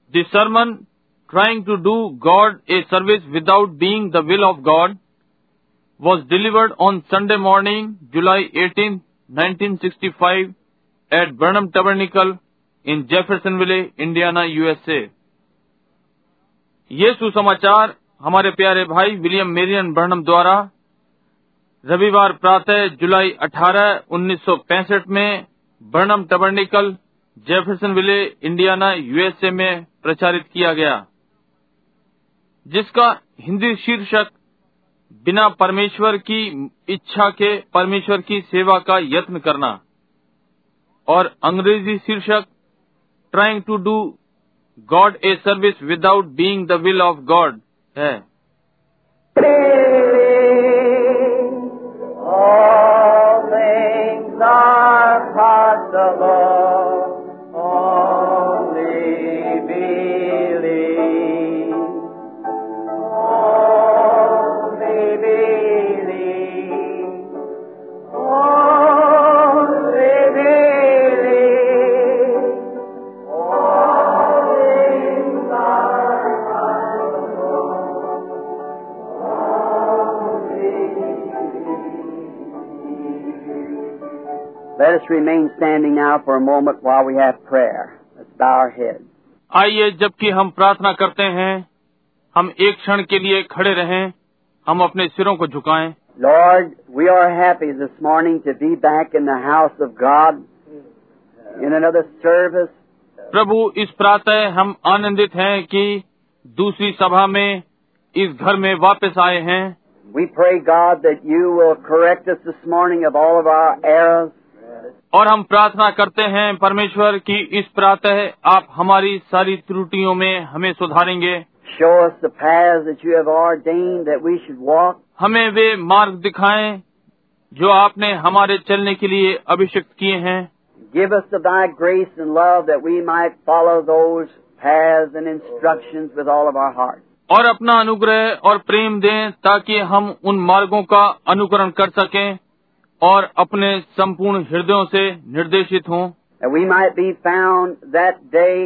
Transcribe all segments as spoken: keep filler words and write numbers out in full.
The sermon, Trying to Do God a Service Without Being the Will of God, was delivered on Sunday morning, July eighteenth, nineteen sixty-five, at Burnham Tabernacle in Jeffersonville, Indiana, U S A. ये सुसमाचार हमारे प्यारे भाई William Marrion Barnum द्वारा रविवार प्रातः जुलाई अठारह, उन्नीस सौ पैंसठ में Branham Tabernacle, Jeffersonville, Indiana, USA में प्रचारित किया गया, जिसका हिंदी शीर्षक बिना परमेश्वर की इच्छा के परमेश्वर की सेवा का यत्न करना और अंग्रेजी शीर्षक trying to do God a service without being the will of God है। All things are possible, only believe, only believe, only believe, all things are Let us remain standing now for a moment while we have prayer. Let's bow our heads. आइए जबकि हम प्रार्थना करते हैं, हम एक क्षण के लिए खड़े रहें, हम अपने सिरों को झुकाएं। Lord, we are happy this morning to be back in the house of God in another service. प्रभु, इस प्रातः हम आनंदित हैं कि दूसरी सभा में इस घर में वापस आए हैं। We pray, God, that you will correct us this morning of all of our errors. और हम प्रार्थना करते हैं परमेश्वर कि इस प्रातः आप हमारी सारी त्रुटियों में हमें सुधारेंगे। Show us the paths that you have ordained that we should walk. हमें वे मार्ग दिखाएं जो आपने हमारे चलने के लिए अभिषिक्त किए हैं। Give us of thy grace and love that we might follow those paths and instructions with all of our heart. और अपना अनुग्रह और प्रेम दें ताकि हम उन मार्गों का अनुकरण कर सकें और अपने संपूर्ण हृदयों से निर्देशित हों, That we might be found that day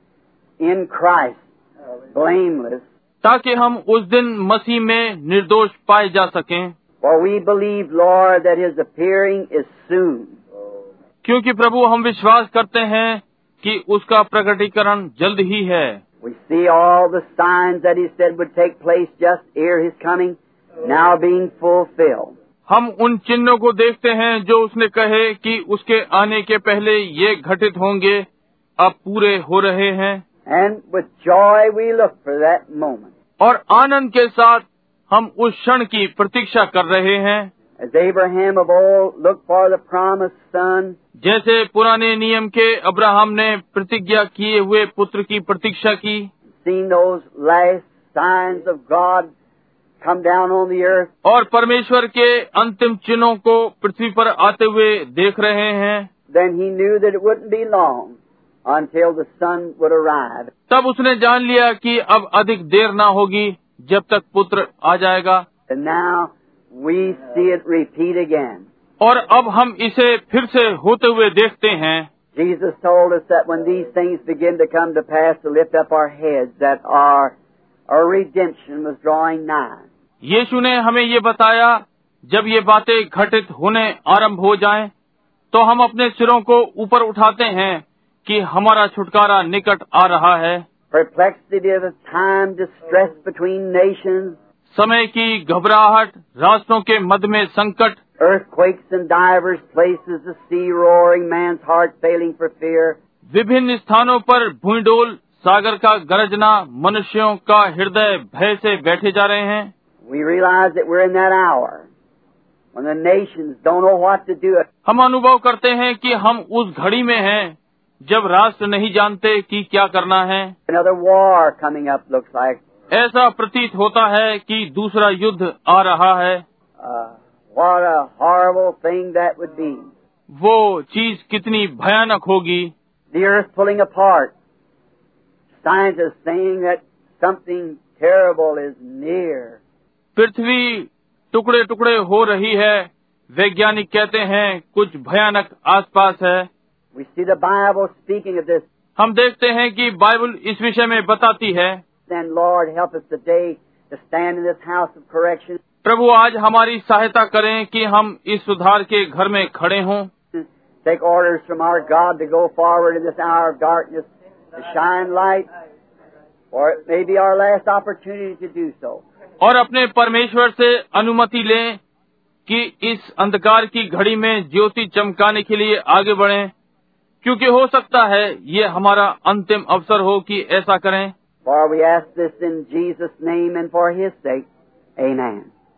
in Christ, blameless. ताकि हम उस दिन मसीह में निर्दोष पाए जा सकें। For we believe, Lord, that his appearing is soon. क्योंकि प्रभु हम विश्वास करते हैं कि उसका प्रकटीकरण जल्द ही है। We see all the signs that he said would take place just ere his coming, now being fulfilled. हम उन चिन्हों को देखते हैं जो उसने कहे कि उसके आने के पहले ये घटित होंगे, अब पूरे हो रहे हैं। And with joy we look for that moment. और आनंद के साथ हम उस क्षण की प्रतीक्षा कर रहे हैं, As Abraham of old looked for the promised son, जैसे पुराने नियम के अब्राहम ने प्रतिज्ञा किए हुए पुत्र की प्रतीक्षा की, seen those last signs of God come down on the earth. और परमेश्वर के अंतिम चिन्हों को पृथ्वी पर आते हुए देख रहे हैं, Then he knew that it wouldn't be long until the son would arrive. तब उसने जान लिया कि अब अधिक देर ना होगी जब तक पुत्र आ जाएगा। And now we see it repeat again. और अब हम इसे फिर से होते हुए देखते हैं। Jesus told us that when these things begin to come to pass, to lift up our heads, that our, our redemption was drawing nigh. यीशु ने हमें ये बताया, जब ये बातें घटित होने आरंभ हो जाएं, तो हम अपने सिरों को ऊपर उठाते हैं कि हमारा छुटकारा निकट आ रहा है। Perplexity of time, distress between nations, समय की घबराहट, रास्तों के मध्य में संकट, earthquakes in divers places, the sea roaring, man's heart failing for fear. विभिन्न स्थानों पर भूइंडोल, सागर का गरजना, मनुष्यों का हृदय भय से बैठे जा रहे हैं। We realize that we're in that hour when the nations don't know what to do. हम अनुभव करते हैं कि हम उस घड़ी में हैं जब राष्ट्र नहीं जानते कि क्या करना है। Another war coming up looks like. ऐसा प्रतीत होता है कि दूसरा युद्ध आ रहा है। Uh, what a horrible thing that would be. वो चीज कितनी भयानक होगी। The earth pulling apart. Scientists saying that something terrible is near. पृथ्वी टुकड़े टुकड़े हो रही है, वैज्ञानिक कहते हैं कुछ भयानक आसपास है। We see the Bible speaking of this. हम देखते हैं कि बाइबल इस विषय में बताती है, Then, Lord, help us today to stand in this house of correction. प्रभु आज हमारी सहायता करें कि हम इस सुधार के घर में खड़े हों, Take orders from our God to go forward in this hour of darkness, to shine light, or it may be our last opportunity to do so. और अपने परमेश्वर से अनुमति लें कि इस अंधकार की घड़ी में ज्योति चमकाने के लिए आगे बढ़ें, क्योंकि हो सकता है ये हमारा अंतिम अवसर हो कि ऐसा करें। For we ask this in Jesus' name and for His sake. Amen.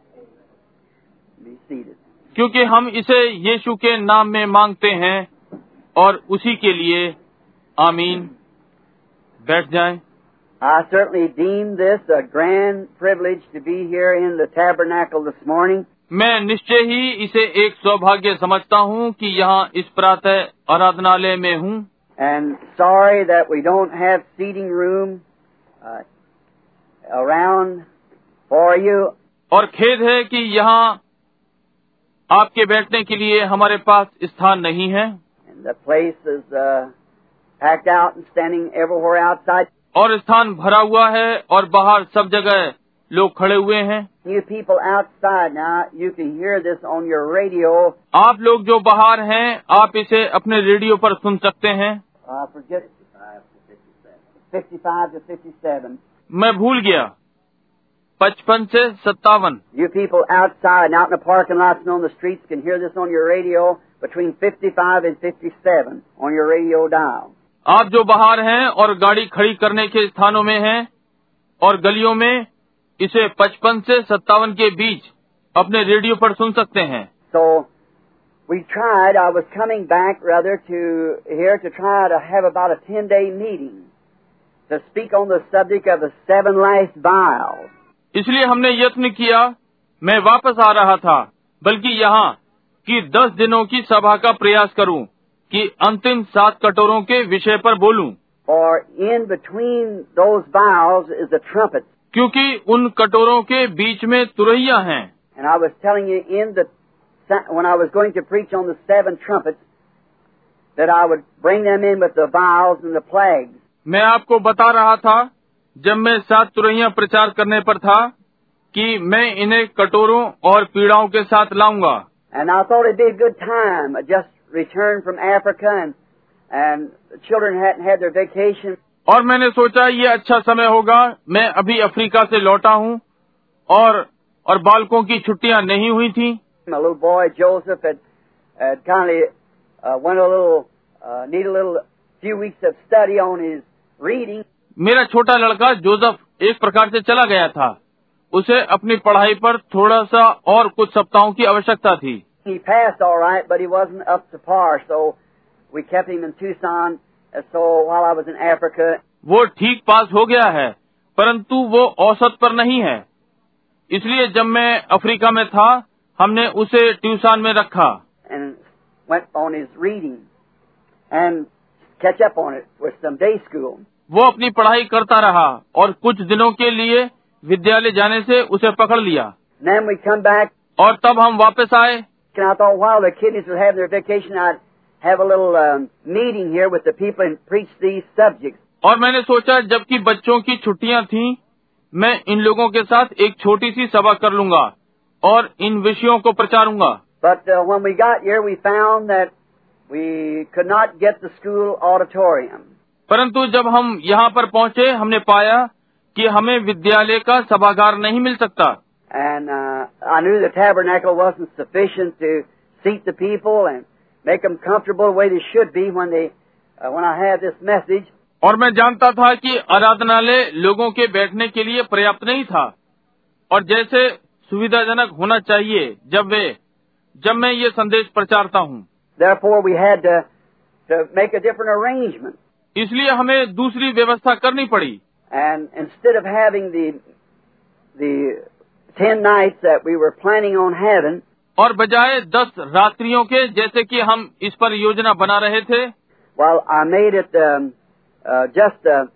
Be seated. क्योंकि हम इसे यीशु के नाम में मांगते हैं और उसी के लिए आमीन। बैठ जाएं। I certainly deem this a grand privilege to be here in the tabernacle this morning. मैं निश्चय ही इसे एक सौभाग्य समझता हूँ कि यहाँ इस प्रातः आराधनालय में हूँ। And sorry that we don't have seating room uh, around for you. और खेद है कि यहाँ आपके बैठने के लिए हमारे पास स्थान नहीं है। And the place is uh, packed out and standing everywhere outside. और स्थान भरा हुआ है और बाहर सब जगह लोग खड़े हुए हैं। You people outside now, you can hear this on your radio. आप लोग जो बाहर हैं, आप इसे अपने रेडियो पर सुन सकते हैं। Uh, forget fifty-five to fifty-seven. मैं भूल गया, पचपन से सत्तावन। You people outside and out in the parking lots and on the streets can hear this on your radio between fifty-five and fifty-seven on your radio dial. आप जो बाहर हैं और गाड़ी खड़ी करने के स्थानों में हैं और गलियों में इसे पचपन से सत्तावन के बीच अपने रेडियो पर सुन सकते हैं। So we tried, I was coming back rather to here to try to have about a ten-day meeting to speak on the subject of the seven last vials. इसलिए हमने यत्न किया, मैं वापस आ रहा था, बल्कि यहाँ कि दस दिनों की सभा का प्रयास करूं कि अंतिम सात कटोरों के विषय पर बोलूं। For in between those vials is the trumpets. क्योंकि उन कटोरों के बीच में तुरहियां हैं। And I was telling you in the when I was going to preach on the seven trumpets that I would bring them in with the vials and the plagues. मैं आपको बता रहा था जब मैं सात तुरहियां प्रचार करने पर था कि मैं इन्हें कटोरों और पीड़ाओं के साथ लाऊंगा। And I thought it'd be a good time. I just returned from Africa and and the children hadn't had their vacation. और मैंने सोचा ये अच्छा समय होगा, मैं अभी अफ्रीका से लौटा हूँ और और बालकों की छुट्टियां नहीं हुई थी। My little boy Joseph had had kindly uh, went a little uh, need a little few weeks of study on his reading. मेरा छोटा लड़का जोसेफ एक प्रकार से चला गया था, उसे अपनी पढ़ाई पर थोड़ा सा और कुछ सप्ताहों की आवश्यकता थी। He passed all right, but he wasn't up to par, so we kept him in Tucson. So while I was in Africa, वो ठीक पास हो गया है, परंतु वो औसत पर नहीं है, इसलिए जब मैं अफ्रीका में था हमने उसे ट्यूसान में रखा। And went on his reading and catch up on it with some day school. वो अपनी पढ़ाई करता रहा और कुछ दिनों के लिए विद्यालय जाने से उसे पकड़ लिया। Then we come back. और तब हम वापस आए। And I thought while the kiddies were having their vacation, I'd have a little um, meeting here with the people and preach these subjects. और मैंने सोचा जबकि बच्चों की छुट्टियां थीं, मैं इन लोगों के साथ एक छोटी सी सभा कर लूंगा और इन विषयों को प्रचारूंगा। But uh, when we got here, we found that we could not get the school auditorium. परंतु जब हम यहाँ पर पहुँचे, हमने पाया कि हमें विद्यालय का सभागार नहीं मिल सकता। And uh, I knew the tabernacle wasn't sufficient to seat the people and make them comfortable the way they should be when they uh, when I have this message. और मैं जानता था कि आराधनालय लोगों के बैठने के लिए पर्याप्त नहीं था और जैसे सुविधाजनक होना चाहिए जब वे जब मैं ये संदेश प्रचारता हूँ। Therefore, we had to to make a different arrangement. इसलिए हमें दूसरी व्यवस्था करनी पड़ी। And instead of having the the ten nights that we were planning on having, और बजाय दस रात्रियों के जैसे कि हम इस पर योजना बना रहे थे, well, I made it um, uh, just uh,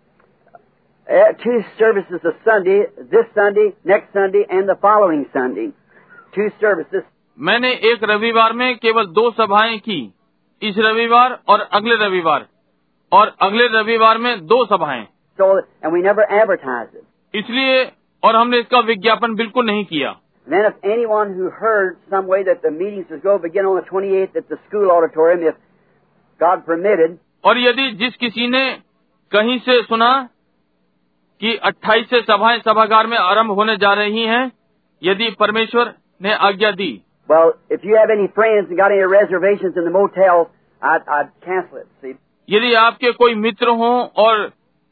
uh, two services a Sunday, this Sunday, next Sunday, and the following Sunday. Two services. मैंने एक रविवार में केवल दो सभाएं की, इस रविवार और अगले रविवार, और अगले रविवार में दो सभाएं। So, and we never advertised it. इसलिए और हमने इसका विज्ञापन बिल्कुल नहीं किया। And then if anyone who heard some way that the meetings would go begin on the twenty-eighth at the school auditorium, if God permitted. और यदि जिस किसी ने कहीं से सुना कि अट्ठाईस से सभाएं सभागार में आरंभ होने जा रही हैं, यदि परमेश्वर ने आज्ञा दी। Well, if you have any friends and got any reservations in the motels, I'd, I'd cancel it. See? यदि आपके कोई मित्र हों और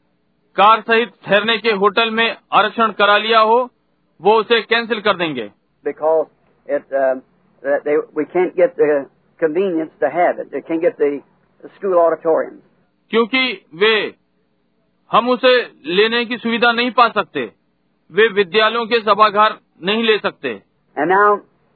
कार सहित ठहरने के होटल में आरक्षण करा लिया हो, वो उसे कैंसिल कर देंगे। Because it, um, they, we can't get the convenience to have it. They can't get the school auditoriums. क्योंकि वे हम उसे लेने की सुविधा नहीं पा सकते, वे विद्यालयों के सभागार नहीं ले सकते। And now,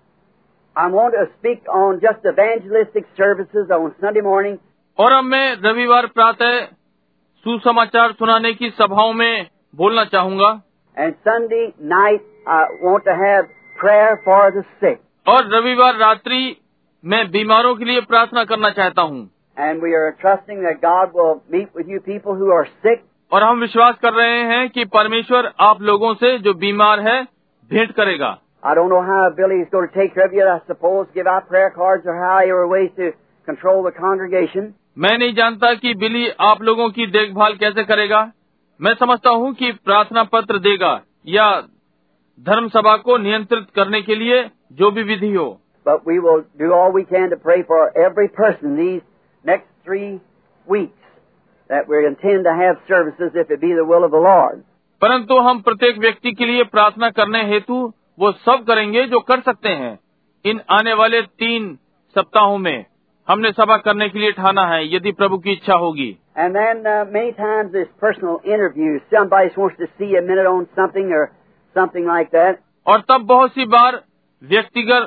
I want to speak on just evangelistic services on Sunday morning. और अब मैं रविवार प्रातः सुसमाचार सुनाने की सभाओं में बोलना चाहूँगा। And Sunday night, I want to have prayer for the sick. और रविवार रात्रि मैं बीमारों के लिए प्रार्थना करना चाहता हूँ। And we are trusting that God will meet with you people who are sick. और हम विश्वास कर रहे हैं कि परमेश्वर आप लोगों से जो बीमार है भेंट करेगा। I don't know how Billy is going to take care of you. I suppose give out prayer cards or however ways to control the congregation. मैं नहीं जानता कि बिली आप लोगों की देखभाल कैसे करेगा। मैं समझता हूँ कि प्रार्थना पत्र देगा या धर्म सभा को नियंत्रित करने के लिए जो भी विधि हो। But we will do all we can to pray for every person these next three weeks that we intend to have services if it be the will of the Lord. परंतु हम प्रत्येक व्यक्ति के लिए प्रार्थना करने हेतु वो सब करेंगे जो कर सकते हैं। इन आने वाले तीन सप्ताहों में हमने सभा करने के लिए ठाना है, यदि प्रभु की इच्छा होगी। And then uh, many times there's personal interviews. Somebody wants to see a minute on something or something like that. और तब बहुत सी बार व्यक्तिगत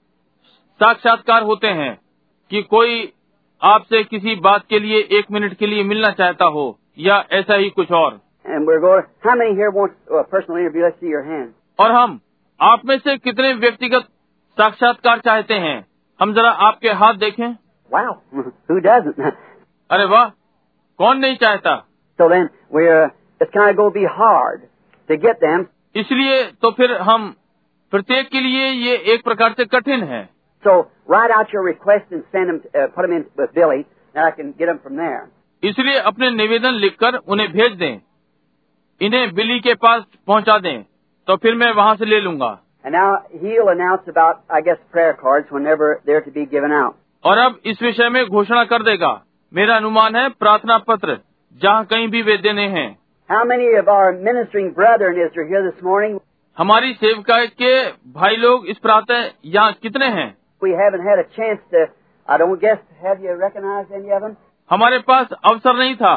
साक्षात्कार होते हैं कि कोई आपसे किसी बात के लिए एक मिनट के लिए मिलना चाहता हो या ऐसा ही कुछ और। And we're going. How many here want a personal interview? Let's see your hand. और हम आप में से कितने व्यक्तिगत साक्षात्कार चाहते हैं? हम जरा आपके हाथ देखें। Wow, who doesn't? अरे वाह, कौन नहीं चाहता? So then we're. It's kind of going to be hard to get them. इसलिए तो फिर हम प्रत्येक के लिए ये एक प्रकार से कठिन है। So write out your request and send them. Uh, put them in with Billy, and I can get them from there. इसलिए अपने निवेदन लिखकर उन्हें भेज दें, इन्हें बिली के पास पहुंचा दें, तो फिर मैं वहां से ले लूंगा। And now he'll announce about, I guess, prayer cards whenever they're to be given out. और अब इस विषय में घोषणा कर देगा। मेरा अनुमान है प्रार्थना पत्र जहाँ कहीं भी वे देने हैं। How many of our ministering brethren is there here this morning? हमारी सेवकाई के भाई लोग इस प्रातः यहाँ कितने हैं? We haven't had a chance to, I don't guess, have you recognized any of them? हमारे पास अवसर नहीं था,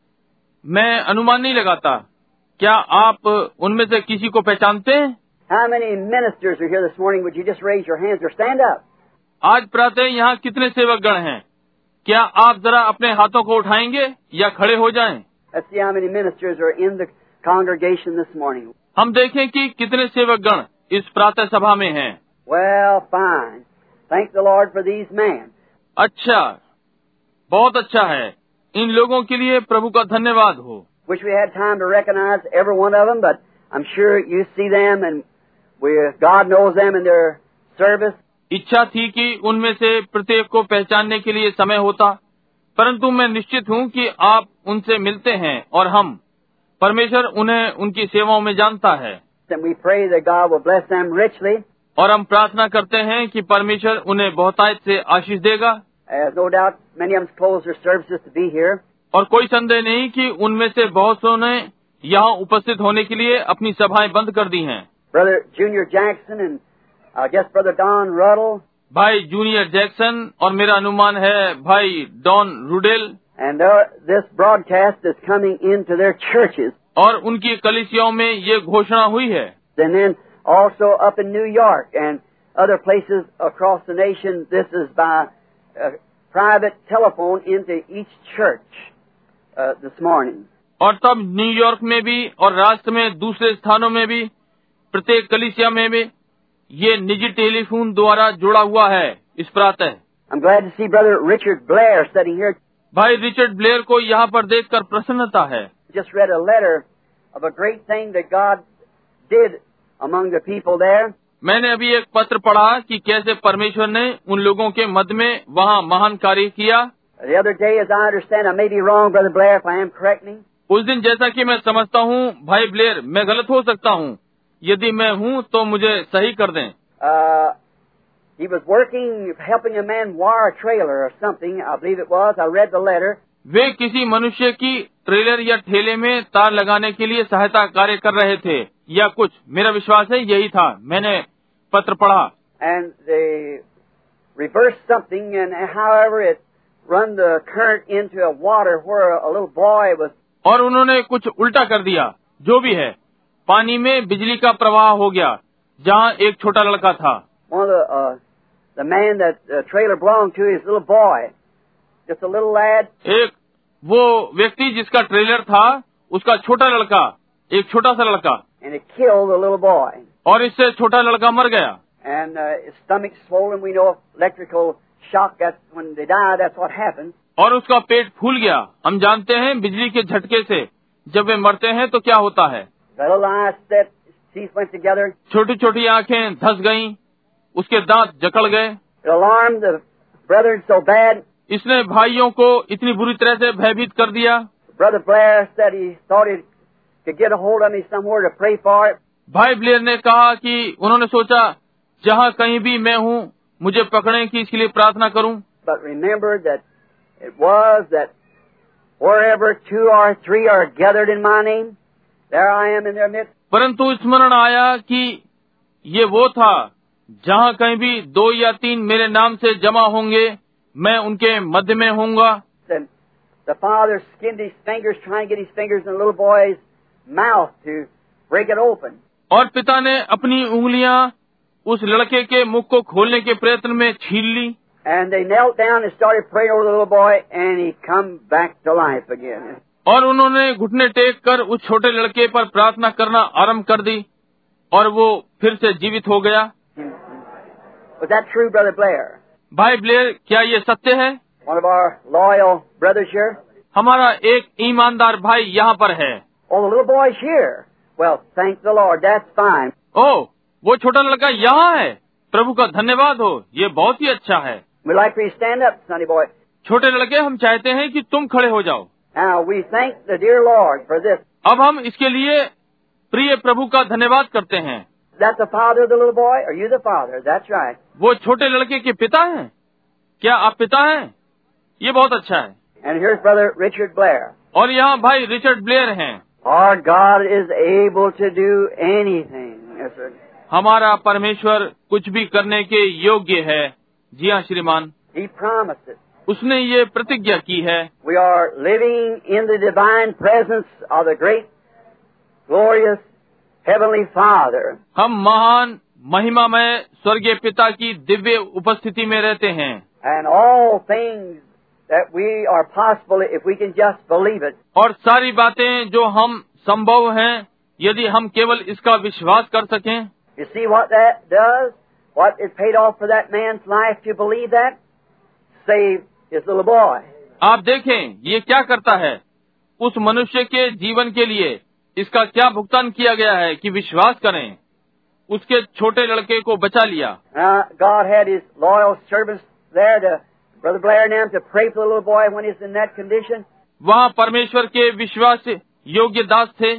मैं अनुमान नहीं लगाता। क्या आप उनमें से किसी को पहचानते हैं? How many ministers are here this morning? Would you just raise your hands or stand up? आज प्रातः यहाँ कितने सेवक गण हैं? क्या आप जरा अपने हाथों को उठाएंगे या खड़े हो जाएं? Let's see how many ministers are in the congregation this morning. हम देखें कि कितने सेवक गण इस प्रातः सभा में हैं। Well, fine. Thank the Lord for these men. अच्छा, बहुत अच्छा है। इन लोगों के लिए प्रभु का धन्यवाद हो। Wish we had time to recognize every one of them, but I'm sure you see them and we, God knows them in their service. इच्छा थी कि उनमें से प्रत्येक को पहचानने के लिए समय होता, परंतु मैं निश्चित हूँ कि आप उनसे मिलते हैं और हम परमेश्वर उन्हें उनकी सेवाओं में जानता है। And we pray that God will bless them richly. और हम प्रार्थना करते हैं कि परमेश्वर उन्हें बहुतायत से आशीष देगा। There's no doubt many of them closed their services to be here. और कोई संदेह नहीं कि उनमें से बहुत सौ ने यहाँ उपस्थित होने के लिए अपनी सभाएं बंद कर दी हैं। Brother Junior Jackson and I guess Brother Don Ruddle. भाई जूनियर जैक्सन और मेरा अनुमान है भाई Don Ruddle. And uh, this broadcast is coming into their churches. और उनकी कलीसियाओं में ये घोषणा हुई है। And then also up in New York and other places across the nation, this is by uh, private telephone into each church uh, this morning. और तब New York में भी और राष्ट्र में दूसरे स्थानों में भी प्रत्येक कलीसिया में भी ये निजी टेलीफोन द्वारा जुड़ा हुआ है इस प्रातः। I'm glad to see Brother Richard Blair sitting here. भाई रिचर्ड ब्लेयर को यहाँ पर देखकर प्रसन्नता है। Just read a letter of a great thing that God did among the people there. मैंने अभी एक पत्र पढ़ा कि कैसे परमेश्वर ने उन लोगों के मध्य में वहाँ महान कार्य किया। The other day, as I understand, I may be wrong, Brother Blair, if I am correcting. उस दिन जैसा कि मैं समझता हूँ भाई ब्लेयर, मैं गलत हो सकता हूँ, यदि मैं हूँ तो मुझे सही कर दें। Uh, he was working, helping a man wire a trailer or something, I believe it was. I read the letter. वे किसी मनुष्य की ट्रेलर या ठेले में तार लगाने के लिए सहायता कार्य कर रहे थे या कुछ, मेरा विश्वास है यही था। मैंने पत्र पढ़ा। And they reversed something, and however it run the current into a water where a little boy was. और उन्होंने कुछ उल्टा कर दिया, जो भी है, पानी में बिजली का प्रवाह हो गया, जहाँ एक छोटा लड़का था। One of the uh, the man that the trailer belonged to, his little boy, just a little lad. एक वो व्यक्ति जिसका ट्रेलर था, उसका छोटा लड़का, एक छोटा सा लड़का। And it killed the little boy. और इससे छोटा लड़का मर गया। And uh, his stomach swollen. We know electrical shock. That's when they die. That's what happens. और उसका पेट फूल गया। हम जानते हैं बिजली के झटके से जब वे मरते हैं तो क्या होता है। The little eyes set, teeth went together. छोटी छोटी आंखें धंस गईं, उसके दांत जकड़ गए। It alarmed the brethren so bad. इसने भाइयों को इतनी बुरी तरह से भयभीत कर दिया। Brother Blair said he thought he could get a hold of me somewhere to pray for it. भाई ब्लेयर ने कहा कि उन्होंने सोचा जहाँ कहीं भी मैं हूँ मुझे पकड़ें कि इसके लिए प्रार्थना करूँ। But remember that it was that wherever two or three are gathered in my name, there I am in their midst. परंतु स्मरण आया कि ये वो था जहाँ कहीं भी दो या तीन मेरे नाम से जमा होंगे, मैं उनके मध्य में होऊंगा। And the father skinned his fingers, trying to get his fingers in the little boy's mouth to break it open. और पिता ने अपनी उंगलियां उस लड़के के मुख को खोलने के प्रयत्न में छीन ली। And they knelt down and started praying over the little boy, and he come back to life again. और उन्होंने घुटने टेक कर उस छोटे लड़के पर प्रार्थना करना आरंभ कर दी और वो फिर से जीवित हो गया। Was that true, Brother Blair? भाई ब्लेयर, क्या ये सत्य है? One of our loyal brothers here. हमारा एक ईमानदार भाई यहाँ पर है। Oh, the little boy's here. Well, thank the Lord. That's fine. ओह, वो छोटा लड़का यहाँ है। प्रभु का धन्यवाद हो, ये बहुत ही अच्छा है। We'd like for you to stand up, sonny boy. छोटे लड़के, हम चाहते हैं कि तुम खड़े हो जाओ। Now, we thank the dear Lord for this. अब हम इसके लिए प्रिय प्रभु का धन्यवाद करते हैं। That's the father of the little boy? Are you the father? That's right. वो छोटे लड़के के पिता हैं? क्या आप पिता हैं? ये बहुत अच्छा है। And here's Brother Richard Blair. और यहाँ भाई रिचर्ड ब्लेयर हैं। Our God is able to do anything. Yes, sir. हमारा परमेश्वर कुछ भी करने के योग्य है। जी हाँ श्रीमान, He promised it. उसने ये प्रतिज्ञा की है। We are living in the divine presence of the great, glorious Heavenly Father. हम महान महिमामय स्वर्गीय पिता की दिव्य उपस्थिति में रहते हैं। And all things that we are possible if we can just believe it. और सारी बातें जो हम संभव हैं यदि हम केवल इसका विश्वास कर सकें। You see what that does? What it paid off for that man's life to believe that? Save his little boy. आप देखें ये क्या करता है, उस मनुष्य के जीवन के लिए इसका क्या भुगतान किया गया है कि विश्वास करें, उसके छोटे लड़के को बचा लिया। Now, God had His loyal servants there to Brother Blair and them to pray for the little boy when he's in that condition. वहाँ परमेश्वर के विश्वास योग्य दास थे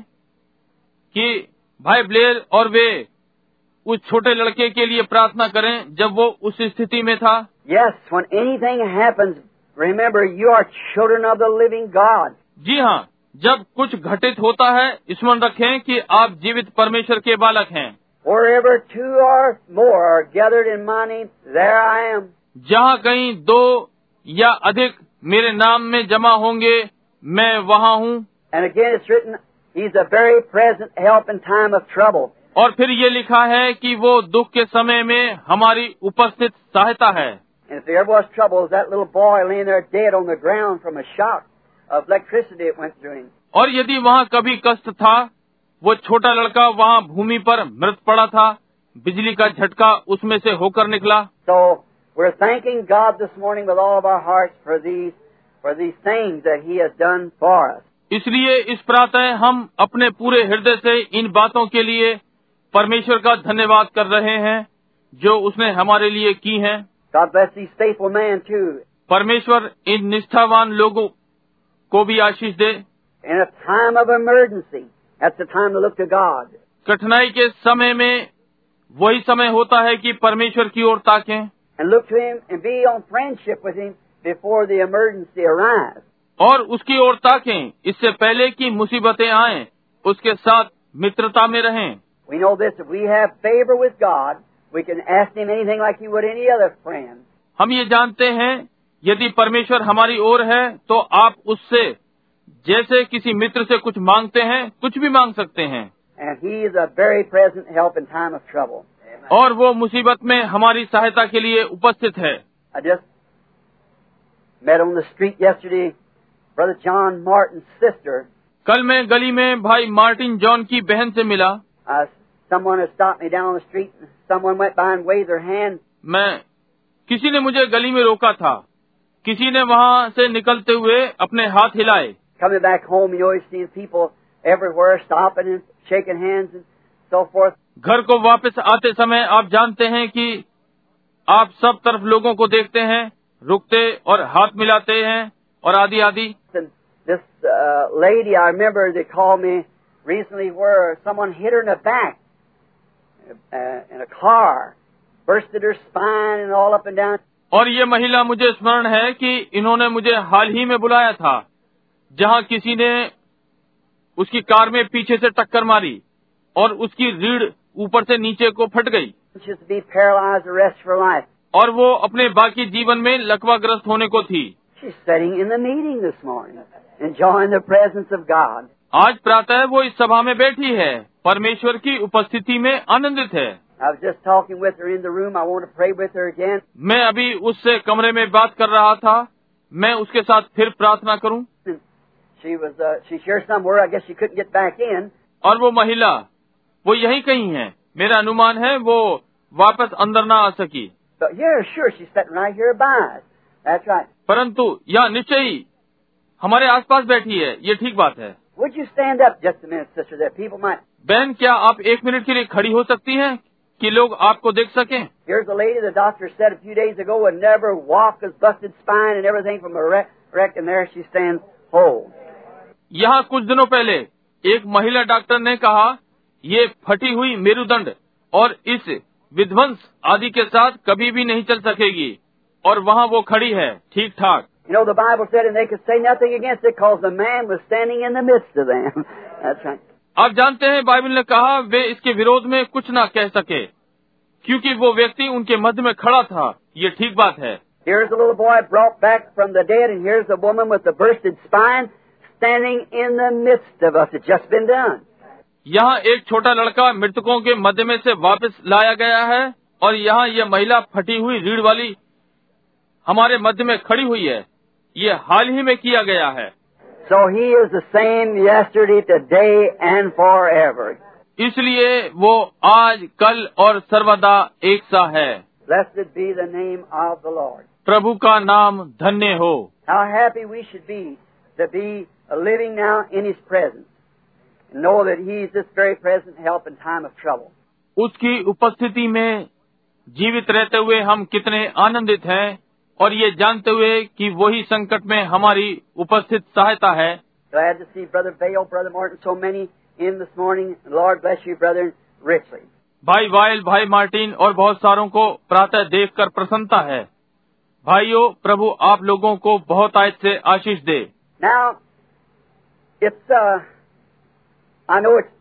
कि भाई ब्लेयर और वे उस छोटे लड़के के लिए प्रार्थना करें जब वो उस स्थिति में था। Yes, when anything happens, remember you are children of the living God. जी हाँ, जब कुछ घटित होता है स्मरण रखें कि आप जीवित परमेश्वर के बालक हैं। Wherever two or more are gathered in my name, there I am. जहाँ कहीं दो या अधिक मेरे नाम में जमा होंगे, मैं वहाँ हूँ। And again it's written, He's a very present help in time of trouble. और फिर ये लिखा है कि वो दुख के समय में हमारी उपस्थित सहायता है। And if there ever was trouble, was that little boy laying there dead on the ground from a shock of electricity that went through him. और यदि वहाँ कभी कष्ट था, वो छोटा लड़का वहाँ भूमि पर मृत पड़ा था, बिजली का झटका उसमें से होकर निकला। So we're thanking God this morning with all of our hearts for these for these things that He has done for us. इसलिए इस प्रातः हम अपने पूरे हृदय से इन बातों के लिए परमेश्वर का धन्यवाद कर रहे हैं जो उसने हमारे लिए की हैं। God bless these faithful men too. परमेश्वर इन निष्ठावान लोगों को भी आशीष दे। In a time of emergency, that's the time to look to God. कठिनाई के समय में वही समय होता है कि परमेश्वर की ओर ताकें And look to Him and be on friendship with Him before the emergency arrives. और उसकी ओर ताकें इससे पहले कि मुसीबतें आएं, उसके साथ मित्रता में रहें। We know this, if we have favor with God, we can ask Him anything like you would any other friend. हम ये जानते हैं यदि परमेश्वर हमारी ओर है तो आप उससे जैसे किसी मित्र से कुछ मांगते हैं कुछ भी मांग सकते हैं। And He is a very present help in time of trouble. और वो मुसीबत में हमारी सहायता के लिए उपस्थित है। I just met on the street yesterday Brother John Martin's sister. कल मैं गली में भाई मार्टिन जॉन की बहन से मिला। Uh, someone had stopped me down on the street. And someone went by and waved their hand. मैं किसी ने मुझे गली में रोका था, किसी ने वहाँ से निकलते हुए अपने हाथ हिलाए। Coming back home, you always see people everywhere stopping and shaking hands and so forth. घर को वापस आते समय आप जानते हैं कि आप सब तरफ लोगों को देखते हैं, रुकते और हाथ मिलाते हैं और आदि आदि। And this uh, lady, I remember they called me recently where someone hit her in the back uh, in a car, bursted her spine and all up and down. और ये महिला मुझे स्मरण है कि इन्होंने मुझे हाल ही में बुलाया था, जहाँ किसी ने उसकी कार में पीछे से टक्कर मारी और उसकी रीढ़ ऊपर से नीचे को फट गई। She was to be paralyzed the rest of her life. और वो अपने बाकी जीवन में लकवाग्रस्त होने को थी। She's sitting in the meeting this morning, enjoying the presence of God. आज प्रातः वो इस सभा में बैठी है, परमेश्वर की उपस्थिति में आनंदित है। I was just talking with her in the room. I want to pray with her again. मैं अभी उससे कमरे में बात कर रहा था, मैं उसके साथ फिर प्रार्थना करूं। She was, uh, she's here somewhere. I guess she couldn't get back in. और वो महिला, वो यहीं कहीं है, मेरा अनुमान है वो वापस अंदर ना आ सकी। But yeah, sure, she's sitting right here by us. That's right. परंतु यह निश्चय ही हमारे आसपास बैठी है, ये ठीक बात है। Would you stand up just a minute, sister, that people might... बहन, क्या आप एक मिनट के लिए खड़ी हो सकती हैं कि लोग आपको देख सकें? Here's a lady the doctor said a few days ago would never walk, has busted spine and everything from a wreck, wreck and there she stands whole. यहाँ कुछ दिनों पहले एक महिला डॉक्टर ने कहा ये फटी हुई मेरुदंड और इस विध्वंस आदि के साथ कभी भी नहीं चल सकेगी, और वहाँ वो खड़ी है ठीक ठाक। You know, the Bible said, and they could say nothing against it because the man was standing in the midst of them. That's right. आप जानते हैं बाइबल ने कहा वे इसके विरोध में कुछ ना कह सके क्योंकि वो व्यक्ति उनके मध्य में खड़ा था। ये ठीक बात है। Here's a little boy brought back from the dead, and here's a woman with a bursted spine standing in the midst of us. It's just been done. यहाँ एक छोटा लड़का मृतकों के मध्य में से वापस लाया गया है और यहाँ यह महिला फटी हुई रीढ़ वाली हमारे मध्य में खड़ी हुई है। ये हाल ही में किया गया है। So he is the same yesterday, today, and forever. इसलिए वो आज, कल और सर्वदा एक सा है। Blessed be the name of the Lord. प्रभु का नाम धन्य हो। How happy we should be to be living now in His presence. And know that He is this very present help in time of trouble. उसकी उपस्थिति में जीवित रहते हुए हम कितने आनंदित हैं और ये जानते हुए कि वही संकट में हमारी उपस्थित सहायता है। Glad to see Brother Vail, Brother Martin, so many in this morning. Lord bless you, brethren, richly. भाई वाइल, भाई मार्टिन और बहुत सारों को प्रातः देखकर प्रसन्नता है। भाइयों, प्रभु आप लोगों को बहुत आयत से आशीष दे। Now, it's, uh, I know it's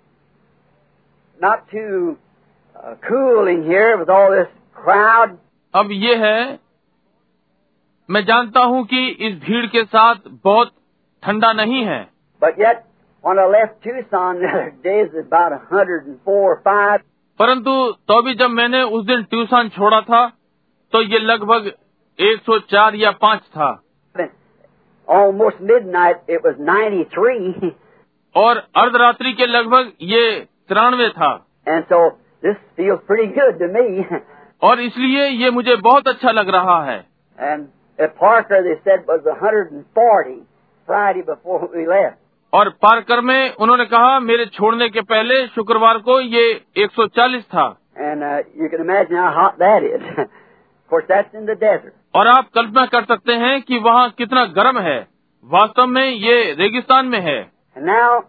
not too uh, cool in here with all this crowd. अब ये है, मैं जानता हूँ कि इस भीड़ के साथ बहुत ठंडा नहीं है। But yet, when I left Tucson the other day, it was about one hundred four or five. परंतु तो भी जब मैंने उस दिन ट्यूसन छोड़ा था तो ये लगभग एक सौ चार या पाँच था। Almost midnight, it was ninety-three. और अर्धरात्रि के लगभग ये तिरानवे था। And so this feels pretty good to me. और इसलिए ये मुझे बहुत अच्छा लग रहा है। And At Parker, they said was one hundred forty Friday before we left. और पार्कर में उन्होंने कहा मेरे छोड़ने के पहले शुक्रवार को ये एक सौ चालीस था। And uh, you can imagine how hot that is. Of course, that's in the desert. और आप कल्पना कर सकते हैं कि वहाँ कितना गर्म है। वास्तव में ये रेगिस्तान में है। And now,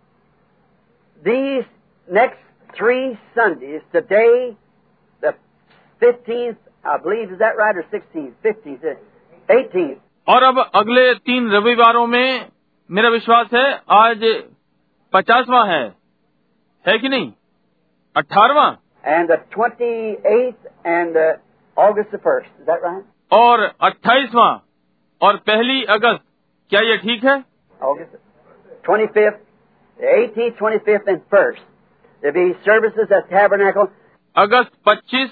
these next three Sundays, today, the fifteenth, I believe, is that right, or sixteenth, fifteenth, eighteenth. और अब अगले तीन रविवारों में मेरा विश्वास है आज पचासवां है, है कि नहीं? अठारहवां। And the twenty-eighth and uh, August the first, is that right? और अट्ठाईसवां और पहली अगस्त, क्या ये ठीक है? August twenty-fifth, the eighteenth, twenty-fifth, and first. There'll be services at Tabernacle. अगस्त पच्चीस,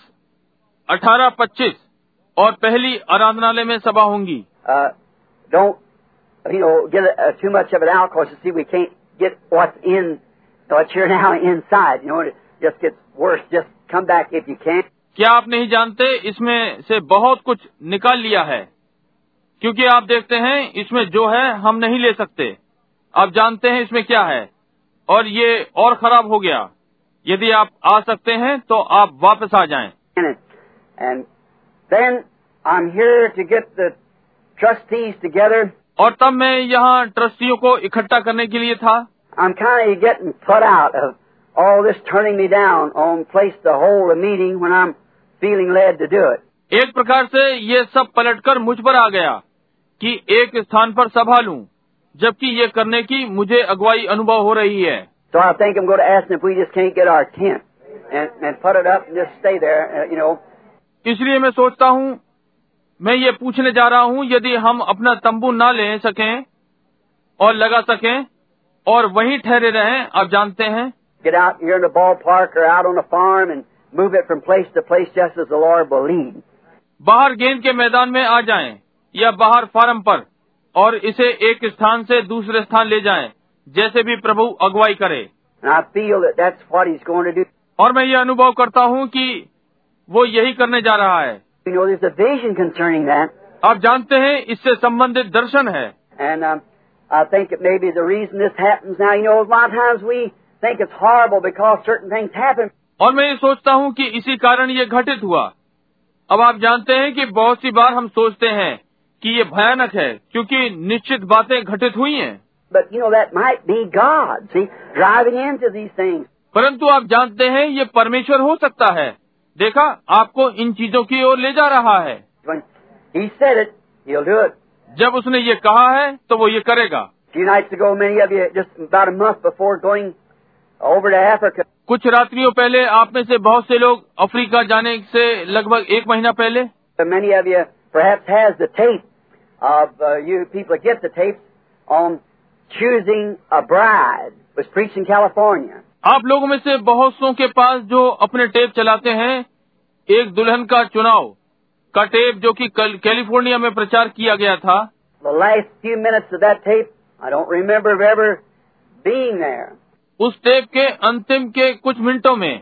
अठारह, पच्चीस और पहली आराधनालय में सभा होंगी। Uh, don't, you know, get uh, too much of it out, because you see, we can't get what's in, what's here now inside. You know, it just gets worse. Just come back if you can. क्या आप नहीं जानते इसमें से बहुत कुछ निकाल लिया है, क्योंकि आप देखते हैं इसमें जो है हम नहीं ले सकते। आप जानते हैं इसमें क्या है, और ये और खराब हो गया। यदि आप आ सकते हैं तो आप वापस आ जाएं। And then I'm here to get the trustees together. और तब मैं यहाँ ट्रस्टियों को इकट्ठा करने के लिए था। I'm kind of getting put out of all this turning me down on place to hold a meeting when I'm feeling led to do it. एक प्रकार से ये सब पलटकर मुझ पर आ गया कि एक स्थान पर सभा लूं, जबकि ये करने की मुझे अगुवाई अनुभव हो रही है। So I think I'm going to ask them if we just can't get our tent and, and put it up and just stay there, uh, you know. इसलिए मैं सोचता हूँ, मैं ये पूछने जा रहा हूँ यदि हम अपना तंबू ना ले सकें और लगा सकें और वहीं ठहरे रहें। आप जानते हैं, Get out here in the ballpark or out on the farm and move it from place to place just as the Lord will lead. बाहर गेंद के मैदान में आ जाएं या बाहर फार्म पर, और इसे एक स्थान से दूसरे स्थान ले जाएं, जैसे भी प्रभु अगुवाई करे। And I feel that that's what He's going to do. और मैं ये अनुभव करता हूँ कि वो यही करने जा रहा है। You know, there's a vision concerning that. आप जानते हैं इससे संबंधित दर्शन है। And um, I think it may be the reason this happens now. You know, a lot of times we think it's horrible because certain things happen. और मैं ये सोचता हूँ कि इसी कारण ये घटित हुआ। अब आप जानते हैं कि बहुत सी बार हम सोचते हैं कि ये भयानक है क्योंकि निश्चित बातें घटित हुई हैं। But you know, that might be God, see, driving into these things. परंतु आप जानते हैं ये परमेश्वर हो सकता है। देखा, आपको इन चीजों की ओर ले जा रहा है। When He said it, He'll do it. जब उसने ये कहा है तो वो ये करेगा। A few nights ago, many of you, just about a month before going over to Africa, कुछ रात्रियों पहले आप में से बहुत से लोग अफ्रीका जाने से लगभग एक महीना पहले, many of you perhaps has the tape of uh, you people get the tapes on choosing a bride. Was preached in California. आप लोगों में से बहुत सौ के पास जो अपने टेप चलाते हैं, एक दुल्हन का चुनाव का टेप जो कि कैलिफोर्निया में प्रचार किया गया था। The last few minutes of that tape, I don't remember ever being there. उस टेप के अंतिम के कुछ मिनटों में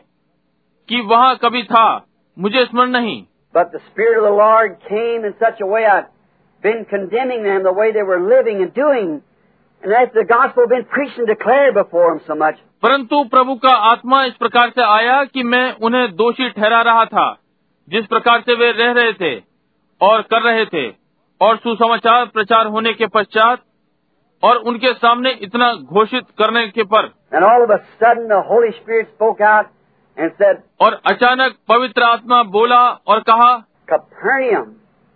कि वहाँ कभी था, मुझे स्मरण नहीं। But the Spirit of the Lord came in such a way, I've been condemning them the way they were living and doing, and that's the gospel been preached and declared before them so much. परंतु प्रभु का आत्मा इस प्रकार से आया कि मैं उन्हें दोषी ठहरा रहा था, जिस प्रकार से वे रह रहे थे और कर रहे थे, और सुसमाचार प्रचार होने के पश्चात और उनके सामने इतना घोषित करने के पर, And all of a sudden the Holy Spirit spoke out and said, और अचानक पवित्र आत्मा बोला और कहा, Capernaum,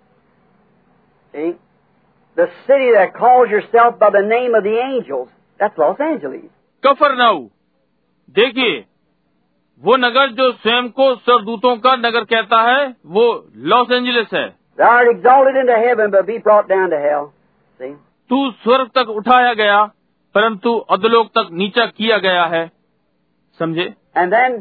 see, the city that calls yourself by the name of the angels, that's Los Angeles. कफरनाऊ, देखिए, वो नगर जो स्वयं को सरदूतों का नगर कहता है, वो लॉस एंजलिस है। Thou art exalted into heaven, but be brought down to hell. See? तू स्वर्ग तक उठाया गया, परंतु अधोलोक तक नीचा किया गया है। समझे? And then,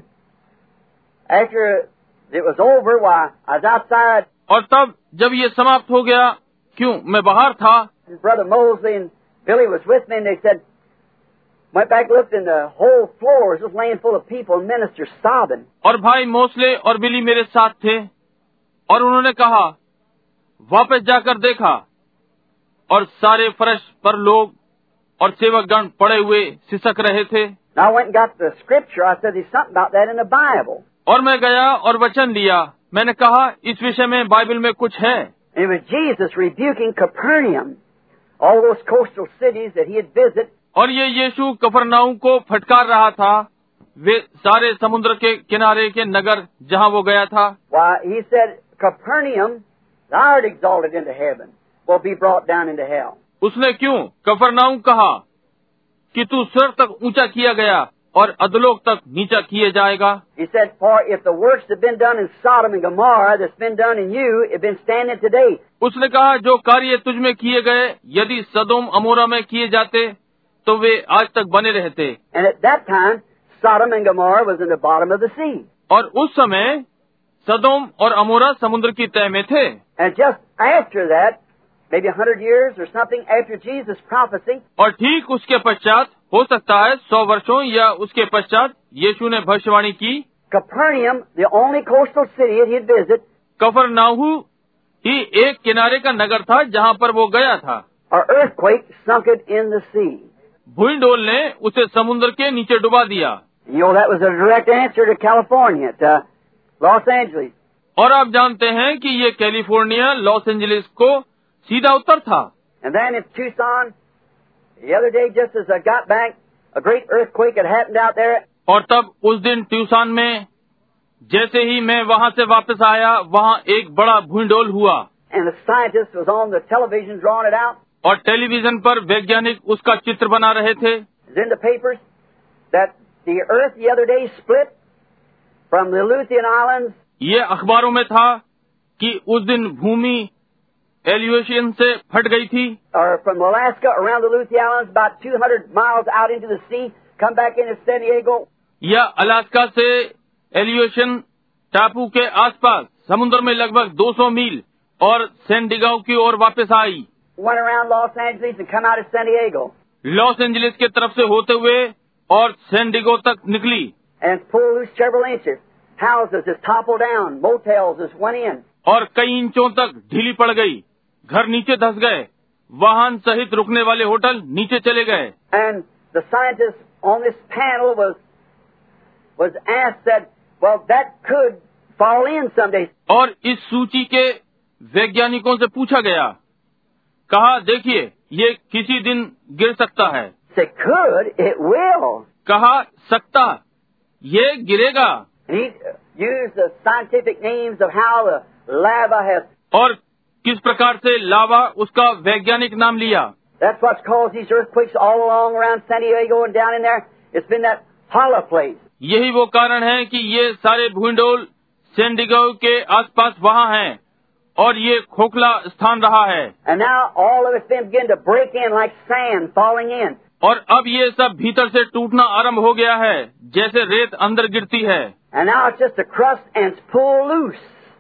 after it was over, why, I was outside. और तब जब ये समाप्त हो गया, क्यों, मैं बाहर था, Brother Mosley and Billy was with me, and they said, went back, looked, and the whole floor was just laying full of people and ministers sobbing. और भाई मोसले और बिली मेरे साथ थे, और उन्होंने कहा, वापस जाकर देखा और सारे फर्श पर लोग और सेवकगण पड़े हुए सिसक रहे थे। Now I went and got the scripture. I said, there's something about that in the Bible. और मैं गया और वचन लिया। मैंने कहा इस विषय में बाइबल में कुछ है। And it was Jesus rebuking Capernaum, all those coastal cities that he had visited. और ये यीशु कफरनाऊम को फटकार रहा था, वे सारे समुद्र के किनारे के नगर जहाँ वो गया था। Why, he said, Capernaum, thou art exalted into heaven, will be brought down into hell. उसने क्यों कफरनाऊम कहा कि तू स्वर्ग तक ऊंचा किया गया और अधोलोक तक नीचा किए जाएगा। He said, for if the works that been done in Sodom and Gomorrah that's been done in you, have been standing today. उसने कहा जो कार्य तुझ में किए गए यदि सदोम अमोरा में किए जाते तो वे आज तक बने रहते। And at that time, Sodom and Gomorrah was in the bottom of the sea. और उस समय सदोम और अमोरा समुद्र की तह में थे। And just after that, maybe a hundred years or something after Jesus' prophecy, और ठीक उसके पश्चात हो सकता है सौ वर्षों या उसके पश्चात यीशु ने भविष्यवाणी की। Capernaum, the only coastal city that he'd visit, कफरनाहू ही एक किनारे का नगर था जहाँ पर वो गया था। an earthquake sunk it in the sea. भूइंडोल ने उसे समुद्र के नीचे डुबा दिया। You know, that was a direct answer to California, to Los Angeles. और आप जानते हैं कि ये कैलिफोर्निया लॉस एंजलिस को सीधा उत्तर था। And then in Tucson, the other day, just as I got back, a great earthquake had happened out there. और तब उस दिन ट्यूसान में जैसे ही मैं वहाँ से वापस आया, वहाँ एक बड़ा भूइंडोल हुआ। And the scientist was on the television drawing it out. और टेलीविजन पर वैज्ञानिक उसका चित्र बना रहे थे। It's in the papers that the earth the other day split from the Aleutian Islands. ये अखबारों में था कि उस दिन भूमि एलियोशियन से फट गई थी। Or from Alaska around the Aleutian Islands, about two hundred miles out into the sea, come back into San Diego. या अलास्का से एलियोशियन टापू के आसपास समुद्र में लगभग दो सौ मील और सैन डिएगो की ओर वापस आई। Went around Los Angeles and come out of San Diego. Los Angeles के तरफ से होते हुए और सैन डिएगो तक निकली। And pulled loose several inches. Houses has toppled down. Motels has went in. और कई इंचों तक ढीली पड़ गई, घर नीचे धंस गए, वाहन सहित रुकने वाले होटल नीचे चले गए। And the scientist on this panel was was asked that, well, that could fall in someday. और इस सूची के वैज्ञानिकों से पूछा गया, कहा देखिए ये किसी दिन गिर सकता है। Say, could, it will. कहा सकता, ये गिरेगा। And he used the scientific names of how the lava has. और किस प्रकार से लावा उसका वैज्ञानिक नाम लिया। That's what's caused these earthquakes all along around San Diego and down in there. It's been that hollow place. यही वो कारण है कि ये सारे भूइंडोल सैन डिएगो के आसपास वहाँ हैं और ये खोखला स्थान रहा है। And now all of it's been beginning to break in like sand falling in. और अब ये सब भीतर से टूटना आरंभ हो गया है जैसे रेत अंदर गिरती है। And now it's just a crust and it's pulled loose.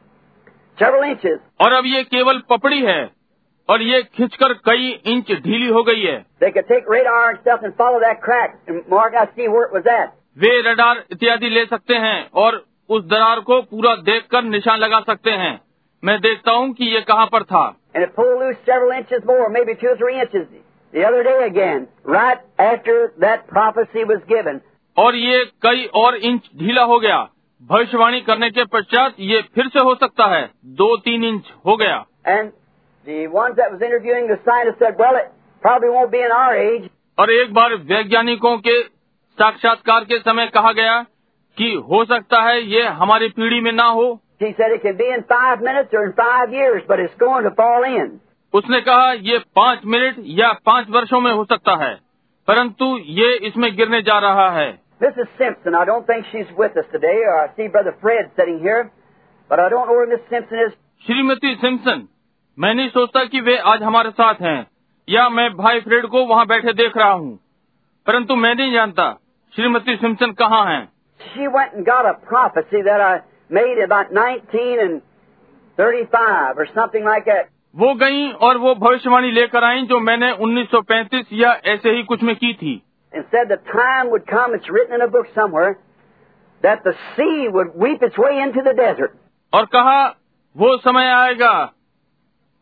Several inches. और अब ये केवल पपड़ी है और ये खिंचकर कई इंच ढीली हो गई है। They could take radar and stuff and follow that crack and mark out, see where it was at. वे रडार इत्यादि ले सकते हैं और उस दरार को पूरा देखकर निशान लगा सकते हैं। मैं देखता हूँ कि ये कहाँ पर था। And it pulled loose several inches more, maybe two or three inches the other day again, right after that prophecy was given. और ये कई और इंच ढीला हो गया। भविष्यवाणी करने के पश्चात ये फिर से हो सकता है, दो तीन इंच हो गया। And the ones that was interviewing the scientists said, well, it probably won't be in our age. और एक बार वैज्ञानिकों के साक्षात्कार के समय कहा गया कि हो सकता है ये हमारी पीढ़ी में ना हो। He said it could be in five minutes or in five years, but it's going to fall in. उसने कहा ये पाँच मिनट या पाँच वर्षों में हो सकता है, परंतु ये इसमें गिरने जा रहा है। Missus Simpson, I don't think she's with us today, or I see Brother Fred sitting here, but I don't know where Miss Simpson is. श्रीमती सिम्पसन, मैं नहीं सोचता कि वे आज हमारे साथ हैं, या मैं भाई फ्रेड को वहाँ बैठे देख रहा हूँ, परंतु मैं नहीं जानता श्रीमती सिम्पसन कहाँ हैं। She went and got a prophecy that I made about nineteen and thirty-five or something like that. वो गईं और वो भविष्यवाणी लेकर आईं जो मैंने उन्नीस सौ पैंतीस या ऐसे ही कुछ में की थी। And said the time would come, it's written in a book somewhere, that the sea would weep its way into the desert. और कहा वो समय आएगा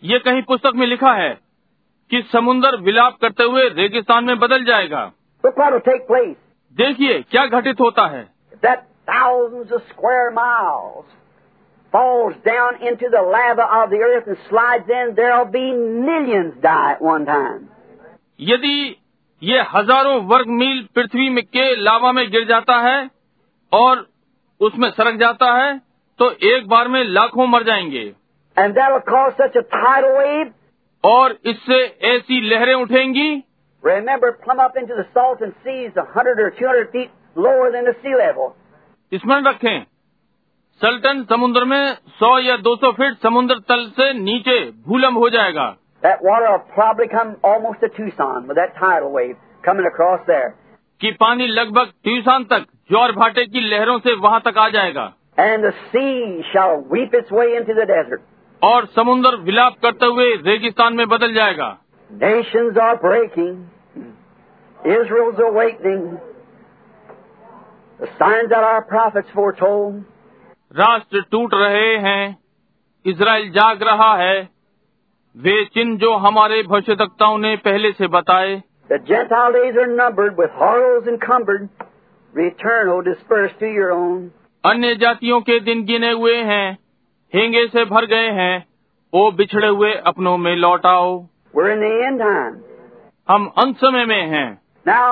ये कहीं पुस्तक में लिखा है कि समुन्दर विलाप करते हुए रेगिस्तान में बदल जाएगा। Look what will take place. देखिए क्या घटित होता है। That thousands of square miles falls down into the lava of the earth and slides in, there'll be millions die at one time. यदि ये हजारों वर्ग मील पृथ्वी में के लावा में गिर जाता है और उसमें सरक जाता है तो एक बार में लाखों मर जाएंगे। And that'll cause such a tidal wave. और इससे ऐसी लहरें उठेंगी। Remember, plumb up into the salton seas, a hundred or two hundred feet lower than the sea level. स्मरण रखें, सल्टन समुद्र में सौ या दो सौ फीट समुद्र तल से नीचे भूलम्ब हो जाएगा। That water will probably come almost to Tucson with that tidal wave coming across there. कि पानी लगभग ट्यूसान तक ज्वार भाटे की लहरों से वहां तक आ जाएगा। And the sea shall weep its way into the desert. और समुद्र विलाप करते हुए रेगिस्तान में बदल जाएगा। Nations are breaking. Israel's awakening. The signs that our prophets foretold. राष्ट्र टूट रहे हैं, इजराइल जाग रहा है, वे चिन्ह जो हमारे भविष्यद्वक्ताओं ने पहले से बताए। The Gentile days are numbered with horrors encumbered. Return, O dispersed to your own. अन्य जातियों के दिन गिने हुए हैं, हेंगे से भर गए हैं, ओ बिछड़े हुए अपनों में लौट आओ। We're in the end time. हम अंत समय में हैं। Now,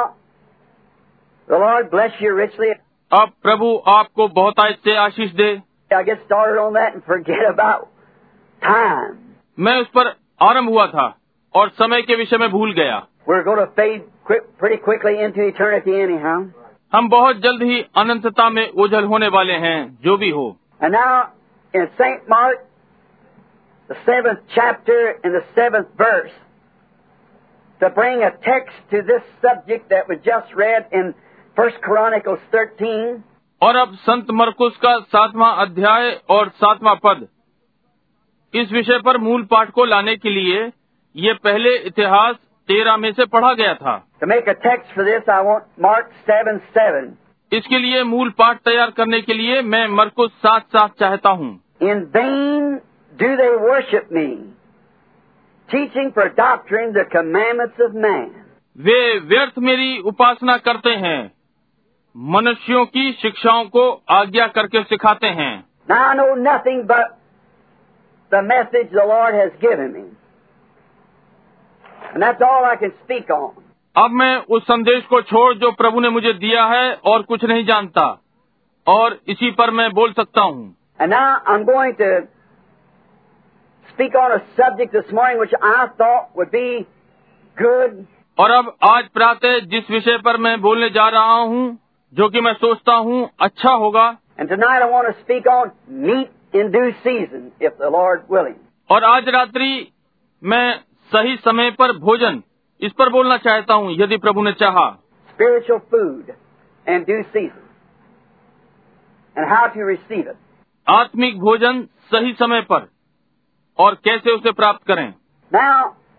the Lord bless you richly. अब प्रभु आपको बहुतायत से आशीष दे। I get started on that and forget about time. मैं उस पर आरंभ हुआ था और समय के विषय में भूल गया। We're going to fade quick, pretty quickly into eternity anyhow. हम बहुत जल्द ही अनंतता में ओझल होने वाले हैं, जो भी हो। And now, in Saint Mark, the seventh chapter and the seventh verse, to bring a text to this subject that was just read in First Chronicles thirteen. और अब संत मरकुस का सातवां अध्याय और सातवां पद इस विषय पर मूल पाठ को लाने के लिए ये पहले इतिहास तेरह में से पढ़ा गया था। To make a text for this, I want Mark seven seven. इसके लिए मूल पाठ तैयार करने के लिए मैं मरकुस सात सात चाहता हूँ। In vain do they worship me, teaching for doctrine the commandments of man. वे व्यर्थ मेरी उपासना करते हैं, मनुष्यों की शिक्षाओं को आज्ञा करके सिखाते हैं। Now I know nothing but the message the Lord has given me. And that's all I can speak on. अब मैं उस संदेश को छोड़ जो प्रभु ने मुझे दिया है और कुछ नहीं जानता, और इसी पर मैं बोल सकता हूँ। And now I'm going to speak on a subject this morning which I thought would be good. और अब आज प्रातः जिस विषय पर मैं बोलने जा रहा हूँ, जो कि मैं सोचता हूँ अच्छा होगा। And tonight I want to speak on meat in due season, if the Lord willing. और आज रात्रि मैं सही समय पर भोजन इस पर बोलना चाहता हूँ, यदि प्रभु ने चाहा। Spiritual food in due season. And how to receive it. आत्मिक भोजन सही समय पर और कैसे उसे प्राप्त करें। Now,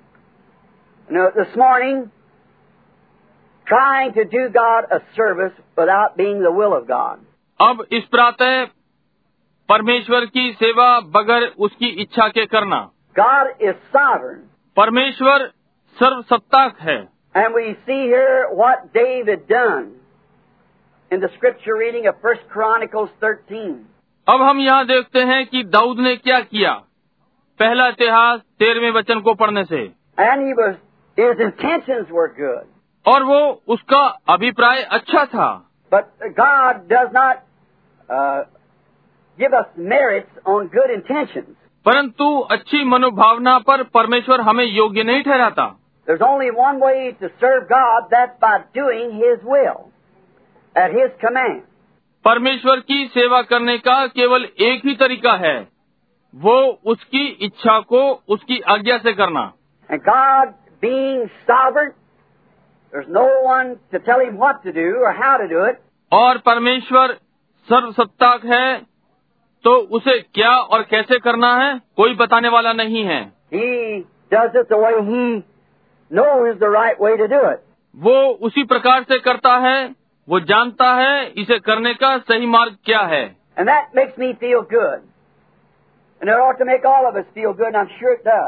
you know, this morning, trying to do God a service without being the will of God. अब इस प्रातः परमेश्वर की सेवा बगैर उसकी इच्छा के करना। God is sovereign. परमेश्वर सर्वसत्ताक है। And we see here what David done in the scripture reading of First Chronicles thirteen. अब हम यहाँ देखते हैं कि दाऊद ने क्या किया, पहला इतिहास तेरहवें वचन को पढ़ने से। And he was, his intentions were good. और वो उसका अभिप्राय अच्छा था। But God does not uh, give us merits on good intentions. परंतु अच्छी मनोभावना पर परमेश्वर हमें योग्य नहीं ठहराता। There's only one way to serve God, that's by doing His will, at His command. परमेश्वर की सेवा करने का केवल एक ही तरीका है, वो उसकी इच्छा को उसकी आज्ञा से करना। And God being sovereign, there's no one to tell Him what to do or how to do it. और परमेश्वर सर्वसत्ताक है, तो उसे क्या और कैसे करना है कोई बताने वाला नहीं है। He does it the way He knows the right way to do it. वो उसी प्रकार से करता है, वो जानता है इसे करने का सही मार्ग क्या है। And that makes me feel good. And it ought to make all of us feel good, and I'm sure it does.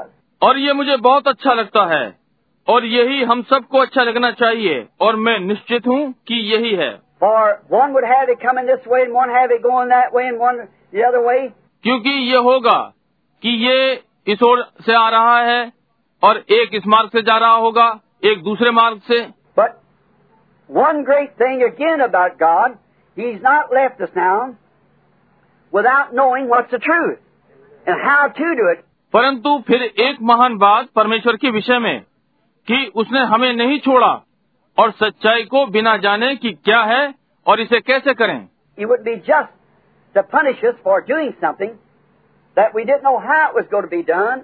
और ये मुझे बहुत अच्छा लगता है और यही हम सबको अच्छा लगना चाहिए और मैं निश्चित हूँ कि यही है। For one would have it coming this way and one have it going that way and one the other way. क्योंकि ये होगा कि ये इस ओर से आ रहा है और एक इस मार्ग से जा रहा होगा, एक दूसरे मार्ग से। But one great thing again about God, He's not left us now without knowing what's the truth and how to do it. परंतु फिर एक महान बात परमेश्वर के विषय में कि उसने हमें नहीं छोड़ा और सच्चाई को बिना जाने कि क्या है और इसे कैसे करें। He would be just to punish us for doing something that we didn't know how it was going to be done,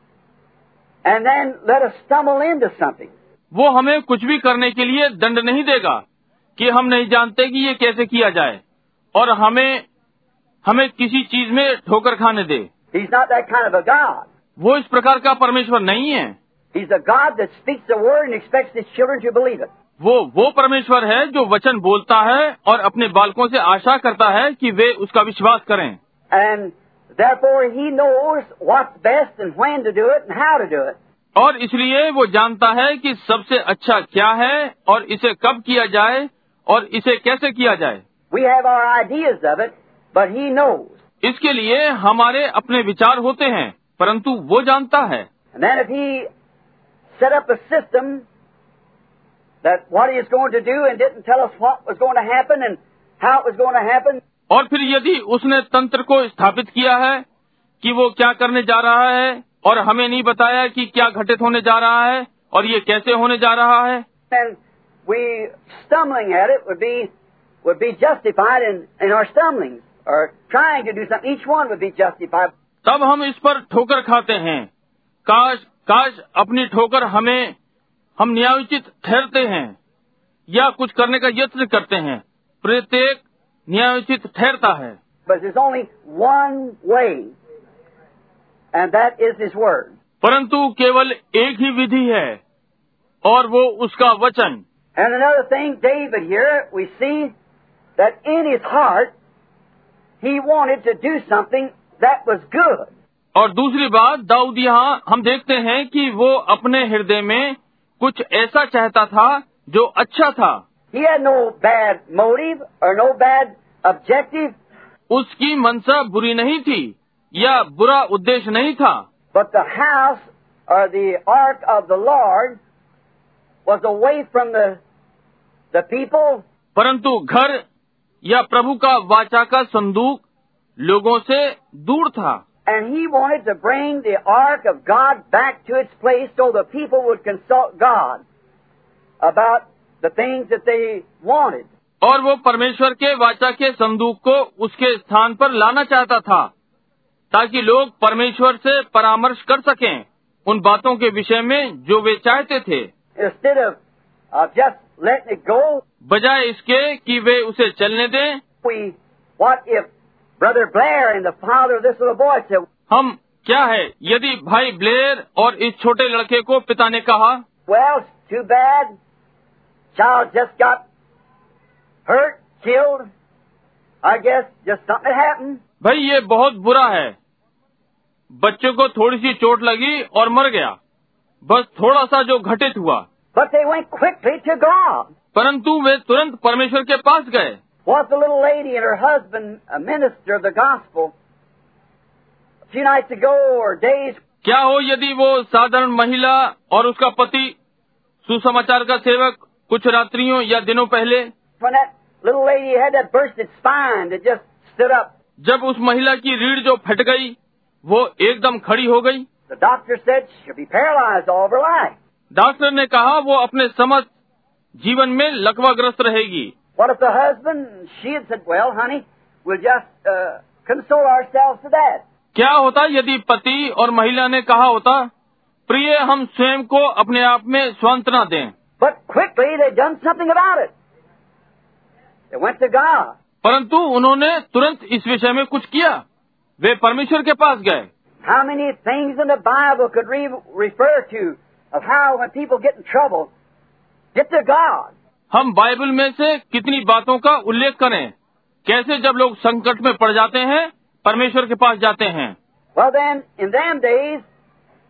and then let us stumble into something. वो हमें कुछ भी करने के लिए दंड नहीं देगा कि हम नहीं जानते कि ये कैसे किया जाए और हमें हमें किसी चीज में ठोकर खाने दे। He's not that kind of a God. वो इस प्रकार का परमेश्वर नहीं है। He's a God that speaks the word and expects His children to believe it. वो वो परमेश्वर है जो वचन बोलता है और अपने बालकों से आशा करता है कि वे उसका विश्वास करें। And therefore He knows what's best and when to do it and how to do it. और इसलिए वो जानता है कि सबसे अच्छा क्या है और इसे कब किया जाए और इसे कैसे किया जाए। We have our ideas of it, but He knows. इसके लिए हमारे अपने विचार होते हैं, परंतु वो जानता है। And then if He set up a system that what He is going to do and didn't tell us what was going to happen and how it was going to happen. और फिर यदि उसने तंत्र को स्थापित किया है कि वो क्या करने जा रहा है और हमें नहीं बताया कि क्या घटित होने जा रहा है और ये कैसे होने जा रहा है, And we stumbling at it would be would be justified in, in our stumblings or trying to do something. Each one would be justified. तब हम इस पर ठोकर खाते हैं। काश काश अपनी ठोकर हमें हम न्यायोचित ठहरते हैं या कुछ करने का यत्न करते हैं, प्रत्येक न्यायोचित ठहरता है। But there's only one way, and that is His word. परंतु केवल एक ही विधि है और वो उसका वचन। And another thing, David here, we see that in his heart he wanted to do something that was good. और दूसरी बात, दाऊद यहाँ हम देखते हैं कि वो अपने हृदय में कुछ ऐसा चाहता था जो अच्छा था। He had no bad motive or no bad objective. उसकी मनसा बुरी नहीं थी या बुरा उद्देश्य नहीं था। But the house or the ark of the Lord was away from the the people. परंतु घर या प्रभु का वाचा का संदूक लोगों से दूर था। And he wanted to bring the ark of God back to its place so the people would consult God about the things that they wanted. और वो परमेश्वर के वाचा के संदूक को उसके स्थान पर लाना चाहता था ताकि लोग परमेश्वर से परामर्श कर सकें उन बातों के विषय में जो वे चाहते थे, Instead of uh, just letting it go, बजाय इसके कि वे उसे चलने दें। we what if Brother Blair and the father of this little boy said, हम क्या है यदि भाई ब्लेयर और इस छोटे लड़के को पिता ने कहा, well, it's too bad, child just got hurt, killed, I guess just something happened. भाई ये बहुत बुरा है, बच्चे को थोड़ी सी चोट लगी और मर गया, बस थोड़ा सा जो घटित हुआ। But they went quickly to God. परंतु वे तुरंत परमेश्वर के पास गए। Was the little lady and her husband a minister of the gospel a few nights ago or days? क्या हो यदि वो साधारण महिला और उसका पति सुसमाचार का सेवक कुछ रात्रियों या दिनों पहले, When that little lady had that bursted spine that just stood up, जब उस महिला की रीढ़ जो फट गई वो एकदम खड़ी हो गई। the doctor said she'll be paralyzed all of her life. Doctor ने कहा वो अपने समस्त जीवन में लकवाग्रस्त रहेगी। What if the husband, she had said, well, honey, we'll just uh, console ourselves to that. क्या होता यदि पति और महिला ने कहा होता, प्रिय हम स्वयं को अपने आप में सांत्वना दें। But quickly they done something about it. They went to God. परंतु उन्होंने तुरंत इस विषय में कुछ किया, वे परमेश्वर के पास गए। How many things in the Bible could we refer to of how when people get in trouble, get to God. हम बाइबल में से कितनी बातों का उल्लेख करें, कैसे जब लोग संकट में पड़ जाते हैं परमेश्वर के पास जाते हैं। Well then, in them days,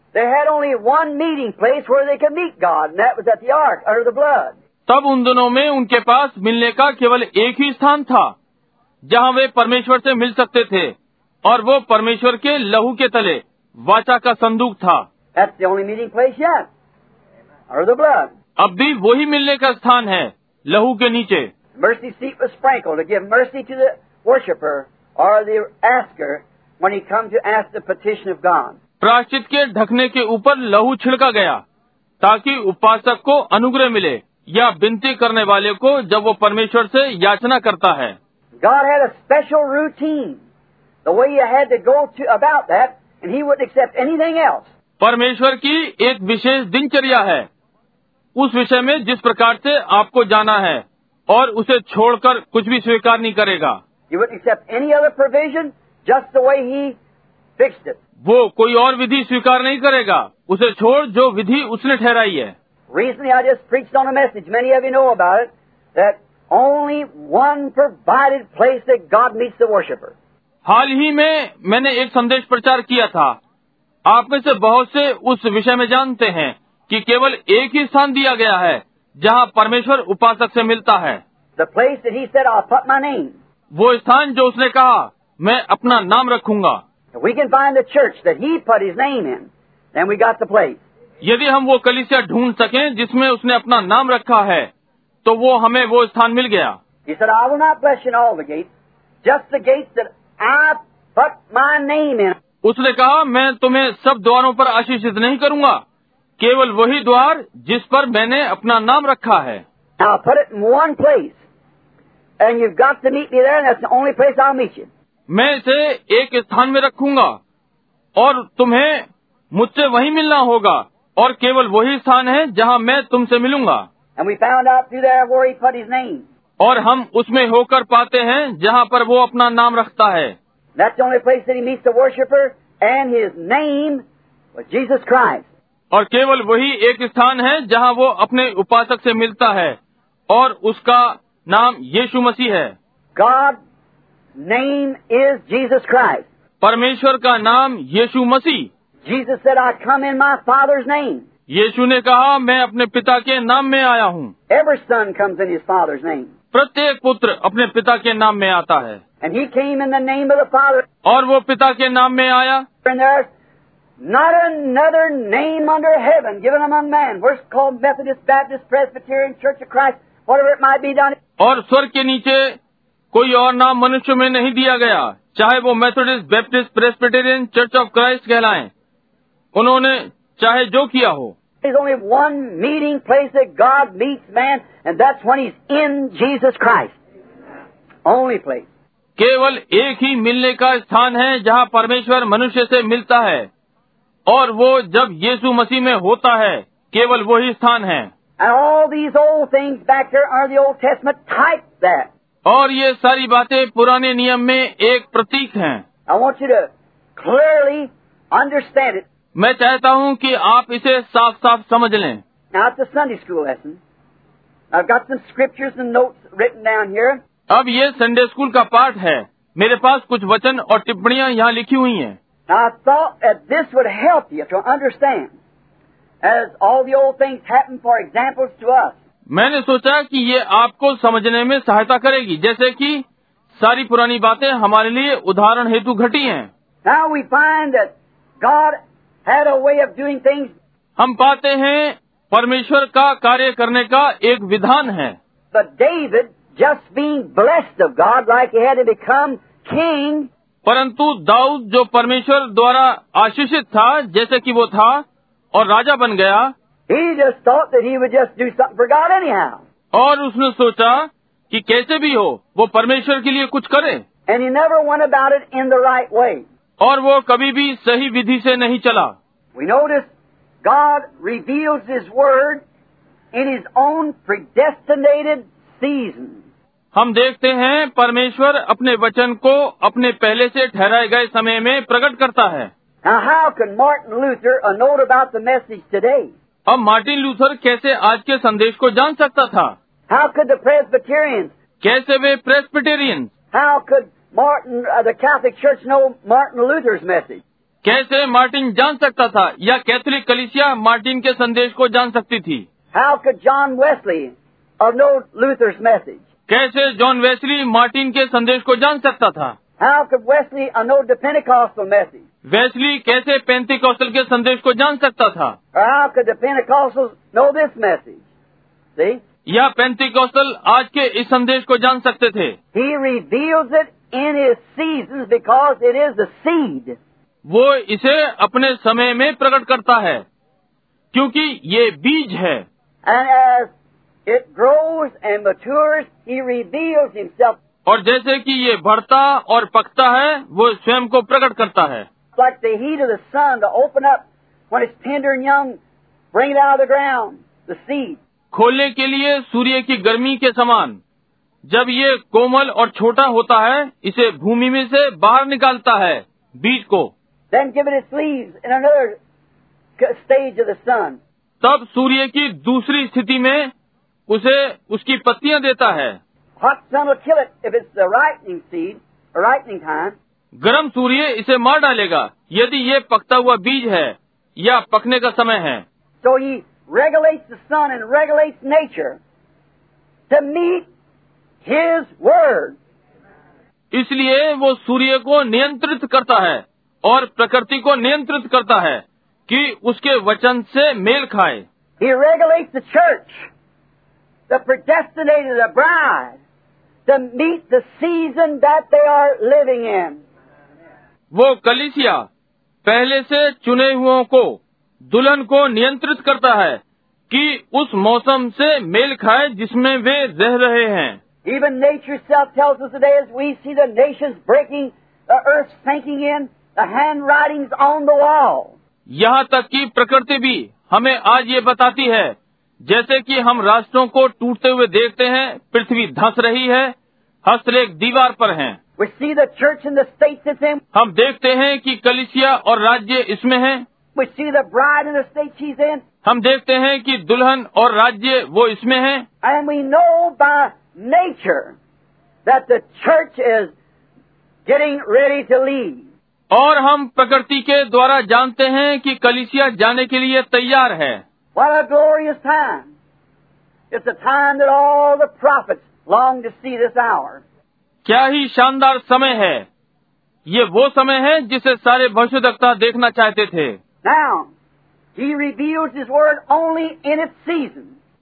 they had only one meeting place where they could meet God, and that was at the ark, under the blood. तब उन दिनों में उनके पास मिलने का केवल एक ही स्थान था जहां वे परमेश्वर से मिल सकते थे, और वो परमेश्वर के लहू के तले वाचा का संदूक था। That's the only meeting place yet, under the blood. अब भी वही मिलने का स्थान है, लहू के नीचे। Mercy seat was sprinkled to give mercy to the worshipper or the asker when he comes to ask the petition of God. प्रायश्चित के ढकने के ऊपर लहू छिड़का गया ताकि उपासक को अनुग्रह मिले या विनती करने वाले को जब वो परमेश्वर से याचना करता है। God had a special routine, the way you had to go to about that, and He wouldn't accept anything else. परमेश्वर की एक विशेष दिनचर्या है उस विषय में जिस प्रकार से आपको जाना है, और उसे छोड़कर कुछ भी स्वीकार नहीं करेगा। You wouldn't accept any other provision, just the way He fixed it. वो कोई और विधि स्वीकार नहीं करेगा, उसे छोड़ जो विधि उसने ठहराई है। Recently, I just preached on a message. Many of you know about it. That only one provided place that God meets the worshipper. हाल ही में मैंने एक संदेश प्रचार किया था। आप में से बहुत से उस विषय में जानते हैं कि केवल एक ही स्थान दिया गया है जहां परमेश्वर उपासक से मिलता है। The place that He said, I'll put my name. वो स्थान जो उसने कहा, मैं अपना नाम रखूंगा। If we can find the church that He put His name in, then we got the place. यदि हम वो कलीसिया ढूंढ सकें जिसमें उसने अपना नाम रखा है, तो वो हमें वो स्थान मिल गया। He said, I will not bless you in all the gates, just the gates that I put my name in. उसने कहा, मैं तुम्हें सब द्वारों पर आशीषित नहीं करूंगा, केवल वही द्वार जिस पर मैंने अपना नाम रखा है। Now I'll put it in one place, and you've got to meet me there, and that's the only place I'll meet you. मैं इसे एक स्थान में रखूंगा और तुम्हें मुझसे वहीं मिलना होगा, और केवल वही स्थान है जहां मैं तुमसे मिलूंगा। And we found out through there where He put His name. और हम उसमें होकर पाते हैं जहां पर वो अपना नाम रखता है। That's the only place that He meets the worshipper, and His name was Jesus Christ. और केवल वही एक स्थान है जहां वो अपने उपासक से मिलता है, और उसका नाम यीशु मसीह है। God's name is Jesus Christ. परमेश्वर का नाम यीशु मसीह। Jesus said, I come in my Father's name. यीशु ने कहा, मैं अपने पिता के नाम में आया हूँ। Every son comes in his Father's name. प्रत्येक पुत्र अपने पिता के नाम में आता है। And He came in the name of the Father. और वो पिता के नाम में आया। And there's not another name under heaven given among men. We're called Methodist, Baptist, Presbyterian, Church of Christ, whatever it might be done. और स्वर्ग के नीचे कोई और नाम मनुष्य में नहीं दिया गया, चाहे वो Methodist, Baptist, Presbyterian, Church of Christ कहलाएं। उन्होंने चाहे जो किया हो। There's only one meeting place that God meets man, and that's when He's in Jesus Christ. Only place. केवल एक ही मिलने का स्थान है जहां परमेश्वर मनुष्य से मिलता है, और वो जब यीशु मसीह में होता है, केवल वही स्थान है। And all these old things back there are the Old Testament type that. और ये सारी बातें पुराने नियम में एक प्रतीक हैं। I want you to clearly understand it. मैं चाहता हूँ कि आप इसे साफ साफ समझ लें। Now it's a Sunday school lesson. I've got some scriptures and notes written down here. अब ये संडे स्कूल का पाठ है। मेरे पास कुछ वचन और टिप्पणियां यहाँ लिखी हुई हैं। Now I thought that this would help you to understand, as all the old things happen for examples to us. मैंने सोचा कि ये आपको समझने में सहायता करेगी, जैसे कि सारी पुरानी बातें हमारे लिए उदाहरण हेतु घटी हैं। Now we find that God had a way of doing things. हम पाते हैं परमेश्वर का कार्य करने का एक विधान है। But David, just being blessed of God, like he had to become king. परंतु दाऊद जो परमेश्वर द्वारा आशीषित था, जैसे कि वो था और राजा बन गया, He just thought that he would just do something for God anyhow. और उसने सोचा कि कैसे भी हो वो परमेश्वर के लिए कुछ करे। And he never went about it in the right way. और वो कभी भी सही विधि से नहीं चला। We notice God reveals His Word in His own predestinated season. हम देखते हैं परमेश्वर अपने वचन को अपने पहले से ठहराए गए समय में प्रकट करता है। Now how could Martin Luther uh, note about the message today? अब मार्टिन लूथर कैसे आज के संदेश को जान सकता था? How could the Presbyterians? कैसे वे Presbyterian? How could Martin, uh, the Catholic Church know Martin Luther's message? कैसे मार्टिन जान सकता था या कैथोलिक कलीसिया मार्टिन के संदेश को जान सकती थी? How could John Wesley have known Luther's message? कैसे जॉन वेस्ली मार्टिन के संदेश को जान सकता था? How could Wesley have known the Pentecostal message? Wesley कैसे पेंतिकोस्टल के संदेश को जान सकता था? Or how could the Pentecostals know this message? See? या पेंतिकोस्टल आज के इस संदेश को जान सकते थे? He reveals it in his seasons because it is the seed. वो इसे अपने समय में प्रकट करता है क्योंकि ये बीज है। And as it grows and matures, he reveals himself. और जैसे कि ये बढ़ता और पकता है, वो स्वयं को प्रकट करता है। Like the heat of the sun to open up when it's tender and young, bring it out of the ground, the seed. खोलने के लिए सूर्य की गर्मी के समान, जब ये कोमल और छोटा होता है, इसे भूमि में से बाहर निकालता है, बीज को। Then give it its leaves in another stage of the sun. तब सूर्य की दूसरी स्थिति में उसे उसकी पत्तियां देता है। Hot sun will kill it if it's the ripening seed, or ripening time. गर्म सूर्य इसे मार डालेगा यदि ये पकता हुआ बीज है या पकने का समय है। So he regulates the sun and regulates nature to meet his word. इसलिए वो सूर्य को नियंत्रित करता है और प्रकृति को नियंत्रित करता है कि उसके वचन से मेल खाए। He regulates the church, the predestinated, the bride, to meet the season that they are living in. वो कलीसिया पहले से चुने हुओं को, दुल्हन को नियंत्रित करता है कि उस मौसम से मेल खाए जिसमें वे रह रहे हैं। Even nature itself tells us today as we see the nations breaking, the earth sinking in, the handwritings on the wall. यहाँ तक कि प्रकृति भी हमें आज ये बताती है, जैसे कि हम राष्ट्रों को टूटते हुए देखते हैं, पृथ्वी धंस रही है, हस्तलेख दीवार पर हैं। We see the church in the states it's in. हम देखते हैं कि कलीसिया और राज्य इसमें हैं। We see the bride in the state she's in. हम देखते हैं कि दुल्हन और राज्य वो इसमें हैं। And we know by nature that the church is getting ready to leave. और हम प्रकृति के द्वारा जानते हैं कि कलीसिया जाने के लिए तैयार है। What a glorious time! It's a time that all the prophets long to see this hour. क्या ही शानदार समय है! ये वो समय है जिसे सारे भविष्यद्वक्ता देखना चाहते थे। Now, he reveals his word only in its season.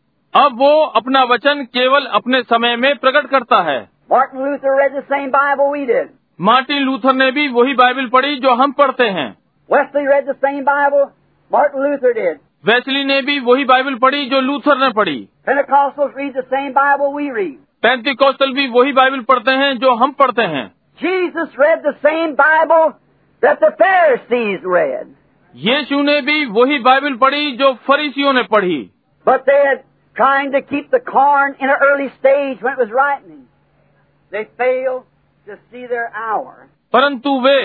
अब वो अपना वचन केवल अपने समय में प्रकट करता है। Martin Luther read the same Bible we did. Martin Luther ने भी वही बाइबल पढ़ी जो हम पढ़ते हैं। Wesley read the same Bible Martin Luther did. Wesley ने भी वही बाइबल पढ़ी जो लूथर ने पढ़ी। Pentecostals read the same Bible we read. पेंतिकोस्टल भी वही बाइबल पढ़ते हैं जो हम पढ़ते हैं। Jesus read the same Bible that the Pharisees read. यीशु ने भी वही बाइबल पढ़ी जो फरीसियों ने पढ़ी। But they had trying to keep the corn in an early stage when it was ripening. They failed to see their hour. परंतु वे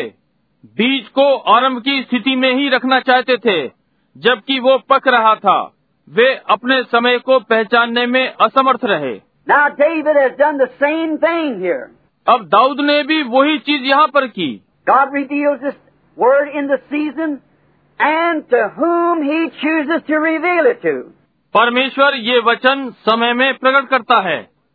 बीज को आरंभ की स्थिति में ही रखना चाहते थे, जबकि वो पक रहा था। वे अपने समय को पहचानने में असमर्थ रहे। Now David has done the same thing here. अब दाऊद ने भी वही चीज यहाँ पर की। God reveals this word in the season and to whom he chooses to reveal it to. परमेश्वर ये वचन समय में प्रकट करता है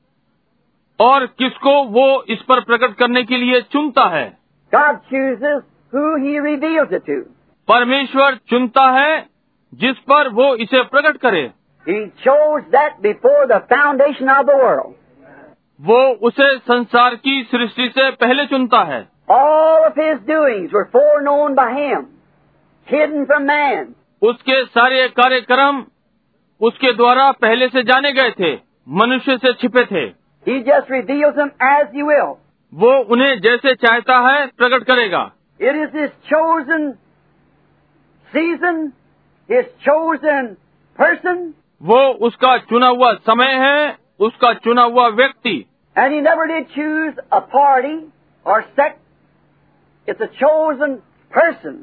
और किसको वो इस पर प्रकट करने के लिए चुनता है। God chooses who he reveals it to. परमेश्वर चुनता है जिस पर वो इसे प्रकट करे। He chose that before the foundation of the world. वो उसे संसार की सृष्टि से पहले चुनता है। All of his doings were foreknown by him, hidden from man. उसके सारे कार्यक्रम उसके द्वारा पहले से जाने गए थे, मनुष्य से छिपे थे। He just reveals them as he will. वो उन्हें जैसे चाहता है प्रकट करेगा। It is his chosen season, his chosen person. वो उसका चुना हुआ समय है, उसका चुना हुआ व्यक्ति। And he never did choose a party or sect. It's a chosen person.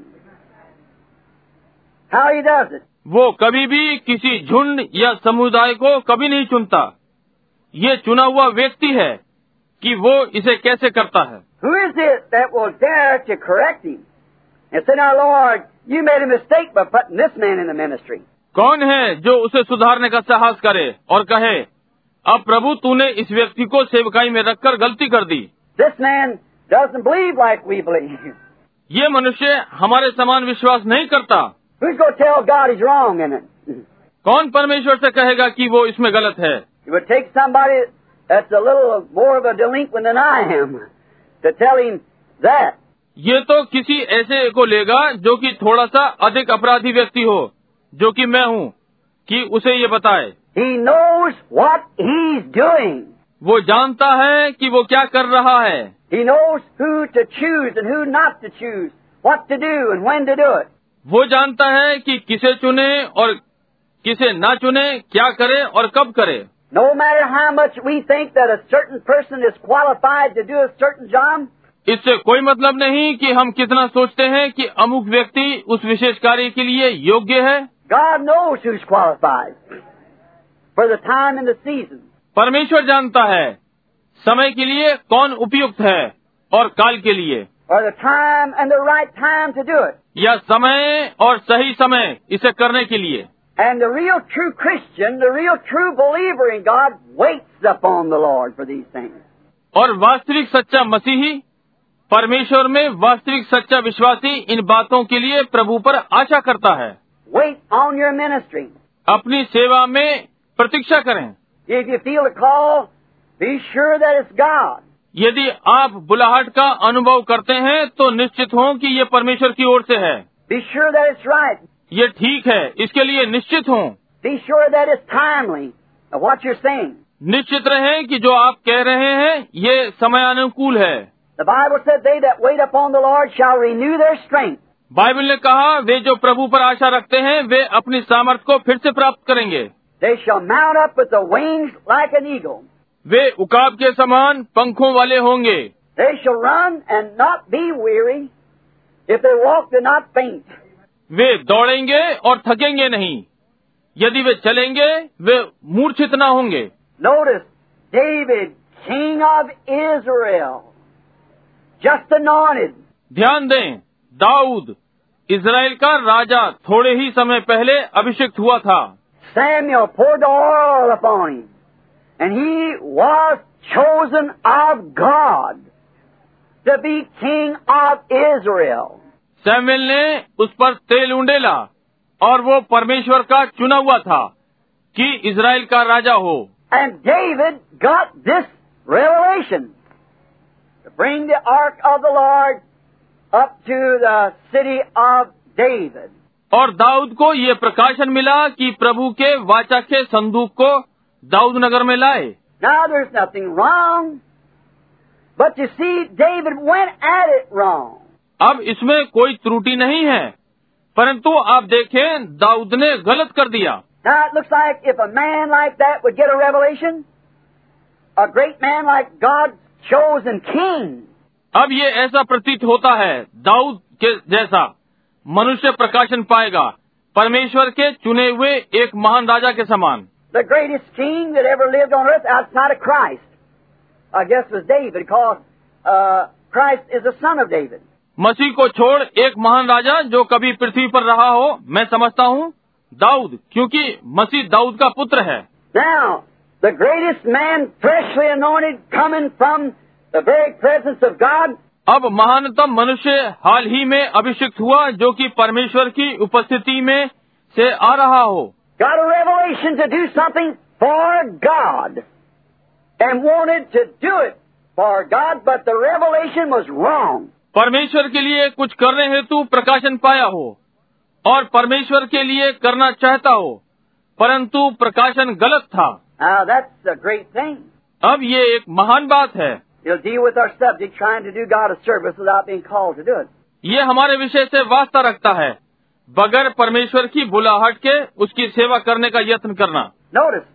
How he does it? वो कभी भी किसी झुंड या समुदाय को कभी नहीं चुनता। ये चुना हुआ व्यक्ति है कि वो इसे कैसे करता है। Who is it that will dare to correct him and say, "Now, Lord, you made a mistake by putting this man in the ministry." कौन है जो उसे सुधारने का साहस करे और कहे, अब प्रभु तूने इस व्यक्ति को सेवकाई में रखकर गलती कर दी। This man doesn't believe like we believe. ये मनुष्य हमारे समान विश्वास नहीं करता। Who's going to tell God he's wrong in it? कौन परमेश्वर से कहेगा कि वो इसमें गलत है? It would take somebody that's a little more of a delinquent than I am to tell him that. ये तो किसी ऐसे को लेगा जो कि थोड़ा सा अधिक अपराधी व्यक्ति हो, जो कि मैं हूँ, कि उसे ये बताए। He knows what he's doing. वो जानता है कि वो क्या कर रहा है। He knows who to choose and who not to choose, what to do and when to do it. वो जानता है कि किसे चुने और किसे ना चुने, क्या करे और कब करे। No matter how much we think that a certain person is qualified to do a certain job, इससे कोई मतलब नहीं कि हम कितना सोचते हैं कि अमुक व्यक्ति उस विशेष कार्य के लिए योग्य है। God knows who's qualified for the time and the season. परमेश्वर जानता है समय के लिए कौन उपयुक्त है और काल के लिए, Or the time and the right time to do it. या समय और सही समय इसे करने के लिए। And the real true Christian, the real true believer in God, waits upon the Lord for these things. और वास्तविक सच्चा मसीही परमेश्वर में वास्तविक सच्चा विश्वासी इन बातों के लिए प्रभु पर आशा करता है। Wait on your ministry. अपनी सेवा में प्रतीक्षा करें। If you feel a call, be sure that it's God. यदि आप बुलाहट का अनुभव करते हैं तो निश्चित हों कि ये परमेश्वर की ओर से है। Be sure that it's right. ये ठीक है, इसके लिए निश्चित हों। Be sure that it's timely of what you're saying. निश्चित रहें कि जो आप कह रहे हैं ये समयानुकूल है। The Bible said, "They that wait upon the Lord shall renew their strength." Bible ने कहा, वे जो प्रभु पर आशा रखते हैं वे अपनी सामर्थ को फिर से प्राप्त करेंगे। They shall mount up with the wings like an eagle. वे उकाब के समान पंखों वाले होंगे। They shall run and not be weary. If they walk, do not faint. वे दौड़ेंगे और थकेंगे नहीं। यदि वे चलेंगे वे मूर्छित न होंगे। Notice, David, king of Israel, just anointed. ध्यान दें, दाऊद इज़राइल का राजा थोड़े ही समय पहले अभिषिक्त हुआ था। Samuel poured oil upon him, and he was chosen of God to be king of Israel. Samuel ने उस पर तेल उंडेला और वो परमेश्वर का चुना हुआ था कि इज़राइल का राजा हो। And David got this revelation to bring the ark of the Lord up to the city of David. और दाऊद को ये प्रकाशन मिला कि प्रभु के वाचा के संदूक को दाऊद नगर में लाए। Now there's nothing wrong, but you see, David went at it wrong. अब इसमें कोई त्रुटि नहीं है, परंतु आप देखें दाऊद ने गलत कर दिया। Now it looks like if a man like that would get a revelation, a great man like God's chosen king. अब ये ऐसा प्रतीत होता है, दाऊद के जैसा मनुष्य प्रकाशन पाएगा परमेश्वर के चुने हुए एक महान राजा के समान। The greatest king that ever lived on earth outside of Christ, I guess, was David, because uh, Christ is the son of David. मसीह को छोड़ एक महान राजा जो कभी पृथ्वी पर रहा हो, मैं समझता हूँ दाऊद, क्योंकि मसीह दाऊद का पुत्र है। Now, the greatest man freshly anointed coming from the very presence of God. अब महानतम मनुष्य हाल ही में अभिषिक्त हुआ जो कि परमेश्वर की उपस्थिति में से आ रहा हो। Got a revelation to do something for God and wanted to do it for God, but the revelation was wrong. परमेश्वर के लिए कुछ करने हेतु प्रकाशन पाया हो और परमेश्वर के लिए करना चाहता हो, परंतु प्रकाशन गलत था। Now that's a great thing. अब ये एक महान बात है। It'll deal with our subject, trying to do God a service without being called to do it. ये हमारे विषय से वास्ता रखता है, बगैर परमेश्वर की बुलाहट के उसकी सेवा करने का यत्न करना। Notice,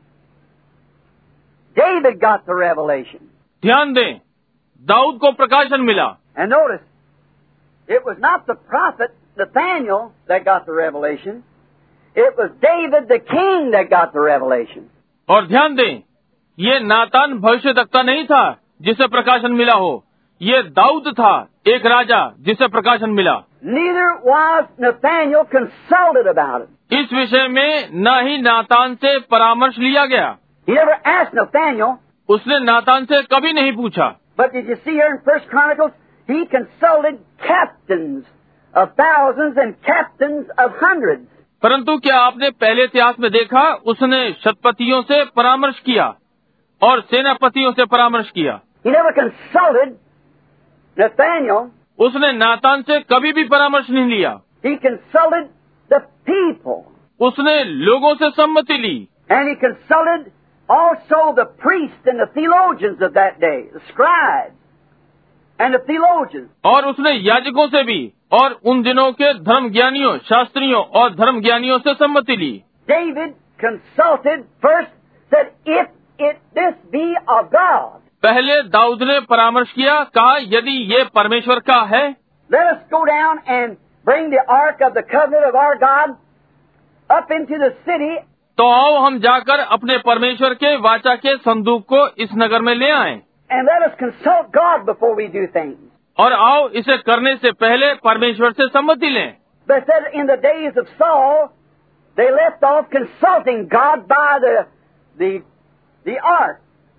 David got the revelation. ध्यान दें, दाऊद को प्रकाशन मिला। And notice, it was not the prophet Nathaniel that got the revelation. It was David the king that got the revelation. और ध्यान दें, ये नातान भविष्यद्वक्ता नहीं था जिसे प्रकाशन मिला हो, ये दाऊद था, एक राजा जिसे प्रकाशन मिला। Neither was Nathaniel consulted about it. इस विषय में न ही नातान से परामर्श लिया गया। He never asked Nathaniel, उसने नातान से कभी नहीं पूछा। but did you see here in First Chronicles, he consulted captains of thousands and captains of hundreds. परंतु क्या आपने पहले इतिहास में देखा, उसने शतपतियों से परामर्श किया और सेनापतियों से परामर्श किया। He never consulted Nathaniel. उसने नातान से कभी भी परामर्श नहीं लिया। He consulted the people. उसने लोगों से सम्मति ली। And he consulted also the priests and the theologians of that day, the scribes and the theologians. और उसने याजकों से भी और उन दिनों के धर्म ज्ञानियों, शास्त्रियों और धर्म ज्ञानियों से सम्मति ली। David consulted first, said, if it this be of God. पहले दाऊद ने परामर्श किया, कहा यदि ये परमेश्वर का है, let us go down and bring the ark of the covenant of our God up into the city. तो आओ हम जाकर अपने परमेश्वर के वाचा के संदूक को इस नगर में ले आएं। And let us consult God before we do things. और आओ इसे करने से पहले परमेश्वर से सम्मति लें। They said in the days of Saul, they left off consulting God by the the the ark,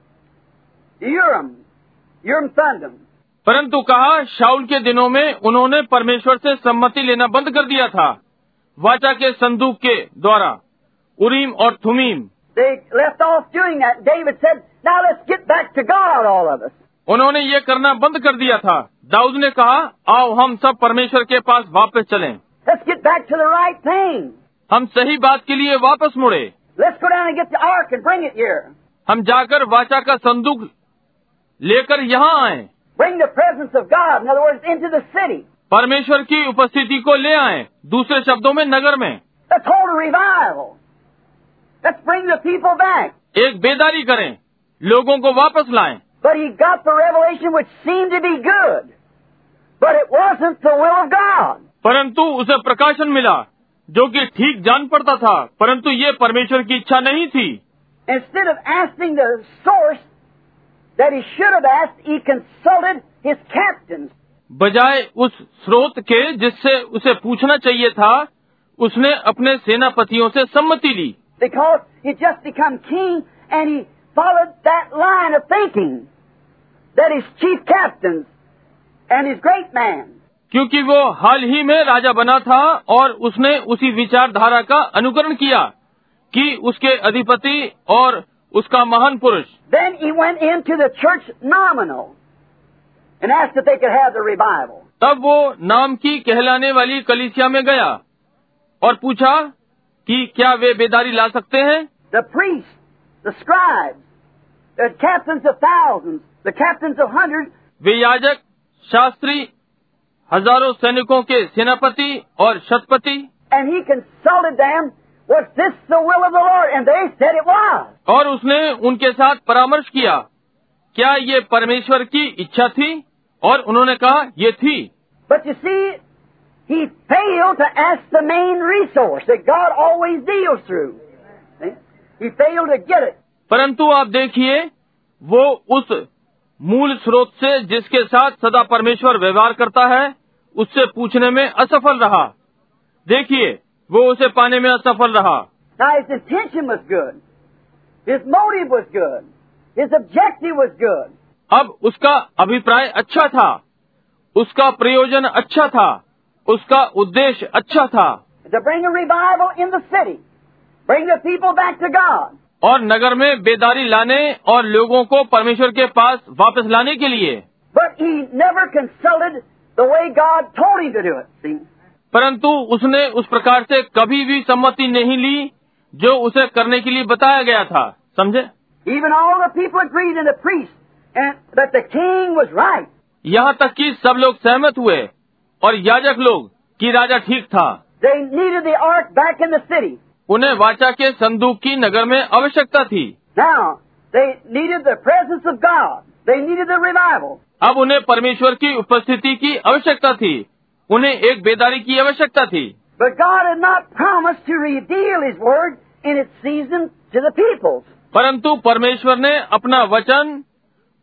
the Urim, Urim Thummim. परंतु कहा शाऊल के दिनों में उन्होंने परमेश्वर से सम्मति लेना बंद कर दिया था, वाचा के संदूक के द्वारा, उरीम और थुमीम। They left off doing that. David said, now let's get back to God, all of us. उन्होंने ये करना बंद कर दिया था। दाऊद ने कहा, आओ हम सब परमेश्वर के पास वापस चलें। Let's get back to the right thing. हम सही बात के लिए वापस मुड़े। Let's go down and get the ark and bring it here. हम जाकर वाचा का संदूक लेकर यहाँ आए। Bring the presence of God, in other words, into the city. परमेश्वर की उपस्थिति को ले आए, दूसरे शब्दों में नगर में। Let's hold a revival. Let's bring the people back. एक बेदारी करें, लोगों को वापस लाएं। But he got the revelation which seemed to be good, but it wasn't the will of God. परंतु उसे प्रकाशन मिला जो कि ठीक जान पड़ता था, परंतु ये परमेश्वर की इच्छा नहीं थी। Instead of asking the source that he should have asked, he consulted his captains. बजाय उस स्रोत के जिससे उसे पूछना चाहिए था, उसने अपने सेनापतियों से सम्मति ली। Because he just become king and he followed that line of thinking that his chief captains and his great man. क्योंकि वो हाल ही में राजा बना था और उसने उसी विचारधारा का अनुकरण किया कि उसके अधिपति और उसका महान पुरुष। Then he went into the church nominal and asked if they could have the revival. तब वो नाम की कहलाने वाली कलीसिया में गया और पूछा कि क्या वे बेदारी ला सकते हैं। The priests, the scribes, the captains of thousands, the captains of hundreds. वे याजक, शास्त्री, हजारों सैनिकों के सेनापति और शतपति। And he consulted them, was this the will of the Lord? And they said it was. और उसने उनके साथ परामर्श किया, क्या ये परमेश्वर की इच्छा थी? और उन्होंने कहा ये थी। But you see, he failed to ask the main resource that God always deals through. See? He failed to get it. परंतु आप देखिए, वो उस मूल स्रोत से जिसके साथ सदा परमेश्वर व्यवहार करता है, उससे पूछने में असफल रहा। देखिए, वो उसे पाने में असफल रहा। Now his intention was good. His motive was good. His objective was good. अब उसका अभिप्राय अच्छा था, उसका प्रयोजन अच्छा था, उसका उद्देश्य अच्छा था। To bring a revival in the city. Bring the people back to God. और नगर में बेदारी लाने और लोगों को परमेश्वर के पास वापस लाने के लिए। But he never consulted the way God told him to do it. See? परंतु उसने उस प्रकार से कभी भी सम्मति नहीं ली जो उसे करने के लिए बताया गया था। समझे? Even all the people agreed in the priests and that the king was right. यहाँ तक कि सब लोग सहमत हुए और याजक लोग कि राजा ठीक था। They needed the ark back in the city. उन्हें वाचा के संदूक की नगर में आवश्यकता थी। Now they needed the presence of God. They needed the revival. अब उन्हें परमेश्वर की उपस्थिति की आवश्यकता थी, उन्हें एक बेदारी की आवश्यकता थी। But God had not promised to reveal His word in its season to the peoples. परंतु परमेश्वर ने अपना वचन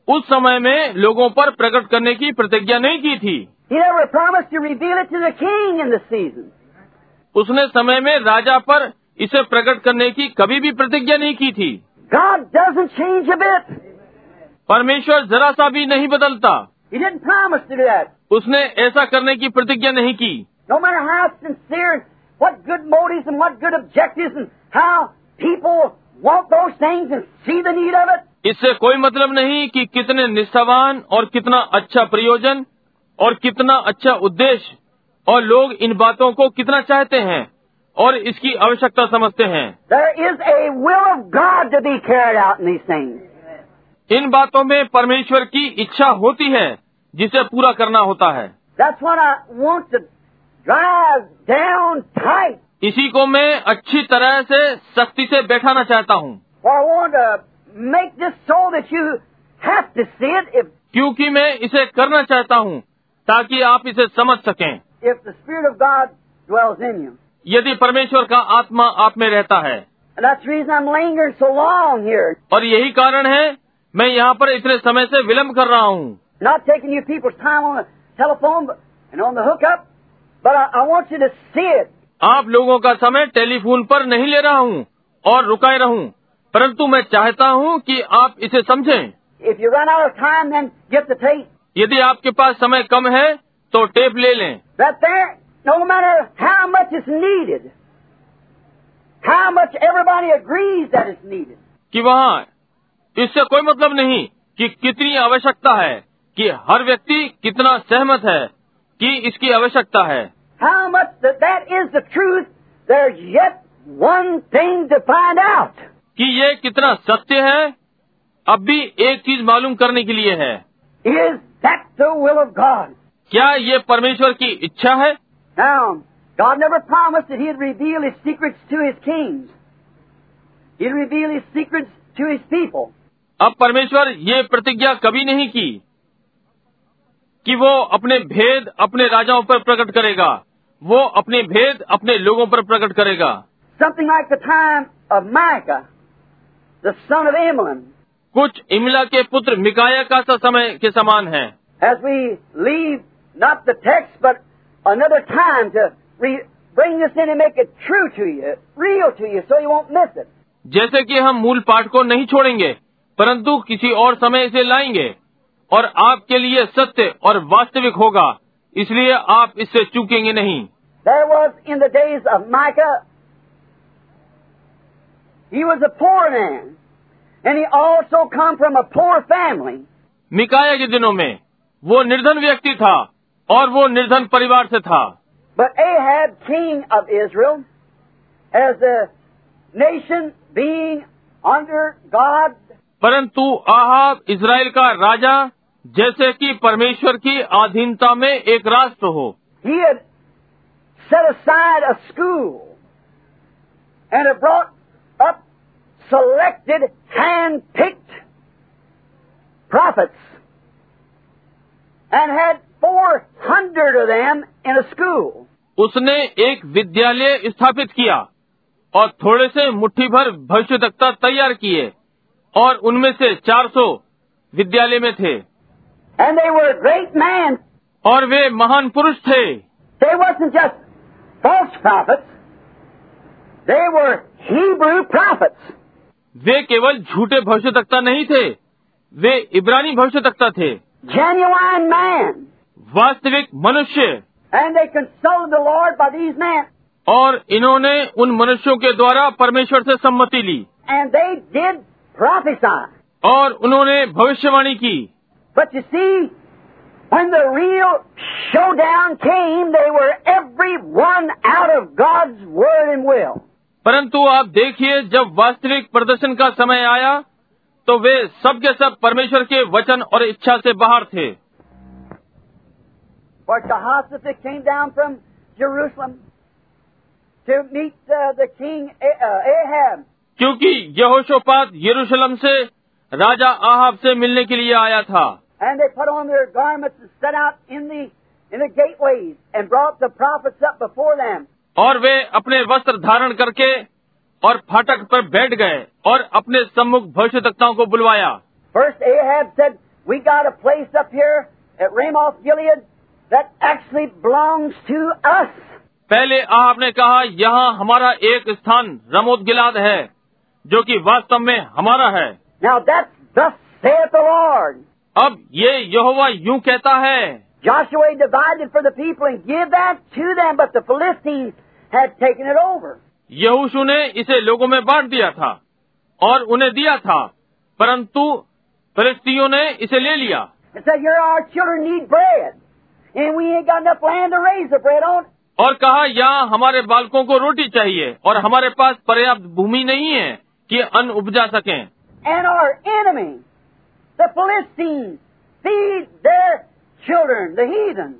उस समय में लोगों पर प्रकट करने की प्रतिज्ञा नहीं की थी। He never promised to reveal it to the king in the season. उसने समय में राजा पर इसे प्रकट करने की कभी भी प्रतिज्ञा नहीं की थी। God doesn't change a bit. परमेश्वर जरा सा भी नहीं बदलता। He didn't promise to do that. उसने ऐसा करने की प्रतिज्ञा नहीं की। No matter how sincere, what good motives and what good objectives and how people want those things and see the need of it. इससे कोई मतलब नहीं कि कितने निष्ठावान और कितना अच्छा प्रयोजन और कितना अच्छा उद्देश्य और लोग इन बातों को कितना चाहते हैं और इसकी आवश्यकता समझते हैं। There is a will of God to be carried out in these things. इन बातों में परमेश्वर की इच्छा होती है जिसे पूरा करना होता है। That's what I want to drive down tight. इसी को मैं अच्छी तरह से सख्ती से बैठाना चाहता हूँ। For I want to make this so that you have to see it. If क्योंकि मैं इसे करना चाहता हूँ ताकि आप इसे समझ सकें। if the Spirit of God dwells in you. यदि परमेश्वर का आत्मा आप में रहता है। And that's the reason I'm lingering so long here. और यही कारण है मैं यहाँ पर इतने समय से विलम्ब कर रहा हूँ। Not taking you people's time on the telephone but, and on the hookup, but I, I want you to see it. आप लोगों का समय टेलीफोन पर नहीं ले रहा हूँ और रुकाए रहूं, परंतु मैं चाहता हूँ कि आप इसे समझें। If you run out of time, then get the tape. यदि आपके पास समय कम है तो टेप ले लें। That there, no matter how much is needed, how much everybody agrees that it's needed. कि वहाँ इससे कोई मतलब नहीं कि कितनी आवश्यकता है, कि हर व्यक्ति कितना सहमत है कि इसकी आवश्यकता है। How much that that is the truth, there's yet one thing to find out. कि ये कितना सत्य है, अब भी एक चीज मालूम करने के लिए है। Is that the will of God? क्या ये परमेश्वर की इच्छा है? Now, God never promised that He'd reveal His secrets to His kings. He'd reveal His secrets to His people. अब परमेश्वर ये प्रतिज्ञा कभी नहीं की कि वो अपने भेद अपने राजाओं पर प्रकट करेगा, वो अपने भेद अपने लोगों पर प्रकट करेगा। Something like the time of Micah, the son of Imlan. कुछ इमला के पुत्र मिकाया का सा समय के समान है। As we leave not the text but another time to re- bring this in and make it true to you, real to you, so you won't miss it. जैसे कि हम मूल पाठ को नहीं छोड़ेंगे, परंतु किसी और समय इसे लाएंगे और आपके लिए सत्य और वास्तविक होगा, इसलिए आप इससे चूकेंगे नहीं। There was in the days of Micah, he was a poor man, and he also come from a poor family. मिकाया के दिनों में वो निर्धन व्यक्ति था और वो निर्धन परिवार से था। But Ahab, king of Israel, as the nation being under God, परंतु आहाब इज़राइल का राजा जैसे कि परमेश्वर की अधीनता में एक राष्ट्र हो, he had set aside a school and had brought up selected, hand-picked prophets and had four hundred of them in a school. उसने एक विद्यालय स्थापित किया और थोड़े से मुट्ठी भर भविष्यद्वक्ता तैयार किए और उनमें से चार सौ विद्यालय में थे। And they were great men. और वे महान पुरुष थे। They wasn't just false prophets. They were Hebrew prophets. वे केवल झूठे भविष्यद्वक्ता नहीं थे, वे इब्रानी भविष्यद्वक्ता थे। Genuine man. वास्तविक मनुष्य। And they consulted the Lord by these men. और इन्होंने उन मनुष्यों के द्वारा परमेश्वर से सम्मति ली। And they did prophesy. और उन्होंने भविष्यवाणी की। But you see, when the real showdown came, they were every one out of God's word and will. परंतु आप देखिए, जब वास्तविक प्रदर्शन का समय आया तो वे सब के सब परमेश्वर के वचन और इच्छा से बाहर थे। For Jehoshaphat came down from Jerusalem to meet uh, the king uh, Ahab. क्योंकि यहोशापात यरूशलेम से राजा आहाब से मिलने के लिए आया था। And they put on their garments and set out in the in the gateways and brought the prophets up before them. और वे अपने वस्त्र धारण करके और फाटक पर बैठ गए और अपने सम्मुख भविष्यद्वक्ताओं को बुलवाया। First Ahab said, we got a place up here at Ramoth Gilead that actually belongs to us. पहले आपने कहा यहाँ हमारा एक स्थान रमोत गिलाद है जो कि वास्तव में हमारा है. Now that's thus saith the Lord. अब ये यहोवा यूं कहता है. Joshua divided for the people and gave that to them, but the Philistines had taken it over. यहोशू ने इसे लोगों में बांट दिया था और उन्हें दिया था, परंतु फिलिस्तीयों ने इसे ले लिया. And said, "Here our children need bread, and we ain't got enough land to raise the bread on." और कहा यहाँ हमारे बालकों को रोटी चाहिए और हमारे पास पर्याप्त भूमि नहीं है कि अन्न उपजा सकें. And our enemy, the Philistines, feed their children, the heathen,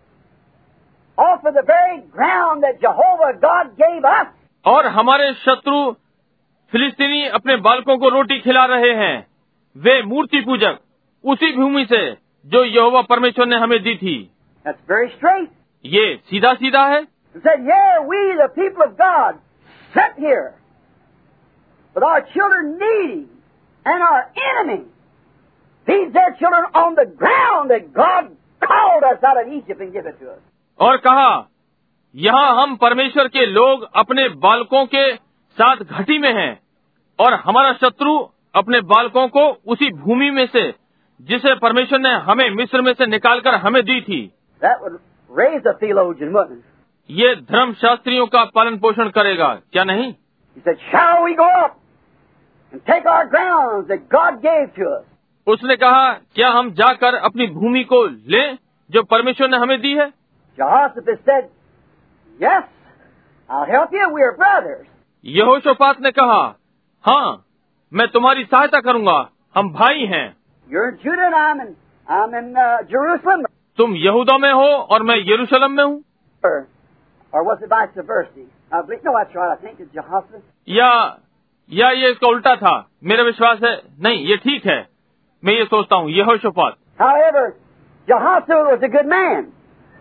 off of the very ground that Jehovah God gave us. और हमारे शत्रु फिलिस्तीनी अपने बालकों को रोटी खिला रहे हैं, वे मूर्ति पूजक, उसी भूमि से जो यहोवा परमेश्वर ने हमें दी थी. That's very straight. ये सीधा सीधा है. It said, "Yeah, we, the people of God, sit here with our children needy, and our enemy feeds their children on the ground that God called us out of Egypt and gave it to us." और कहा यहाँ हम परमेश्वर के लोग अपने बालकों के साथ घटी में हैं और हमारा शत्रु अपने बालकों को उसी भूमि में से जिसे परमेश्वर ने हमें मिस्र में से निकालकर हमें दी थी. That would raise a theologian, wouldn't it? ये धर्म शास्त्रियों का पालन पोषण करेगा, क्या नहीं? He said, "Shall we go up and take our grounds that God gave to us?" उसने कहा क्या हम जाकर अपनी भूमि को लें जो परमेश्वर ने हमें दी है? Jehoshaphat said, "Yes, I'll help you. We're brothers." यहोशापात ने कहा हाँ, मैं तुम्हारी सहायता करूंगा, हम भाई हैं. You're in Judah and I'm in, I'm in uh, Jerusalem. तुम यहूदा में हो और मैं यरूशलेम में हूँ. Or, or was it vice versa? I believe, no, that's right. I think it's Jehoshaphat. या या ये इसका उल्टा था. मेरा विश्वास है नहीं, ये ठीक है. मैं ये सोचता हूँ यहोशापात. However, Jehoshaphat was a good man,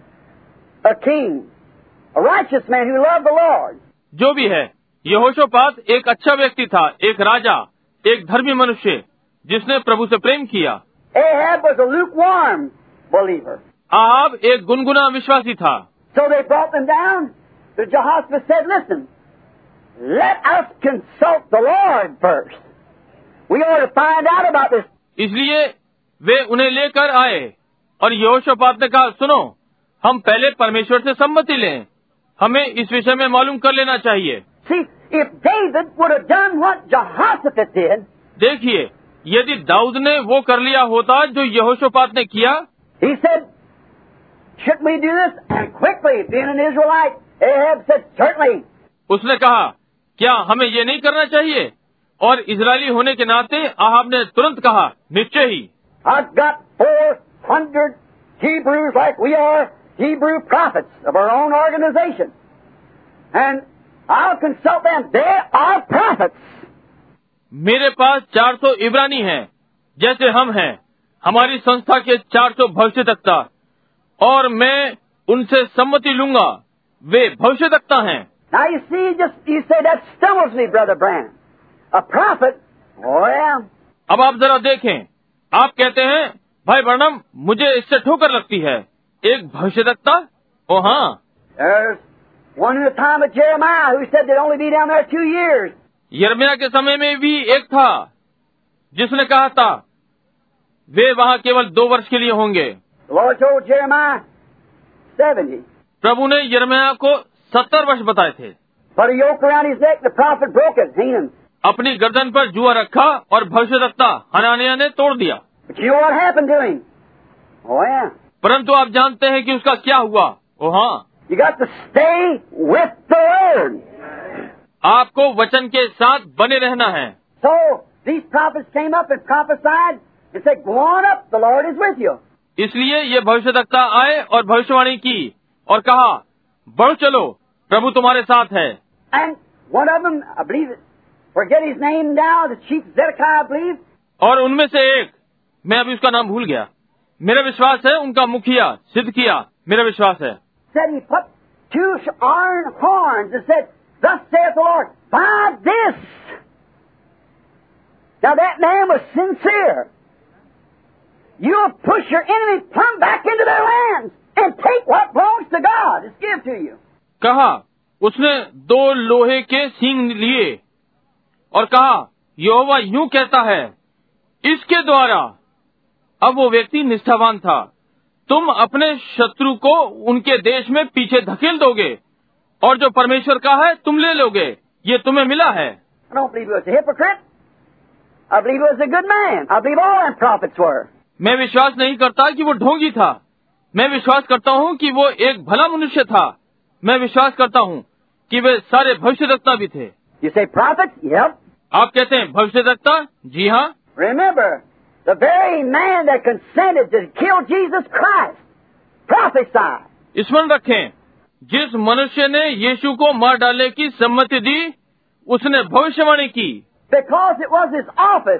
a king, a righteous man who loved the Lord. जो भी है, यहोशापात एक अच्छा व्यक्ति था, एक राजा, एक धर्मी मनुष्य जिसने प्रभु से प्रेम किया. Ahab was a lukewarm believer. Ahab एक गुनगुना विश्वासी था. So they brought them down. The Jehoshaphat said, "Listen, let us consult the Lord first. We ought to find out about this." इसलिए वे उन्हें लेकर आए और यहोशापात ने कहा सुनो, हम पहले परमेश्वर से सम्मति लें, हमें इस विषय में मालूम कर लेना चाहिए. See, if David would have done what Jehoshaphat did, देखिए, यदि दाऊद ने वो कर लिया होता जो यहोशापात ने किया, he said, "Shouldn't we do this?" And quickly, being an Israelite, Ahab said, "Certainly." उसने कहा क्या हमें ये नहीं करना चाहिए? और इजरायली होने के नाते आहाब ने तुरंत कहा निश्चय ही. I've got four hundred Hebrews like we are Hebrew prophets of our own organization. And I'll consult them. They are prophets. मेरे पास चार सौ इब्रानी हैं, जैसे हम हैं, हमारी संस्था के चार सौ भविष्यद्वक्ता, और मैं उनसे सम्मति लूंगा, वे भविष्यद्वक्ता हैं. Now you see, just you say that stumbles me, Brother Branham. A prophet? Oh yeah. अब आप जरा देखें, आप कहते हैं भाई ब्रैनम मुझे इससे ठोकर लगती है. एक भविष्यद्वक्ता? ओ हाँ. There's one in the time of Jeremiah who said they'd only be down there two years. यिर्मयाह के समय में भी एक था जिसने कहा था वे वहाँ केवल दो वर्ष के लिए होंगे. The Lord told Jeremiah seventy. प्रभु ने यिर्मयाह को सत्तर वर्ष बताए थे. Put a yoke around his neck, the prophet broke it, Hanan. अपनी गर्दन पर जुआ रखा और भविष्यद्वक्ता हनानिया ने तोड़ दिया. But you know what happened to him? Oh yeah. परंतु आप जानते हैं कि उसका क्या हुआ? ओ हाँ. You got to stay with the Word. आपको वचन के साथ बने रहना है. So these prophets came up and prophesied and said, "Go on up, the Lord is with you." इसलिए ये भविष्यद्वक्ता आए और भविष्यवाणी की और कहा बढ़ चलो, प्रभु तुम्हारे साथ है. And one of them, I believe, forget his name now, the chief Zedekiah, I believe. और उनमें से एक, मैं अभी उसका नाम भूल गया, मेरा विश्वास है उनका मुखिया सिद्ध किया, मेरा विश्वास है. Said he put two iron horns and said, "Thus saith the Lord, by this." Now that man was sincere. you'll push your enemy plumb back into their lands and take what belongs to God. It's given to you. कहा, उसने दो लोहे के सींग लिए और कहा, यहोवा यूं कहता है, इसके द्वारा, अब वो व्यक्ति निष्ठावान था, तुम अपने शत्रु को उनके देश में पीछे धकेल दोगे और जो परमेश्वर का है तुम ले लोगे, ये तुम्हें मिला है। I don't believe he was a hypocrite. I believe he was a good man. I believe all them prophets were. मैं विश्वास नहीं करता कि वो ढोंगी था। मैं विश्वास करता हूँ कि वो एक भला मनुष्य था। मैं विश्वास करता हूँ कि वे सारे भविष्यद्वक्ता भी थे। You say prophets? Yep. आप कहते हैं भविष्यद्वक्ता? जी हाँ। Remember, the very man that consented to kill Jesus Christ prophesied. स्मरण रखें, जिस मनुष्य ने यीशु को मार डालने की सम्मति दी, उसने भविष्यवाणी की। Because it was his office.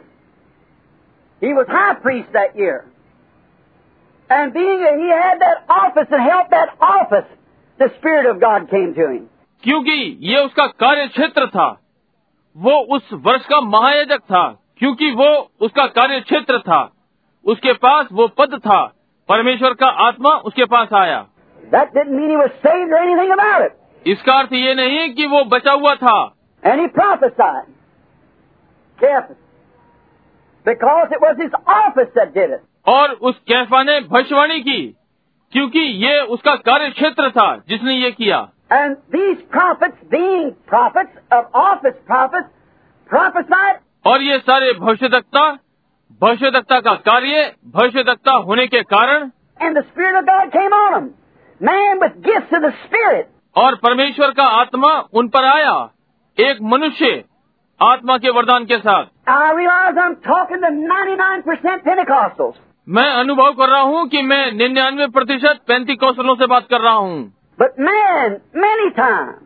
He was high priest that year. And being that he had that office and held that office, the Spirit of God came to him. क्योंकि ये उसका कार्य क्षेत्र था, वो उस वर्ष का महायाजक था, क्योंकि वो उसका कार्य क्षेत्र था, उसके पास वो पद था, परमेश्वर का आत्मा उसके पास आया। That didn't mean he was saved or anything about it. इसका अर्थ ये नहीं कि वो बचा हुआ था। And he prophesied. Caiaphas. Because it was his office that did it. और उस कैफा ने भविष्यवाणी की, क्योंकि ये उसका कार्य क्षेत्र था जिसने ये किया। And these prophets, being prophets of office prophets, prophesied. और ये सारे भविष्यद्वक्ता, भविष्यद्वक्ता का कार्य भविष्यद्वक्ता होने के कारण, And the Spirit of God came on them. Man with gifts of the Spirit. और परमेश्वर का आत्मा उन पर आया, एक मनुष्य आत्मा के वरदान के साथ। I realize I'm talking to ninety-nine percent Pentecostals. मैं अनुभव कर रहा हूँ कि मैं निन्यानवे प्रतिशत पेंतीकोस्तलों से बात कर रहा हूँ। But man, many times,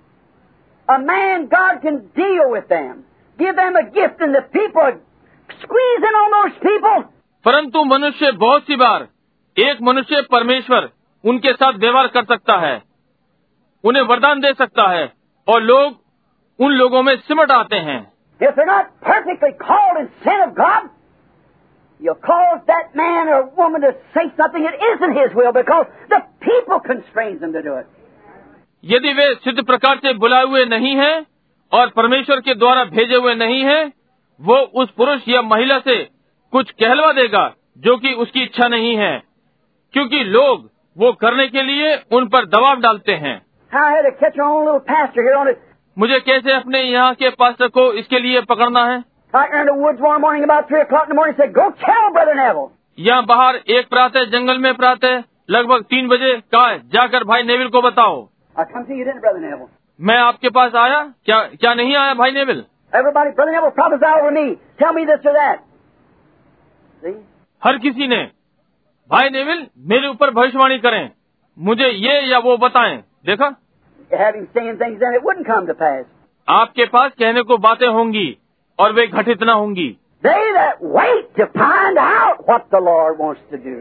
a man, God can deal with them, give them a gift, and the people are squeezing on those people. परंतु मनुष्य बहुत सी बार, एक मनुष्य परमेश्वर उनके साथ व्यवहार कर सकता है, उन्हें वरदान दे सकता है, और लोग उन लोगों में सिमट आते हैं। If they're not perfectly called and sent of God, you'll cause that man or woman to say something that isn't his will because the people constrains them to do it. यदि वे सिद्ध प्रकार से बुलाए हुए नहीं हैं और परमेश्वर के द्वारा भेजे हुए नहीं हैं, वो उस पुरुष या महिला से कुछ कहलवा देगा जो कि उसकी इच्छा नहीं है, क्योंकि लोग वो करने के लिए उन पर दबाव डालते हैं। I had to catch our own little pastor here on it. मुझे कैसे अपने यहाँ के पास्टर को इसके लिए पकड़ना है? Right there in the woods one morning about three o'clock in the morning, said, "Go tell Brother Neville." यहाँ बाहर एक प्रातः जंगल में प्रातः लगभग तीन बजे कहा, जाकर भाई नेविल को बताओ। I come to you, didn't Brother Neville? मैं आपके पास आया, क्या क्या नहीं आया भाई Neville? Everybody, Brother Neville, prophesy over me. Tell me this or that. See? हर किसी ने, भाई नेविल मेरे ऊपर भविष्यवाणी करें, मुझे ये या वो बताएं। देखा, You have him saying things then it wouldn't come to pass. आपके पास कहने को बातें होंगी और वे घटित न होंगी। They that wait to find out what the Lord wants to do.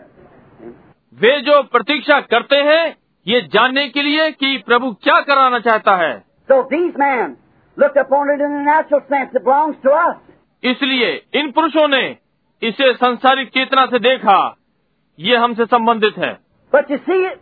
वे जो प्रतीक्षा करते हैं ये जानने के लिए कि प्रभु क्या कराना चाहता है। So these men looked upon it in the natural sense. It belongs to us. इसलिए इन पुरुषों ने इसे संसारिक चेतना से देखा, ये हमसे संबंधित है। But you see,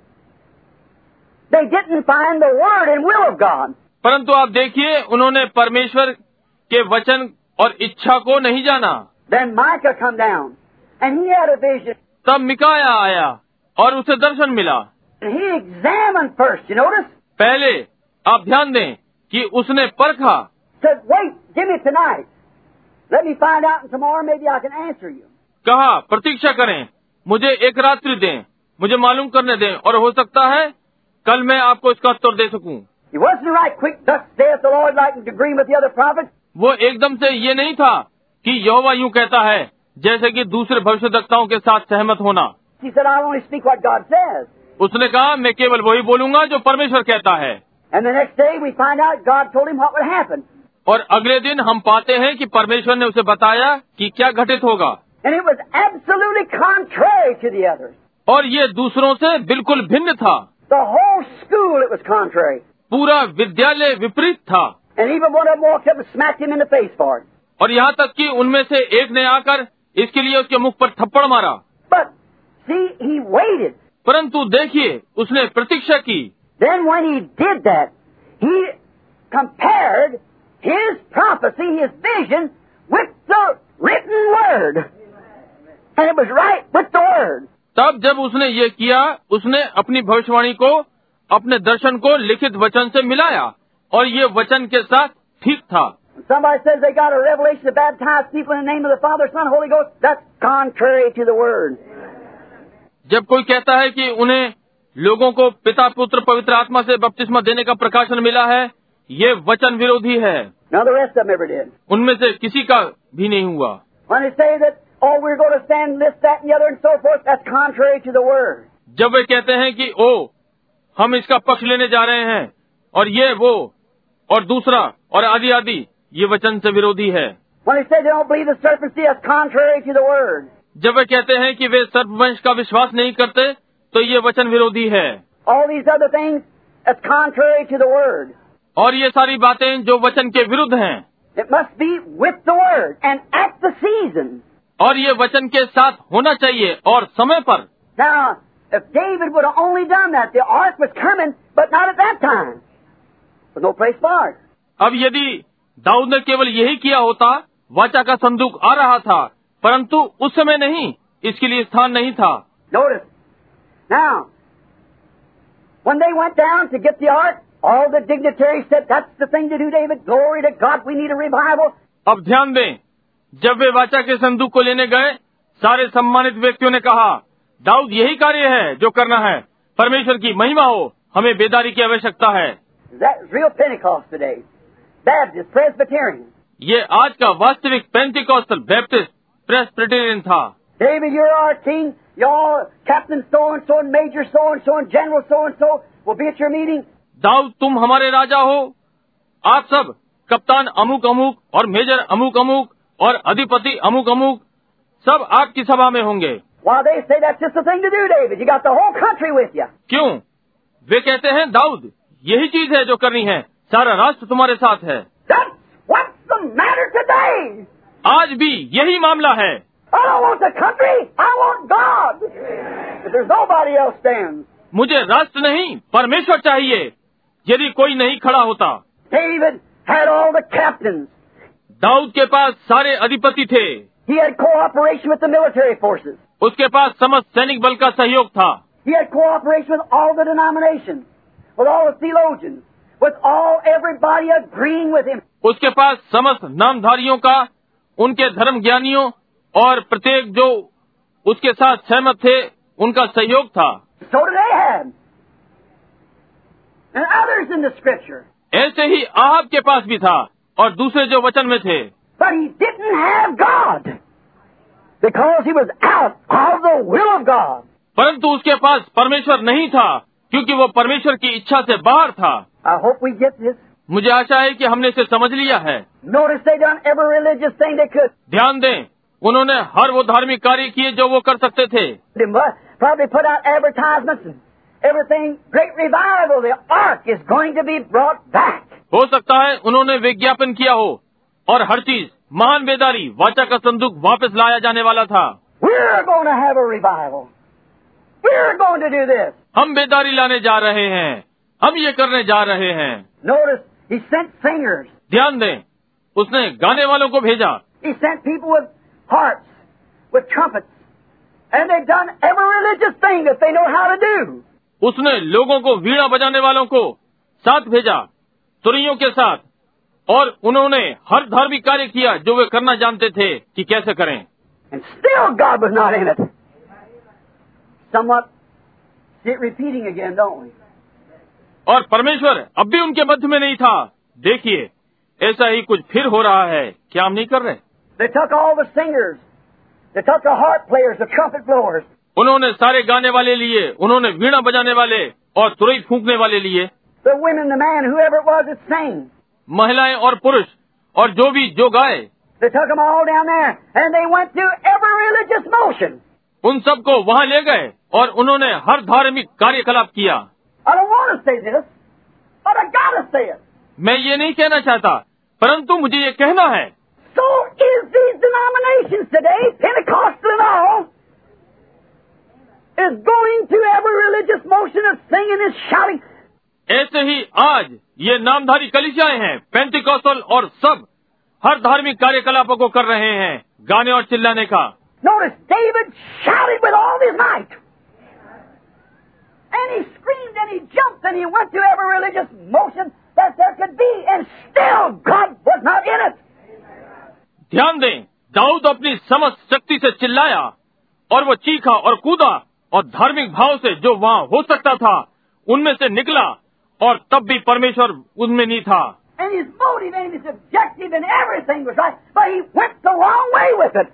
they didn't find the word and will of God. परंतु आप देखिए, उन्होंने परमेश्वर के वचन और इच्छा को नहीं जाना। Then Micah come down, and he had a vision. तब मिकाया आया और उसे दर्शन मिला। And he examined first. You notice? पहले आप ध्यान दें कि उसने परखा। Said, "Wait, give me tonight. Let me find out, and tomorrow maybe I can answer you." कहा, प्रतीक्षा करें, मुझे एक रात्रि दें, मुझे मालूम करने दें, और हो सकता है कल मैं आपको इसका उत्तर दे सकूं। He wasn't right quick, thus saith the Lord, like to agree with the other prophets. वो एकदम से ये नहीं था कि यहोवा यूं कहता है, जैसे कि दूसरे भविष्यद्वक्ताओं के साथ सहमत होना। He said, "I only speak what God says." उसने कहा, मैं केवल वही बोलूंगा जो परमेश्वर कहता है। And the next day we find out God told him what would happen. और अगले दिन हम पाते हैं कि परमेश्वर ने उसे बताया कि क्या घटित होगा। And it was absolutely contrary to the others. और ये दूसरों से बिल्कुल भिन्न था। The whole school, it was contrary. पूरा विद्यालय विपरीत था। And even one of them walked up and smacked him in the face for it. और यहाँ तक कि उनमें से एक ने आकर इसके लिए उसके मुख पर थप्पड़ मारा। But see, he waited. परंतु देखिए, उसने प्रतीक्षा की। Then when he did that, he compared his prophecy, his vision, with the written word. And it was right with the word. तब जब उसने ये किया, उसने अपनी भविष्यवाणी को अपने दर्शन को लिखित वचन से मिलाया और ये वचन के साथ ठीक था। Somebody says they got a revelation to baptize people in the name of the Father, Son, Holy Ghost. That's contrary to the word. जब कोई कहता है कि उन्हें लोगों को पिता पुत्र पवित्र आत्मा से बपतिस्मा देने का प्रकाशन मिला है, ये वचन विरोधी है। None of the rest of them ever did. उनमें से किसी का भी नहीं हुआ। When they say that, oh, we're going to stand this, that, and the other, and so forth, that's contrary to the word. जब वे कहते हैं कि ओ हम इसका पक्ष लेने जा रहे हैं और ये वो और दूसरा और आदि आदि, ये वचन से विरोधी है। When they say they don't believe the serpent seed, that's contrary to the word. जब वे कहते हैं कि वे सर्पवंश का विश्वास नहीं करते, तो ये वचन विरोधी है। All these other things, that's contrary to the word. और ये सारी बातें जो वचन के विरुद्ध हैं, It must be with the word and at the season. और ये वचन के साथ होना चाहिए और समय पर। Now, if David would have only done that, the ark was coming, but not at that time. There's no place for it. अब यदि दाऊद ने केवल यही किया होता, वाचा का संदूक आ रहा था, परंतु उस समय नहीं, इसके लिए स्थान नहीं था। Notice. Now, when they went down to get the ark, all the dignitaries said, that's the thing to do, David. Glory to God, we need a revival. अब ध्यान दें, जब वे वाचा के संदूक को लेने गए, सारे सम्मानित व्यक्तियों ने कहा, दाऊद यही कार्य है जो करना है। परमेश्वर की महिमा हो, हमें बेदारी की आवश्यकता है। That's real Pentecost today. Baptist, Presbyterian. ये आज का वास्तविक पेंटिकॉस्टल बैप्टिस्ट प्रेस्बिटेरियन था। David, you're our king. Y'all, Captain so-and-so and Major so-and-so and General so-and-so will be at your meeting. दाऊद तुम हमारे राजा हो, आप सब कप्तान अमुक अमुक और मेजर अमुक अमुक और अधिपति अमुक अमुक सब आपकी सभा में होंगे। Why, they say that's just the thing to do, David. You got the whole country with you. क्यों? वे कहते हैं दाऊद यही चीज है जो करनी है, सारा राष्ट्र तुम्हारे साथ है। That's what's the matter today. आज भी यही मामला है। I don't want the country. I want God. If there's nobody else stands. मुझे राष्ट्र नहीं, परमेश्वर चाहिए। यदि कोई नहीं खड़ा होता। David had all the captains. Dawood के पास सारे अधिपति थे। He had cooperation with the military forces. उसके पास समस्त सैनिक बल का सहयोग था। He had cooperation with all the denominations, with all the theologians, with all everybody agreeing with him. उसके पास समस्त नामधारियों का, उनके धर्म ज्ञानियों और प्रत्येक जो उसके साथ सहमत थे, उनका सहयोग था। So did Ahab and others in the scripture. ऐसे ही आहाब के पास भी था और दूसरे जो वचन में थे। But he didn't have God because he was out of the will of God. परंतु उसके पास परमेश्वर नहीं था क्योंकि वो परमेश्वर की इच्छा से बाहर था। I hope we get this. मुझे आशा है कि हमने इसे समझ लिया है। Notice they done every religious thing they could. ध्यान दें, उन्होंने हर वो धार्मिक कार्य किए जो वो कर सकते थे। They must probably put out advertisements and everything. Great revival. The ark is going to be brought back. हो सकता है उन्होंने विज्ञापन किया हो और हर चीज महान बेदारी, वाचा का संदूक वापस लाया जाने वाला था। We're going to have a revival. We're going to do this. हम बेदारी लाने जा रहे हैं, हम ये करने जा रहे हैं। Notice he sent singers. ध्यान दें, उसने गाने वालों को भेजा। He sent people with harps, with trumpets, and they've done every religious thing that they know how to do. उसने लोगों को वीणा बजाने वालों को साथ भेजा, तुरियों के साथ, और उन्होंने हर धार्मिक कार्य किया जो वे करना जानते थे कि कैसे करें। And still God was not in it. Somewhat see it repeating again, don't we? और परमेश्वर अब भी उनके मध्य में नहीं था। देखिए, ऐसा ही कुछ फिर हो रहा है, क्या हम नहीं कर रहे? They took all the singers. They took the harp players, the trumpet blowers. उन्होंने सारे गाने वाले लिए, उन्होंने वीणा बजाने वाले और तुरई फूंकने वाले लिए, The women, the man, whoever it was that sang. महिलाएं और पुरुष और जो भी जो गाए, They took them all down there, and they went through every religious motion. उन सबको वहां ले गए और उन्होंने हर धार्मिक कार्यकलाप किया। I don't want to say this, but I gotta say it. मैं ये नहीं कहना चाहता, परंतु मुझे ये कहना है। So is these denominations today, Pentecostal and all, is going through every religious motion of singing and shouting. ऐसे ही आज ये नामधारी कलीसियाएं हैं, पेंटिकॉस्टल और सब हर धार्मिक कार्यकलापों को कर रहे हैं, गाने और चिल्लाने का। Notice David shouted with all his might. And he screamed and he jumped and he went through every religious motion that there could be, and still God was not in it. ध्यान दें, दाऊद अपनी समस्त शक्ति से चिल्लाया और वो चीखा और कूदा और धार्मिक भाव से जो वहाँ हो सकता था उनमें से निकला, और तब भी परमेश्वर उनमें नहीं था। And his motive and his objective and everything was right, but he went the wrong way with it.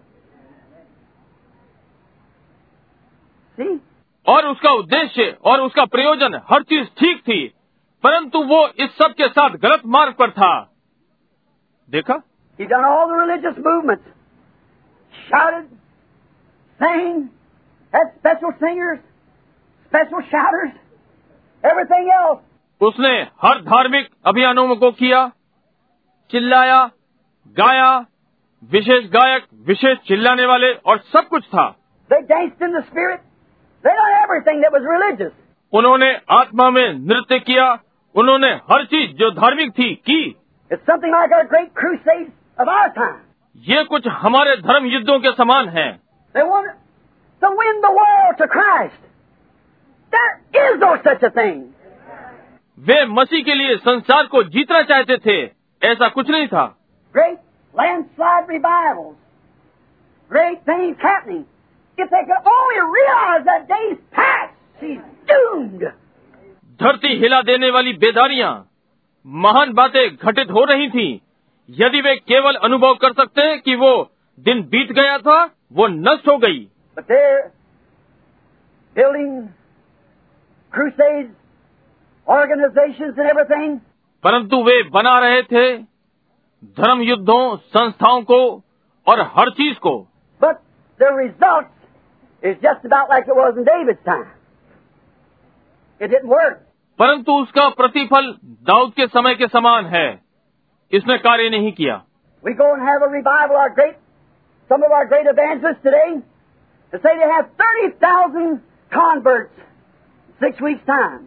See? और उसका उद्देश्य और उसका प्रयोजन हर चीज ठीक थी, परंतु वो इस सब के साथ गलत मार्ग पर था। देखा? He done all the religious movements, shouted, sang, had special singers, special shouters, everything else. उसने हर धार्मिक अभियानों को किया, चिल्लाया, गाया, विशेष गायक, विशेष चिल्लाने वाले और सब कुछ था। They danced in the spirit. They done everything that was religious. उन्होंने आत्मा में नृत्य किया, उन्होंने हर चीज जो धार्मिक थी की। It's something like our great crusades of our time. ये कुछ हमारे धर्म युद्धों के समान है। They wanted to win the world to Christ. There is no such a thing. वे मसीह के लिए संसार को जीतना चाहते थे, ऐसा कुछ नहीं था। Great landslide revivals, great things happening. If they could only realize that day's past, she's doomed. धरती हिला देने वाली बेदारियां, महान बातें घटित हो रही थीं। यदि वे केवल अनुभव कर सकते कि वो दिन बीत गया था, वो नष्ट हो गई। But they're building crusades, organizations and everything. परंतु वे बना रहे थे धर्म युद्धों, संस्थाओं को और हर चीज को। But the result is just about like it was in David's time. It didn't work. परंतु उसका प्रतिफल दाऊद के समय के समान है, इसने कार्य नहीं किया। We go and have a revival. Our great, some of our great evangelists today, they say they have thirty thousand converts in six weeks' time.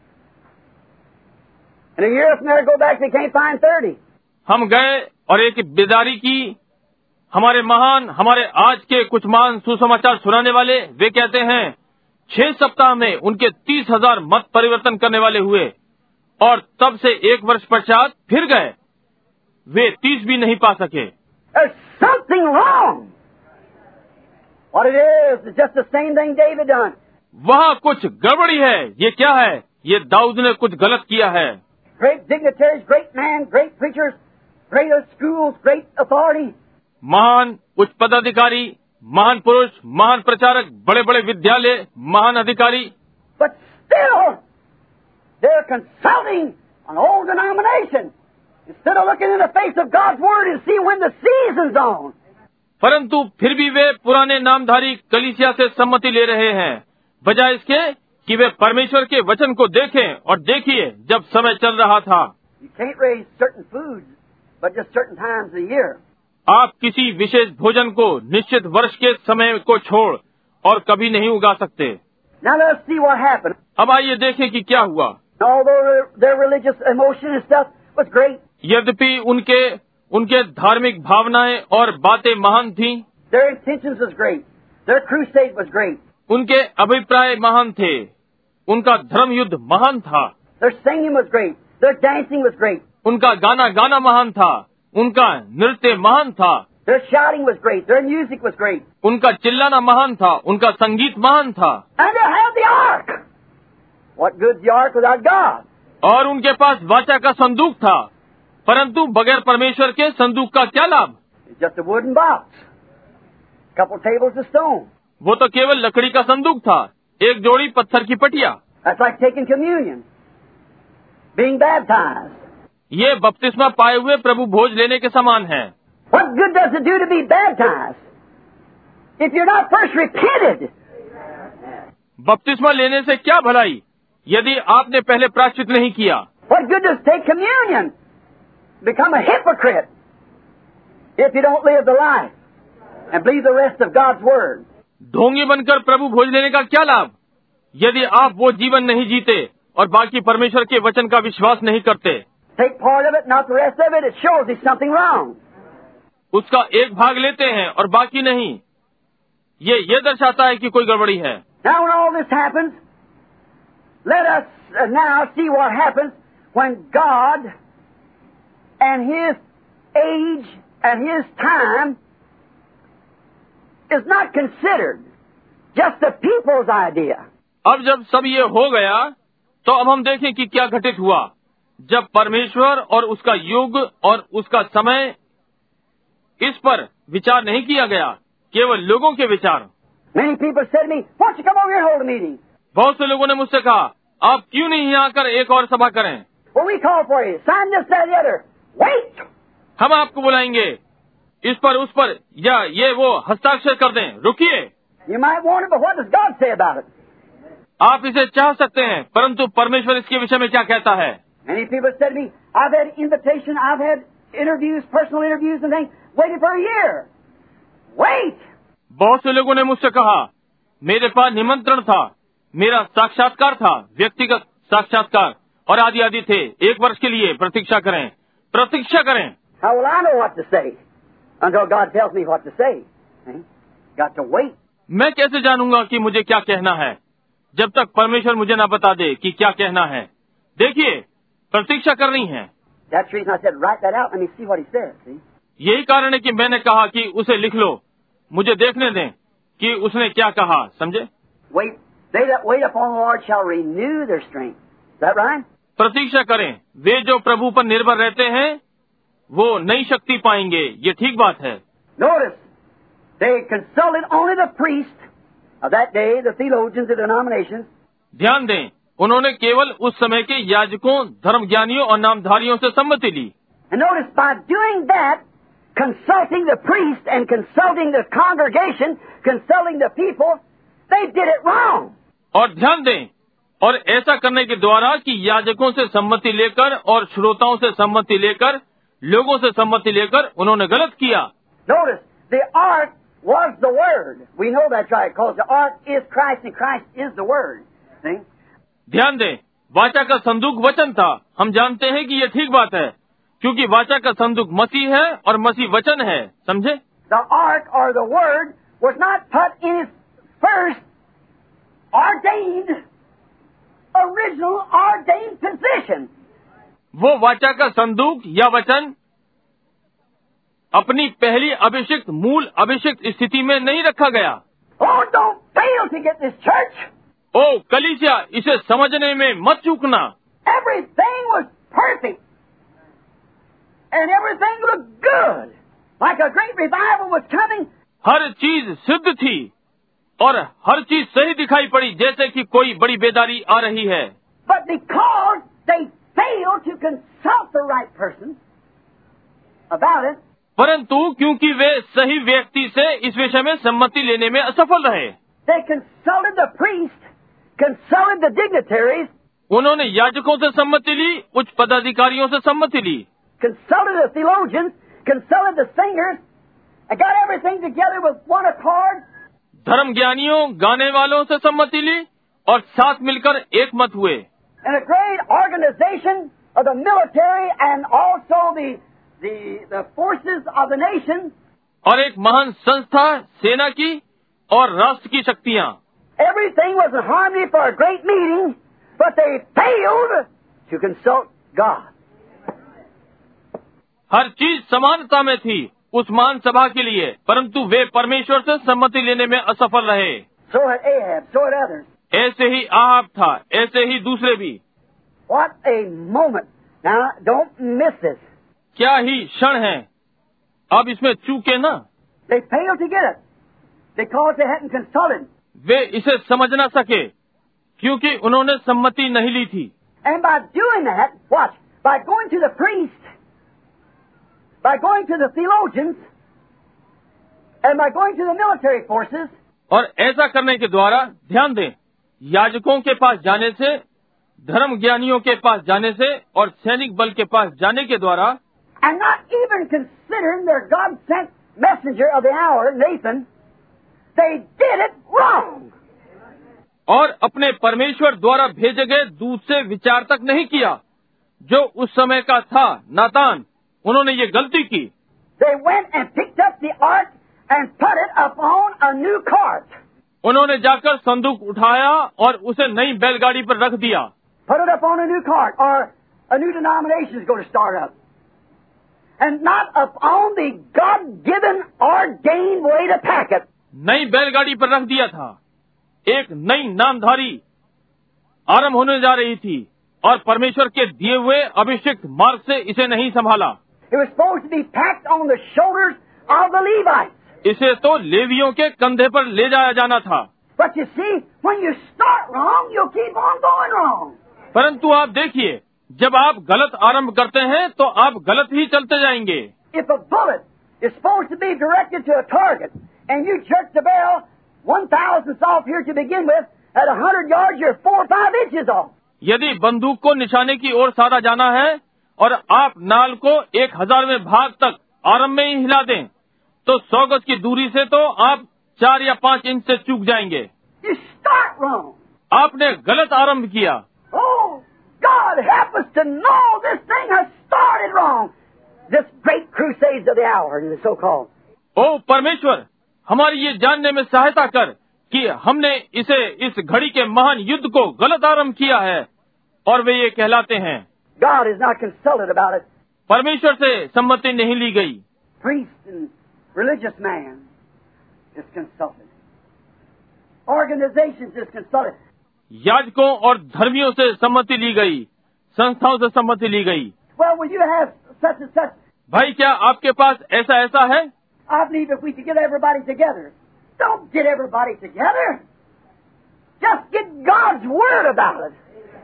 And a year from there, go back, they can't find thirty. हम गए और एक बेदारी की, हमारे महान, हमारे आज के कुछ महान सुसमाचार सुनाने वाले, वे कहते हैं छह सप्ताह में उनके तीस हजार मत परिवर्तन करने वाले हुए, और तब से एक वर्ष पश्चात फिर गए, वे तीस भी नहीं पा सके। There's something wrong. What it is is just the same thing David done. वहाँ कुछ गड़बड़ी है। ये क्या है? ये दाऊद ने कुछ गलत किया है। Great dignitaries, great men, great preachers, great schools, great authority. महान उच्च पदाधिकारी, महान पुरुष, महान प्रचारक, बड़े बड़े विद्यालय, महान अधिकारी, But still, they're consulting an old denomination instead of looking in the face of God's Word and see when the season's on. परंतु फिर भी वे पुराने नामधारी कलीसिया से सम्मति ले रहे हैं, बजाय इसके कि वे परमेश्वर के वचन को देखें और देखिए जब समय चल रहा था। You can't raise certain foods, but just certain times a year. आप किसी विशेष भोजन को निश्चित वर्ष के समय को छोड़ और कभी नहीं उगा सकते। Now let's see what happened. अब आइए देखें कि क्या हुआ। Although their, their religious emotion and stuff was great, यद्यपि उनके उनके धार्मिक भावनाएं और बातें महान थीं, their intentions was great, their crusade was great, उनके अभिप्राय महान थे, उनका धर्म युद्ध महान था, their singing was great, their dancing was great, उनका गाना गाना महान था, उनका नृत्य महान था, their shouting was great, their music was great, उनका चिल्लाना महान था, उनका संगीत महान था, and they had the ark. What good's the ark without God? और उनके पास वाचा का संदूक था, परंतु बगैर परमेश्वर के संदूक का क्या लाभ? It's just a wooden box, couple tables of stone. वो तो केवल लकड़ी का संदूक था, एक जोड़ी पत्थर की पटिया। That's like taking communion, being baptized. ये बपतिस्मा पाए हुए प्रभु भोज लेने के समान है। What good does it do to be baptized if you're not first repented? बपतिस्मा लेने से क्या भलाई यदि आपने पहले प्रायश्चित नहीं किया? What good does take communion? Become a hypocrite. if you don't live the life and believe the rest of God's Word. ढोंगी बनकर प्रभु भोज लेने का क्या लाभ, यदि आप वो जीवन नहीं जीते और बाकी परमेश्वर के वचन का विश्वास नहीं करते। Take part of it, not the rest of it. It shows there's something wrong. उसका एक भाग लेते हैं और बाकी नहीं, ये ये दर्शाता है कि कोई गड़बड़ी है। Now when all this happens, let us uh, now see what happens when God and His age and His time is not considered just the people's idea. अब जब सब ये हो गया, तो अब हम देखें कि क्या घटित हुआ जब परमेश्वर और उसका युग और उसका समय, इस पर विचार नहीं किया गया, केवल लोगों के विचार। Many people said to me, "Why don't you come over here and hold a meeting?" बहुत से लोगों ने मुझसे कहा, आप क्यों नहीं यहाँ आकर एक और सभा करें? Well, we call for you. Sign this, that, the other. Wait. हम आपको बुलाएंगे, इस पर उस पर या ये वो हस्ताक्षर कर दें, रुकिए। You might want it, but what does God say about it? आप इसे चाह सकते हैं, परंतु परमेश्वर इसके विषय में क्या कहता है? Many people said to me, "I've had invitation, I've had interviews, personal interviews and things, waiting for a year." Wait. बहुत से लोगों ने मुझसे कहा, मेरे पास निमंत्रण था, मेरा साक्षात्कार था, व्यक्तिगत साक्षात्कार और आदि आदि थे, एक वर्ष के लिए प्रतीक्षा करें, प्रतीक्षा करें। How will I know what to say until God tells me what to say? Eh? Got to wait. मैं कैसे जानूंगा कि मुझे क्या कहना है, जब तक परमेश्वर मुझे ना बता दे कि क्या कहना है। देखिए, प्रतीक्षा करनी है। That's the reason I said, write that out. Let me see what He says. See? यही कारण है कि मैंने कहा कि उसे लिख लो, मुझे देखने दें कि उसने क्या कहा, समझे? Wait. They that wait upon the Lord shall renew their strength. Is that right? प्रतीक्षा करें, वे जो प्रभु पर निर्भर रहते हैं वो नई शक्ति पाएंगे, ये ठीक बात है। Notice, they consulted only the priest of that day, the theologians, the denominations. ध्यान दें, उन्होंने केवल उस समय के याजकों, धर्मज्ञानियों और नामधारियों से सम्मति ली। And notice, by doing that, consulting the priest and consulting the congregation, consulting the people, they did it wrong. और ध्यान दें, और ऐसा करने के द्वारा कि याजकों से सम्मति लेकर और श्रोताओं से सम्मति लेकर, लोगों से सम्मति लेकर उन्होंने गलत किया। Notice, the ark was the Word. We know that's right, because the ark is Christ and Christ is the Word. See? ध्यान दें, वाचा का संदूक वचन था। हम जानते हैं कि ये ठीक बात है, क्योंकि वाचा का संदूक मसीह है और मसीह वचन है, समझे? The ark or the Word was not put in its first ordained, original ordained position. वो वाचा का संदूक या वचन अपनी पहली अभिषिक्त, मूल अभिषिक्त स्थिति में नहीं रखा गया। Oh, don't fail to get this, church. ओ कलीसिया, इसे समझने में मत चूकना। Everything was perfect. And everything looked good. Like a great revival was coming. हर चीज सिद्ध थी और हर चीज सही दिखाई पड़ी, जैसे कि कोई बड़ी बेदारी आ रही है। But because they failed to consult the right person about it, परंतु क्योंकि वे सही व्यक्ति से इस विषय में सम्मति लेने में असफल रहे, they consulted the priest, consulted the dignitaries, उन्होंने याजकों से सम्मति ली, उच्च पदाधिकारियों से सम्मति ली, consulted the theologians, consulted the singers, and got everything together with one accord. धर्म ज्ञानियों, गाने वालों से सम्मति ली और साथ मिलकर एक मत हुए। And a great organization of the military and also the the the forces of the nation. और एक महान संस्था, सेना की और राष्ट्र की शक्तियां। Everything was in harmony for a great meeting, but they failed to consult God. हर चीज समानता में थी उस महान सभा के लिए, परंतु वे परमेश्वर से सम्मति लेने में असफल रहे। So had Ahab, so had others. ऐसे ही आहाब था, ऐसे ही दूसरे भी। What a moment! Now, don't miss this. क्या ही क्षण है, अब इसमें चूके ना। They failed to get it because they hadn't consulted. वे इसे समझ ना सके क्योंकि उन्होंने सम्मति नहीं ली थी। And by doing that, watch, by going to the priest, by going to the theologians, and by going to the military forces, और ऐसा करने के द्वारा, ध्यान दें, याजकों के पास जाने से, धर्म ज्ञानियों के पास जाने से और सैनिक बल के पास जाने के द्वारा, and not even considering their God-sent messenger of the hour, Nathan, they did it wrong. और अपने परमेश्वर द्वारा भेजे गए दूत से विचार तक नहीं किया, जो उस समय का था, नातान। उन्होंने ये गलती की। They went and picked up the ark and put it upon a new cart. उन्होंने जाकर संदूक उठाया और उसे नई बैलगाड़ी पर रख दिया। Put it upon a new cart, or a new denomination is going to start up. And not upon the God-given, ordained way to pack it. नई बैलगाड़ी पर रख दिया था। एक नई नामधारी आरंभ होने जा रही थी और परमेश्वर के दिए हुए अभिषिक्त मार्ग से इसे नहीं संभाला। It was supposed to be packed on the shoulders of the Levites. इसे तो लेवियों के कंधे पर ले जाया जाना था। But you see, when you start wrong, you'll keep on going wrong. परंतु आप देखिए, जब आप गलत आरंभ करते हैं तो आप गलत ही चलते जाएंगे। If a bullet is supposed to be directed to a target, and you jerk the barrel one thousandth off here to begin with, at a hundred yards, you're four or five inches off. यदि बंदूक को निशाने की ओर साधा जाना है और आप नाल को एक हजारवें भाग तक आरंभ में ही हिला दें, तो सौ गज की दूरी से तो आप चार या पांच इंच से चूक जाएंगे। You start wrong. आपने गलत आरंभ किया। Oh, God help us to know this thing has started wrong. This great crusades of the hour, the so-called. ओ परमेश्वर, हमारी ये जानने में सहायता कर कि हमने इसे इस घड़ी के महान युद्ध को गलत आरंभ किया है, और वे ये कहलाते हैं। God is not consulted about it. परमेश्वर से सम्मति नहीं ली गई। Priest and religious man is consulted. Organizations is consulted. याजकों और धर्मियों से सम्मति ली गई, संस्थाओं से सम्मति ली गई। Well, will you have such and such? भाई, क्या आपके पास ऐसा ऐसा है? I believe if we could get everybody together. Don't get everybody together. Just get God's word about it.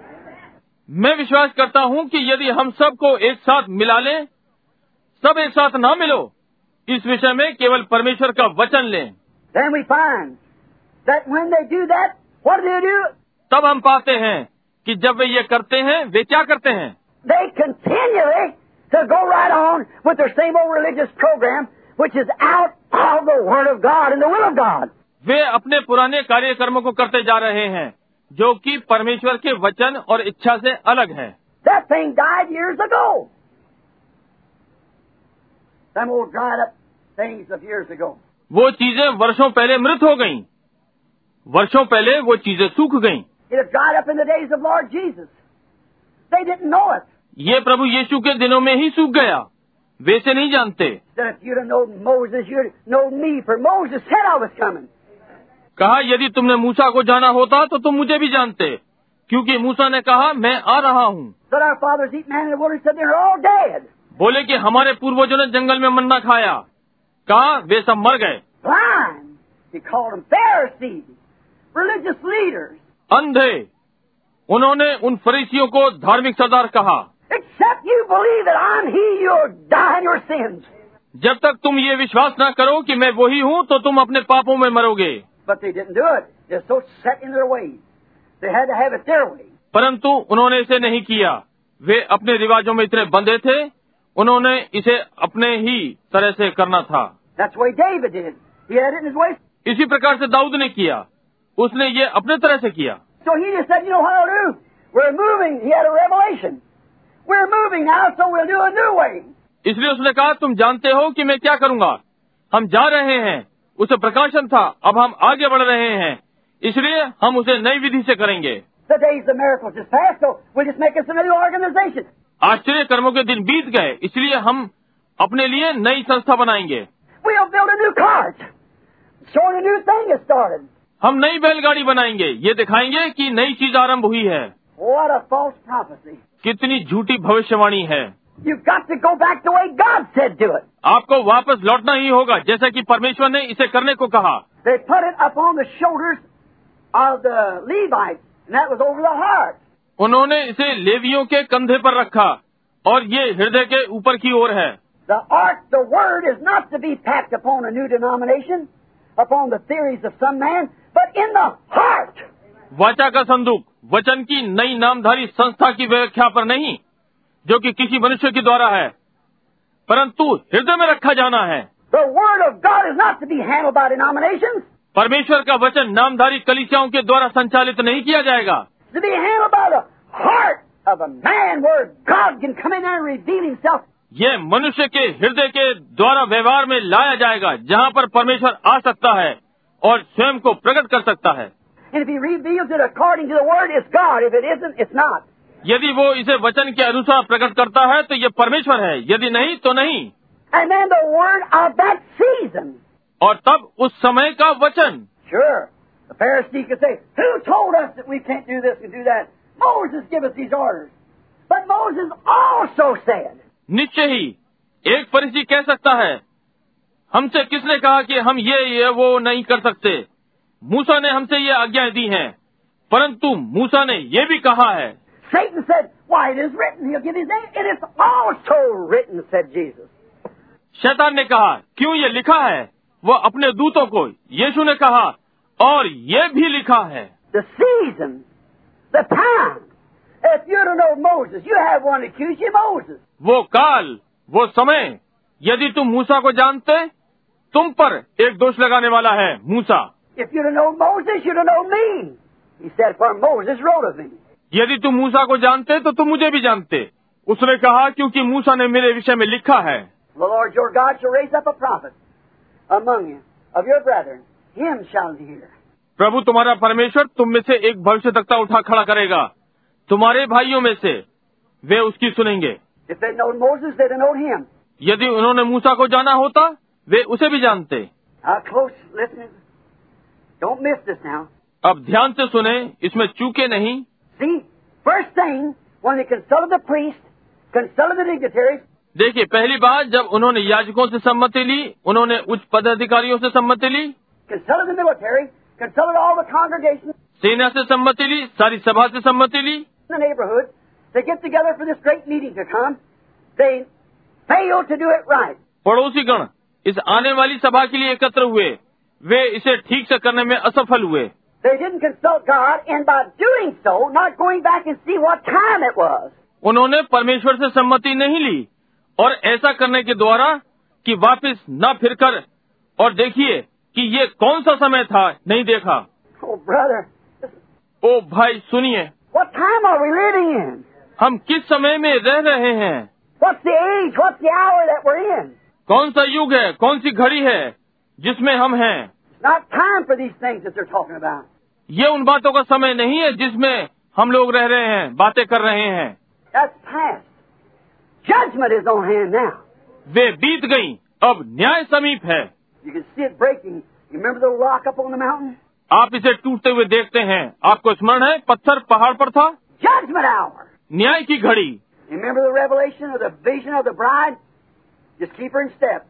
मैं विश्वास करता हूँ कि यदि हम सबको एक साथ मिला लें, सब एक साथ ना मिलो, इस विषय में केवल परमेश्वर का वचन लें। Then we find that when they do that, what do they do? तब हम पाते हैं कि जब वे ये करते हैं, वे क्या करते हैं? They continually to go right on with their same old religious program, which is out of the Word of God and the will of God. वे अपने पुराने कार्यक्रमों को करते जा रहे हैं, जो कि परमेश्वर के वचन और इच्छा से अलग है। That thing died years ago. Some old dried up things of years ago. वो चीजें वर्षों पहले मृत हो गईं। वर्षों पहले वो चीजें सूख गईं। It had dried up in the days of Lord Jesus. They didn't know it. ये प्रभु यीशु के दिनों में ही सूख गया, वे से नहीं जानते। That if you'd have known Moses, you'd have known me, for Moses said I was coming. कहा, यदि तुमने मूसा को जाना होता तो तुम मुझे भी जानते, क्योंकि मूसा ने कहा मैं आ रहा हूँ। That our fathers eat manna in the wilderness, said they're all dead. बोले कि हमारे पूर्वजों ने जंगल में मन्ना खाया, कहा वे सब मर गए। Blind. He called them Pharisees, religious leaders. अंधे, उन्होंने उन फरीसियों को धार्मिक सरदार कहा। Except you believe that I'm He, you'll die in your sins. जब तक तुम ये विश्वास न करो कि मैं वही हूँ, तो तुम अपने पापों में मरोगे। But they didn't do it. They're so set in their ways. They had to have it their way. परंतु उन्होंने इसे नहीं किया। वे अपने रिवाजों में इतने बंधे थे, उन्होंने इसे अपने ही तरह से करना था। That's the way David did. He had it in his way. इसी प्रकार से दाऊद ने किया, उसने ये अपने तरह से किया। So he just said, you know what I'll do? We're moving. He had a revelation. We're moving now, so we'll do a new way. इसलिए उसने कहा, तुम जानते हो कि मैं क्या करूंगा। हम जा रहे हैं, उसे प्रकाशन था, अब हम आगे बढ़ रहे हैं, इसलिए हम उसे नई विधि से करेंगे। The days of miracles is past, so we'll just make us a new organization. आश्चर्य कर्मों के दिन बीत गए, इसलिए हम अपने लिए नई संस्था बनाएंगे। We'll build a new cart. Showing a new thing has started. हम नई बैलगाड़ी बनाएंगे, ये दिखाएंगे कि नई चीज आरंभ हुई है। What a false prophecy. कितनी झूठी भविष्यवाणी है। You've got to go back the way God said do it. आपको वापस लौटना ही होगा, जैसा कि परमेश्वर ने इसे करने को कहा। They put it up on the shoulders of the Levites, and that was over the heart. उन्होंने इसे लेवियों के कंधे पर रखा, और ये हृदय के ऊपर की ओर है। The ark, the word, is not to be packed upon a new denomination, upon the theories of some man, but in the heart. वाचा का संदूक वचन की नई नामधारी संस्था की व्याख्या पर नहीं, जो कि किसी मनुष्य के द्वारा है, परंतु हृदय में रखा जाना है। The Word of God is not to be handled by denominations. परमेश्वर का वचन नामधारी कलीसियाओं के द्वारा संचालित नहीं किया जाएगा। It's to be handled by the heart of a man where God can come in there and reveal Himself. ये मनुष्य के हृदय के द्वारा व्यवहार में लाया जाएगा, जहाँ पर परमेश्वर आ सकता है और स्वयं को प्रकट कर सकता है। And if He reveals it according to the Word, it's God. If it isn't, it's not. यदि वो इसे वचन के अनुसार प्रकट करता है तो ये परमेश्वर है, यदि नहीं तो नहीं। And then the Word of that season. और तब उस समय का वचन। Sure. The Pharisee could say, who told us that we can't do this and do that? Moses gave us these orders. But Moses also said. निश्चय ही एक फरीसी कह सकता है, हमसे किसने कहा कि हम ये ये वो नहीं कर सकते? मूसा ने हमसे ये आज्ञाएं दी हैं, परंतु मूसा ने ये भी कहा है। Satan said, why it is written, he'll give his name, and it's also written, said Jesus. शैतान ने कहा, क्यों ये लिखा है? वो अपने दूतों को, यीशु ने कहा, और ये भी लिखा है। The season, the time. If you don't know Moses, you have one to accuse you, Moses. वो काल, वो समय, यदि तुम मूसा को जानते, तुम पर एक दोष लगाने वाला है, मूसा। If you don't know Moses, you don't know me. He said, for Moses wrote of me. यदि तुम मूसा को जानते तो तुम मुझे भी जानते। उसने कहा, क्योंकि मूसा ने मेरे विषय में लिखा है। The Lord your God shall raise up a prophet among you of your brethren. Him shall ye hear. प्रभु तुम्हारा परमेश्वर तुम में से एक भविष्यद्वक्ता उठा खड़ा करेगा, तुम्हारे भाइयों में से, वे उसकी सुनेंगे। If they'd known Moses, they'd have known him. यदि उन्होंने मूसा को जाना होता, वे उसे भी जानते। How close, listen. Don't miss this now. अब ध्यान से सुने, इसमें चूके नहीं। See, first thing, when they consulted the priest, consulted the dignitaries. देखिए, पहली बात जब उन्होंने याजकों से सम्मति ली, उन्होंने उच्च पदाधिकारियों से सम्मति ली, consulted the military, consulted all the congregations, सेना से सम्मति ली, सारी सभा से सम्मति ली, in the neighborhood, they get together for this great meeting to come. They failed to do it right. पड़ोसी गण इस आने वाली सभा के लिए एकत्र हुए, वे इसे ठीक से करने में असफल हुए। They didn't consult God, and by doing so, not going back and see what time it was. उन्होंने परमेश्वर से सम्मति नहीं ली, और ऐसा करने के द्वारा कि वापस न फिरकर और देखिए कि ये कौन सा समय था, नहीं देखा। Oh, brother. ओ भाई सुनिए, What time are we living in? हम किस समय में रह रहे हैं? What's the age? What's the hour that we're in? कौन सा युग है, कौन सी घड़ी है जिसमें हम हैं? It's not time for these things that they're talking about. ये उन बातों का समय नहीं है जिसमें हम लोग रह रहे हैं, बातें कर रहे हैं। That's past. Judgment is on hand now. वे बीत गईं, अब न्याय समीप है। You can see it breaking. You remember the rock up on the mountain? आप इसे टूटते हुए देखते हैं। आपको स्मरण है, पत्थर पहाड़ पर था? Judgment hour. न्याय की घड़ी। You remember the revelation of the vision of the bride? Just keep her in step.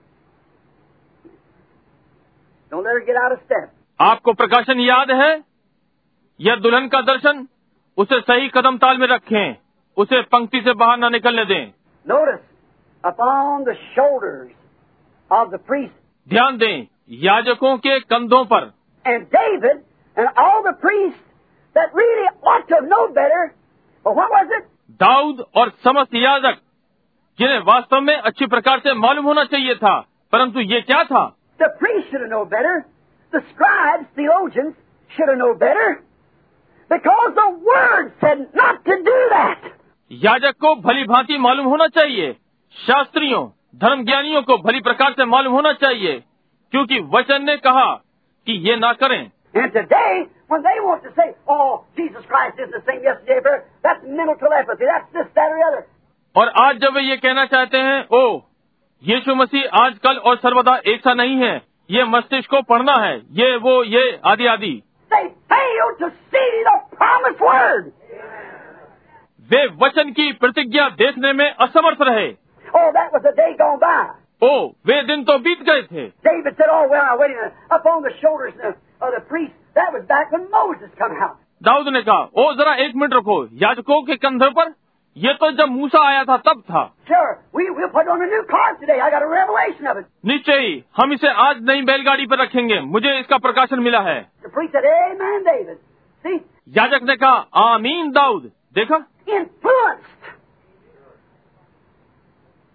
Don't let her get out of step. आपको प्रकाशन याद है? यह दुल्हन का दर्शन, उसे सही कदम ताल में रखें, उसे पंक्ति से बाहर न निकलने दें। Notice, upon the shoulders of the priest. ध्यान दें, याजकों के कंधों पर। And David and all the priests that really ought to have known better. But what was it? Dawood और समस्त याजक, जिन्हें वास्तव में अच्छी प्रकार से मालूम होना चाहिए था, परंतु ये क्या था? The priests should have known better. The scribes, theologians, should have known better. Because the Word said not to do that. याजक को भली भांति मालूम होना चाहिए, शास्त्रियों, धर्म ज्ञानियों को भली प्रकार से मालूम होना चाहिए, क्योंकि वचन ने कहा कि ये ना करें। And today, when they want to say, oh, Jesus Christ isn't the same yesterday, but that's mental telepathy, that's this, that, or the other. और आज जब वे ये कहना चाहते हैं, ओ, यीशु मसीह आज कल और सर्वदा एक सा नहीं है, ये मस्तिष्क को पढ़ना है, ये वो ये आदि आदि। They failed to see the promised word. वे वचन की प्रतिज्ञा देखने में असमर्थ रहे। Oh, that was a day gone by. ओ, वे दिन तो बीत गए थे। David said, oh, well, wait a minute, up on the shoulders of, of the priest, that was back when Moses come out. Dawood ने कहा, ओ जरा एक मिनट रखो, याजकों के कंधों पर, ये तो जब मूसा आया था तब था। Sure, we, we'll put on a new cart today. I got a revelation of it. निश्चय ही हम इसे आज नई बैलगाड़ी पर रखेंगे, मुझे इसका प्रकाशन मिला है। The priest said, amen, David. See? याजक ने कहा, आमीन दाऊद। देखा? Influenced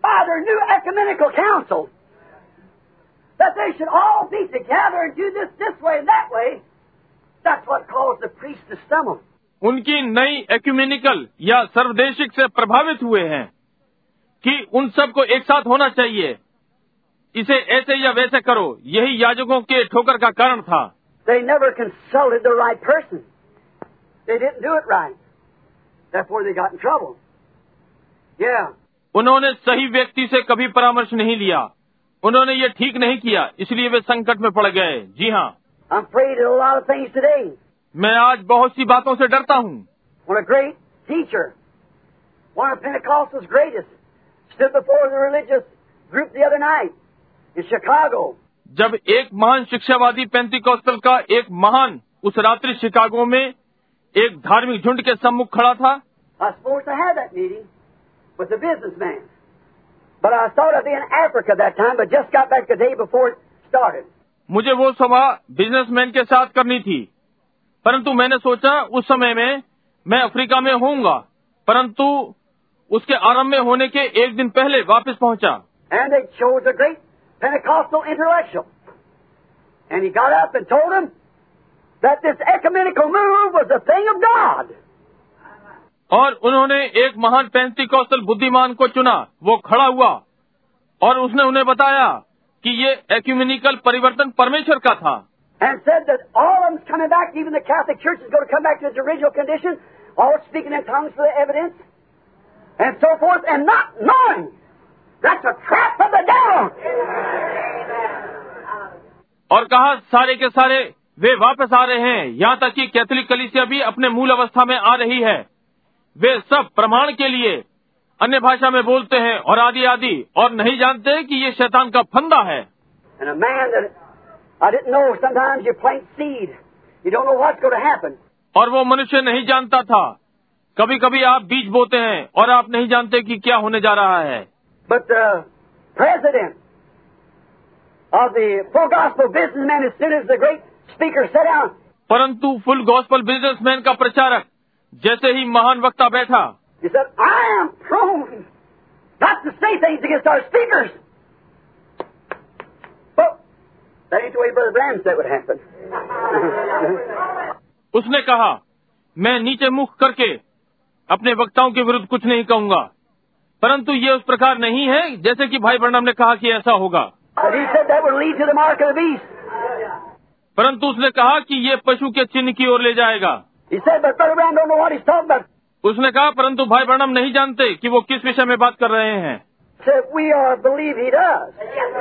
by their new ecumenical council that they should all be together and do this this way and that way. That's what caused the priests to stumble. उनकी नई ecumenical या सर्वदेशिक से प्रभावित हुए हैं कि उन सब को एक साथ होना चाहिए, इसे ऐसे या वैसे करो। यही याजकों के ठोकर का कारण था। They never consulted the right person. They didn't do it right. Therefore they got in trouble. Yeah. उन्होंने सही व्यक्ति से कभी परामर्श नहीं लिया, उन्होंने ये ठीक नहीं किया, इसलिए वे संकट में पड़ गए। जी हाँ, I'm afraid of a lot of things today. मैं आज बहुत सी बातों से डरता हूँ। When a great teacher, one of Pentecostal's greatest, stood before the religious group the other night in Chicago. जब एक महान शिक्षावादी पेंतिकोस्टल का एक महान उस रात्रि शिकागो में एक धार्मिक झुंड के सम्मुख खड़ा था। I was supposed to have that meeting with the businessman, but I thought I'd be in Africa that time, but just got back the day before it started. मुझे वो सभा बिजनेसमैन के साथ करनी थी, परंतु मैंने सोचा उस समय में मैं अफ्रीका में होऊंगा, परंतु उसके आरंभ में होने के एक दिन पहले वापस पहुंचा। And they chose a great Pentecostal intellectual, and he got up and told them that this ecumenical move was a thing of God. और उन्होंने एक महान पेंतिकोस्टल बुद्धिमान को चुना। वो खड़ा हुआ और उसने उन्हें बताया कि ये एक्यूमेनिकल परिवर्तन परमेश्वर का था। And said that all of them's coming back, even the Catholic Church is going to come back to its original condition, all speaking in tongues for the evidence, and so forth, and not knowing that's a trap of the devil. और कहा सारे के सारे वे वापस आ रहे हैं, यहाँ तक कि कैथोलिक कलीसिया भी अपने मूल अवस्था में आ रही है। वे सब प्रमाण के लिए अन्य भाषा में बोलते हैं और आदि आदि, और नहीं जानते कि ये शैतान का फंदा है। And a man that I didn't know, sometimes you plant seed, you don't know what's going to happen. और वो मनुष्य नहीं जानता था, कभी कभी आप बीज बोते हैं और आप नहीं जानते कि क्या होने जा रहा है। But the president of the full gospel businessman, as soon as the great speaker sat down, परंतु फुल गॉस्पल बिजनेसमैन का प्रचारक जैसे ही महान वक्ता बैठा, he said, I am prone not to say things against our speakers. But that ain't the way Brother Branham said would happen. उसने कहा, मैं नीचे मुख करके अपने वक्ताओं के विरुद्ध कुछ नहीं कहूंगा, परंतु ये उस प्रकार नहीं है जैसे कि भाई ब्रैनम ने कहा कि ऐसा होगा। But he said that would lead to the mark of the beast. परंतु उसने कहा कि ये पशु के चिन्ह की ओर ले जाएगा। He said, but Brother Branham don't know what he's talking about. उसने कहा, परंतु भाई ब्रैनम नहीं जानते कि वो किस विषय में बात कर रहे हैं। He said, we are believe he does.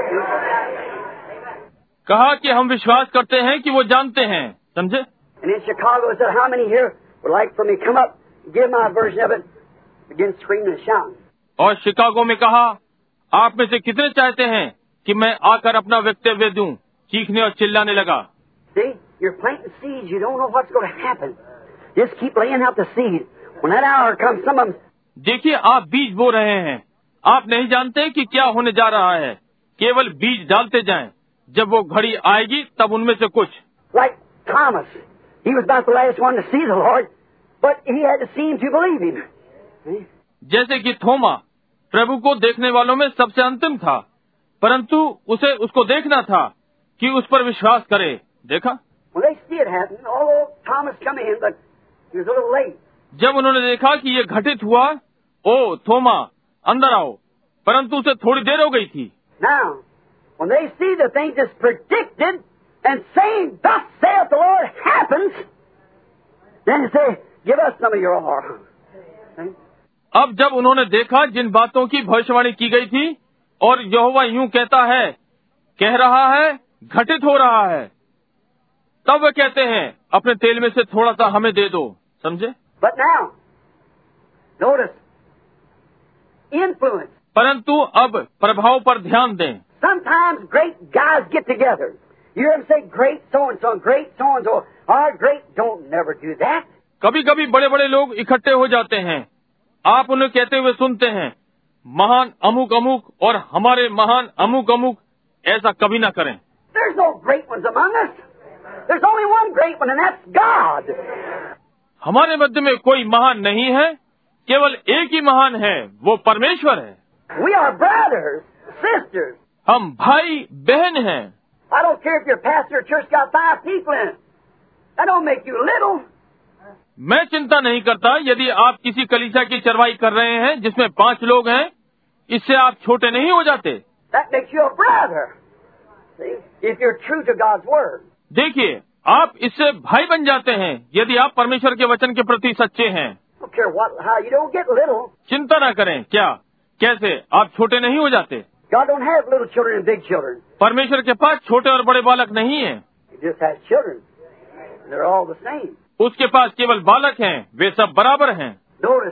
कहा कि हम विश्वास करते हैं कि वो जानते हैं। समझे? And in Chicago, he said, how many here would like for me to come up, give my version of it, begin screaming and shouting. और शिकागो में कहा, आप में से कितने चाहते हैं कि मैं आकर अपना वक्तव्य दूं? चीखने और चिल्लाने लगा। See, you're planting seeds. You don't know what's going to happen. Just keep laying out the seed. When that hour comes, some of them. देखिए, आप बीज बो रहे हैं, आप नहीं जानते कि क्या होने जा रहा है। केवल बीज डालते जाएं, जब वो घड़ी आएगी तब उनमें से कुछ। Like Thomas, he was about the last one to see the Lord, but he had to see him to believe him. See? जैसे कि थोमा प्रभु को देखने वालों में सबसे अंतिम था, परंतु उसे उसको देखना था कि उस पर विश्वास करे। देखा? Well, they see it happen. Although Thomas come in, but he was a little late. जब उन्होंने देखा कि ये घटित हुआ, ओ थोमा अंदर आओ, परंतु उसे थोड़ी देर हो गई थी। Now, when they see the things that's predicted and saying, "Thus saith the Lord," happens, then they say, "Give us some of your oil." See? अब जब उन्होंने देखा जिन बातों की भविष्यवाणी की गई थी और यहोवा यूं कहता है, कह रहा है, घटित हो रहा है, तब वे कहते हैं, अपने तेल में से थोड़ा सा हमें दे दो। समझे? But now, notice, influence. परंतु अब प्रभाव पर ध्यान दें। Sometimes great guys get together. You hear them say, "Great so and so, great so and so." Our great don't never do that. कभी कभी बड़े बड़े लोग इकट्ठे हो जाते हैं, आप उन्हें कहते हुए सुनते हैं, महान अमुक अमुक और हमारे महान अमुक अमुक। ऐसा कभी ना करें। There's no great ones among us. There's only one great one, and that's God. हमारे मध्य में कोई महान नहीं है, केवल एक ही महान है, वो परमेश्वर है। We are brothers, sisters. हम भाई बहन हैं। I don't care if your pastor or church got five people in it. That don't make you little. मैं चिंता नहीं करता यदि आप किसी कलीसिया की चरवाई कर रहे हैं जिसमें पांच लोग हैं, इससे आप छोटे नहीं हो जाते। That makes you a brother. See, if you're true to God's word. देखिए, आप इससे भाई बन जाते हैं यदि आप परमेश्वर के वचन के प्रति सच्चे हैं। I don't care what, how you don't get little. चिंता न करें, क्या कैसे आप छोटे नहीं हो जाते। God don't have little children and big children. परमेश्वर के पास छोटे और बड़े बालक नहीं हैं। He just has children. They're all the same. उसके पास केवल बालक हैं, वे सब बराबर हैं। Notice,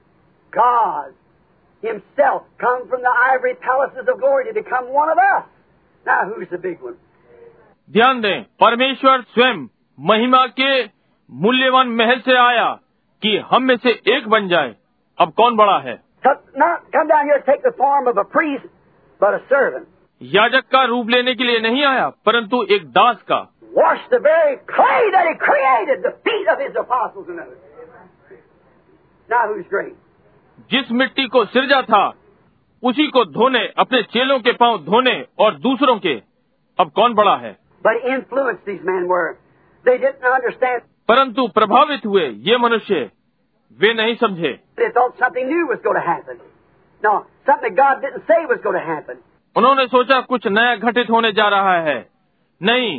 God Himself come from the ivory palaces of glory to become one of us. Now, who's the big one? ध्यान दें, परमेश्वर स्वयं महिमा के मूल्यवान महल से आया कि हम में से एक बन जाए। अब कौन बड़ा है? Not come down here to take the form of a priest, but a servant. याजक का रूप लेने के लिए नहीं आया, परंतु एक दास का। Wash the very clay that He created, the feet of His apostles and others. Now who's great? जिस मिट्टी को सिरजा था, उसी को धोने, अपने चेलों के पांव धोने और दूसरों के। अब कौन बड़ा है? But influenced these men were. They didn't understand. परंतु प्रभावित हुए ये मनुष्य, वे नहीं समझे। They thought something new was going to happen. No, something that God didn't say was going to happen. उन्होंने सोचा कुछ नया घटित होने जा रहा है। नहीं,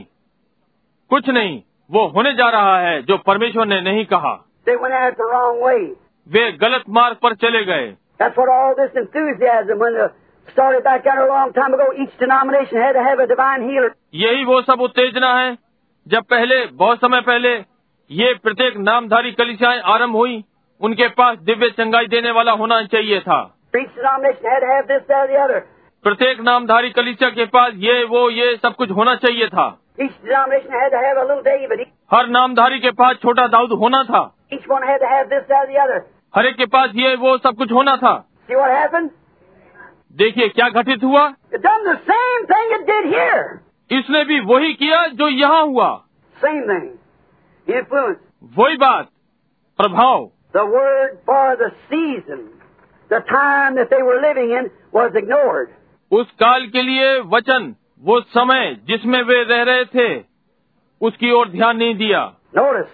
कुछ नहीं, वो होने जा रहा है जो परमेश्वर ने नहीं कहा। They went out the wrong way. वे गलत मार्ग पर चले गए। That's what all this enthusiasm when the started back there a long time ago. Each denomination had to have a divine healer. यही वो सब उत्तेजना है जब पहले, बहुत समय पहले, ये प्रत्येक नामधारी कलीसियाएं आरंभ हुई, उनके पास दिव्य चंगाई देने वाला होना चाहिए था। Each denomination had to have this, that, or the other. प्रत्येक नामधारी कलीसिया के पास ये वो ये सब कुछ होना चाहिए था। Each denomination had to have a little David. हर नामधारी के पास छोटा दाऊद होना था। Each one had to have this, that, or the other. हर एक के पास ये वो सब कुछ होना था। See what happened? देखिए क्या घटित हुआ। It done the same thing it did here. इसने भी वही किया जो यहाँ हुआ। Same thing. Influence. वही बात, प्रभाव। The word for the season, the time that they were living in, was ignored. उस काल के लिए वचन, वो समय जिसमें वे रह रहे थे, उसकी ओर ध्यान नहीं दिया। Notice,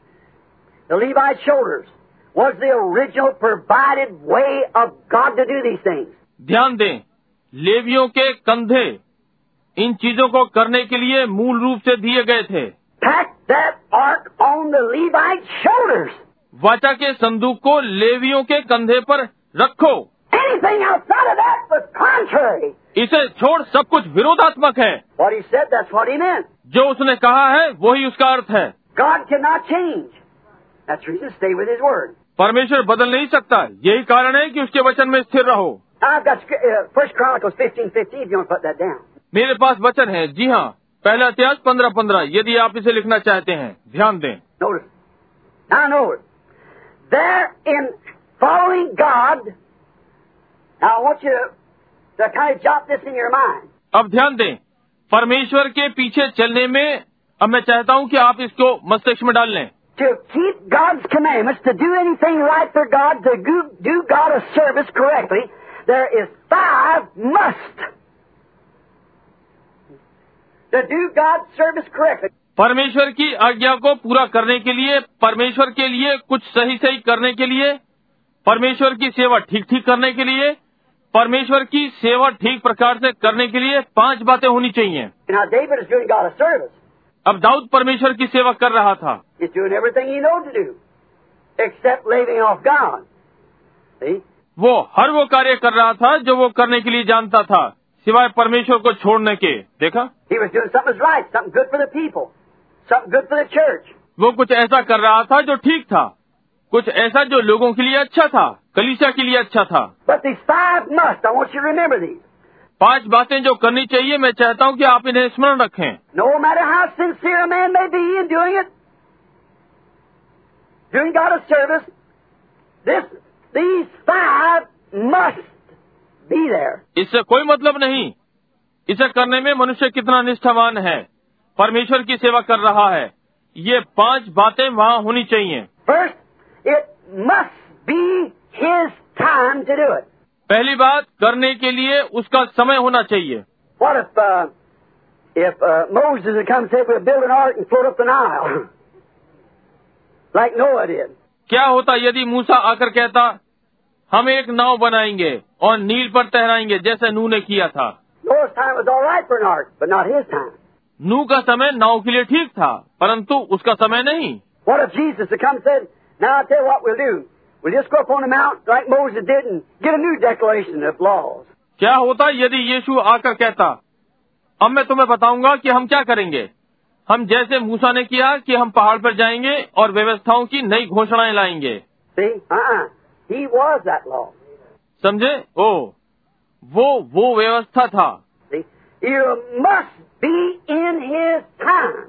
the Levite shoulders was the original provided way of God to do these things. ध्यान दें, लेवियों के कंधे इन चीजों को करने के लिए मूल रूप से दिए गए थे। Pack that ark on the Levite shoulders. वाचा के संदूक को लेवियों के कंधे पर रखो। Anything outside of that was contrary. इसे छोड़ सब कुछ विरोधात्मक है। What he said, that's what he meant. जो उसने कहा है वही उसका अर्थ है। God cannot change. That's the reason, stay with His word. परमेश्वर बदल नहीं सकता, यही कारण है कि उसके वचन में स्थिर रहो। I've got uh, First Chronicles fifteen fifteen. If you want to put that down. मेरे पास वचन है, जी हाँ, पहला इतिहास पंद्रह पंद्रह, यदि आप इसे लिखना चाहते हैं, ध्यान दें। Notice. Now notice. There in following God. Now I want you to, to kind of jot this in your mind. अब ध्यान दें, परमेश्वर के पीछे चलने में, अब मैं चाहता हूँ कि आप इसको मस्तिष्क में डाल लें। To keep God's commandments, to do anything right for God, to do, do God a service correctly, there is five must. To do God's service correctly. परमेश्वर की आज्ञा को पूरा करने के लिए, परमेश्वर के लिए कुछ सही सही करने के लिए, परमेश्वर की सेवा ठीक ठीक करने के लिए, परमेश्वर की सेवा ठीक प्रकार से करने के लिए पांच बातें होनी चाहिए। Now David is doing God a service. अब दाऊद परमेश्वर की सेवा कर रहा था। He's doing everything he knows to do, except leaving off God. See? वो हर वो कार्य कर रहा था जो वो करने के लिए जानता था, सिवाय परमेश्वर को छोड़ने के। देखा? He was doing something that's right, something good for the people, something good for the church. वो कुछ ऐसा कर रहा था जो ठीक था, कुछ ऐसा जो लोगों के लिए अच्छा था, कलीसिया के लिए अच्छा था। But these five must, I want you to remember these. पांच बातें जो करनी चाहिए, मैं चाहता हूँ कि आप इन्हें स्मरण रखें। No matter how sincere a man may be in doing it, doing God a service, this, these five must be there. इससे कोई मतलब नहीं, इसे करने में मनुष्य कितना निष्ठावान है, परमेश्वर की सेवा कर रहा है, ये पांच बातें वहाँ होनी चाहिए। First, it must be His time to do it. पहली बात, करने के लिए उसका समय होना चाहिए। What if, uh, if uh, Moses had come and said, we'll build an ark and float up the Nile, like Noah did? क्या होता यदि मूसा आकर कहता, हम एक नाव बनाएंगे और नील पर तैराएंगे जैसे नूह ने किया था। Noah's time was all right for an ark, but not his time. नूह का समय नाव के लिए ठीक था, परंतु उसका समय नहीं। What if Jesus had come and said, now I'll tell you what we'll do. We'll just go up on the mount like Moses did and get a new declaration of laws. क्या होता यदि यीशु आकर कहता, अब मैं तुम्हें बताऊंगा कि हम क्या करेंगे। हम जैसे मूसा ने किया कि हम पहाड़ पर जाएंगे और व्यवस्थाओं की नई घोषणाएं लाएंगे। See? Uh-uh. He was that law. समझे? ओ, वो वो व्यवस्था था। See? You must be in his time.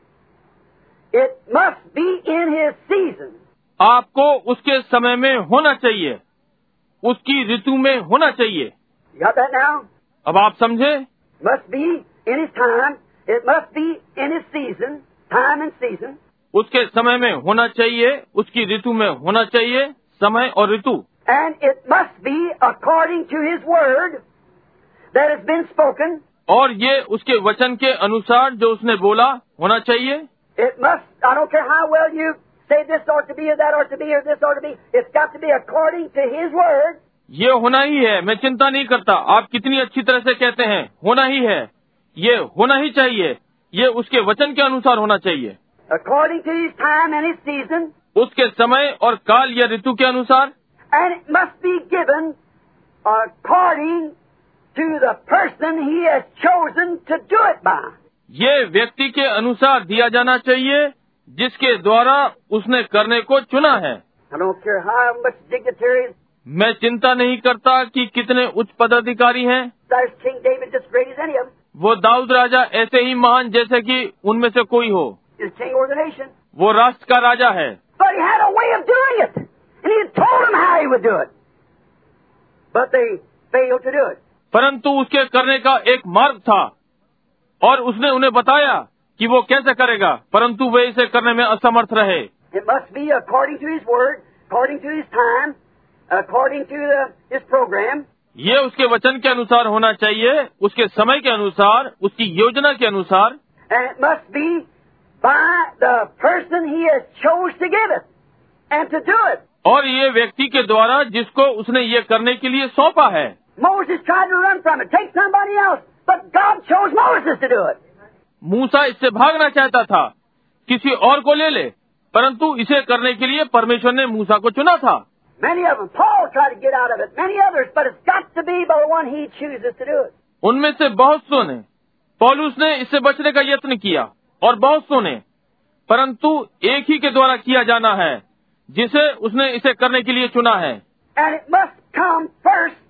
It must be in his season. आपको उसके समय में होना चाहिए, उसकी ऋतु में होना चाहिए। You got that now? अब आप समझे? Must be in his time. It must be in his season. Time and season. उसके समय में होना चाहिए, उसकी ऋतु में होना चाहिए, समय और ऋतु। And it must be according to his word that has been spoken. और ये उसके वचन के अनुसार जो उसने बोला होना चाहिए। It must, I don't care how well you say this ought to be or that ought to be or this ought to be, it's got to be according to his word. ये होना ही है, मैं चिंता नहीं करता आप कितनी अच्छी तरह से कहते हैं, होना ही है, ये होना ही चाहिए, ये उसके वचन के अनुसार होना चाहिए। According to his time and his season. उसके समय और काल या ऋतु के अनुसार। And it must be given according to the person he has chosen to do it by. ये व्यक्ति के अनुसार दिया जाना चाहिए जिसके द्वारा उसने करने को चुना है। I don't care how much dignitaries. मैं चिंता नहीं करता कि कितने उच्च पदाधिकारी हैं। There's King David just great as any of them. वो दाऊद राजा ऐसे ही महान जैसे कि उनमें से कोई हो। He's king over the nation. वो राष्ट्र का राजा है। But he had a way of doing it, and he had told them how he would do it. But they failed to do it. परंतु उसके करने का एक मार्ग था और उसने उन्हें बताया कि वो कैसे करेगा, परंतु वे इसे करने में असमर्थ रहे। It must be according to his word, according to his time, according to the, his program. ये उसके वचन के अनुसार होना चाहिए, उसके समय के अनुसार, उसकी योजना के अनुसार। And it must be by the person he has chose to give it and to do it. और ये व्यक्ति के द्वारा जिसको उसने ये करने के लिए सौंपा है। Moses tried to run from it, take somebody else, but God chose Moses to do it. मूसा इससे भागना चाहता था, किसी और को ले ले, परंतु इसे करने के लिए परमेश्वर ने मूसा को चुना था। Many of them, Paul tried to get out of it, many others, but it's got to be by the one he chooses to do it. उनमें से बहुत सो ने, पौलुस ने इससे बचने का यत्न किया और बहुत सो ने, परंतु एक ही के द्वारा किया जाना है जिसे उसने इसे करने के लिए चुना है। And it must come first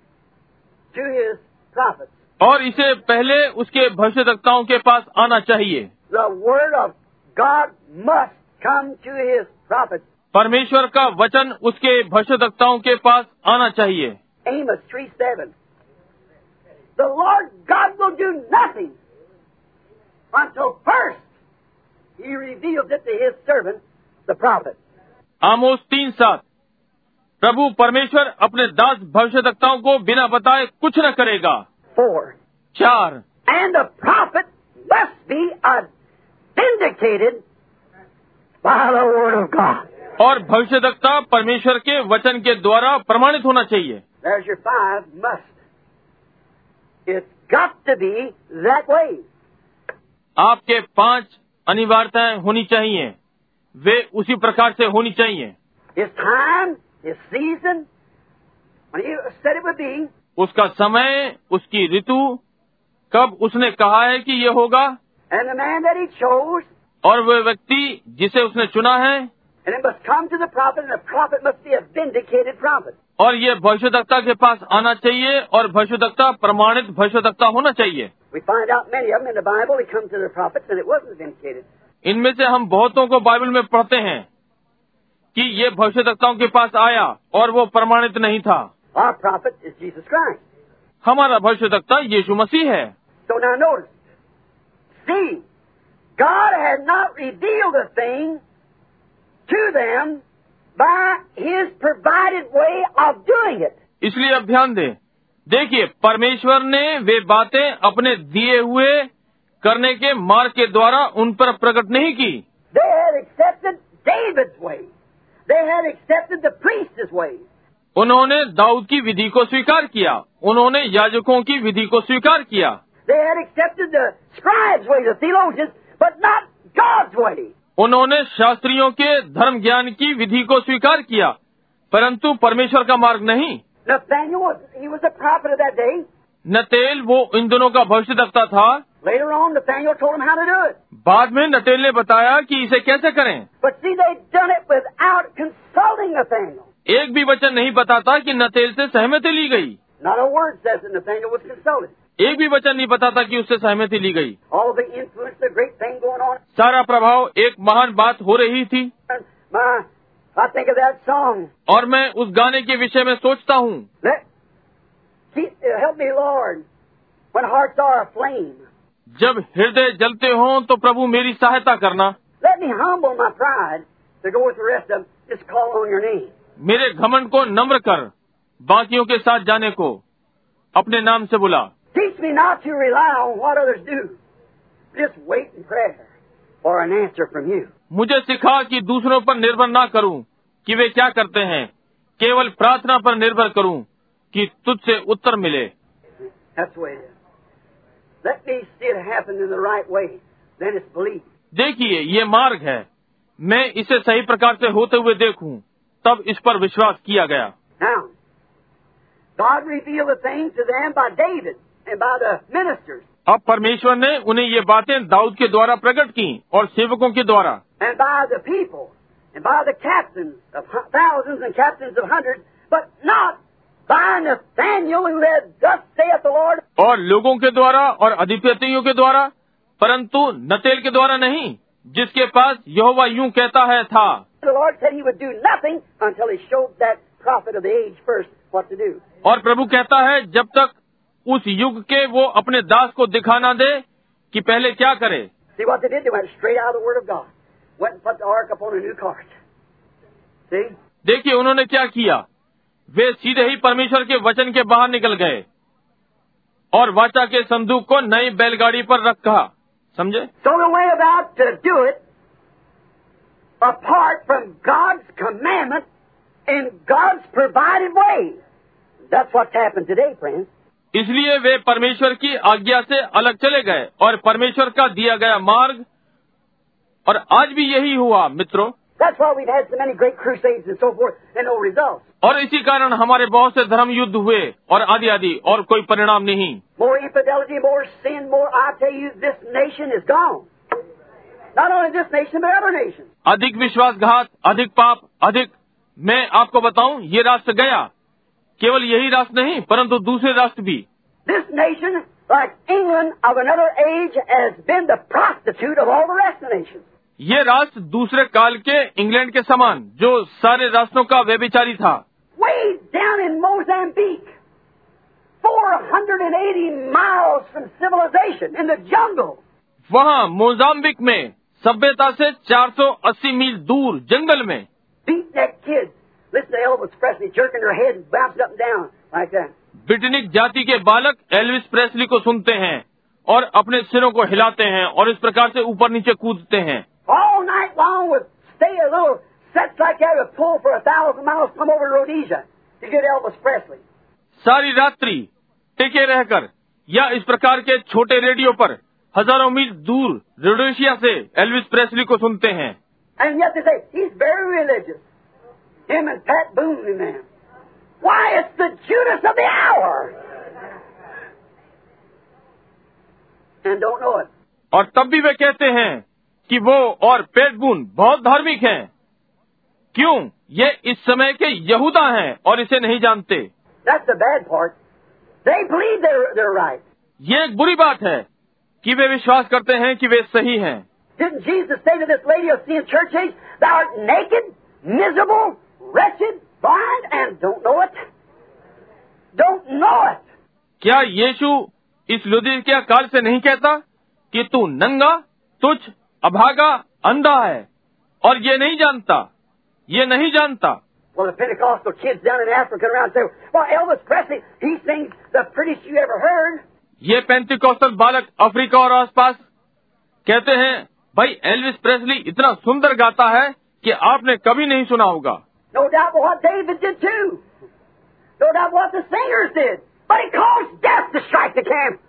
to his prophets. और इसे पहले उसके भविष्यद्वक्ताओं के पास आना चाहिए। The word of God must come to his prophets. परमेश्वर का वचन उसके भविष्यद्वक्ताओं के पास आना चाहिए। Amos three seven. The Lord God will do nothing until first he reveals it to his servant, the prophet. आमोस तीन सात। प्रभु परमेश्वर अपने दास भविष्यद्वक्ताओं को बिना बताए कुछ न करेगा। Four. चार। And the prophet must be vindicated by the word of God. और भविष्यद्वक्ता परमेश्वर के वचन के द्वारा प्रमाणित होना चाहिए। There's your five must. It's got to be that way. आपके पांच अनिवार्यताएं होनी चाहिए, वे उसी प्रकार से होनी चाहिए। His time, his season, when he said it would be. उसका समय, उसकी ऋतु, कब उसने कहा है कि ये होगा। And the man that he chose. और वह व्यक्ति जिसे उसने चुना है। And it must come to the prophet, and the prophet must be a vindicated prophet. और ये भविष्यद्वक्ता के पास आना चाहिए और भविष्यद्वक्ता प्रमाणित भविष्यद्वक्ता होना चाहिए। We find out many of them in the Bible. They come to the prophets, and it wasn't vindicated. इनमें से हम बहुतों को बाइबल में पढ़ते हैं कि ये भविष्यद्वक्ताओं के पास आया और वो प्रमाणित नहीं था। Our prophet is Jesus Christ. हमारा भविष्यद्वक्ता यीशु मसीह है। So now notice. See, God had not revealed a thing to them by his provided way of doing it. इसलिए अब ध्यान दें, देखिए परमेश्वर ने वे बातें अपने दिए हुए करने के मार्ग के द्वारा उन पर प्रकट नहीं की। They had accepted David's way. They had accepted the priest's way. उन्होंने दाऊद की विधि को स्वीकार किया, उन्होंने याजकों की विधि को स्वीकार किया। They had accepted the scribes' way, the theologians, but not God's way. उन्होंने शास्त्रियों के धर्म ज्ञान की विधि को स्वीकार किया, परंतु परमेश्वर का मार्ग नहीं। Nathaniel was, he was a prophet of that day. नतेल वो इन दिनों का भविष्यद्वक्ता था। Later on, Nathaniel told him how to do it. बाद में नतेल ने बताया कि इसे कैसे करें। But see, they'd done it without consulting Nathaniel. एक भी वचन नहीं बताता कि नतेल से सहमति ली गई। Not a word says that Nathaniel was consulted. एक भी वचन नहीं बताता कि उससे सहमति ली गई। All the influence, the great thing going on. सारा प्रभाव एक महान बात हो रही थी। My, I think of that song. और मैं उस गाने के विषय में सोचता हूँ। Let, keep, help me, Lord, when hearts are aflame. जब हृदय जलते हों तो प्रभु मेरी सहायता करना। Let me humble my pride to go with the rest of them. Just call on your name. मेरे घमंड को नम्र कर, बाकियों के साथ जाने को अपने नाम से बुला। Teach me not to rely on what others do. Just wait in prayer for an answer from you. मुझे सिखा कि दूसरों पर निर्भर ना करूं कि वे क्या करते हैं, केवल प्रार्थना पर निर्भर करूं कि तुझसे उत्तर मिले। That's the way it is. Let me see it happen in the right way. Then it's believed. देखिए, ये मार्ग है, मैं इसे सही प्रकार से होते हुए देखूं, तब इस पर विश्वास किया गया। Now, God revealed the things to them by David and by the ministers. अब परमेश्वर ने उन्हें ये बातें दाऊद के द्वारा प्रकट की और सेवकों के द्वारा, And by the people, and by the captains of hu- thousands and captains of hundreds, but not by Nathaniel who said, Thus saith the Lord. और लोगों के द्वारा और अधिपतियों के द्वारा, परंतु नतेल के द्वारा नहीं, जिसके पास यहोवा यूं कहता है था। The Lord said he would do nothing until he showed that prophet of the age first what to do. और प्रभु कहता है जब तक उस युग के वो अपने दास को दिखाना दे कि पहले क्या करे। See what they did? They went straight out of the Word of God. Went and put the ark up on a new cart. See? देखिए उन्होंने क्या किया, वे सीधे ही परमेश्वर के वचन के बाहर निकल गए और वाचा के संदूक को नई बैलगाड़ी पर रखा। समझे? So the way about to do it, apart from God's commandment in God's provided way. That's what's happened today, friends. इसलिए वे परमेश्वर की आज्ञा से अलग चले गए और परमेश्वर का दिया गया मार्ग, और आज भी यही हुआ मित्रों। That's why we've had so many great crusades and so forth and no results. और इसी कारण हमारे बहुत से धर्म युद्ध हुए और आदि आदि, और कोई परिणाम नहीं। More infidelity, more sin, more, I tell you, this nation is gone. Not only this nation, but other nations. अधिक विश्वासघात, अधिक पाप, अधिक, मैं आपको बताऊं, ये राष्ट्र गया। केवल यही राष्ट्र नहीं, परंतु दूसरे राष्ट्र भी। This nation, like England of another age, has been the prostitute of all the rest of the nations. ये राष्ट्र दूसरे काल के इंग्लैंड के समान, जो सारे राष्ट्रों का व्यभिचारी था। Way down in Mozambique, four hundred eighty miles from civilization, in the jungle. वहाँ मोजाम्बिक में सभ्यता से चार सौ अस्सी मील दूर जंगल में Beatnik kids. Listen to Elvis Presley jerking their head and bouncing up and down like that. ब्रिटनिक जाति के बालक एल्विस प्रेस्ली को सुनते हैं और अपने सिरों को हिलाते हैं और इस प्रकार से ऊपर नीचे कूदते हैं। All night long would stay a little sets like that would pull for a thousand miles, come over to Rhodesia to get Elvis Presley. सारी रात्रि टिके रहकर या इस प्रकार के छोटे रेडियो पर हजारों मील दूर रोडेशिया से एल्विस प्रेस्ली को सुनते हैं। And yet they say, he's very religious. Him and Pat Boone and them. Why, it's the Judas of the hour. And don't know it. और तब भी वे कहते हैं कि वो और पेट बून बहुत धार्मिक हैं। क्यों? ये इस समय के यहूदा हैं और इसे नहीं जानते। That's the bad part. They believe they're, they're right. ये एक बुरी बात है कि वे विश्वास करते हैं कि वे सही हैं। Didn't Jesus say to this lady of seeing church age, thou art naked, miserable, wretched, blind, and don't know it? Don't know it. क्या यीशु इस लुदीकिया काल से नहीं कहता कि तू नंगा, तुच्छ, अभागा, अंधा है और ये नहीं जानता, ये नहीं जानता? Well, the Pentecostal kids down in Africa around say, well, Elvis Presley, he sings the prettiest you ever heard. ये पेंटिकॉस्टल बालक अफ्रीका और आसपास कहते हैं, भाई एल्विस प्रेस्ली इतना सुंदर गाता है कि आपने कभी नहीं सुना होगा. No doubt what David did too. No doubt what the singers did. But it caused death to strike the camp.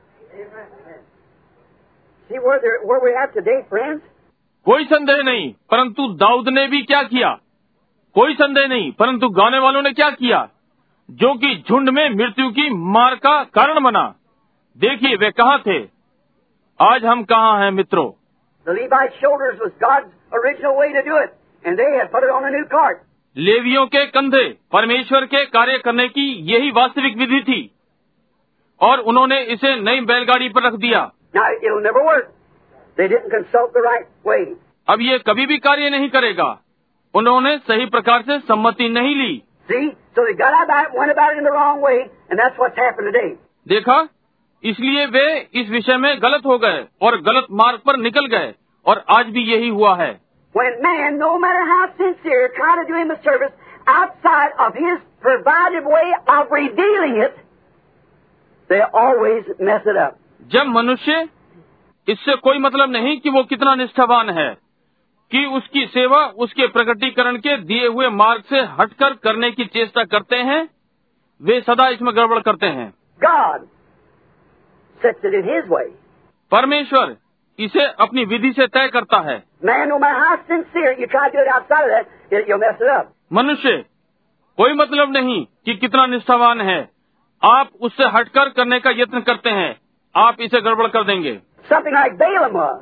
See where, where we're at today, friends? कोई संदेह नहीं, परंतु दाऊद ने भी क्या किया? कोई संदेह नहीं, परंतु गाने वालों ने क्या किया? जो कि झुंड में मृत्यु की मार का कारण बना. देखिए वे कहाँ थे, आज हम कहाँ हैं मित्रों. The Levite shoulders was God's original way to do it, and they had put it on a new cart. लेवियों के कंधे परमेश्वर के कार्य करने की यही वास्तविक विधि थी, और उन्होंने इसे नई बैलगाड़ी पर रख दिया. Now it'll never work. They didn't consult the right way. अब ये कभी भी कार्य नहीं करेगा. उन्होंने सही प्रकार से सम्मति नहीं ली. See, so they got about it, went about it in the wrong way, and that's what's happened today. देखा, इसलिए वे इस विषय में गलत हो गए और गलत मार्ग पर निकल गए, और आज भी यही हुआ है. When man, no matter how sincere, try to do him a service outside of his provided way of revealing it, they always mess it up. जब मनुष्य, इससे कोई मतलब नहीं कि वो कितना निष्ठावान है, कि उसकी सेवा उसके प्रकटीकरण के दिए हुए मार्ग से हटकर करने की चेष्टा करते हैं, वे सदा इसमें गड़बड़ करते हैं. God sets it in His way. परमेश्वर इसे अपनी विधि से तय करता है. Man, no matter how sincere, you try to do it outside of that, you'll mess it up. मनुष्य, कोई मतलब नहीं कि कितना निष्ठावान है, आप उससे हटकर करने का यत्न करते हैं, आप इसे गड़बड़ कर देंगे. Something like Balaam was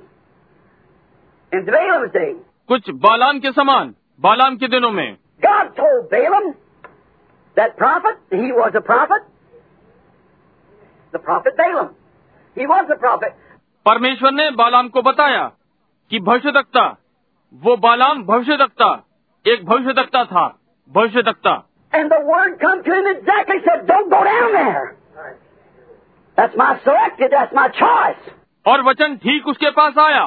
in Balaam's day. कुछ बालाम के समान बालाम के दिनों में. God told Balaam, that prophet, he was a prophet. The prophet Balaam, he was a prophet. परमेश्वर ने बालाम को बताया कि भविष्यद्वक्ता, वो बालाम भविष्यद्वक्ता, एक भविष्यद्वक्ता था, भविष्यद्वक्ता. And the word come to him exactly, said, don't go down there. That's my selected, that's my choice. और वचन ठीक उसके पास आया,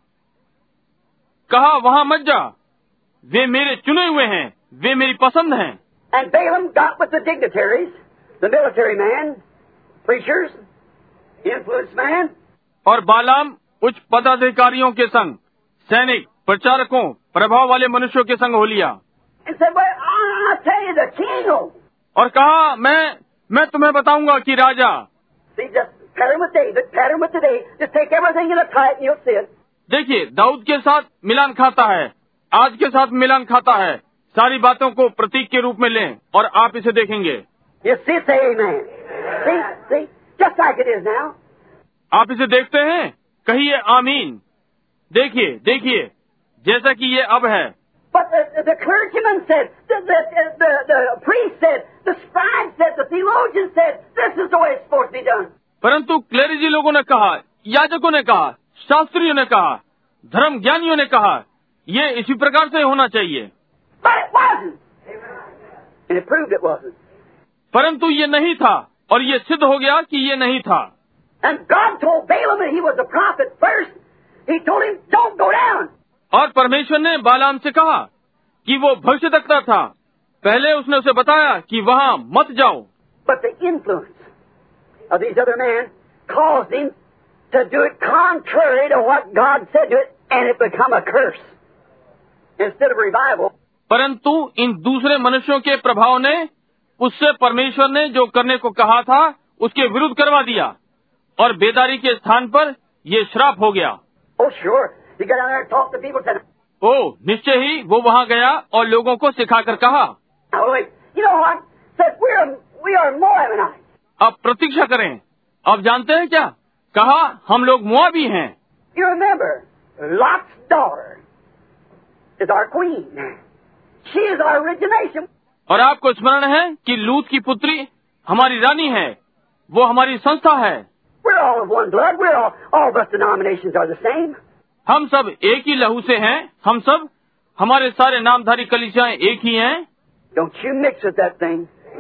कहा वहां मत जा, वे मेरे चुने हुए हैं, वे मेरी पसंद हैं. And Balaam got with the dignitaries, the military man, preachers, influence man. और बालाम उच्च पदाधिकारियों के संग, सैनिक, प्रचारकों, प्रभाव वाले मनुष्यों के संग हो लिया. And said, well, I'll tell you the king. और कहा, मैं मैं तुम्हें बताऊंगा कि राजा. See, just pattern with David, pattern with today. Just take everything in a tight and you'll see it. देखिए, दाऊद के साथ मिलान खाता है, आज के साथ मिलान खाता है. सारी बातों को प्रतीक के रूप में लें और आप इसे देखेंगे. You see, say amen. See, see, just like it is now. आप इसे देखते हैं, कहिए आमीन. देखिए, देखिए, जैसा कि ये अब है. But the, the, the clergyman said, the, the, the, the priest said, the scribe said, the theologian said, this is the way it's supposed to be done. परंतु क्लेरिजी लोगों ने कहा, याजकों ने कहा, शास्त्रियों ने कहा, धर्म ज्ञानियों ने कहा, ये इसी प्रकार से होना चाहिए. But it wasn't. And it proved it wasn't. परंतु ये नहीं था, और ये सिद्ध हो गया कि ये नहीं था. And God told Balaam that he was a prophet first. He told him, don't go down. और परमेश्वर ने बालाम से कहा कि वो भविष्यद्वक्ता था. पहले उसने उसे बताया कि वहाँ मत जाओ. But the influence of these other men caused him to do it contrary to what God said to it, and it become a curse instead of revival. परंतु इन दूसरे मनुष्यों के प्रभाव ने उससे परमेश्वर ने जो करने को कहा था उसके विरुद्ध करवा दिया, और बेदारी के स्थान पर ये श्राप हो गया. Oh, sure. He got out there and talked to people and said, ओ, निश्चय ही वो वहाँ गया और लोगों को सिखाकर कहा. oh, wait, you know what? Said, we're, we are Moabites. अब प्रतीक्षा करें. अब जानते हैं क्या? कहा, हम लोग मोआबी हैं. You remember, Lot's daughter is our queen. She is our origination. और आपको स्मरण है कि लूत की पुत्री हमारी रानी है, वो हमारी संस्था है. We're all of one blood. We're all, all of us denominations are the same. हम सब एक ही लहू से हैं. हम सब, हमारे सारे नामधारी कलीसियाएं एक ही हैं. Don't you mix with that thing.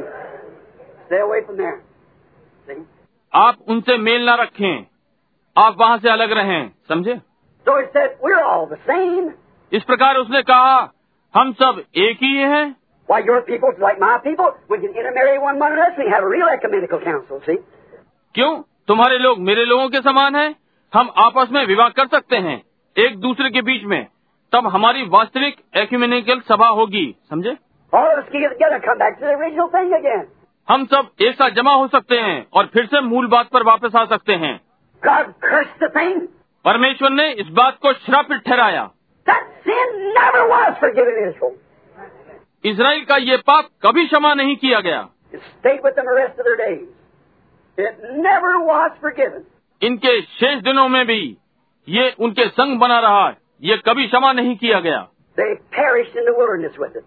Stay away from there. See? आप उनसे मेल ना रखें. आप वहाँ से अलग रहें. समझे? So he said, we're all the same. इस प्रकार उसने कहा, हम सब एक ही हैं. Why, your people, like my people, we can intermarry one among us. We have a real ecumenical council, see? क्यों? तुम्हारे लोग मेरे लोगों के समान हैं। हम आपस में विवाह कर सकते हैं एक दूसरे के बीच में। तब हमारी वास्तविक एक्यूमेनिकल सभा होगी, समझे? All of us can get together and come back to the original thing again. हम सब एक साथ जमा हो सकते हैं और फिर से मूल बात पर वापस आ सकते हैं। God cursed the thing. परमेश्वर ने इस बात को श्रापित ठहराया। That sin never was forgiven Israel. Israel का ये पाप कभी क्षमा नहीं किया गया। It stayed with them the rest of their days. It never was forgiven. इनके शेष दिनों में भी ये उनके संग बना रहा, ये कभी क्षमा नहीं किया गया। They perished in the wilderness with it.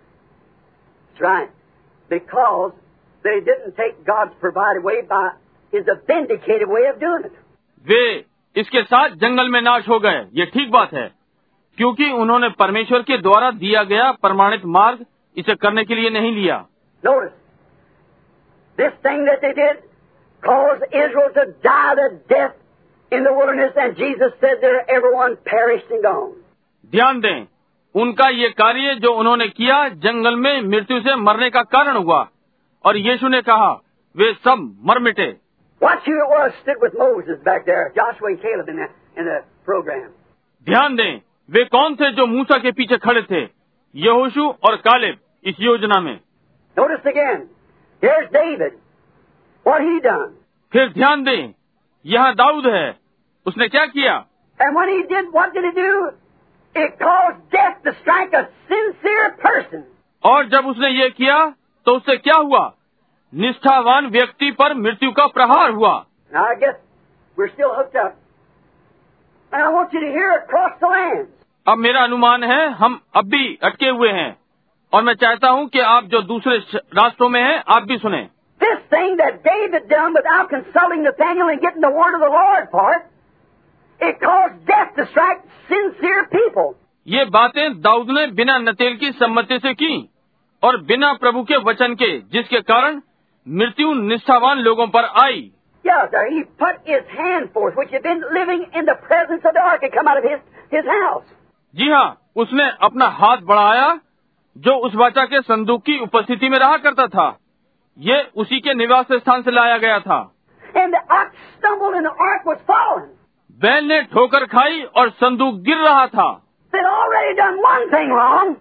That's right. Because they didn't take God's provided way by His vindicated way of doing it. वे इसके साथ जंगल में नाश हो गए, ये ठीक बात है, क्योंकि उन्होंने परमेश्वर के द्वारा दिया गया प्रमाणित मार्ग इसे करने के लिए नहीं लिया। Notice, this thing that they did caused Israel to die the death in the wilderness, and Jesus said there everyone perished and gone. ध्यान दें, उनका ये कार्य जो उन्होंने किया जंगल में मृत्यु से मरने का कारण हुआ, और यीशु ने कहा वे सब मर मिटे। Watch who it was stood with Moses back there, Joshua and Caleb in the, in the program. ध्यान दें, वे कौन थे जो मूसा के पीछे खड़े थे, यहोशू और कालेब इस योजना में। Notice again, here's David. What he done? फिर ध्यान दें, यहाँ दाऊद है, उसने क्या किया? And when he did, what did he do? It caused death to strike a sincere person. और जब उसने ये किया, तो उससे क्या हुआ? निष्ठावान व्यक्ति पर मृत्यु का प्रहार हुआ। Now I guess we're still hooked up. And I want you to hear across the lands. अब मेरा अनुमान है हम अब भी अटके हुए हैं, और मैं चाहता हूँ कि आप जो दूसरे राष्ट्रों में हैं, आप भी सुने। This thing that David done without consulting Nathaniel and getting the word of the Lord for it, it caused death to strike sincere people. ये बातें दाऊद ने बिना नतेल की सम्मति से की और बिना प्रभु के वचन के, जिसके कारण मृत्यु निष्ठावान लोगों पर आई। Yeah, there he put his hand forth, which had been living in the presence of the ark, had come out of his his house. जी हाँ, उसने अपना हाथ बढ़ाया जो उस वाचा के संदूक की उपस्थिति में रहा करता था। ये उसी के निवास स्थान से लाया गया था। And the ox stumbled and the ark was fallen. बैल ने ठोकर खाई और संदूक गिर रहा था। They'd already done one thing wrong.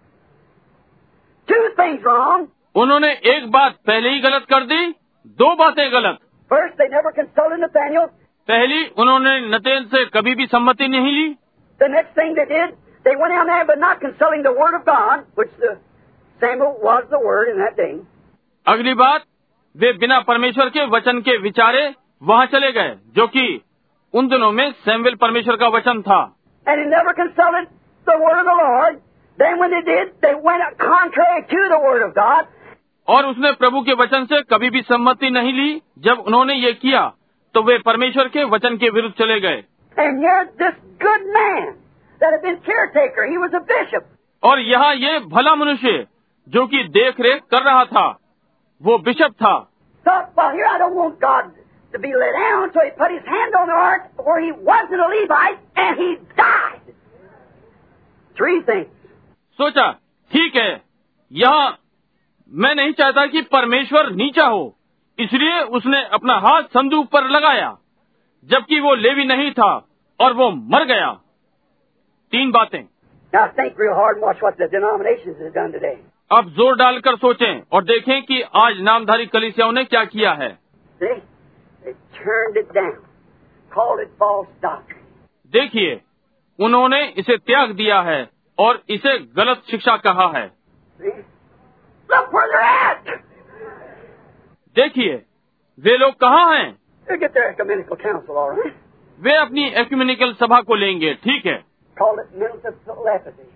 Two things wrong. उन्होंने एक बात पहले ही गलत कर दी, दो बातें गलत। First, they never consulted Nathaniel. पहली, उन्होंने नतेल से कभी भी सम्मति नहीं ली। The next thing they did, they went down there but not consulting the word of God, which the Samuel was the word in that day. अगली बात, वे बिना परमेश्वर के वचन के विचारे वहाँ चले गए, जो कि उन दिनों में सैमुएल परमेश्वर का वचन था। And he never consulted the word of the Lord. Then when they did, they went contrary to the word of God. और उसने प्रभु के वचन से कभी भी सम्मति नहीं ली। जब उन्होंने ये किया, तो वे परमेश्वर के वचन के विरुद्ध चले गए। And here this good man that had been caretaker, he was a bishop. और यहाँ ये भला मनुष्य जो कि देख रेख कर रहा था, वो बिशप था। Thought, well, here I don't want God to be let down, so he put his hand on the ark where he wasn't a Levite, and he died. Three things. सोचा, ठीक है, यहाँ मैं नहीं चाहता कि परमेश्वर नीचा हो, इसलिए उसने अपना हाथ संदूक पर लगाया, जबकि वो लेवी नहीं था, और वो मर गया। तीन बातें। Now think real hard and watch what the denominations have done today. अब जोर डालकर सोचें और देखें कि आज नामधारी कलीसियाओं ने क्या किया है। See? They turned it down, called it false doctrine. देखिए, उन्होंने इसे त्याग दिया है और इसे गलत शिक्षा कहा है। See? Look where they're at. देखिए, वे लोग कहाँ हैं? They'll get their ecumenical council, all right. वे अपनी एक्यूमेनिकल सभा को लेंगे, ठीक है। Call it mental telepathy.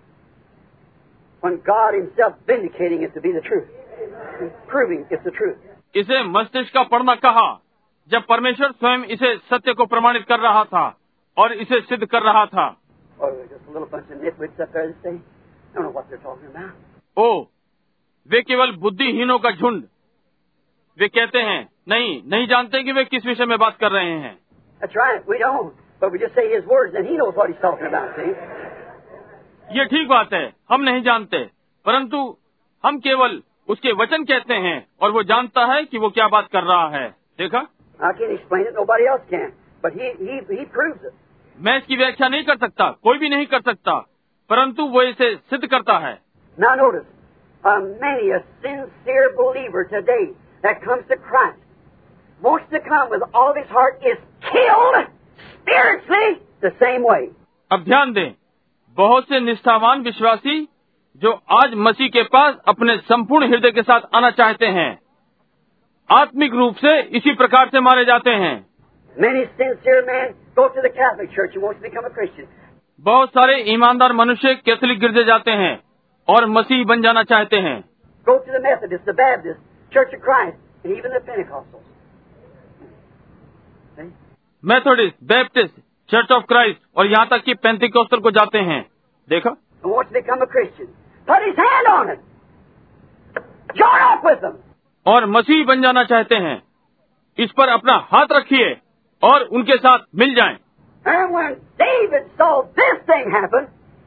When God Himself vindicating it to be the truth, proving it's the truth. इसे मस्तिष्क का पढ़ना कहा, जब परमेश्वर स्वयं इसे सत्य को प्रमाणित कर रहा था और इसे सिद्ध कर रहा था। Oh, there's just a little bunch of nitwits up there this day. Don't know what they're talking about. ओ, वे केवल बुद्धिहीनों का झुंड। वे कहते हैं, नहीं, नहीं जानते कि वे किस विषय में बात कर रहे हैं। That's right, we don't. But we just say His words, and He knows what He's talking about, see? ये ठीक बात है, हम नहीं जानते, परंतु हम केवल उसके वचन कहते हैं और वो जानता है कि वो क्या बात कर रहा है। देखा, I can't explain it, nobody else can. But he, he, he proves it. मैं इसकी व्याख्या नहीं कर सकता, कोई भी नहीं कर सकता, परंतु वो इसे सिद्ध करता है। Now notice, uh, many a sincere believer today that comes to Christ, wants to come with all of his heart, is killed spiritually the same way. अब ध्यान दें, बहुत से निष्ठावान विश्वासी जो आज मसीह के पास अपने संपूर्ण हृदय के साथ आना चाहते हैं, आत्मिक रूप से इसी प्रकार से मारे जाते हैं। Many sincere men go to the Catholic Church and want to become a Christian. बहुत सारे ईमानदार मनुष्य कैथोलिक गिरजे जाते हैं और मसीह बन जाना चाहते हैं। Go to the Methodist, the Baptist, Church of Christ, and even the Pentecostals. See? Methodist, Baptist, Church of Christ और यहाँ तक कि पेंटिकोस्टल को जाते हैं। देखा, Who wants to become a Christian? Put his hand on it. Join up with them. और मसीह बन जाना चाहते हैं, इस पर अपना हाथ रखिए और उनके साथ मिल जाएं। And when David saw this thing happen,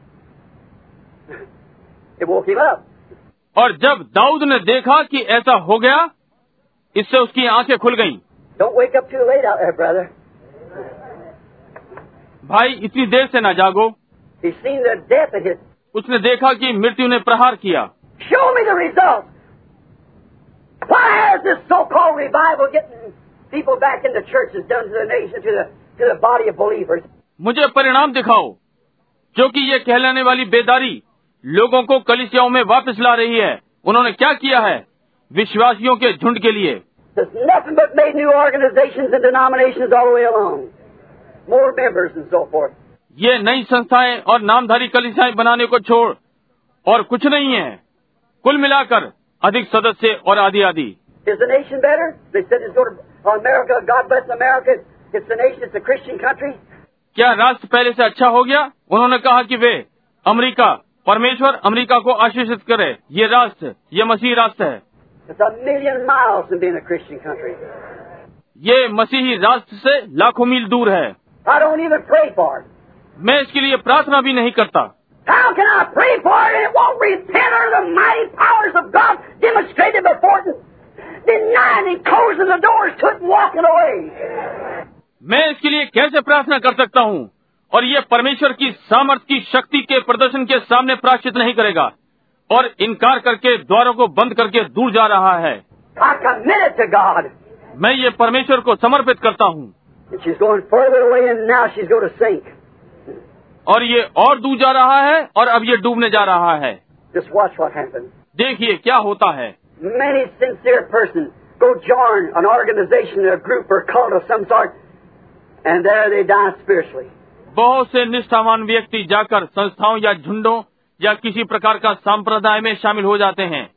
it woke him up. और जब दाऊद ने देखा कि ऐसा हो गया, इससे उसकी आंखें खुल गईं। Don't wake up too late out there, brother. भाई, इतनी देर से ना जागो। He's seen the death of his. उसने देखा कि मृत्यु ने प्रहार किया। Show me the results. Why has this so-called revival getting people back in the churches done to the nation, to the to the body of believers? मुझे परिणाम दिखाओ, जो कि ये कहलाने वाली बेदारी लोगों को कलीसियाओं में वापस ला रही है। उन्होंने क्या किया है विश्वासियों के झुंड के लिए? There's nothing but made new organizations and denominations all the way along. More members and so forth. ये नई संस्थाएं और नामधारी कलीसियाएं बनाने को छोड़ और कुछ नहीं है। कुल मिलाकर अधिक सदस्य और आदि आदि। Is the nation better? They said it's going to America. God bless America. It's the nation. It's a Christian country. क्या राष्ट्र पहले से अच्छा हो गया? उन्होंने कहा कि वे अमेरिका, परमेश्वर अमेरिका को आशीषित करे। ये राष्ट्र, ये मसीही राष्ट्र है। It's a million miles from being a Christian country. ये मसीही राष्ट्र से लाखों मील दूर है। I don't even pray for it. मैं इसके लिए प्रार्थना भी नहीं करता। How can I pray for it and it won't repent under the mighty powers of God demonstrated before it, denying and closing the doors to it and walking away? मैं इसके लिए कैसे प्रार्थना कर सकता हूँ और ये परमेश्वर की सामर्थ्य की शक्ति के प्रदर्शन के सामने प्रायश्चित नहीं करेगा और इनकार करके द्वारों को बंद करके दूर जा रहा है। I commit it to God. मैं ये परमेश्वर को समर्पित करता हूँ। And she's going further away and now she's going to sink. और ये और दूर जा रहा है और अब ये डूबने जा रहा है। Just watch what happens. देखिए क्या होता है। Many sincere persons go join an organization, a group or cult of some sort, and there they die spiritually. बहुत से निष्ठावान व्यक्ति जाकर संस्थाओं या झुंडों या किसी प्रकार का संप्रदाय में शामिल हो जाते हैं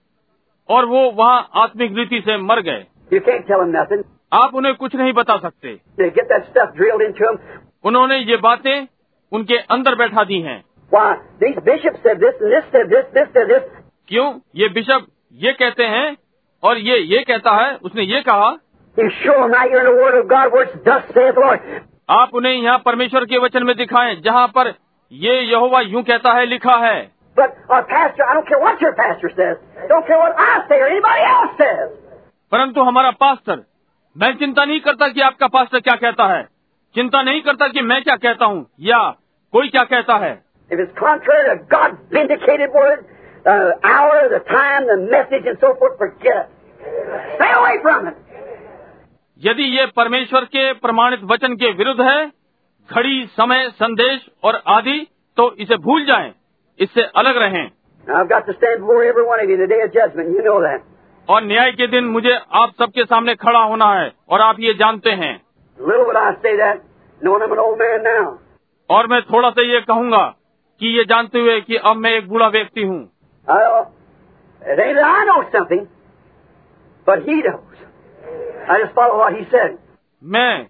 और वो वहाँ आत्मिक रीति से मर गए। You can't tell them nothing. आप उन्हें कुछ नहीं बता सकते। They get that stuff drilled into them. उन्होंने ये बातें उनके अंदर बैठा दी हैं। Why, these bishops said this and this said this, this said this. क्यों? ये बिशप ये कहते हैं और ये ये कहता है, उसने ये कहा। You show them right here in the Word of God where it's thus saith the Lord. आप उन्हें यहाँ परमेश्वर के वचन में दिखाएं जहाँ पर ये यहोवा यूं कहता है लिखा है। But our pastor, I don't care what your pastor says. Don't care what I say or anybody else says. परंतु हमारा पास्टर, मैं चिंता नहीं करता कि आपका पास्टर क्या कहता है, चिंता नहीं करता कि मैं क्या कहता हूँ या कोई क्या कहता है। If it's contrary to God's vindicated word, the hour, the time, the message and so forth, forget it. Stay away from it. यदि ये परमेश्वर के प्रमाणित वचन के विरुद्ध है, घड़ी, समय, संदेश और आदि, तो इसे भूल जाएं, इससे अलग रहें। Now, I've got to stand before every one of you in the day of judgment. You know that. और न्याय के दिन मुझे आप सबके सामने खड़ा होना है और आप ये जानते हैं। Little would I say that, knowing I'm an old man now. और मैं थोड़ा सा ये कहूँगा कि ये जानते हुए कि अब मैं एक बूढ़ा व्यक्ति हूँ। I, it ain't that I know something, but he knows. I just follow what he said. मैं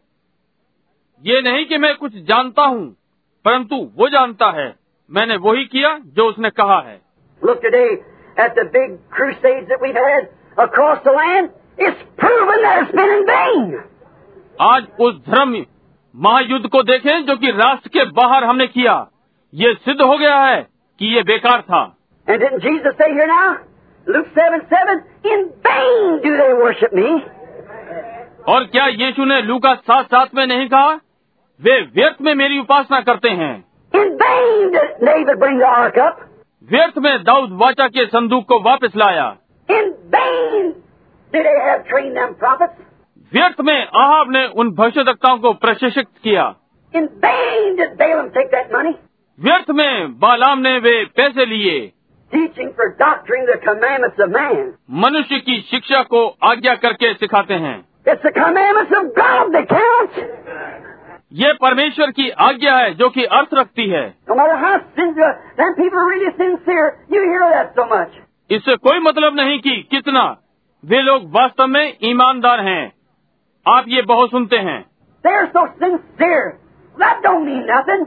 ये नहीं कि मैं कुछ जानता हूँ, परंतु वो जानता है। मैंने वही किया जो उसने कहा है। Look today at the big crusades that we've had across the land. It's proven that it's been in vain. आज उस धर्म महायुद्ध को देखें जो कि राष्ट्र के बाहर हमने किया। ये सिद्ध हो गया है कि ये बेकार था। And didn't Jesus say here now, Luke seven seven, in vain do they worship me. और क्या यीशु ने लूका सात सात में नहीं कहा, वे व्यर्थ में मेरी उपासना करते हैं? In vain did David bring the ark up. व्यर्थ में दाऊद वाचा के संदूक को वापस लाया। In vain did Ahab train them prophets. व्यर्थ में आहाब ने उन भविष्यद्वक्ताओं को प्रशिक्षित किया। In vain did Balaam take that money. व्यर्थ में बालाम ने वे पैसे लिए। Teaching for doctrine the commandments of man. मनुष्य की शिक्षा को आज्ञा करके सिखाते हैं। It's the commandments of God that count. ये परमेश्वर की आज्ञा है जो कि अर्थ रखती है। No matter how sincere, then people are really sincere. You hear that so much. इससे कोई मतलब नहीं कि कितना वे लोग वास्तव में ईमानदार हैं। आप ये बहुत सुनते हैं। They're so sincere. That don't mean nothing.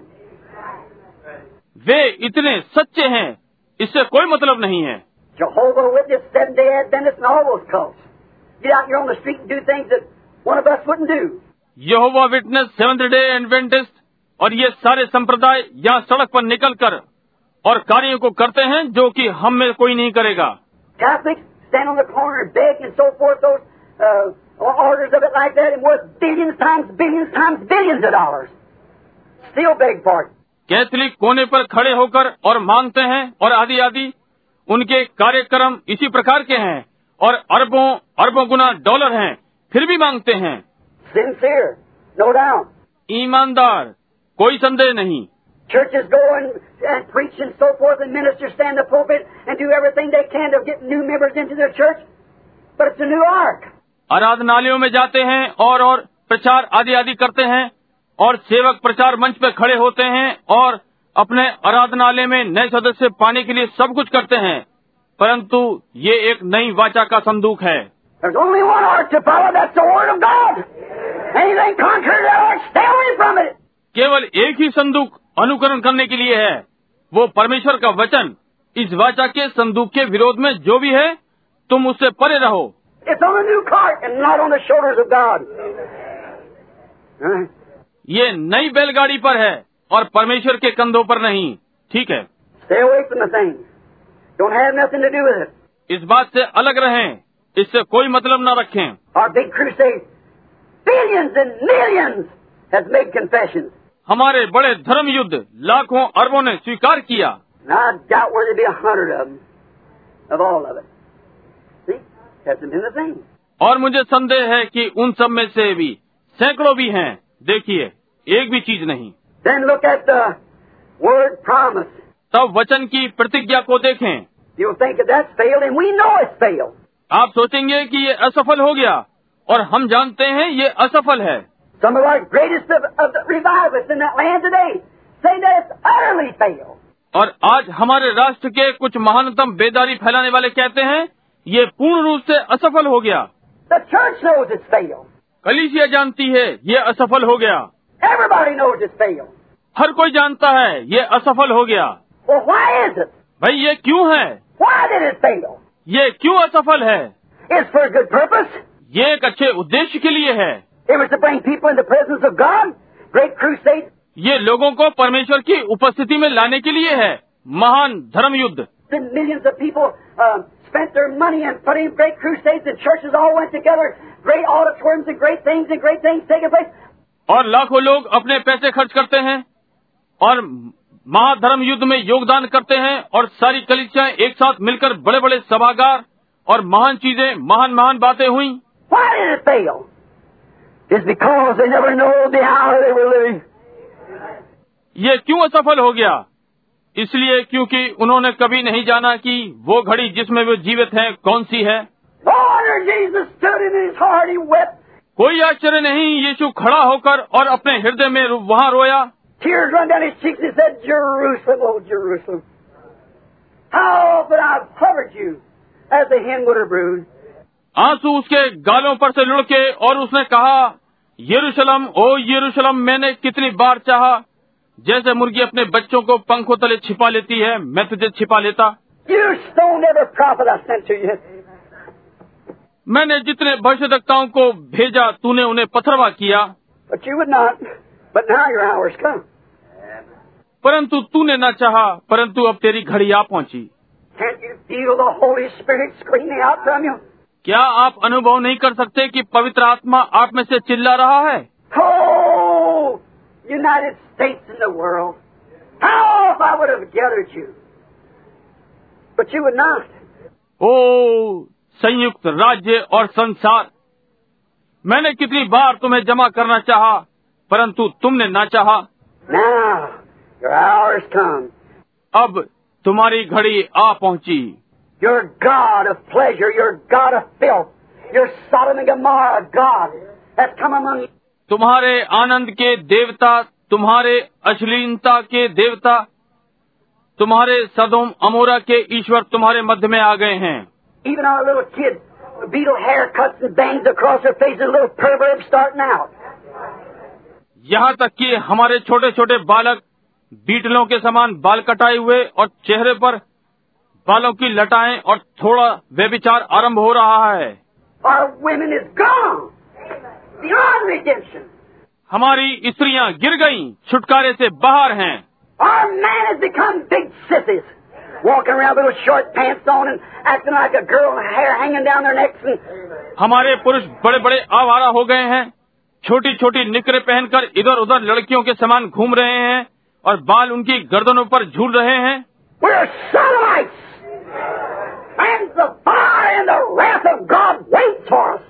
वे इतने सच्चे हैं, इससे कोई मतलब नहीं है। Jehovah Witness, Seventh Day Adventists, and all those cults. Get out here on the street and do things that one of us wouldn't do. Jehovah witness, seventh day Adventist और ये सारे संप्रदाय यहाँ सड़क पर निकलकर और कार्यों को करते हैं जो कि हम में कोई नहीं करेगा। Catholics stand on the corner and beg and so forth, those uh, orders of it like that, and worth billions times, billions times, billions of dollars. Still beg for it. Catholic कोने पर खड़े होकर और मांगते हैं और आदि आदि उनके कार्यक्रम इसी प्रकार के हैं और अरबों अरबों गुना डॉलर हैं, फिर भी मांगते हैं। Sincere, no doubt. ईमानदार, कोई संदेह नहीं। Churches go and, and preach and so forth, and ministers stand in the pulpit and do everything they can to get new members into their church, but it's a new ark. आराधनालयों में जाते हैं और और प्रचार आदि आदि करते हैं और सेवक प्रचार मंच पे खड़े होते हैं और अपने आराधनालय में नए सदस्य पाने के लिए सब कुछ करते हैं, परंतु ये एक नई वाचा का संदूक है। There's only one ark to follow, that's the Word of God. Anything contrary to that ark, stay away from it. केवल एक ही संदूक अनुकरण करने के लिए है, वो परमेश्वर का वचन। इस वाचा के संदूक के विरोध में जो भी है, तुम उससे परे रहो। It's on a new cart and not on the shoulders of God. Huh? ये नई बैलगाड़ी पर है और परमेश्वर के कंधों पर नहीं। ठीक है, Stay away from the thing. Don't have nothing to do with it. इस बात से अलग रहें, इससे कोई मतलब न रखें। Our big crusade, billions and millions has made confessions. हमारे बड़े धर्म युद्ध लाखों अरबों ने स्वीकार किया। And I doubt where there'd be a hundred of them, of all of it. See, hasn't been the thing. और मुझे संदेह है कि उन सब में से भी सैकड़ों भी हैं। देखिए, एक भी चीज नहीं। Then look at the word promise. तब वचन की प्रतिज्ञा को देखें। You'll think that that's failed, and we know it's failed. आप सोचेंगे कि ये असफल हो गया और हम जानते हैं ये असफल है। Some of our greatest of, of the revivalists in that land today say that it's utterly failed. और आज हमारे राष्ट्र के कुछ महानतम बेदारी फैलाने वाले कहते हैं ये पूर्ण रूप से असफल हो गया। The church knows it's failed. कलीसिया जानती है ये असफल हो गया। Everybody knows it's failed. हर कोई जानता है ये असफल हो गया। Well, why is it? भाई ये क्यों है? Why did it fail? ये क्यों असफल है? It's for a good purpose. ये एक अच्छे उद्देश्य के लिए है। It was to bring people in the presence of God. Great crusade. ये लोगों को परमेश्वर की उपस्थिति में लाने के लिए है। महान धर्म युद्ध। Then millions of people uh, spent their money and put in great crusades, and churches all went together. Great auditoriums and great things and great things taking place. और लाखों लोग अपने पैसे खर्च करते हैं और महाधर्म युद्ध में योगदान करते हैं और सारी कलीसियाएं एक साथ मिलकर बड़े बड़े सभागार और महान चीजें, महान महान बातें हुई। Why did it fail? It's because they never know the hour they were living. ये क्यों असफल हो गया? इसलिए क्योंकि उन्होंने कभी नहीं जाना कि वो घड़ी जिसमें वे जीवित हैं कौन सी है। No wonder Jesus stood in his heart, he wept. कोई आश्चर्य नहीं, यीशु खड़ा होकर और अपने हृदय में वहाँ रोया। Tears run down his cheeks and said, Jerusalem, oh Jerusalem, how often I've covered you as the hen would have brood. आंसू उसके गालों पर से लुढ़के और उसने कहा, यरूशलेम, ओ यरूशलेम, मैंने कितनी बार चाहा, जैसे मुर्गी अपने बच्चों को पंखों तले छिपा लेती है, मैं तुझे छिपा लेता। You stoned every prophet I sent to you. मैंने जितने भविष्यद्वक्ताओं को भेजा, तूने उन्हें पथरवा किया। But you would not. But now your hour's come. परंतु तूने न चाहा, परंतु अब तेरी घड़ी आ पहुंची। Can't you feel the Holy Spirit screaming out from you? क्या आप अनुभव नहीं कर सकते कि पवित्र आत्मा आप में से चिल्ला रहा है? Oh, United States in the world. How if I would have gathered you? But you would not. ओ संयुक्त राज्य और संसार, मैंने कितनी बार तुम्हें जमा करना चाहा, परंतु तुमने ना चाहा। Now, your hour has come. अब तुम्हारी घड़ी आ पहुंची। Your God of pleasure, your God of filth, your Sodom and Gomorrah God has come among you. तुम्हारे आनंद के देवता, तुम्हारे अश्लीलता के देवता, तुम्हारे सदोम अमोरा के ईश्वर तुम्हारे मध्य में आ गए हैं। Even our little kids, beetle haircuts and bangs across their faces, little perverts starting out. यहाँ तक कि हमारे छोटे छोटे बालक बीटलों के समान बाल कटाए हुए और चेहरे पर बालों की लटाएं और थोड़ा व्यभिचार आरंभ हो रहा है। Our women is gone beyond redemption. हमारी स्त्रियां गिर गईं, छुटकारे से बाहर हैं। Our man has become big sissies, walking around with little short pants on and acting like a girl, and hair hanging down their necks. And हमारे पुरुष बड़े बड़े आवारा हो गए हैं, छोटी छोटी निकरें पहनकर इधर उधर लड़कियों के समान घूम रहे हैं और बाल उनकी गर्दनों पर झूल रहे हैं। we're sodomites, and the fire and the wrath of God waits for us.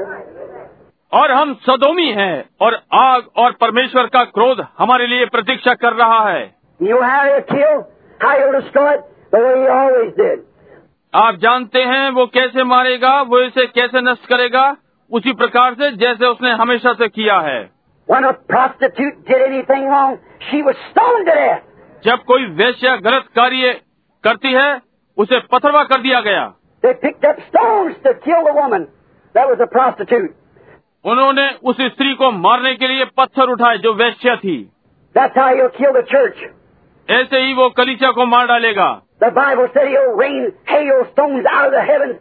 और हम सदोमी हैं और आग और परमेश्वर का क्रोध हमारे लिए प्रतीक्षा कर रहा है। You know how he'll kill, how he'll destroy it, the way he always did. आप जानते हैं वो कैसे मारेगा, वो इसे कैसे नष्ट करेगा, उसी प्रकार से जैसे उसने हमेशा से किया है। When a prostitute did anything wrong, she was stoned to death. जब कोई वेश्या गलत कार्य करती है, उसे पथरवा कर दिया गया। They picked up stones to kill the woman that was a prostitute. उन्होंने उस स्त्री को मारने के लिए पत्थर उठाए जो वेश्या थी। That's how he'll kill the church. ऐसे ही वो कलीसिया को मार डालेगा। The Bible said he'll rain hailstones out of the heavens.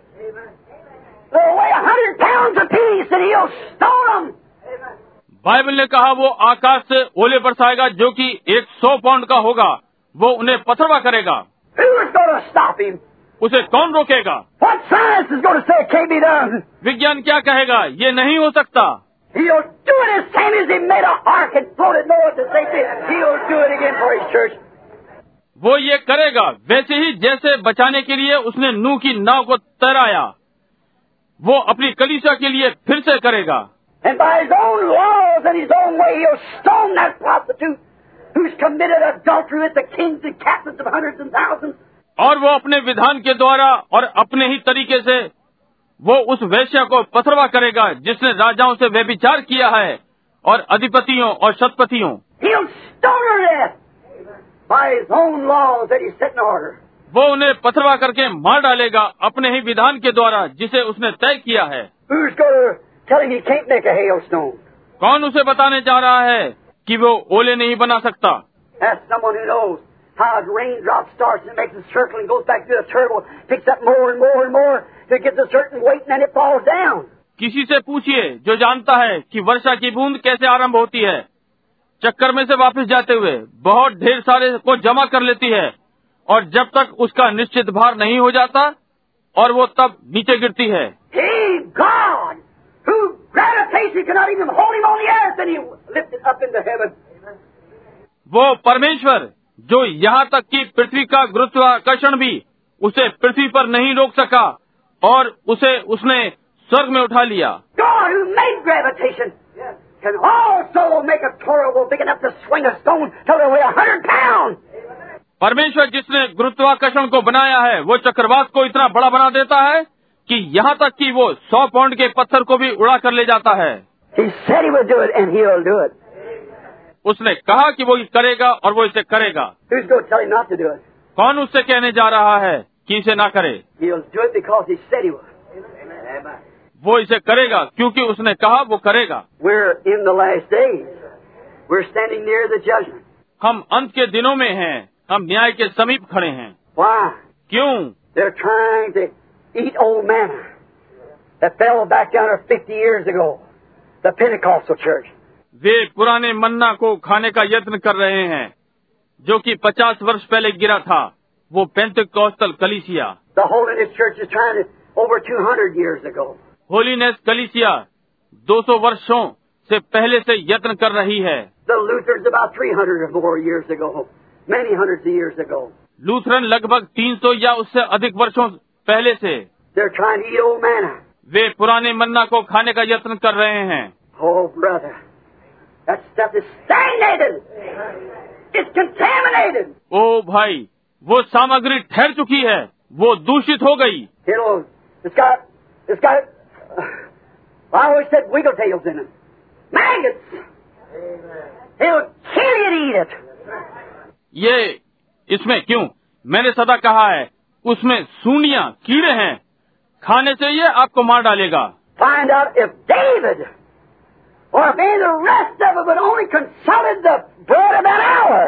They'll weigh a hundred pounds apiece, and he'll stone them. Bible ने कहा वो आकाश से ओले बरसाएगा जो कि एक सौ पाउंड का होगा, वो उन्हें पथरवा करेगा। Who is going to stop him? उसे कौन रोकेगा? What science is going to say it can't be done? विज्ञान क्या कहेगा? ये नहीं हो सकता। He'll do it as same as he made an ark and floated Noah to safety. He'll do it again for his church. वो ये करेगा वैसे ही जैसे बचाने के लिए उसने नूह की नाव को तैराया, वो अपनी कलीसिया के लिए फिर से करेगा। And by his own laws and his own way, he'll stone that prostitute who's committed adultery with the kings and captains of hundreds and thousands. और वो अपने विधान के द्वारा और अपने ही तरीके से वो उस वेश्या को पथरवा करेगा जिसने राजाओं से व्यभिचार किया है और अधिपतियों और शतपतियों। He'll stone her to death by his own laws that he set in order. वो उन्हें पथरवा करके मार डालेगा अपने ही विधान के द्वारा जिसे उसने तय किया है। Who's going to tell him he can't make a hailstone? कौन उसे बताने जा रहा है कि वो ओले नहीं बना सकता? That's someone who knows how a raindrop starts and makes a circle and goes back through the turtle, picks up more and more and more till it gets a certain weight and then it falls down. किसी से पूछिए जो जानता है कि वर्षा की बूंद कैसे आरंभ होती है, चक्कर में से वापस जाते हुए बहुत ढेर सारे को जमा कर लेती है और जब तक उसका निश्चित भार नहीं हो जाता और वो तब नीचे गिरती है। He, God, who gravitates, you cannot even hold him on the earth, and he lifted up into heaven. वो परमेश्वर जो यहाँ तक कि पृथ्वी का गुरुत्वाकर्षण भी उसे पृथ्वी पर नहीं रोक सका और उसे उसने स्वर्ग में उठा लिया। God who made gravitation can also make a tornado big enough to swing a stone till it weigh a hundred pounds. परमेश्वर जिसने गुरुत्वाकर्षण को बनाया है वो चक्रवात को इतना बड़ा बना देता है कि यहाँ तक कि वो सौ पाउंड के पत्थर को भी उड़ा कर ले जाता है। He said he would do it, and he'll do it. उसने कहा कि वो करेगा और वो इसे करेगा। Who's going to tell him not to do it? कौन उससे कहने जा रहा है कि इसे ना करे? He'll do it because he said he would. वो इसे करेगा क्योंकि उसने कहा वो करेगा। We're in the last days. We're standing near the judgment. हम अंत के दिनों में हैं, हम न्याय के समीप खड़े हैं। Why? क्यों? They're trying to eat old manna that fell back down there fifty years ago, the Pentecostal church. वे पुराने मन्ना को खाने का यत्न कर रहे हैं जो कि पचास वर्ष पहले गिरा था, वो पेंटेकोस्टल कलीसिया। The Holiness Church is trying to over two hundred years ago. Holiness कलीसिया दो सौ वर्षों से पहले से यत्न कर रही है। The Lutherans about three hundred or more years ago, many hundreds of years ago. Lutheran लगभग तीन सौ या उससे अधिक वर्षों पहले से They're trying to eat old manna. वे पुराने मन्ना को खाने का यत्न कर रहे हैं। Oh, brother, that stuff is stagnated. It's contaminated. ओ भाई, वो सामग्री ठहर चुकी है, वो दूषित हो गई। It'll, it's got, it's got, uh, I always said wiggle tails in it. Maggots. It'll kill you to eat it. ये इसमें क्यों? मैंने सदा कहा है, उसमें सूनियां, कीड़े हैं, खाने से ये आपको मार डालेगा। Find out if David or if any of the rest of it would only consulted the blood of that hour.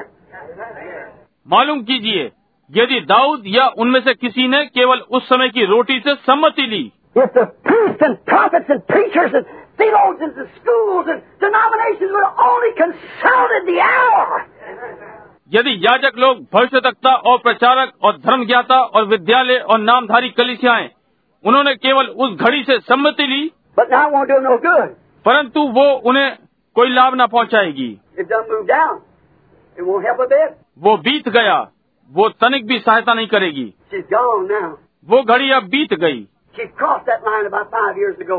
मालूम कीजिए, यदि दाऊद या उनमें से किसी ने केवल उस समय की रोटी से सम्मति ली। If the priests and prophets and preachers and theologians and schools and denominations would have only consulted the hour. यदि याजक लोग, भविष्यवक्ता और प्रचारक और धर्मज्ञाता और विद्यालय और नामधारी कलीसियाएं, उन्होंने केवल उस घड़ी से सम्मति ली, But now it won't do no good. परंतु वो उन्हें कोई लाभ न पहुंचाएगी। It done moved down. It won't help a bit. वो बीत गया, वो तनिक भी सहायता नहीं करेगी। She's gone now. वो घड़ी अब बीत गई। She crossed that line about five years ago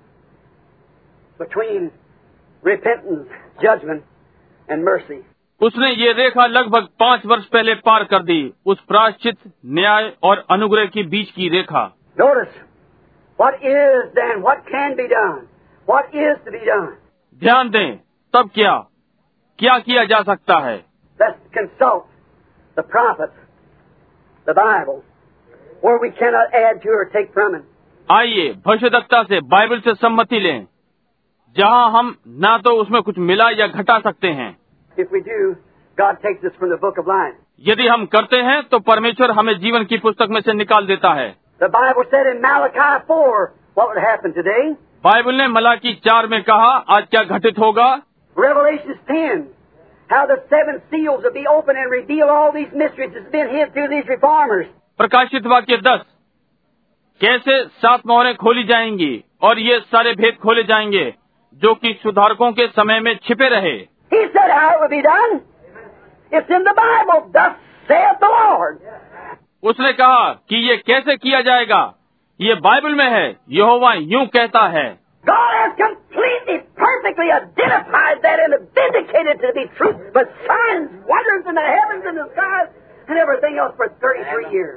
between repentance, judgment, and mercy. उसने ये रेखा लगभग पांच वर्ष पहले पार कर दी, उस प्रायश्चित, न्याय और अनुग्रह के बीच की रेखा। Notice, what is then, what can be done, what is to be done. ध्यान दें, तब क्या क्या किया जा सकता है? Let's consult the prophets, the Bible, where we cannot add to or take from it. आइए भविष्यवक्ता से, बाइबल से सम्मति लें, जहां हम ना तो उसमें कुछ मिला या घटा सकते हैं। If we do, God takes us from the book of life. यदि हम करते हैं तो परमेश्वर हमें जीवन की पुस्तक में से निकाल देता है। The Bible said in Malachi four what would happen today. Bible ने मलाकी चार में कहा आज क्या घटित होगा। Revelation ten, how the seven seals will be open and reveal all these mysteries that's been hid through these reformers. प्रकाशित वाक्य दस, कैसे सात मोहरें खोली जाएंगी और ये सारे भेद खोले जाएंगे जो कि सुधारकों के समय में छिपे रहे। He said how it would be done. It's in the Bible. Thus saith the Lord. उसने कहा कि ये कैसे किया जाएगा, ये बाइबल में है, यहोवा यूं कहता है। God has completely, perfectly identified that and vindicated to be truth, but signs, wonders in the heavens and the skies and everything else for thirty-three years.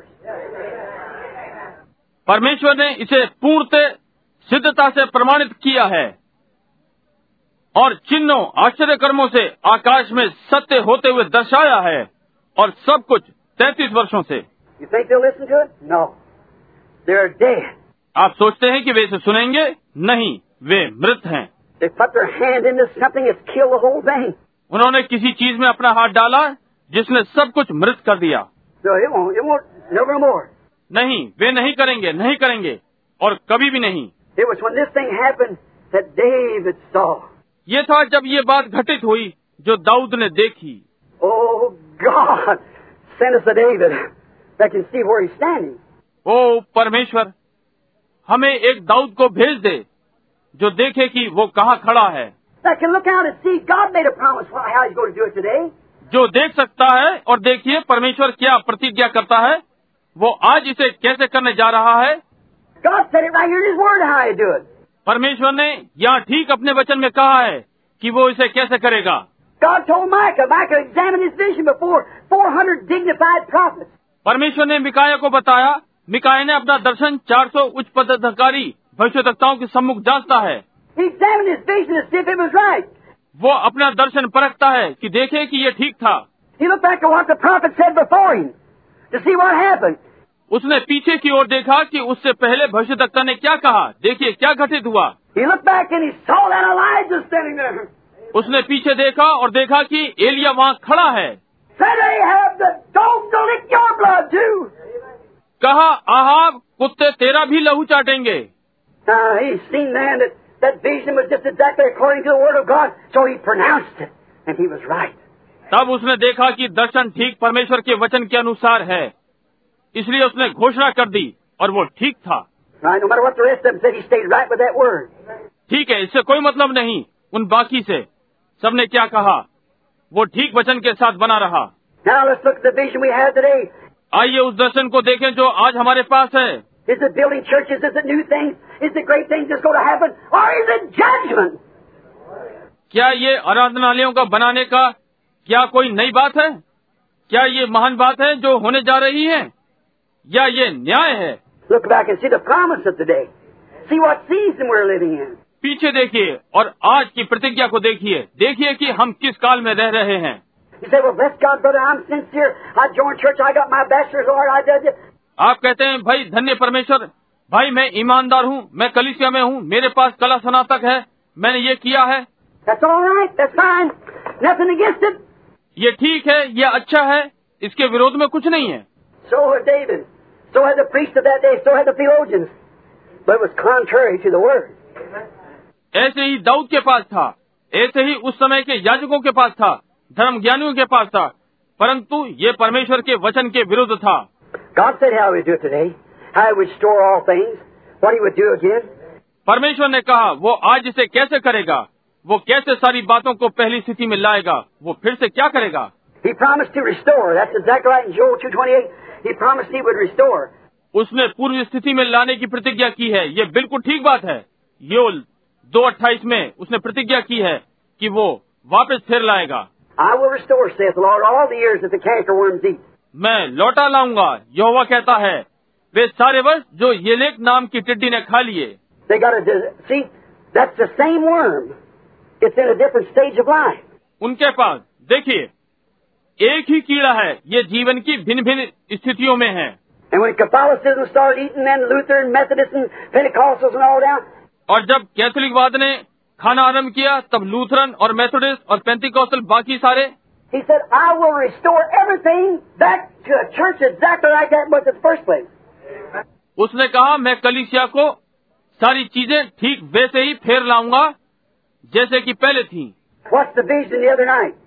परमेश्वर ने इसे पूर्णतः सिद्धता से प्रमाणित किया है और चिन्हों, आश्चर्य कर्मों से आकाश में सत्य होते हुए दर्शाया है, और सब कुछ तैंतीस वर्षों से। You think they'll listen to it? No. They're dead. आप सोचते हैं कि वे इसे सुनेंगे? नहीं, वे मृत हैं। They put their hand into something that's killed the whole thing. उन्होंने किसी चीज में अपना हाथ डाला जिसने सब कुछ मृत कर दिया। So it won't, it won't, never more. नहीं, वे नहीं करेंगे, नहीं करेंगे और कभी भी नहीं। It was when this thing happened that David saw. ये था जब ये बात घटित हुई जो दाऊद ने देखी। Oh God, send us a David that can see where he's standing. ओ परमेश्वर, हमें एक दाऊद को भेज दे जो देखे कि वो कहाँ खड़ा है, That can look out and see God made a promise how he's going to do it today. जो देख सकता है और देखिए परमेश्वर क्या प्रतिज्ञा करता है, वो आज इसे कैसे करने जा रहा है। God said it right here in His Word how He do it. परमेश्वर ने यहाँ ठीक अपने वचन में कहा है कि वो इसे कैसे करेगा। God told Micah, Micah examined his vision before four hundred dignified prophets. परमेश्वर ने मिकाया को बताया, मिकाया ने अपना दर्शन चार सौ उच्च पदाधिकारी भविष्यवक्ताओं के सम्मुख जांचता है। He examined his vision to see if it was right. वो अपना दर्शन परखता है कि देखे कि ये ठीक था। He looked back at what the prophet said before him to see what happened. उसने पीछे की ओर देखा कि उससे पहले भविष्यवक्ता ने क्या कहा, देखिए क्या घटित हुआ। He looked back and he saw that Elijah standing there. उसने पीछे देखा और देखा कि एलिया वहाँ खड़ा है। Said Ahab, the dogs will lick your blood too. कहा, आहाब, कुत्ते तेरा भी लहू चाटेंगे। Now he's seen then that that vision was just exactly according to the word of God, so he pronounced it, and he was right. तब उसने देखा कि दर्शन ठीक परमेश्वर के वचन के अनुसार है, इसलिए उसने घोषणा कर दी और वो ठीक था। Right? No matter what the rest of them said, he stayed right with that word. ठीक है, इससे कोई मतलब नहीं उन बाकी से, सबने क्या कहा, वो ठीक वचन के साथ बना रहा। Now let's look at the vision we have today. आइए उस दर्शन को देखें जो आज हमारे पास है। Is it building churches? Is it new things? Is it great things that's going to happen? Or is it judgment? क्या ये आराधनालयों का बनाने का क्या कोई नई बात है? क्या ये महान बात है जो होने जा रही है, या ये न्याय है? Look back and see the promise of the day. See what season we're living in. पीछे देखिए और आज की प्रतिज्ञा को देखिए, देखिए कि हम किस काल में रह रहे हैं। You say, well, bless God, brother, I'm sincere. I joined church. I got my bachelor's, Lord. I did it. आप कहते हैं, भाई धन्य परमेश्वर, भाई मैं ईमानदार हूँ, मैं कलीसिया में हूँ, मेरे पास कला स्नातक है, मैंने ये किया है। That's all right. That's fine. Nothing against it. ये ठीक है, ये अच्छा है, इसके विरोध में कुछ नहीं है। So had David. So had the priests of that day. So had the theologians. But it was contrary to the word. ऐसे ही दाऊद के पास था, ऐसे ही उस समय के याजकों के पास था, धर्म ज्ञानियों के पास था, परंतु ये परमेश्वर के वचन के विरुद्ध था। God said how he would do it today. How he would store all things. What he would do again. परमेश्वर ने कहा वो आज इसे कैसे करेगा, वो कैसे सारी बातों को पहली स्थिति में लाएगा, वो फिर से क्या करेगा। He promised to restore. That's exactly right in Joel two twenty-eight. He promised he would restore. उसने पूर्व स्थिति में लाने की प्रतिज्ञा की है, ये बिल्कुल ठीक बात है। योल दो अट्ठाईस में उसने प्रतिज्ञा की है कि वो वापस फिर लाएगा। I will restore, saith the Lord, all the years that the cankerworms eat. मैं लौटा लाऊंगा, यहोवा कहता है, वे सारे वर्ष जो येलेक नाम की टिड्डी ने खा लिए। They got to see. That's the same worm. It's in a different stage of life. उनके पास देखिए एक ही कीड़ा है, ये जीवन की भिन्न भिन्न स्थितियों में है। And when Catholicism started eating, then Luther and Methodist and Pentecostals and all down. और जब कैथोलिकवाद ने खाना आरंभ किया, तब लूथरन और मेथोडिस्ट और पेंटिकॉस्टल बाकी सारे। He said, I will restore everything back to a church exactly like that was in the first place. उसने कहा मैं कलीसिया को सारी चीजें ठीक वैसे ही फेर लाऊंगा जैसे कि पहले थी। What's the vision the other night?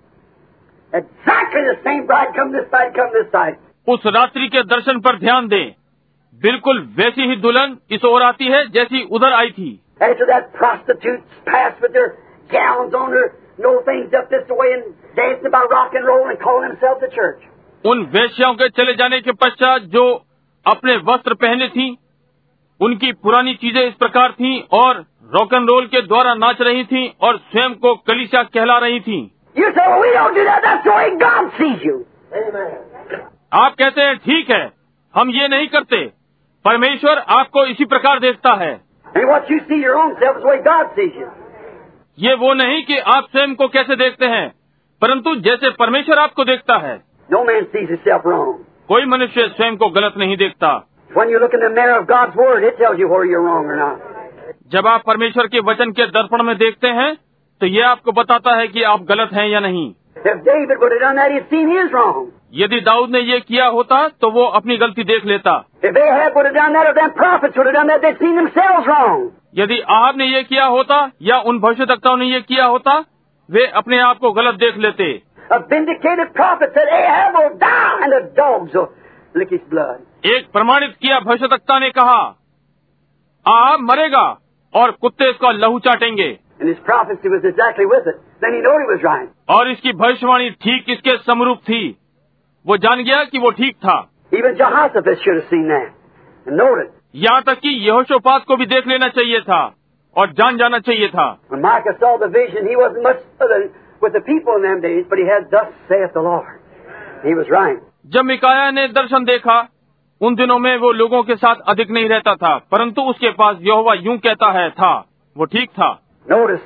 Exactly the same bride come this side, come this side. उस रात्रि के दर्शन पर ध्यान दें, बिल्कुल वैसी ही दुल्हन इस ओर आती है जैसी उधर आई थी। After that, prostitutes passed with their gowns on their no things up this way and dancing about rock and roll and calling themselves a church. उन वेश्याओं के चले जाने के पश्चात जो अपने वस्त्र पहने थी, उनकी पुरानी चीजें इस प्रकार थीं और रॉक एंड रोल के द्वारा नाच रही थीं और स्वयं को कलीसिया कहला रही थीं। You say, well, we don't do that. That's the way God sees you. Amen. आप कहते हैं ठीक है, हम ये नहीं करते, परमेश्वर आपको इसी प्रकार देखता है। And what you see your own self is the way God sees you. ये वो नहीं कि आप स्वयं को कैसे देखते हैं, परंतु जैसे परमेश्वर आपको देखता है। No man sees himself wrong. कोई मनुष्य स्वयं को गलत नहीं देखता। When you look in the mirror of God's word, it tells you whether you're wrong or not. जब आप परमेश्वर के वचन के दर्पण में देखते हैं, तो ये आपको बताता है कि आप गलत हैं या नहीं। If David would have done that, he'd seen his wrong. यदि दाऊद ने ये किया होता तो वो अपनी गलती देख लेता। If Ahab would have done that, or them prophets would have done that, they'd seen themselves wrong. यदि आहाब ने ये किया होता या उन भविष्यवक्ताओं ने ये किया होता, वे अपने आप को गलत देख लेते। A vindicated prophet said Ahab will die and the dogs will lick his blood. एक प्रमाणित किया भविष्यवक्ता ने कहा आहाब मरेगा और कुत्ते इसका लहू चाटेंगे। And his prophecy was exactly with it. Then he knew he was right. और इसकी भविष्यवाणी ठीक इसके समरूप थी, वो जान गया कि वो ठीक था। Even Jehoshaphat should have seen that and known it. यहाँ तक कि यहोशापात को भी देख लेना चाहिए था और जान जाना चाहिए था। When Micah saw the vision, he wasn't much other with the people in them days, but he had thus saith the Lord. He was right. जब मिकाया ने दर्शन देखा, उन दिनों में वो लोगों के साथ अधिक नहीं रहता था, परंतु उसके पास यहोवा यूं कहता है था, वो ठीक था। Notice,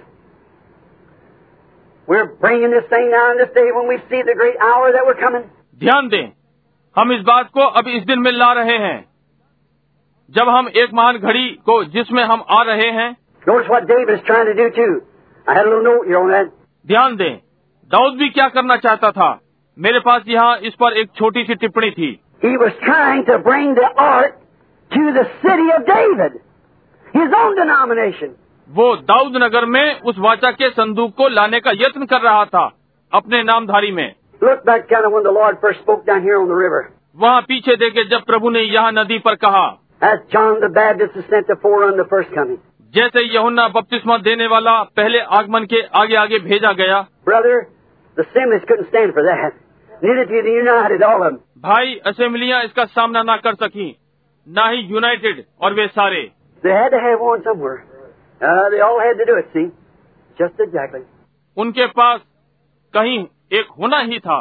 we're bringing this thing now in this day when we see the great hour that we're coming. ध्यान दें, हम इस बात को अब इस दिन में ला रहे हैं जब हम एक महान घड़ी को जिसमें हम आ रहे हैं। Notice what David is trying to do too. I had a little note here on that. ध्यान दें, दाऊद भी क्या करना चाहता था, मेरे पास यहाँ इस पर एक छोटी सी टिप्पणी थी। He was trying to bring the ark to the city of David, his own denomination. वो दाऊद नगर में उस वाचा के संदूक को लाने का यत्न कर रहा था, अपने नामधारी में। Look back kind of when the Lord first spoke down here on the river. वहाँ पीछे देखे जब प्रभु ने यहाँ नदी पर कहा, as John the Baptist is sent to forerun the first coming. जैसे यूहन्ना बपतिस्मा देने वाला पहले आगमन के आगे आगे भेजा गया। Brother, the Assemblies couldn't stand for that. Neither did the United, all of them. भाई, असेंबलियां इसका सामना ना कर सकी, ना ही यूनाइटेड और वे सारे। They had to have one somewhere. Uh, they all had to do it, see? Just exactly. उनके पास कहीं एक होना ही था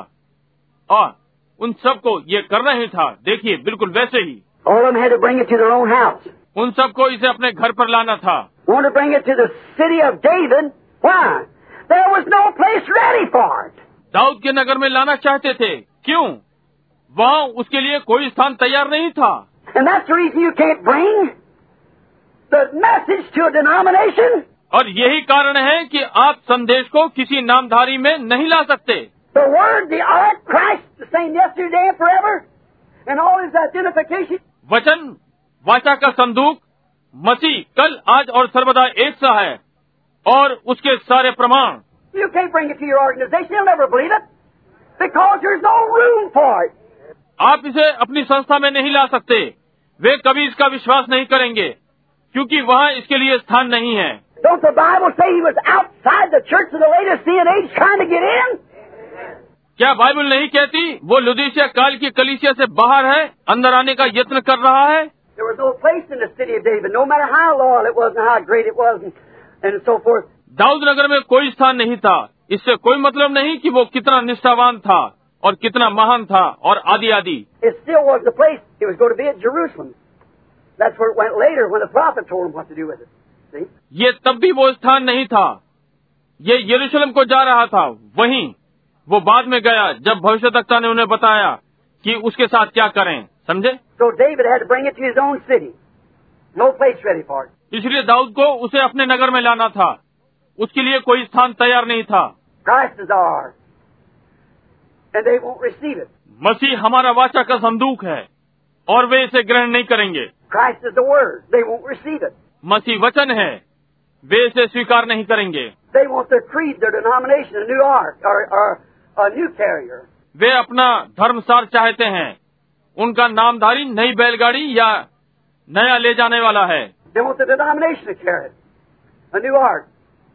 और उन सबको ये करना ही था। देखिए, बिल्कुल वैसे ही। All of them had to bring it to their own house. उन सबको इसे अपने घर पर लाना था। Wanted to bring it to the city of David. Why? There was no place ready for it. Dawood के नगर में लाना चाहते थे। क्यों? वहाँ उसके लिए कोई स्थान तैयार नहीं था। And that's the reason you can't bring the message to a denomination. और यही कारण है कि आप संदेश को किसी नामधारी में नहीं ला सकते। The word, the art, Christ, the same yesterday and forever, and all his identification. वचन, वाचा का संदूक, मसीह कल, आज और सर्वदा एक सा है और उसके सारे प्रमाण। You can't bring it to your organization. They'll never believe it because there's no room for it. आप इसे अपनी संस्था में नहीं ला सकते। वे कभी इसका विश्वास नहीं करेंगे क्योंकि वहाँ इसके लिए स्थान नहीं है। Don't the Bible say he was outside the church of the Laodicean age trying to get in? क्या बाइबल नहीं कहती वो लुदीसिया काल की कलीसिया से बाहर है, अंदर आने का यत्न कर रहा है? There was no place in the city of David, no matter how loyal it was and how great it was and, and so forth. Dawood नगर में कोई स्थान नहीं था। इससे कोई मतलब नहीं कि वो कितना निष्ठावान था और कितना महान था और आदि आदि। It still was the place. It was going to be at Jerusalem. That's where it went later when the prophet told him what to do with it. See? ये तब भी वो स्थान नहीं था। ये यरूशलेम को जा रहा था। वहीं वो बाद में गया जब भविष्यद्वक्ता ने उन्हें बताया कि उसके साथ क्या करें। समझे? So David had to bring it to his own city. No place ready for it. इसलिए दाऊद को उसे अपने नगर में लाना था। उसके लिए कोई स्थान तैयार नहीं था। Christ is ours. And they won't receive it. मसीह हमारा वाचा का संदूक है और वे इसे ग्रहण नहीं करेंगे। Christ is the Word. They won't receive it. मसीह वचन है, वे इसे स्वीकार नहीं करेंगे। They want their creed, their denomination, a new ark, or, or a new carrier. वे अपना धर्मसार चाहते हैं। उनका नामधारी नई बैलगाड़ी या नया ले जाने वाला है। They want the denomination to carry it, a new ark.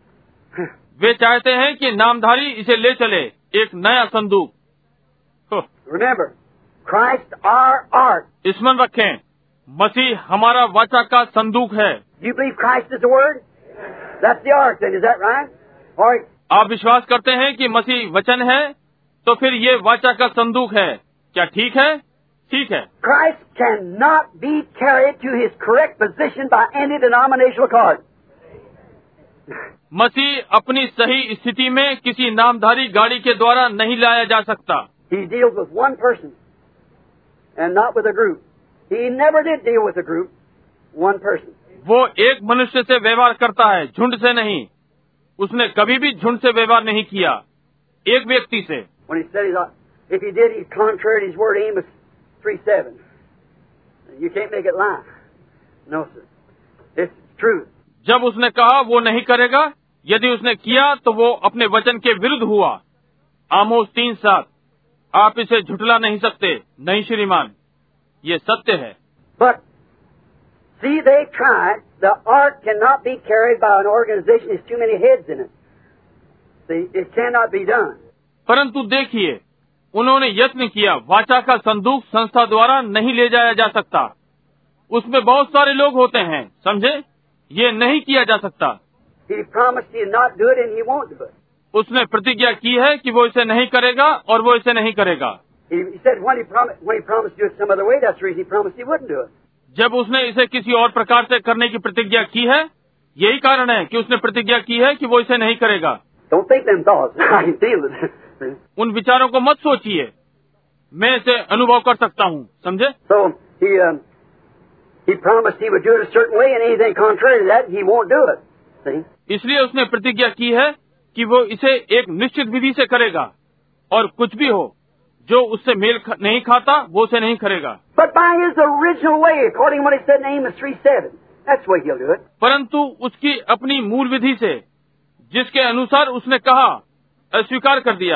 वे चाहते हैं कि नामधारी इसे ले चले, एक नया संदूक। Remember, Christ our ark. स्मरण रखें, मसीह हमारा वाचा का संदूक है। Do you believe Christ is the Word? That's the ark then, is that right? Or आप विश्वास करते हैं कि मसीह वचन है, तो फिर ये वाचा का संदूक है। क्या ठीक है? ठीक है। Christ cannot be carried to his correct position by any denominational card. मसीह अपनी सही स्थिति में किसी नामधारी गाड़ी के द्वारा नहीं लाया जा सकता। He deals with one person and not with a group. He never did deal with a group, one person. वो एक मनुष्य से व्यवहार करता है, झुंड से नहीं। उसने कभी भी झुंड से व्यवहार नहीं किया, एक व्यक्ति से। When he said he's, if he did, he's contrary to his word, Amos three seven. You can't make it lie. No, sir. It's truth. जब उसने कहा वो नहीं करेगा, यदि उसने किया तो वो अपने वचन के विरुद्ध हुआ। आमोस तीन सात। आप इसे झुठला नहीं सकते। नहीं श्रीमान, ये सत्य है। But see, they tried. The ark cannot be carried by an organization. There's too many heads in it. See, it cannot be done. परंतु देखिए, उन्होंने यत्न किया। वाचा का संदूक संस्था द्वारा नहीं ले जाया जा सकता। उसमें बहुत सारे लोग होते हैं। समझे? ये नहीं किया जा सकता। He promised he'd not do it, and he won't do it. उसने प्रतिज्ञा की है कि वो इसे नहीं करेगा और वो इसे नहीं करेगा। He, he said when he promised when he promised to do it some other way, that's the reason he promised he wouldn't do it. जब उसने इसे किसी और प्रकार से करने की प्रतिज्ञा की है, यही कारण है कि उसने प्रतिज्ञा की है कि वो इसे नहीं करेगा। Don't think them thoughts. I can feel it. उन विचारों को मत सोचिए, मैं इसे अनुभव कर सकता हूँ। समझे? So he um, he promised he would do it a certain way, and anything contrary to that, he won't do it. See? इसलिए उसने प्रतिज्ञा की है कि वो इसे एक निश्चित विधि से करेगा और कुछ भी हो जो उससे मेल ख, नहीं खाता, वो उसे नहीं करेगा। But by his original way, according to what he said in Amos three seven, that's the way he'll do it. परंतु उसकी अपनी मूल विधि से, जिसके अनुसार उसने कहा, अस्वीकार कर दिया,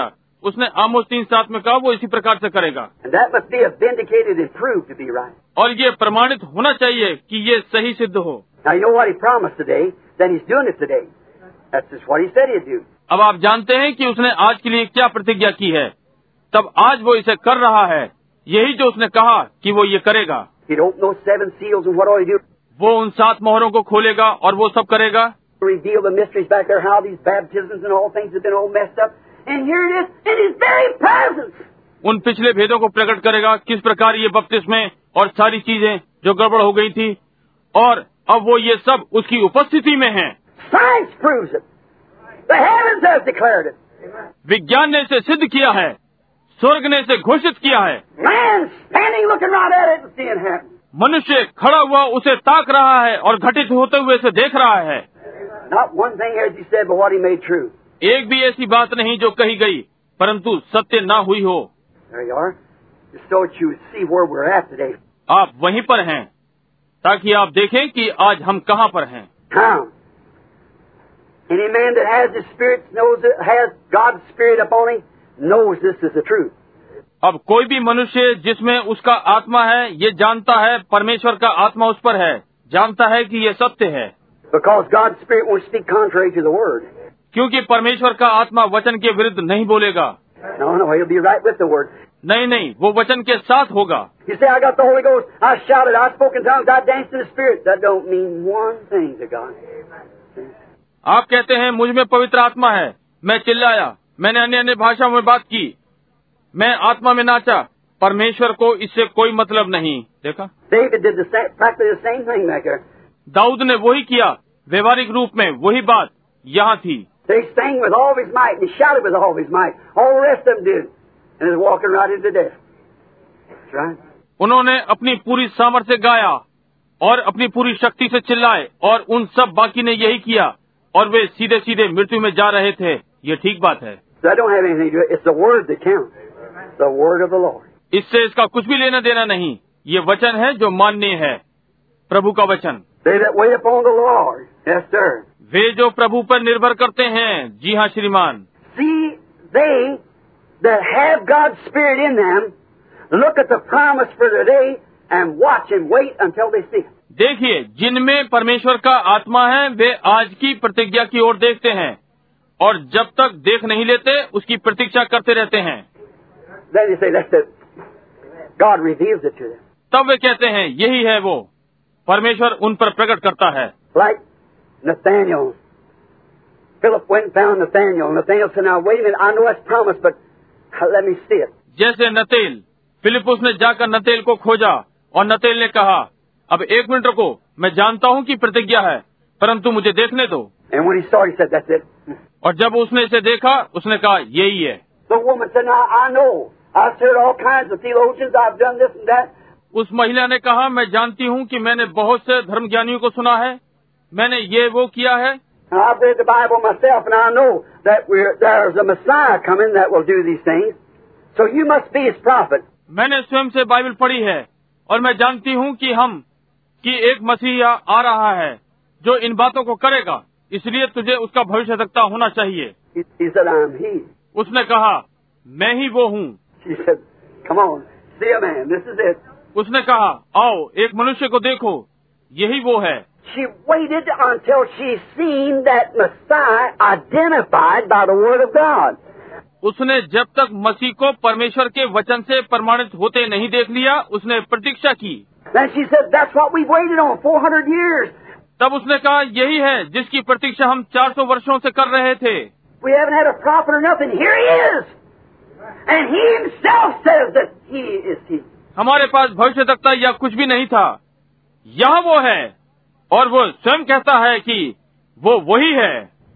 उसने आमोस तीन सात में कहा वो इसी प्रकार से करेगा। And that must be vindicated and proved to be right. और ये प्रमाणित होना चाहिए कि ये सही सिद्ध हो। Now you know what he promised today, that he's doing it today. That's just what he said he'd do. अब आप जानते हैं कि उसने आज के लिए क्या प्रतिज्ञा की है, तब आज वो इसे कर रहा है। यही जो उसने कहा कि वो ये करेगा। He'd open those seven seals and what all he do? वो उन सात मोहरों को खोलेगा और वो सब करेगा। Reveal the mysteries back there, how these baptisms and all things have been all messed up. And here it is in his very presence. उन पिछले भेदों को प्रकट करेगा, किस प्रकार ये बपतिस्मे और सारी चीजें जो गड़बड़ हो गई थी, और अब वो ये सब उसकी उपस्थिति में हैं। Science proves it. The heavens have declared it. विज्ञान ने इसे सिद्ध किया है, स्वर्ग ने इसे घोषित किया है। Man standing looking right at it and seeing it happen. मनुष्य खड़ा हुआ उसे ताक रहा है और घटित होते हुए इसे देख रहा है। Not one thing as he said, but what he made true. एक भी ऐसी बात नहीं जो कही गई परंतु सत्य ना हुई हो। There you are. Just so that you would see where we're at today. आप वहीं पर हैं ताकि आप देखें कि आज हम कहाँ पर हैं। Now, any man that has the Spirit knows it, has God's Spirit upon him, knows this is the truth. अब कोई भी मनुष्य जिसमें उसका आत्मा है, ये जानता है परमेश्वर का आत्मा उस पर है, जानता है कि ये सत्य है। Because God's Spirit won't speak contrary to the Word. क्योंकि परमेश्वर का आत्मा वचन के विरुद्ध नहीं बोलेगा। No, no, he'll be right with the Word. नहीं नहीं, वो वचन के साथ होगा। You say, I got the Holy Ghost, I shouted, I spoke in tongues, I danced in the Spirit. That don't mean one thing to God. आप कहते हैं मुझ में पवित्र आत्मा है, मैं चिल्लाया, मैंने अन्य अन्य भाषाओं में बात की, मैं आत्मा में नाचा, परमेश्वर को इससे कोई मतलब नहीं। देखा, David did the same, practically the same thing back there. Dawood ने वही किया, व्यवहारिक रूप में वही बात यहाँ थी। They sang with all of his might, and he shouted with all of his might. All the rest of them did, and is walking right into death. That's right. उन्होंने अपनी पूरी सामर्थ्य से गाया और अपनी पूरी शक्ति से चिल्लाए, और उन सब बाकी ने यही किया और वे सीधे सीधे मृत्यु में जा रहे थे। ये ठीक बात है। So I don't have anything to do it. It's the word that counts. The word of the Lord. इससे इसका कुछ भी लेना देना नहीं, ये वचन है जो मान्य है, प्रभु का वचन। They that wait upon the Lord. Yes, sir. वे जो प्रभु पर निर्भर करते हैं। जी हाँ श्रीमान। See, they that have God's Spirit in them look at the promise for the day and watch and wait until they see it. देखिए, जिनमें परमेश्वर का आत्मा है वे आज की प्रतिज्ञा की ओर देखते हैं और जब तक देख नहीं लेते उसकी प्रतीक्षा करते रहते हैं। Then they say, that's it. God reveals it to them. तब वे कहते हैं यही है वो, परमेश्वर उन पर प्रकट करता है। Like Nathaniel. Philip went and found Nathaniel. Nathaniel said, now wait a minute, I know that's promised, but let me see it. जैसे नतेल, फिलिपुस ने जाकर नतेल को खोजा और नतेल ने कहा, अब एक मिनट रुको, मैं जानता हूँ कि प्रतिज्ञा है, परंतु मुझे देखने दो। And when he saw it, he said, that's it. और जब उसने इसे देखा, उसने कहा यही है। The woman said, now I know. I've heard all kinds of theologians. I've done this and that. उस महिला ने कहा, मैं जानती हूँ कि मैंने बहुत से धर्मज्ञानियों को सुना है, मैंने ये वो किया है। I've read the Bible myself, and I know that we're, there's a Messiah coming that will do these things. So you must be his prophet. मैंने स्वयं से बाइबल पढ़ी है और मैं जानती हूँ कि हम कि एक मसीहा आ रहा है जो इन बातों को करेगा, इसलिए तुझे उसका भविष्यवक्ता होना चाहिए। He, he said, I'm he. उसने कहा, मैं ही वो हूँ। She said, come on, see a man. This is it. उसने कहा, आओ एक मनुष्य को देखो, यही वो है। She waited until she seen that Messiah identified by the Word of God. उसने जब तक मसीह को परमेश्वर के वचन से प्रमाणित होते नहीं देख लिया, उसने प्रतीक्षा की। Then she said, that's what we've waited on four hundred years. तब उसने कहा, यही है जिसकी प्रतीक्षा हम चार सौ वर्षों से कर रहे थे। We haven't had a prophet or nothing. Here he is. And he himself says that he is he. हमारे पास भविष्यवक्ता या कुछ भी नहीं था, यहाँ वो है, और वो स्वयं कहता है कि वो वही है।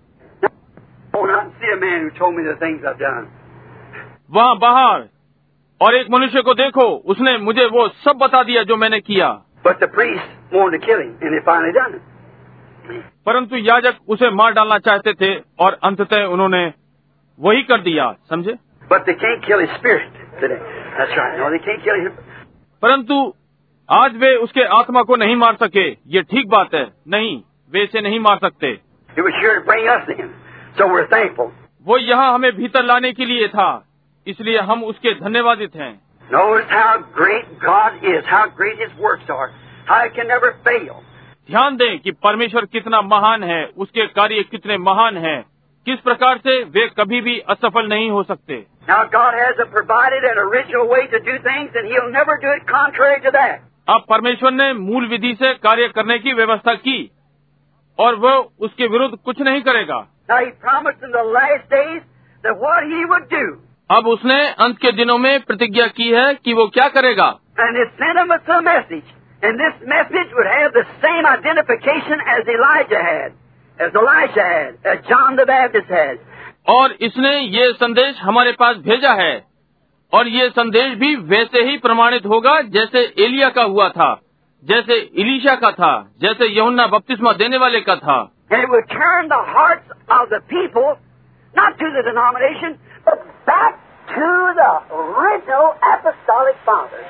Oh, not see a man who told me the things I've done. वहाँ बाहर और एक मनुष्य को देखो, उसने मुझे वो सब बता दिया जो मैंने किया। But the priest wanted to kill him, and they finally done it. परंतु याजक उसे मार डालना चाहते थे और अंततः उन्होंने वही कर दिया, समझे? But they can't kill his spirit today. That's right. No, they can't kill his. परंतु आज वे उसके आत्मा को नहीं मार सके। ये ठीक बात है, नहीं, वे इसे नहीं मार सकते। It was sure to bring us in, so we're thankful. वो यहाँ हमें भीतर लाने के लिए था, इसलिए हम उसके धन्यवादित हैं। Notice how great God is, how great His works are, how He can never fail. ध्यान दें कि परमेश्वर कितना महान है, उसके कार्य कितने महान हैं, किस प्रकार से वे कभी भी असफल नहीं हो सकते। Now God has provided an original way to do things, and He'll never do it contrary to that. अब परमेश्वर ने मूल विधि से कार्य करने की व्यवस्था की और वह उसके विरुद्ध कुछ नहीं करेगा। Now He promised in the last days that what He would do. अब उसने अंत के दिनों में प्रतिज्ञा की है कि वो क्या करेगा। And He sent them a message, and this message would have the same identification as Elijah had, as Elisha had, as John the Baptist had. और इसने ये संदेश हमारे पास भेजा है और ये संदेश भी वैसे ही प्रमाणित होगा जैसे एलिया का हुआ था, जैसे इलीशा का था, जैसे यूहन्ना बपतिस्मा देने वाले का था। And it would turn the hearts of the people, not to the denomination, but back to the original apostolic fathers.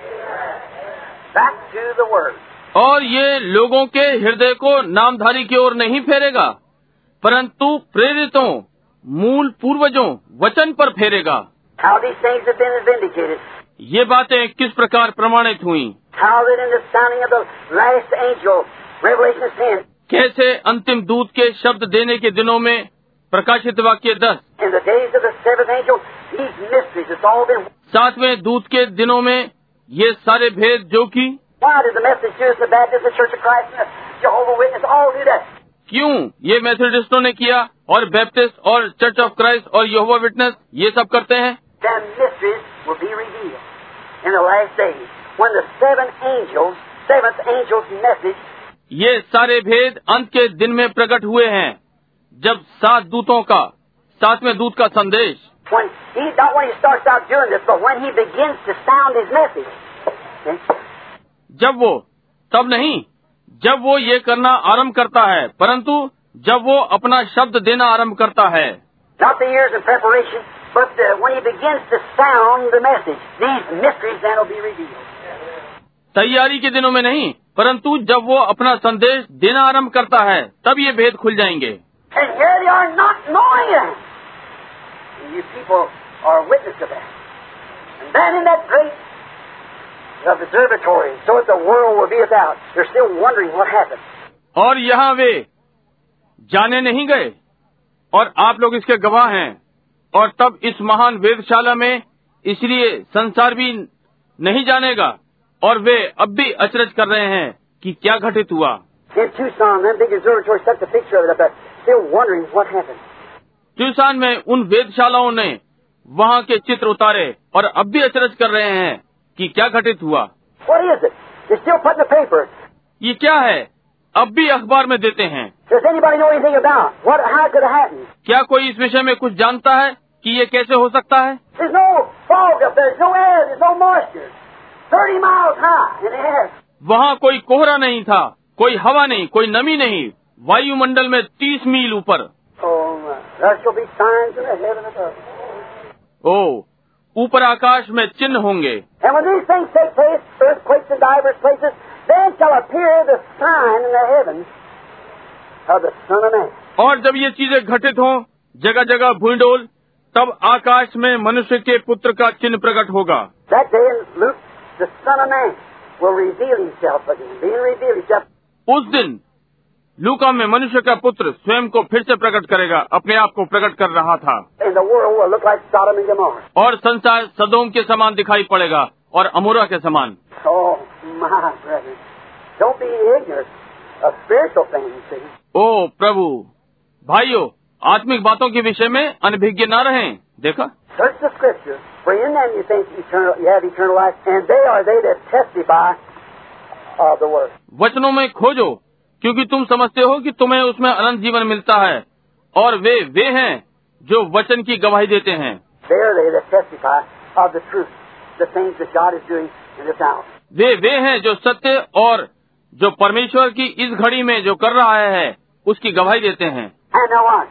Back to the Word. और ये लोगों के हृदय को नामधारी की ओर नहीं फेरेगा, परंतु प्रेरितों, मूल पूर्वजों, वचन पर फेरेगा। How these things have been vindicated. ये बातें किस प्रकार प्रमाणित हुई। How that in the sounding of the last angel, Revelation ten. कैसे अंतिम दूत के शब्द देने के दिनों में, प्रकाशित वाक्य दस। In the days of the seventh angel, these mysteries, it's all been. सातवें दूत के दिनों में ये सारे भेद जो कि Why did the Methodists, the Baptists, the Church of Christ, and the Jehovah's Witnesses all do that? क्यों ये मेथोडिस्टों ने किया और बैप्टिस्ट और चर्च ऑफ क्राइस्ट और यहोवा विटनेस ये सब करते हैं? Then mysteries will be revealed in the last days when the seven angels, seventh angel's message. ये सारे भेद अंत के दिन में प्रकट हुए हैं, जब सात दूतों का, सातवें दूत का संदेश। When he, not when he starts out doing this, but when he begins to sound his message. Okay? जब वो, तब नहीं, जब वो ये करना आरंभ करता है, परंतु जब वो अपना शब्द देना आरंभ करता है। Not the years of preparation, but uh, when he begins to sound the message, these mysteries then will be revealed. तैयारी के दिनों में नहीं, परंतु जब वो अपना संदेश देना आरंभ करता है, तब ये भेद खुल जाएंगे। And here they are not knowing it. And you people are witness to that. And then in that great observatory, so that the world will be without, they're still wondering what happened. और यहाँ वे जाने नहीं गए और आप लोग इसके गवाह हैं। और तब इस महान वेदशाला में इसलिए संसार भी नहीं जानेगा और वे अब भी अचरज कर रहे हैं कि क्या घटित हुआ। In Tucson, that big observatory set the picture of it up there, still wondering what happened. Tucson में उन वेदशालाओं ने वहाँ के चित्र उतारे और अब भी अचरज कर रहे हैं कि क्या घटित हुआ। What is it? They still put in the paper. ये क्या है? अब भी अखबार में देते हैं। Does anybody know anything about what? How it could have happened? क्या कोई इस विषय में कुछ जानता है कि ये कैसे हो सकता है? There's no fog up there. There's no air. There's no moisture. Thirty miles high in the air. वहाँ कोई कोहरा नहीं था, कोई हवा नहीं, कोई नमी नहीं, वायुमंडल में तीस मील ऊपर। Oh my! There shall be signs in the heaven above. ओ, ऊपर आकाश में चिन्ह होंगे। And when these things take place, earthquakes in divers places, then shall appear the sign in the heavens of the Son of Man. और जब ये चीजें घटित हों, जगह जगह भूंडोल, तब आकाश में मनुष्य के पुत्र का चिन्ह प्रकट होगा। That day in Luke, the Son of Man will reveal himself again, being revealed himself. उस दिन लूका में मनुष्य का पुत्र स्वयं को फिर से प्रकट करेगा, अपने आप को प्रकट कर रहा था। And the world will look like Sodom and Gomorrah. और संसार सदोम के समान दिखाई पड़ेगा और अमोरा के समान। Oh my brethren, don't be ignorant of spiritual things. See? ओ प्रभु, भाइयों, आत्मिक बातों के विषय में अनभिज्ञ न रहें। देखा? Search the Scripture, for in them you think eternal, you have eternal life, and they are they that testify of the Word. वचनों में खोजो, क्योंकि तुम समझते हो कि तुम्हें उसमें अनंत जीवन मिलता है, और वे वे हैं जो वचन की गवाही देते हैं। They are they that testify of the truth, the things that God is doing in this hour. वे वे हैं जो सत्य और जो परमेश्वर की इस घड़ी में जो कर रहा है उसकी गवाही देते हैं। And now what?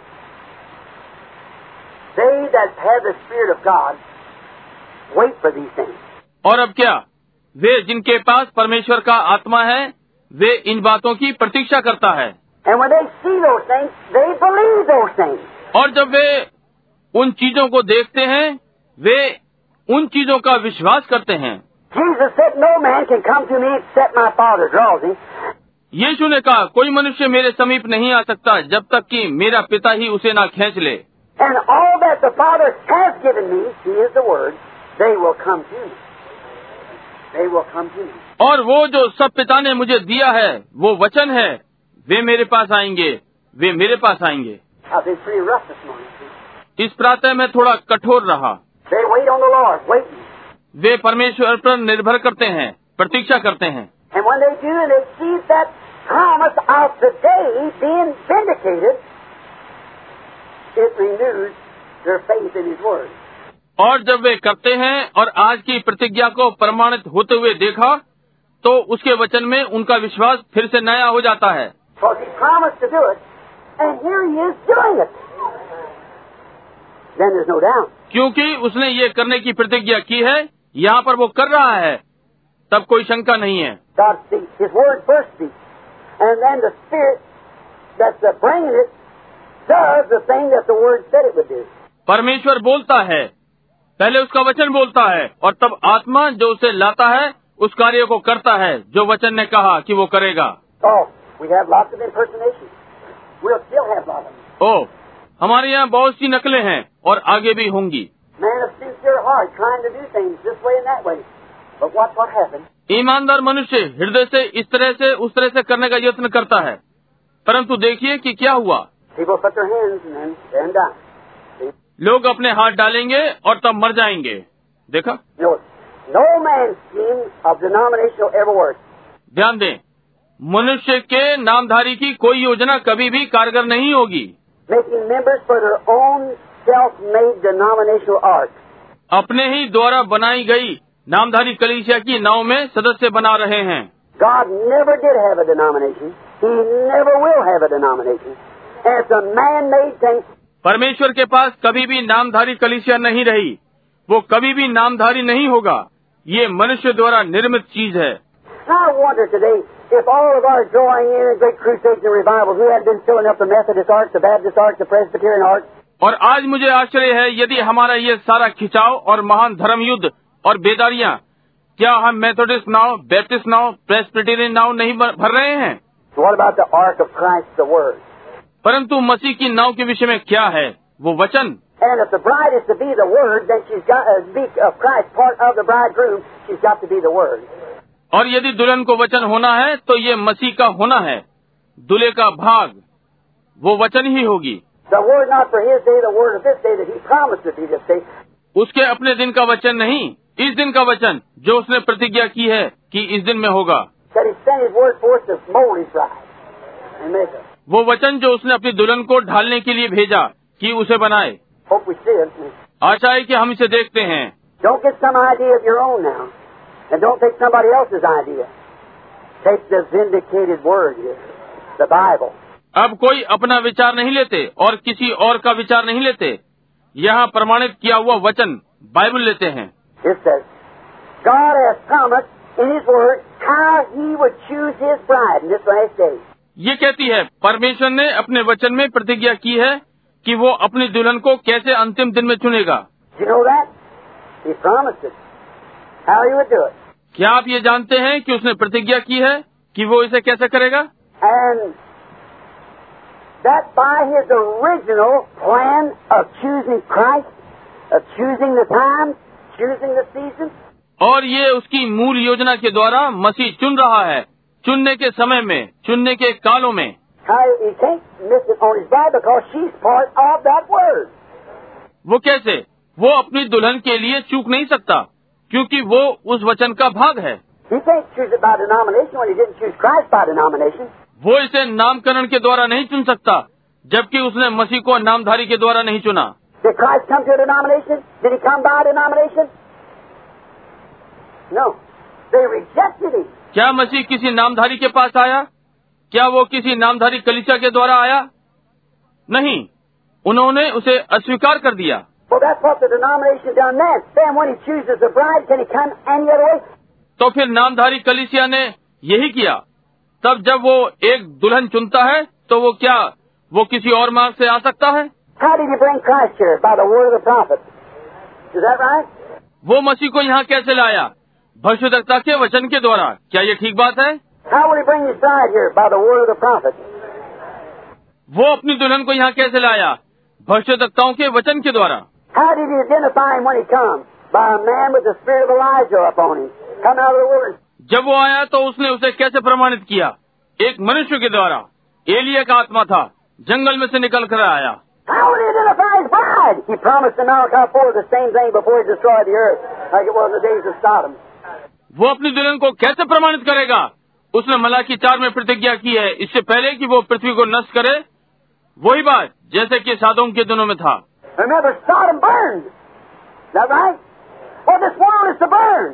They that have the Spirit of God wait for these things. और अब क्या? वे जिनके पास परमेश्वर का आत्मा है, वे इन बातों की प्रतीक्षा करता है। And when they see those things, they believe those things. और जब वे उन चीजों को देखते हैं, वे उन चीजों का विश्वास करते हैं। Jesus said, no man can come to me except my Father draws him. यीशु ने कहा, कोई मनुष्य मेरे समीप नहीं आ सकता जब तक कि मेरा पिता ही उसे ना खींच ले। And all that the Father has given me, He is the Word, they will come to me. They will come to me. और वो जो सब पिता ने मुझे दिया है, वो वचन है, वे मेरे पास आएंगे, वे मेरे पास आएंगे। I've been pretty rough this morning. See? इस प्रातः में थोड़ा कठोर रहा। They wait on the Lord, waiting. वे परमेश्वर पर निर्भर करते हैं, प्रतीक्षा करते हैं। And when they do, and they see that promise of today being vindicated, it renews their faith in His Word. और जब वे करते हैं और आज की प्रतिज्ञा को प्रमाणित होते हुए देखा, तो उसके वचन में उनका विश्वास फिर से नया हो जाता है। Because He promised to do it, and here He is doing it. Then there's no doubt. क्योंकि उसने ये करने की प्रतिज्ञा की है, यहाँ पर वो कर रहा है, तब कोई शंका नहीं है। God speaks. His Word first speaks. And then the Spirit that's uh, bringing it does the thing that the Word said it would do. परमेश्वर बोलता है, पहले उसका वचन बोलता है, और तब आत्मा जो उसे लाता है उस कार्य को करता है जो वचन ने कहा कि वो करेगा। Oh, we have lots of impersonations. We'll still have lots of them. ओ, हमारे यहाँ बहुत सी नकलें हैं और आगे भी होंगी। Man of sincere heart trying to do things this way and that way. But watch what happens. ईमानदार मनुष्य हृदय से इस तरह से उस तरह से करने का यत्न करता है, परंतु देखिए कि क्या हुआ। People put their hands and then, then die. See? लोग अपने हाथ डालेंगे और तब मर जाएंगे। देखा? No, no man's scheme of denomination will ever work. ध्यान दें, मनुष्य के नामधारी की कोई योजना कभी भी कारगर नहीं होगी। Making members for their own self-made denominational ark. अपने ही द्वारा बनाई गई नामधारी कलीसिया की नाव में सदस्य बना रहे हैं। God never did have a denomination. He never will have a denomination. And it's a man-made thing. परमेश्वर के पास कभी भी नामधारी कलीसिया नहीं रही, वो कभी भी नामधारी नहीं होगा। ये मनुष्य द्वारा निर्मित चीज है। I wonder today if all of our drawing in and great crusades and revivals, who had been filling up the Methodist ark, the Baptist ark, the Presbyterian ark. और आज मुझे आश्चर्य है यदि हमारा ये सारा खिंचाव और महान धर्म युद्ध और बेदारियां, क्या हम मेथोडिस्ट नाव, बैप्टिस्ट नाव, प्रेस्बिटेरियन नाव नहीं भर रहे हैं? So what about the ark of Christ, the Word? परंतु मसीह की नाव के विषय में क्या है? वो वचन। And if the bride is to be the Word, then she's got to be of Christ, part of the bridegroom. She's got to be the Word. और यदि दुल्हन को वचन होना है तो ये मसीह का होना है, दूल्हे का भाग, वो वचन ही होगी। The Word not for His day, the Word of this day that He promised to be this day. उसके अपने दिन का वचन नहीं, इस दिन का वचन जो उसने प्रतिज्ञा की है कि इस दिन में होगा। That He sent His Word forth to mold His bride and make her. वो वचन जो उसने अपनी दुल्हन को ढालने के लिए भेजा कि उसे बनाए। Hope we see it. आशा है कि हम इसे देखते हैं। Don't get some idea of your own now, and don't take somebody else's idea. Take the vindicated Word here, the Bible. अब कोई अपना विचार नहीं लेते और किसी और का विचार नहीं लेते। यहाँ प्रमाणित किया हुआ वचन बाइबल लेते हैं। It says, God has promised in His Word how He would choose His bride in this last day. ये कहती है, परमेश्वर ने अपने वचन में प्रतिज्ञा की है कि वो अपनी दुल्हन को कैसे अंतिम दिन में चुनेगा। Do you know that? He promised it. How He would do it. क्या आप ये जानते हैं कि उसने प्रतिज्ञा की है कि वो इसे कैसे करेगा? And that by His original plan of choosing Christ, of choosing the time, choosing the season. और ये उसकी मूल योजना के द्वारा मसीह चुन रहा है, चुनने के समय में, चुनने के कालों में। How He can't miss it on His bride because she's part of that Word. वो कैसे? वो अपनी दुल्हन के लिए चूक नहीं सकता, क्योंकि वो उस वचन का भाग है। He can't choose it by denomination when He didn't choose Christ by denomination. वो इसे नामकरण के द्वारा नहीं चुन सकता, जबकि उसने मसीह को नामधारी के द्वारा नहीं चुना। Did Christ come to a denomination? Did He come by a denomination? No. They rejected Him. क्या मसीह किसी नामधारी के पास आया? क्या वो किसी नामधारी कलीसिया के द्वारा आया? नहीं, उन्होंने उसे अस्वीकार कर दिया। Well, that's what the denomination done then. Then when He chooses a bride, can He come any other way? तो फिर नामधारी कलीसिया ने यही किया। तब जब वो एक दुल्हन चुनता है, तो वो क्या वो किसी और मार्ग से आ सकता है? How did He bring Christ here? By the word of the prophet. Is that right? वो मसीह को यहाँ कैसे लाया? भविष्यद्वक्ता के वचन के द्वारा। क्या ये ठीक बात है? How will he bring his bride here? By the word of the prophet. वो अपनी दुल्हन को यहाँ कैसे लाया? भविष्यद्वक्ताओं के वचन के द्वारा। How did he identify him when he comes? By a man with the spirit of Elijah upon him. Come out of the word. जब वो आया तो उसने उसे कैसे प्रमाणित किया? एक मनुष्य के द्वारा। एलिया का आत्मा था, जंगल में से निकल कर आया। How will he identify his bride? He promised in Malachi four the same thing before he destroyed the earth, like it was in the days of Sodom. वो अपनी दुल्हन को कैसे प्रमाणित करेगा? उसने मलाकी चार में प्रतिज्ञा की है, इससे पहले कि वो पृथ्वी को नष्ट करे, वही बात जैसे कि सादोम के दिनों में था। Remember, Sodom burned. Is that right? Well, this world is to burn.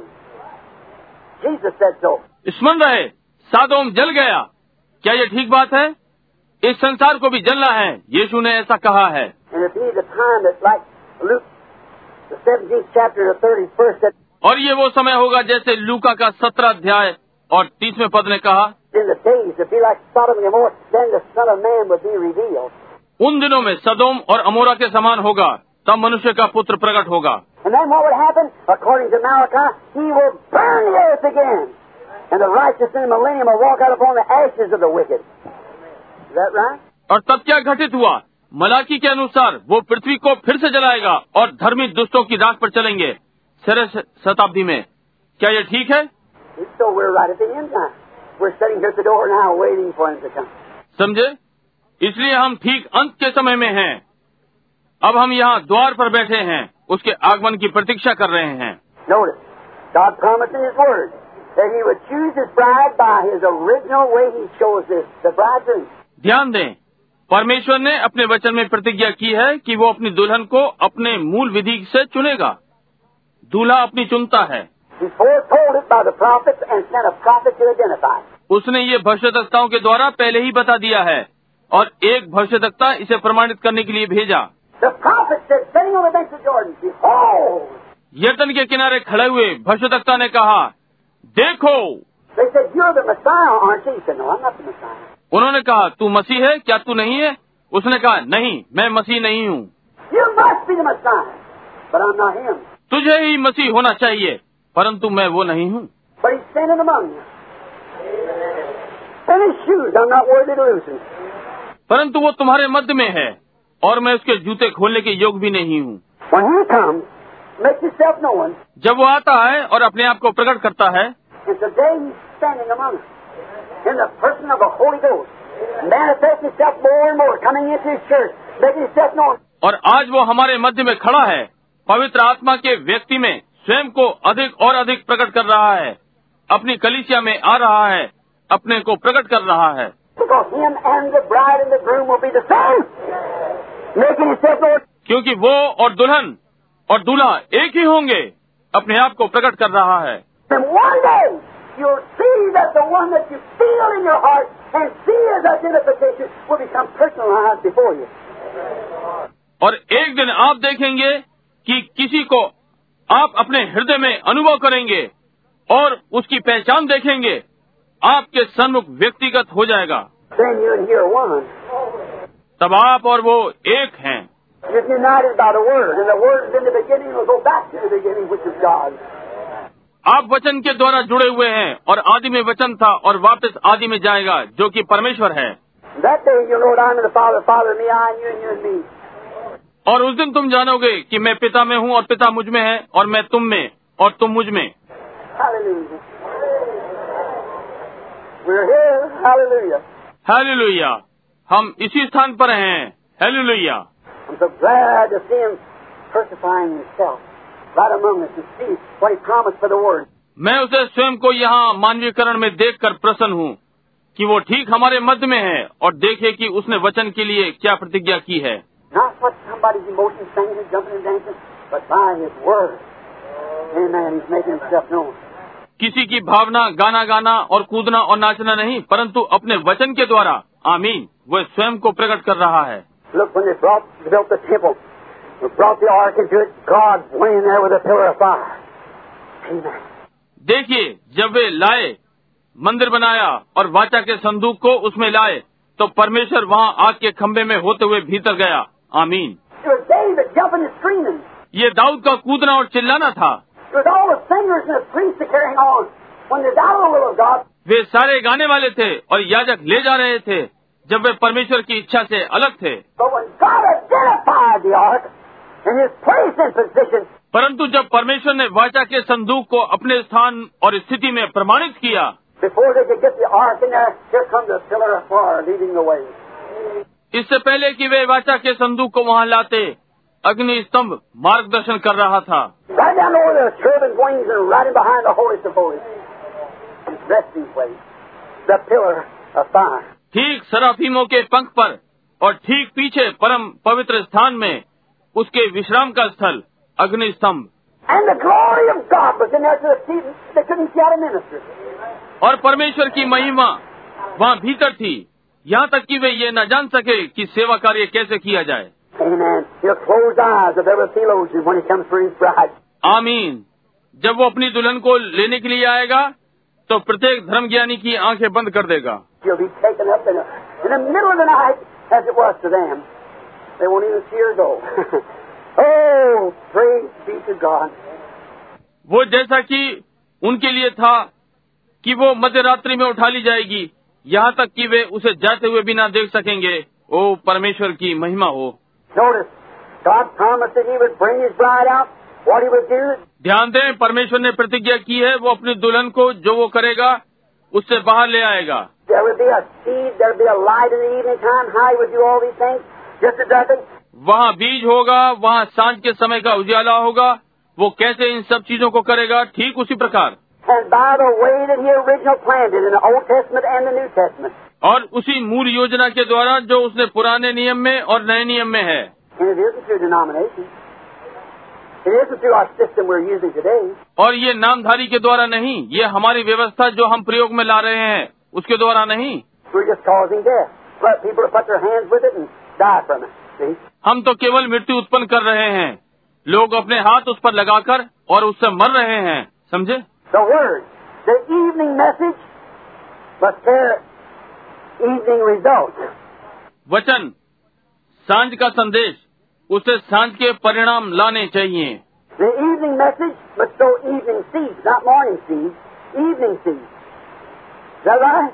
Jesus said so. स्मरण रहे, सादोम जल गया। क्या ये ठीक बात है? इस संसार को भी जलना है, यीशु ने ऐसा कहा है। And if he the time that, like Luke, the seventeenth chapter, the thirty-first, that और ये वो समय होगा जैसे लूका का सत्रह अध्याय और तीसवें पद ने कहा, in the days to be like Sodom and Gomorrah, then the Son of Man would be revealed. उन दिनों में सदोम और अमोरा के समान होगा, तब मनुष्य का पुत्र प्रकट होगा। And then what would happen? According to Malachi, he will burn the earth again. And the righteous in the millennium will walk out upon the ashes of the wicked. Is that right? और तब क्या घटित हुआ? मलाकी के अनुसार वो पृथ्वी को फिर से जलाएगा और धर्मी दुष्टों की राख पर चलेंगे सरस शताब्दी में। क्या ये ठीक है? So we're right at the end time. We're sitting here at the door now waiting for him to come. समझे? इसलिए हम ठीक अंत के समय में हैं। अब हम यहाँ द्वार पर बैठे हैं, उसके आगमन की प्रतीक्षा कर रहे हैं। Notice, God promised in His Word that He would choose His bride by His original way He chose this, the bridegroom. ध्यान दें, परमेश्वर ने अपने वचन में प्रतिज्ञा की है कि वो अपनी दुल्हन को अपने मूल विधि से चुनेगा। दूल्हा अपनी चुनता है। He foretold it by the prophets and sent a prophet to identify it. उसने ये भविष्यद्वक्ताओं के द्वारा पहले ही बता दिया है और एक भविष्यद्वक्ता इसे प्रमाणित करने के लिए भेजा। The prophet said, sitting on the banks of Jordan, behold. यरदन के किनारे खड़े हुए भविष्यद्वक्ता ने कहा, देखो। They said, you're the Messiah, aren't you? He said, no, I'm not the Messiah. उन्होंने कहा, तू मसीह है, क्या तू नहीं है? उसने कहा, नहीं, मैं मसीह नहीं हूँ। You must be the Messiah, but I'm not him. तुझे ही मसीह होना चाहिए, परंतु मैं वो नहीं हूँ। But he's standing among you. And his shoes, I'm not worthy to loosen. परंतु वो तुम्हारे मध्य में है और मैं उसके जूते खोलने के योग्य भी नहीं हूँ। When he comes, make yourself known. जब वो आता है और अपने आप को प्रकट करता है, And today he's standing among us in the person of the Holy Ghost, manifesting himself more and more, coming into his church, making himself known. और आज वो हमारे मध्य में खड़ा है, पवित्र आत्मा के व्यक्ति में स्वयं को अधिक और अधिक प्रकट कर रहा है, अपनी कलीसिया में आ रहा है, अपने को प्रकट कर रहा है। Because him and the bride and the groom will be the same, making himself known. क्योंकि वो और दुल्हन और दूल्हा एक ही होंगे, अपने आप को प्रकट कर रहा है। And one day you'll see that the one that you feel in your heart and see as identification will become personalized before you. और एक दिन आप देखेंगे कि किसी को आप अपने हृदय में अनुभव करेंगे और उसकी पहचान देखेंगे, आपके सन्मुख व्यक्तिगत हो जाएगा। Then you'll hear one. तब आप और वो एक हैं। You're united by the Word, and the Word is in the beginning will go back to the beginning, which is God. आप वचन के द्वारा जुड़े हुए हैं और आदि में वचन था और वापस आदि में जाएगा, जो कि परमेश्वर है। That day you'll know that I'm in the Father, Father in me, I in you, and you in me. और उस दिन तुम जानोगे कि मैं पिता में हूँ और पिता मुझ में है, और मैं तुम में और तुम मुझ में। Hallelujah. We're here. Hallelujah. Hallelujah. हम इसी स्थान पर हैं। Hallelujah. I'm so glad to see him personifying himself right among us to see what he promised for the Word. मैं उसे स्वयं को यहाँ मानवीकरण में देखकर प्रसन्न हूँ कि वो ठीक हमारे मध्य में है और देखे कि उसने वचन के लिए क्या प्रतिज्ञा की है। Not what somebody's emotions singing and jumping and dancing, but by his Word. Amen. He's making himself known. किसी की भावना गाना गाना और कूदना और नाचना नहीं, परंतु अपने वचन के द्वारा, आमीन, वह स्वयं को प्रकट कर रहा है। Look, when they brought, built the temple, they brought the ark into it, God went in there with a pillar of fire. Amen. देखिए, जब वे लाए, मंदिर बनाया और वाचा के संदूक को उसमें लाए, तो परमेश्वर वहाँ आग के खंभे में होते हुए भीतर गया। आमीन। It was David jumping and screaming. ये दाऊद का कूदना और चिल्लाना था। It was all the singers and the priests are carrying on. When there's out of the will of God, वे सारे गाने वाले थे और याजक ले जा रहे थे जब वे परमेश्वर की इच्छा से अलग थे। but when God identified the ark and His place and position, परंतु जब परमेश्वर ने वाचा के संदूक को अपने स्थान और स्थिति में प्रमाणित किया, before they could get the ark in there, here comes a pillar of fire leading the way. इससे पहले कि वे वाचा के संदूक को वहां लाते, अग्नि स्तंभ मार्गदर्शन कर रहा था। Right down over the cherubim wings and right in behind the holiest of holies, His resting place, the pillar of fire. ठीक सराफीमों के पंख पर और ठीक पीछे परम पवित्र स्थान में उसके विश्राम का स्थल अग्नि स्तंभ। And the glory of God was in there to see they couldn't see out a minister. और परमेश्वर की महिमा वहाँ भीतर थी, यहाँ तक कि वे ये न जान सके कि सेवा कार्य कैसे किया जाए। Amen. He'll close the eyes of every theologian when he comes for his bride. आमीन। जब वो अपनी दुल्हन को लेने के लिए आएगा तो प्रत्येक धर्मज्ञानी की आंखें बंद कर देगा। She'll be taken up in, a, in the middle of the night, as it was to them. They won't even see her go. Oh, praise be to God. वो जैसा कि उनके लिए था कि वो मध्य रात्रि में उठा ली जाएगी, यहाँ तक कि वे उसे जाते हुए भी ना देख सकेंगे। ओ परमेश्वर की महिमा हो। Notice, God promised that He would bring His bride out. What He would do? ध्यान दें, परमेश्वर ने प्रतिज्ञा की है वो अपनी दुल्हन को जो वो करेगा उससे बाहर ले आएगा। There would be a seed, there would be a light in the evening time. How He would do all these things, just as does. वहाँ बीज होगा, वहाँ सांझ के समय का उजाला होगा। वो कैसे इन सब चीजों को करेगा? ठीक उसी प्रकार। And by the way that He originally planned it in the Old Testament and the New Testament. और उसी मूल योजना के द्वारा जो उसने पुराने नियम में और नए नियम में है। And it isn't through denomination. It isn't through our system we're using today. और ये नामधारी के द्वारा नहीं, ये हमारी व्यवस्था जो हम प्रयोग में ला रहे हैं उसके द्वारा नहीं। We're just causing death. Let people to put their hands with it and die from it. See? हम तो केवल मृत्यु उत्पन्न कर रहे हैं, लोग अपने हाथ उस पर लगाकर और उससे मर रहे हैं। समझे? The word, the evening message, must bear evening results. वचन, सांझ का संदेश, उसे सांझ के परिणाम लाने चाहिए। The evening message must sow evening seeds, not morning seeds, evening seeds. Is that right?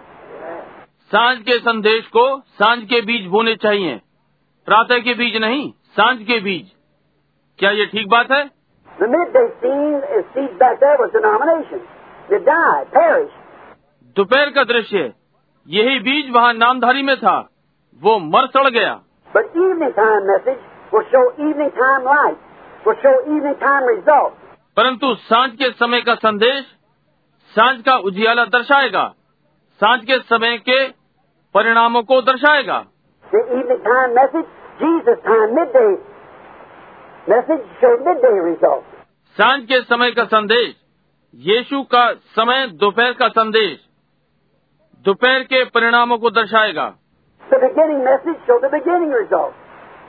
सांझ के संदेश को सांझ के बीज बोने चाहिए, प्रातः के बीज नहीं, सांझ के बीज। क्या ये ठीक बात है? The midday seed is seeds back there was denomination. They died, perished. दोपहर का दृश्य, यही बीज वहाँ नामधारी में था, वो मर सड़ गया। But evening time message will show evening time light, will show evening time results. परंतु सांझ के समय का संदेश सांझ का उजियाला दर्शाएगा, सांझ के समय के परिणामों को दर्शाएगा। The evening time message, Jesus time midday message showed midday results. सांझ के समय का संदेश, यीशु का समय दोपहर का संदेश दोपहर के परिणामों को दर्शाएगा। The beginning message showed the beginning results.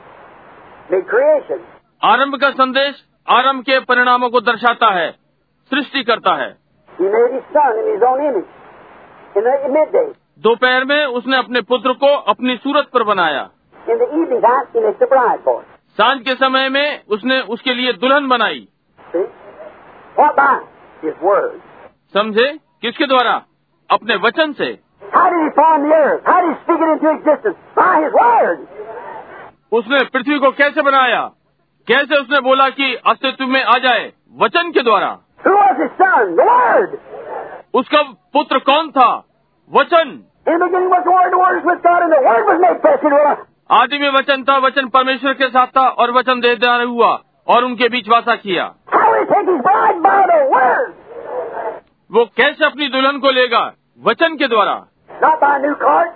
The creation. आरंभ का संदेश आरंभ के परिणामों को दर्शाता है, सृष्टि करता है। He made His son in His own image. In the midday. दोपहर में उसने अपने पुत्र को अपनी सूरत पर बनाया। In the evening time, He makes the bride for us. सांझ के समय में उसने उसके लिए दुल्हन बनाई। See? What by? His word. समझे? किसके द्वारा? अपने वचन से। How did He form the earth? How did He speak it into existence? By His word. उसने पृथ्वी को कैसे बनाया? कैसे उसने बोला कि अस्तित्व में आ जाए? वचन के द्वारा। Who was His son? The word. उसका पुत्र कौन था? वचन। In the beginning was the word, the word was with God, and the word was made flesh into us. आदि में वचन था, वचन परमेश्वर के साथ था और वचन देहधारी हुआ और उनके बीच वासा किया। How will He take His bride? By the word. वो कैसे अपनी दुल्हन को लेगा? वचन के द्वारा। Not by a new cart,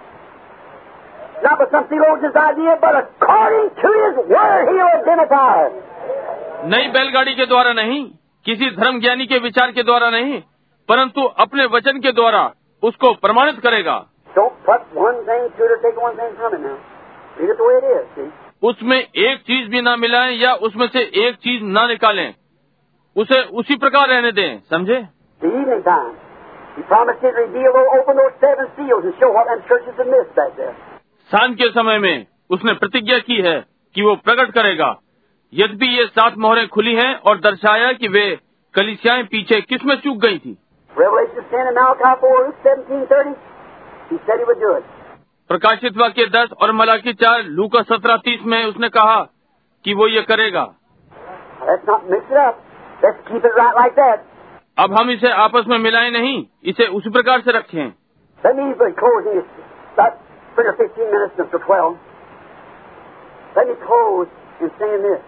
not by some theologian's idea, but according to His word, He'll identify us. नई बैलगाड़ी के द्वारा नहीं, किसी धर्म ज्ञानी के विचार के द्वारा नहीं, परंतु अपने वचन के द्वारा उसको प्रमाणित करेगा। Don't put one thing to it or take one thing from it now. Leave it the way it is, see? उसमें एक चीज भी ना मिलाएं या उसमें से एक चीज ना निकालें, उसे उसी प्रकार रहने दें। समझे? The evening time. He promised to reveal or open those seven seals and show what them churches have missed back there. सांझ के समय में उसने प्रतिज्ञा की है कि वो प्रकट करेगा, यद्यपि ये सात मोहरें खुली हैं, और दर्शाया कि वे कलीसियाएं पीछे किसमें चूक गई थी? Revelation ten and Malachi four, Luke seventeen thirty. He said he would do it. प्रकाशित वाक्य दस और मलाकी चार, लूका सत्रह तीस में उसने कहा कि वो ये करेगा। Let's not mix it up. Let's keep it right like that. अब हम इसे आपस में मिलाएं नहीं, इसे उसी प्रकार से रखें। Let me be closing. It's about ten or fifteen minutes after twelve. Let me close in saying this.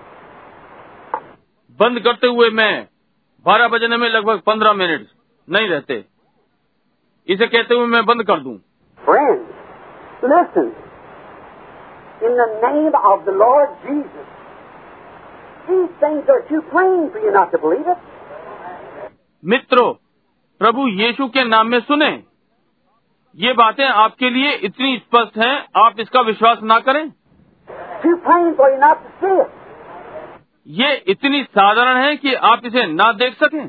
बंद करते हुए मैं बारह बजने में लगभग पंद्रह मिनट नहीं रहते, इसे कहते हुए मैं बंद कर दूं। Friends, listen. In the name of the Lord Jesus, these things are too plain for you not to believe it. मित्रों, प्रभु यीशु के नाम में सुने, ये बातें आपके लिए इतनी स्पष्ट हैं, आप इसका विश्वास ना करें। Too plain for you not to see it. ये इतनी साधारण है कि आप इसे ना देख सकें।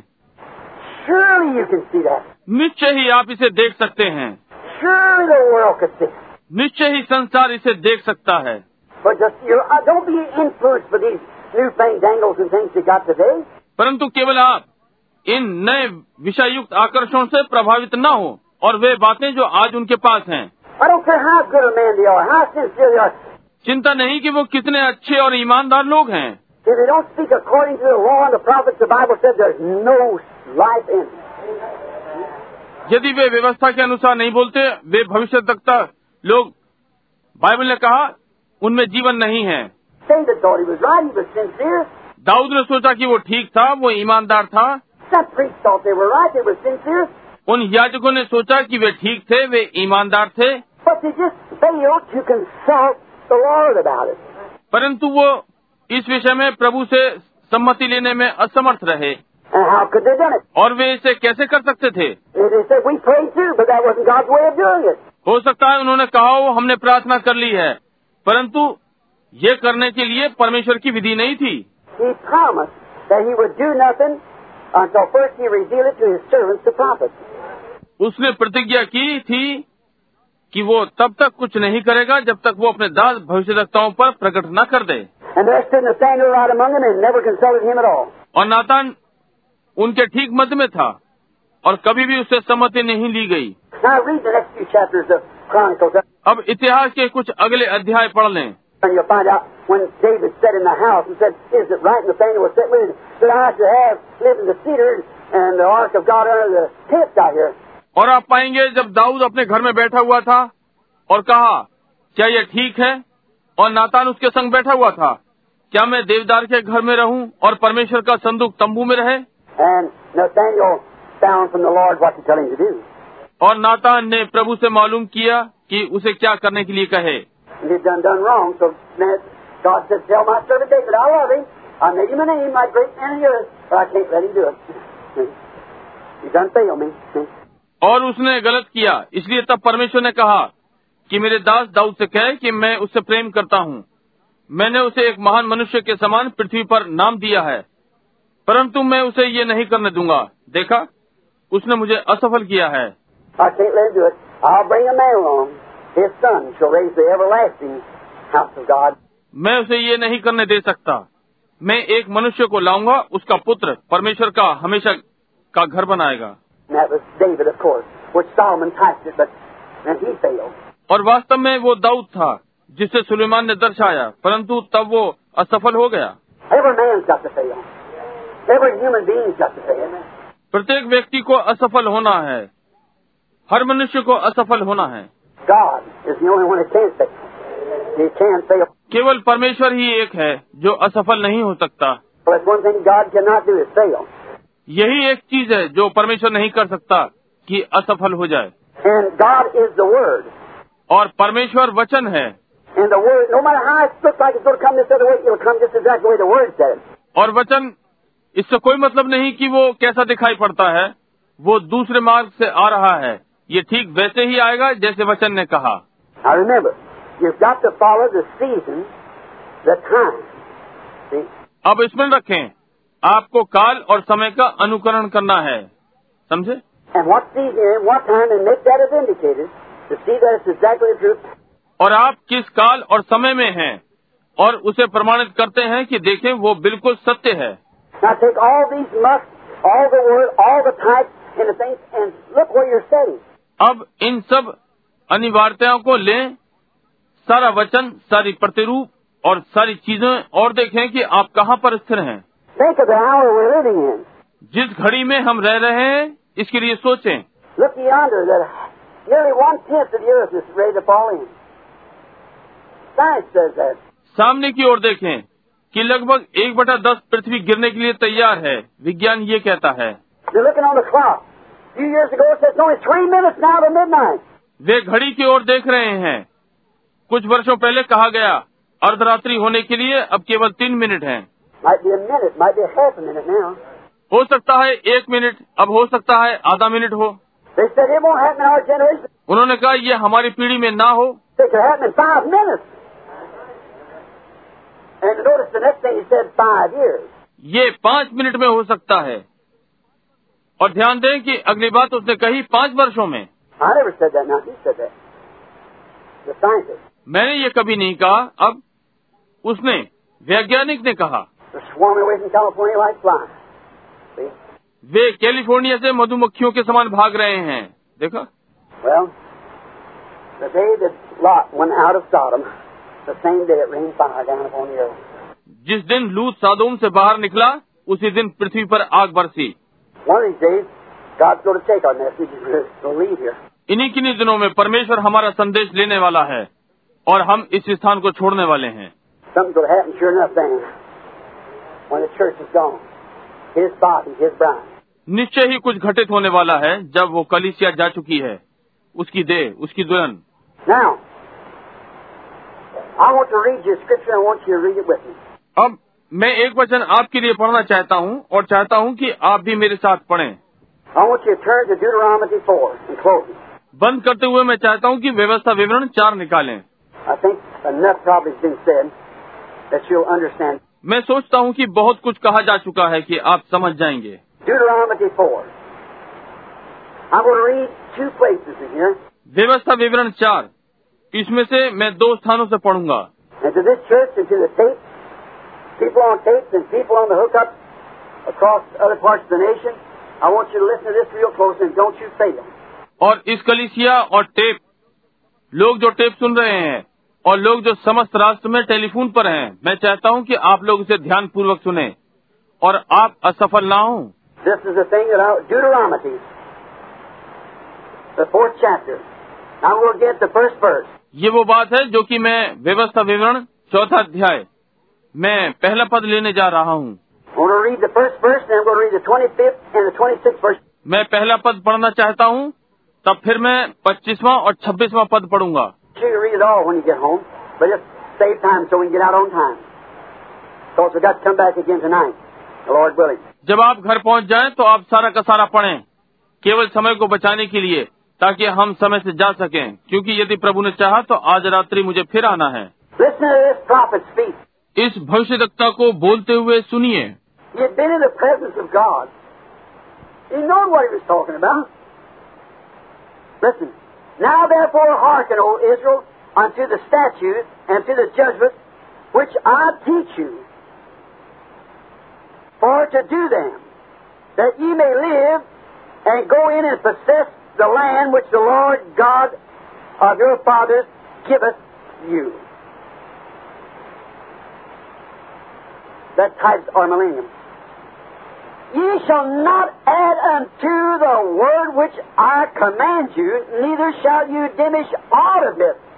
Surely you can see that. निश्चय ही आप इसे देख सकते हैं। Surely the world could see it. निश्चय ही संसार इसे देख सकता है। But just you uh, don't be influenced by these new fangangles and things you got today. परंतु केवल आप इन नए विषयुक्त आकर्षण से प्रभावित न हो और वे बातें जो आज उनके पास हैं। I don't care how good a man they are, how sincere they are. चिंता नहीं कि वो कितने अच्छे और ईमानदार लोग हैं। If they don't speak according to the law and the prophets, the Bible said there's no life in them. यदि वे व्यवस्था के अनुसार नहीं बोलते, वे भविष्यद्वक्ता लोग, बाइबल ने कहा उनमें जीवन नहीं है। David thought he was right, he was sincere. Dawood ने सोचा कि वो ठीक था, वो ईमानदार था। Some priests thought they were right, they were sincere. उन याजकों ने सोचा कि वे ठीक थे, वे ईमानदार थे। But they just failed to consult the Lord about it. परंतु वो इस विषय में प्रभु से सम्मति लेने में असमर्थ रहे। And how could they done it? और वे इसे कैसे कर सकते थे? They said, we prayed too, but that wasn't God's way of doing it. हो सकता है उन्होंने कहा हो हमने प्रार्थना कर ली है, परंतु ये करने के लिए परमेश्वर की विधि नहीं थी। He promised that he would do nothing until first he revealed it to his servants, the prophets. उसने प्रतिज्ञा की थी कि वो तब तक कुछ नहीं करेगा जब तक वो अपने दास भविष्यद्वक्ताओं पर प्रकट न कर दे। And there stood Nathanael right among them and never consulted him at all. और नातान उनके ठीक मध्य में था और कभी भी उससे सम्मति नहीं ली गई। Now read the next few chapters of Chronicles. अब इतिहास के कुछ अगले अध्याय पढ़ लें। And you'll find out when David sat in the house and said, is it right? Nathanael was sitting with him, that I should have lived in the cedar and the ark of God under the tent out here. और आप पाएंगे जब दाऊद अपने घर में बैठा हुआ था और कहा, क्या यह ठीक है? और नातान उसके संग बैठा हुआ था, क्या मैं देवदार के घर में रहूं और परमेश्वर का संदूक तंबू में रहे? And Nathanael found from the Lord what to tell him to do. और नातान ने प्रभु से मालूम किया कि उसे क्या करने के लिए कहे। And he'd done done wrong, so then God said, tell my servant David, I love him. I made him a name like great man of yours, but I can't let him do it. He done failed me. और उसने गलत किया, इसलिए तब परमेश्वर ने कहा कि मेरे दास दाऊद से कहे कि मैं उससे प्रेम करता हूँ। मैंने उसे एक महान मनुष्य के समान पृथ्वी पर नाम दिया है, परंतु मैं उसे ये नहीं करने दूंगा। देखा, उसने मुझे असफल किया है। I can't let him do it. I'll bring a man along. His son shall raise the everlasting house of God. मैं उसे ये नहीं करने दे सकता। मैं एक मनुष्य को लाऊंगा, उसका पुत्र परमेश्वर का हमेशा का घर बनाएगा। And that was David, of course, which Solomon typed it, but then he failed. और वास्तव में वो दाऊद था जिसे सुलेमान ने दर्शाया, परंतु तब वो असफल हो गया। Every man's got to fail. Every human being's got to fail. प्रत्येक व्यक्ति को असफल होना है, हर मनुष्य को असफल होना है। God is the only one that can fail. He can fail. केवल परमेश्वर ही एक है जो असफल नहीं हो सकता। But that's one thing God cannot do is fail. यही एक चीज है जो परमेश्वर नहीं कर सकता कि असफल हो जाए। And God is the Word. और परमेश्वर वचन है। And the Word, no matter how it looks like it's going to come this other way, it'll come just exactly the way the Word said. और वचन, इससे कोई मतलब नहीं कि वो कैसा दिखाई पड़ता है, वो दूसरे मार्ग से आ रहा है, ये ठीक वैसे ही आएगा जैसे वचन ने कहा। Now remember, you've got to follow the season, the time. See? अब इसमें रखें, आपको काल और समय का अनुकरण करना है, समझे? And what season and what time, and make that as indicated to see that it's exactly the truth. और आप किस काल और समय में हैं और उसे प्रमाणित करते हैं कि देखें वो बिल्कुल सत्य है। Now take all these must, all the word, all the types and the things, and look where you're sitting. अब इन सब अनिवार्यताओं को लें, सारा वचन, सारी प्रतिरूप और सारी चीजें, और देखें कि आप कहाँ पर स्थिर हैं। Think of the hour we're living in. जिस घड़ी में हम रह रहे हैं, इसके लिए सोचें। Look yonder, that nearly one tenth of the earth is ready to fall in. Science says that. सामने की ओर देखें कि लगभग एक बटा दस पृथ्वी गिरने के लिए तैयार है। विज्ञान ये कहता है। You're looking on the clock. A few years ago it said it's only three minutes now to midnight. वे घड़ी की ओर देख रहे हैं। कुछ वर्षों पहले कहा गया अर्धरात्रि होने के लिए अब केवल तीन मिनट हैं। Might be a minute, might be a half a minute now. हो सकता है एक मिनट, अब हो सकता है आधा मिनट हो। They said it won't happen in our generation. उन्होंने कहा ये हमारी पीढ़ी में ना हो। It could happen in five minutes. And notice the next thing he said, five years. ये पाँच मिनट में हो सकता है। और ध्यान दें कि अगली बात उसने कही पाँच वर्षों में। I never said that. Now he said that. The scientist. मैंने ये कभी नहीं कहा, अब उसने, वैज्ञानिक ने कहा। They're swarming away from California like flies. See? वे कैलिफोर्निया से मधुमक्खियों के समान भाग रहे हैं। देखा? Well, the day that Lot went out of Sodom, the same day it rained fire down upon the earth. जिस दिन लूत सादोम से बाहर निकला, उसी दिन पृथ्वी पर आग बरसी। One of these days, God's going to take our message and we'll leave here. इन्हीं किन्हीं दिनों में परमेश्वर हमारा संदेश लेने वाला है और हम इस स्थान को छोड़ने वाले हैं। Something's going to happen, sure enough, then, when the church is gone. His body, his bride. निश्चय ही कुछ घटित होने वाला है जब वो कलीसिया जा चुकी है, उसकी देह, उसकी दुल्हन। Now, I want to read you a scripture. I want you to read it with me. अब मैं एक वचन आपके लिए पढ़ना चाहता हूँ और चाहता हूँ कि आप भी मेरे साथ पढ़ें। I want you to turn to Deuteronomy four in closing. बंद करते हुए मैं चाहता हूँ कि व्यवस्था विवरण चार निकालें। I think enough probably has been said that you'll understand. मैं सोचता हूँ कि बहुत कुछ कहा जा चुका है कि आप समझ जाएंगे। Deuteronomy four. I'm going to read two places in here. व्यवस्था विवरण चार, इसमें से मैं दो स्थानों से पढ़ूंगा। And to this church and to the tape, people on tapes and people on the hookup across other parts of the nation, I want you to listen to this real close and don't you fail. और इस कलीसिया और tape, लोग जो tape सुन रहे हैं और लोग जो समस्त राष्ट्र में टेलीफोन पर हैं, मैं चाहता हूं कि आप लोग इसे ध्यान पूर्वक सुने और आप असफल ना हों। This is the thing that I, Deuteronomy, the fourth chapter. I'm going to get the first verse. ये वो बात है जो कि मैं व्यवस्था विवरण चौथा अध्याय मैं पहला पद लेने जा रहा हूँ। I'm going to read the first verse, and I'm going to read the twenty-fifth and the twenty-sixth verse. मैं पहला पद पढ़ना चाहता हूँ, तब फिर मैं पच्चीसवां और छब्बीसवां पद पढ़ूंगा। You can read it all when you get home, but just save time so we can get out on time. Because we've got to come back again tonight, the Lord willing. जब आप घर पहुँच जाएं तो आप सारा का सारा पढ़ें, केवल समय को बचाने के लिए, ताकि हम समय से जा सकें, क्योंकि यदि प्रभु ने चाहा तो आज रात्रि मुझे फिर आना है। Listen to this prophet speak. इस भविष्यद्वक्ता को बोलते हुए सुनिए। He had been in the presence of God. He knew what he was talking about. Listen. Now therefore hearken, O Israel, unto the statutes and to the judgments which I teach you, for to do them, that ye may live and go in and possess the land which the Lord God of your fathers giveth you. That types our millennium. Ye shall not add unto the word which I command you, neither shall you diminish aught of it.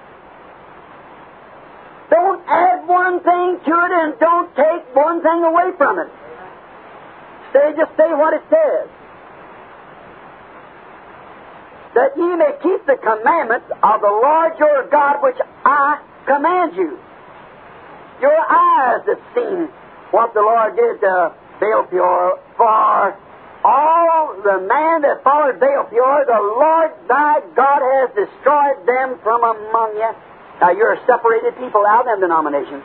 Don't add one thing to it and don't take one thing away from it. Say, just say what it says. That ye may keep the commandments of the Lord your God which I command you. Your eyes have seen what the Lord did to Baal Peor, for all the man that followed Baal Peor, the Lord thy God has destroyed them from among you. Now you're a separated people out of them denominations.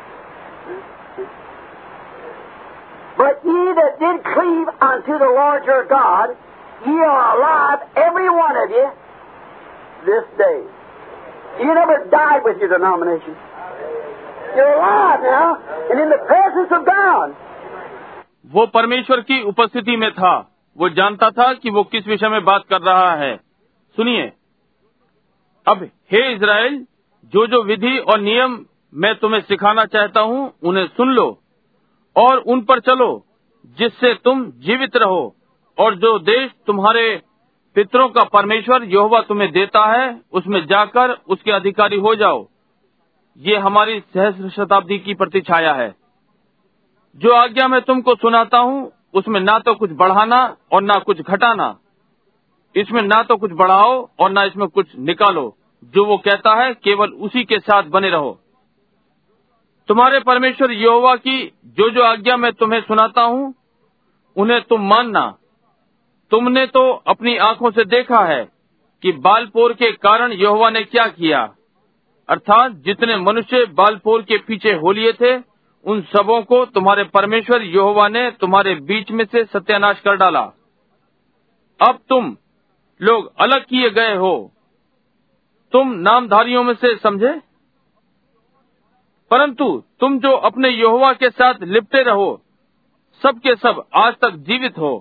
But ye that did cleave unto the Lord your God, ye are alive, every one of you, this day. You never died with your denomination. You're alive now, and in the presence of God. वो परमेश्वर की उपस्थिति में था। वो जानता था कि वो किस विषय में बात कर रहा है। सुनिए, अब हे इज़राइल, जो जो विधि और नियम मैं तुम्हें सिखाना चाहता हूँ उन्हें सुन लो और उन पर चलो, जिससे तुम जीवित रहो, और जो देश तुम्हारे पितरों का परमेश्वर यहोवा तुम्हें देता है उसमें जाकर उसके अधिकारी हो जाओ। ये हमारी सहस्र शताब्दी की प्रतिछाया है। जो आज्ञा मैं तुमको सुनाता हूँ उसमें ना तो कुछ बढ़ाना और ना कुछ घटाना, इसमें ना तो कुछ बढ़ाओ और ना इसमें कुछ निकालो। जो वो कहता है केवल उसी के साथ बने रहो। तुम्हारे परमेश्वर यहोवा की जो जो आज्ञा मैं तुम्हें सुनाता हूँ उन्हें तुम मानना। तुमने तो अपनी आंखों से देखा है कि बालपोर के कारण यहोवा ने क्या किया, अर्थात जितने मनुष्य बालपोर के पीछे हो लिए थे उन सबों को तुम्हारे परमेश्वर यहोवा ने तुम्हारे बीच में से सत्यानाश कर डाला। अब तुम लोग अलग किए गए हो, तुम नामधारियों में से समझे, परंतु तुम जो अपने यहोवा के साथ लिपटे रहो, सब के सब आज तक जीवित हो।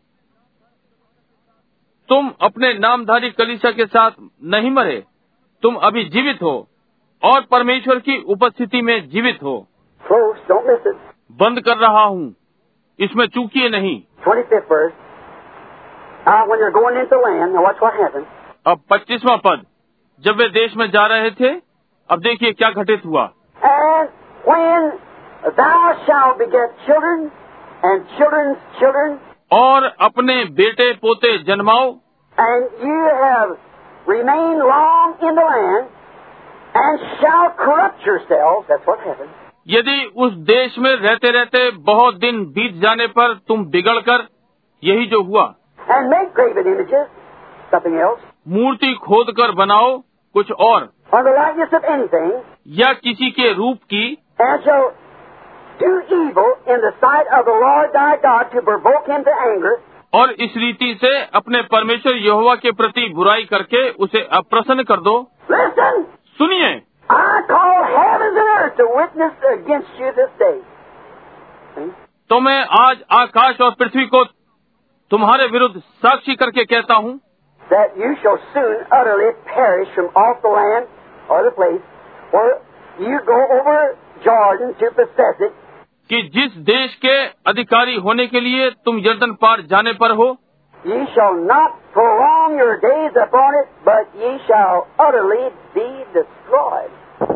तुम अपने नामधारी कलीसिया के साथ नहीं मरे, तुम अभी जीवित हो और परमेश्वर की उपस्थिति में जीवित हो। Close, don't miss it. बंद कर रहा हूँ, इसमें चूकिए नहीं। twenty-fifth verse. Now, when you're going into land, now watch what happens. अब पच्चीसवां पद, जब वे देश में जा रहे थे, अब देखिए क्या घटित हुआ। And when thou shalt beget children and children's children, और अपने बेटे पोते जन्माओ, and you have remained long in the land, and shall corrupt yourselves, that's what happens. यदि उस देश में रहते रहते बहुत दिन बीत जाने पर तुम बिगड़ कर, यही जो हुआ, And make graven images, something else, मूर्ति खोद कर बनाओ कुछ और, or the likeness of anything, या किसी के रूप की, and shall do evil in the sight of the Lord thy God to provoke him to anger. और इस रीति से अपने परमेश्वर यहोवा के प्रति बुराई करके उसे अप्रसन्न कर दो। Listen, सुनिए, I call heavens and earth to witness against you this day. See? तो मैं आज आकाश और पृथ्वी को तुम्हारे विरुद्ध साक्षी करके कहता हूँ That you shall soon utterly perish from off the land or the place where you go over Jordan to possess it. कि जिस देश के अधिकारी होने के लिए तुम यरदन पार जाने पर हो, Ye shall not prolong your days upon it, but ye shall utterly be destroyed.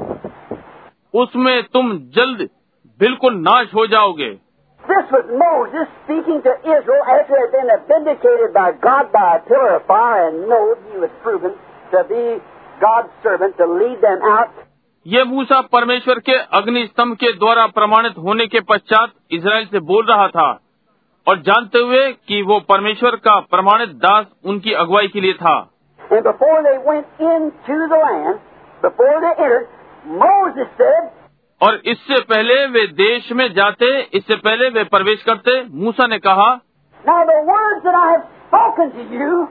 उसमें तुम जल्द बिल्कुल नाश हो जाओगे। This was Moses speaking to Israel after he had been vindicated by God by a pillar of fire and know he was proven to be God's servant to lead them out. ये मूसा परमेश्वर के अग्नि स्तंभ के द्वारा प्रमाणित होने के पश्चात इज़राइल से बोल रहा था, और जानते हुए कि वो परमेश्वर का प्रमाणित दास उनकी अगुवाई के लिए था। And before they went into the land, before they entered, Moses said, और इससे पहले वे देश में जाते, इससे पहले वे प्रवेश करते, मूसा ने कहा, Now the words that I have spoken to you,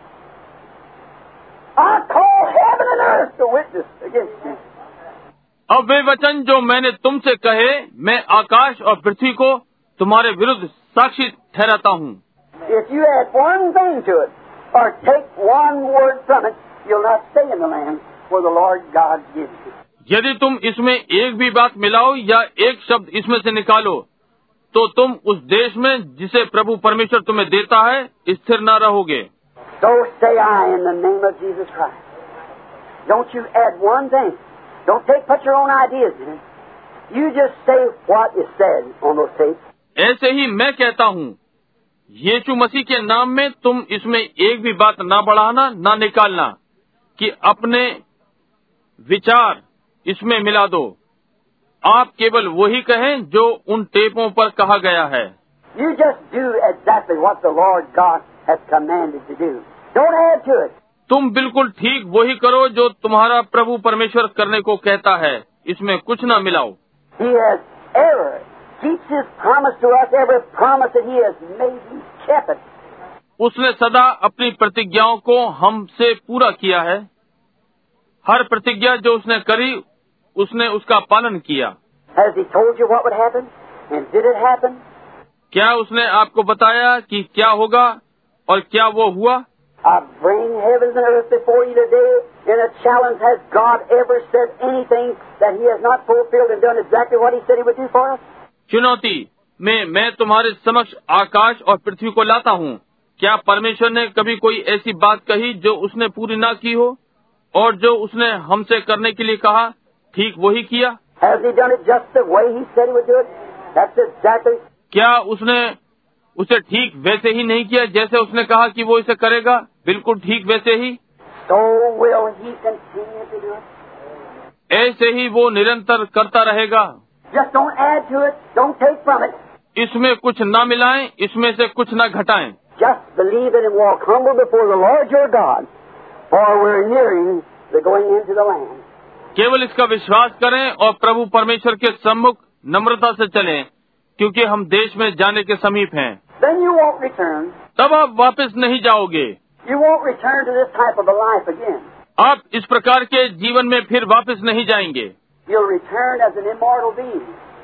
I call heaven and earth to witness against you. अब वे वचन जो मैंने तुमसे कहे, मैं आकाश और पृथ्वी को तुम्हारे विरुद्ध साक्षी ठहराता हूँ। If you add one thing to it, or take one word from it, you'll not stay in the land where the Lord God gives you. यदि तुम इसमें एक भी बात मिलाओ या एक शब्द इसमें से निकालो, तो तुम उस देश में जिसे प्रभु परमेश्वर तुम्हें देता है स्थिर न रहोगे। So say I in the name of Jesus Christ. Don't you add one thing. Don't take put your own ideas in it. You just say what is said on those tapes. ऐसे ही मैं कहता हूँ, यीशु मसीह के नाम में तुम इसमें एक भी बात ना बढ़ाना ना निकालना, कि अपने विचार इसमें मिला दो। आप केवल वही कहें जो उन टेपों पर कहा गया है। You just do exactly what the Lord God has commanded to do. Don't add to it. तुम बिल्कुल ठीक वही करो जो तुम्हारा प्रभु परमेश्वर करने को कहता है, इसमें कुछ ना मिलाओ। He has ever keeps His promise to us. Every promise that He has made, He kept it. उसने सदा अपनी प्रतिज्ञाओं को हमसे पूरा किया है। हर प्रतिज्ञा जो उसने करी, उसने उसका पालन किया। Has He told you what would happen? And did it happen? क्या उसने आपको बताया कि क्या होगा और क्या वो हुआ? I bring heavens and earth before you today in a challenge. Has God ever said anything that He has not fulfilled and done exactly what He said He would do for us? चुनौती में मैं तुम्हारे समक्ष आकाश और पृथ्वी को लाता हूँ। क्या परमेश्वर ने कभी कोई ऐसी बात कही जो उसने पूरी ना की हो, और जो उसने हमसे करने के लिए कहा ठीक वही किया? Has He done it just the way He said He would do it? That's exactly. क्या उसने उसे ठीक वैसे ही नहीं किया जैसे उसने कहा कि वो इसे करेगा? बिल्कुल ठीक वैसे ही। So will He continue to do it. ऐसे ही वो निरंतर करता रहेगा। Just don't add to it. Don't take from it. इसमें कुछ ना मिलाएं, इसमें से कुछ ना घटाएं। Just believe it and walk humble before the Lord your God, for we're nearing the going into the land. केवल इसका विश्वास करें और प्रभु परमेश्वर के सम्मुख नम्रता से चलें, क्योंकि हम देश में जाने के समीप हैं। Then you won't return. तब आप वापस नहीं जाओगे। You won't return to this type of a life again. आप इस प्रकार के जीवन में फिर वापस नहीं जाएंगे। You'll return as an immortal being.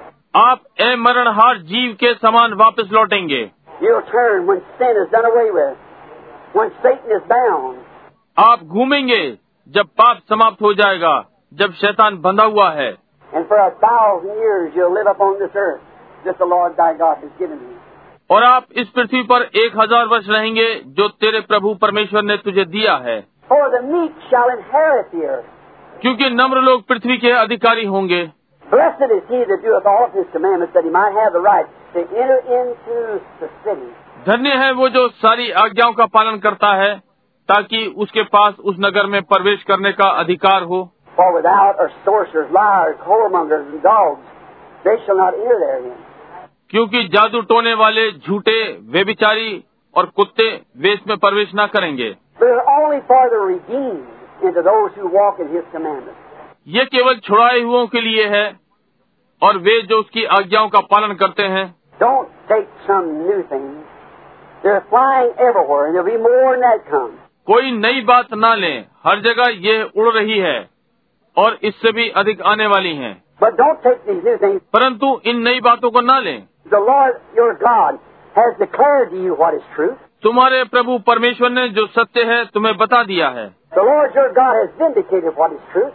आप अमरणहार जीव के समान वापस लौटेंगे। You'll turn when sin is done away with, when Satan is bound. आप घूमेंगे जब पाप समाप्त हो जाएगा, जब शैतान बंधा हुआ है। And for a thousand years you'll live upon this earth, that the Lord thy God has given you. और आप इस पृथ्वी पर एक हजार वर्ष रहेंगे जो तेरे प्रभु परमेश्वर ने तुझे दिया है। For the meek shall inherit the earth. क्योंकि नम्र लोग पृथ्वी के अधिकारी होंगे। Blessed is he that doeth all of his commandments, that he might have the right to enter into the city. धन्य है वो जो सारी आज्ञाओं का पालन करता है, ताकि उसके पास उस नगर में प्रवेश करने का अधिकार हो। For without are sorcerers, liars, whoremongers, and dogs, they shall not enter therein. क्योंकि जादू टोने वाले, झूठे, व्यभिचारी और कुत्ते वे इसमें प्रवेश न करेंगे। But only for the redeemed into those who walk in his commandments. ये केवल छुड़ाए हुओं के लिए है, और वे जो उसकी आज्ञाओं का पालन करते हैं। Don't take some new things. They're flying everywhere, and there'll be more than that come. कोई नई बात ना लें, हर जगह ये उड़ रही है और इससे भी अधिक आने वाली हैं। But don't take these new things. परंतु इन नई बातों को ना लें। The Lord your God has declared to you what is truth. तुम्हारे प्रभु परमेश्वर ने जो सत्य है तुम्हें बता दिया है। The Lord your God has vindicated what is truth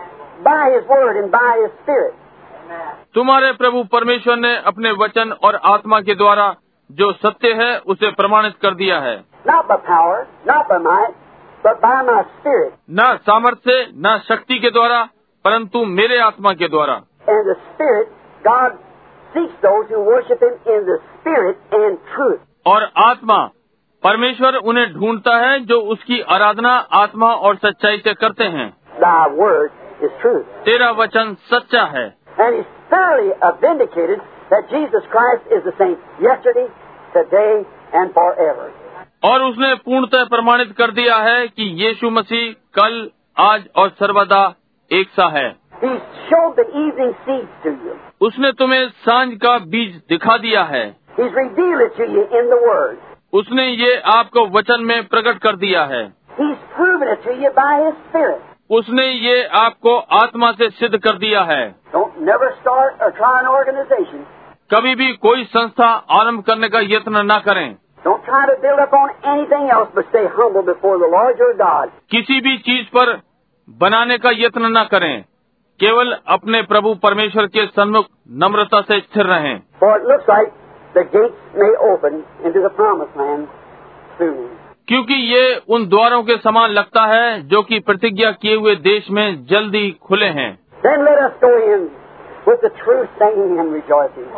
by His word and by His Spirit. तुम्हारे प्रभु परमेश्वर ने अपने वचन और आत्मा के द्वारा जो सत्य है उसे प्रमाणित कर दिया है। Not by power, not by might, but by my Spirit. न सामर्थ्य से, न शक्ति के द्वारा, परंतु मेरे आत्मा के द्वारा। And the Spirit, God seeks those who worship Him in the Spirit and truth. और आत्मा, परमेश्वर उन्हें ढूंढता है जो उसकी आराधना आत्मा और सच्चाई से करते हैं। Thy word is truth. तेरा वचन सच्चा है। And He's thoroughly vindicated that Jesus Christ is the same yesterday, today, and forever. और उसने पूर्णतः प्रमाणित कर दिया है कि यीशु मसीह कल, आज और सर्वदा एक सा है। He showed the evening seeds to you. उसने तुम्हें सांझ का बीज दिखा दिया है। He's revealed it to you in the Word. उसने ये आपको वचन में प्रकट कर दिया है। He's proven it to you by His Spirit. उसने ये आपको आत्मा से सिद्ध कर दिया है। Don't never start or try an organization. कभी भी कोई संस्था आरंभ करने का यत्न न करें। Don't try to build up on anything else, but stay humble before the Lord your God. किसी भी चीज पर बनाने का यत्न न करें, केवल अपने प्रभु परमेश्वर के सन्मुख नम्रता से स्थिर रहें। For it looks like the gates may open into the promised land soon. क्योंकि ये उन द्वारों के समान लगता है जो कि प्रतिज्ञा किए हुए देश में जल्दी खुले हैं। Then let us go in with the true singing and rejoicing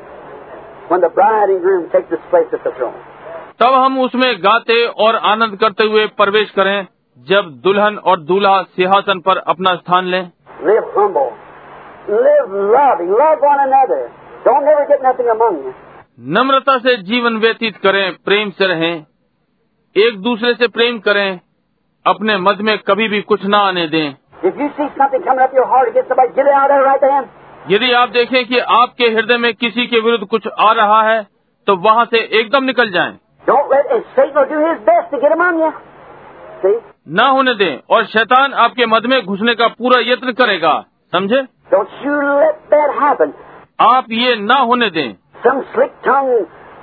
when the bride and groom take this place at the throne. तब हम उसमें गाते और आनंद करते हुए प्रवेश करें जब दुल्हन और दूल्हा सिंहासन पर अपना स्थान लें। Live humble. Live loving. Love one another. Don't never get nothing among you. नम्रता से जीवन व्यतीत करें, प्रेम से रहें, एक दूसरे से प्रेम करें, अपने मध्य में कभी भी कुछ न आने दें। If you see something coming up your heart against somebody, get it out there right then. यदि आप देखें कि आपके हृदय में किसी के विरुद्ध कुछ आ रहा है, तो वहाँ से एकदम निकल जाएं। Don't let and Satan will do his best to get among you. See? न होने दें, और शैतान आपके मध्य में घुसने का पूरा यत्न करेगा। समझे? Don't you let that happen. आप ये न होने दें। Some slick tongue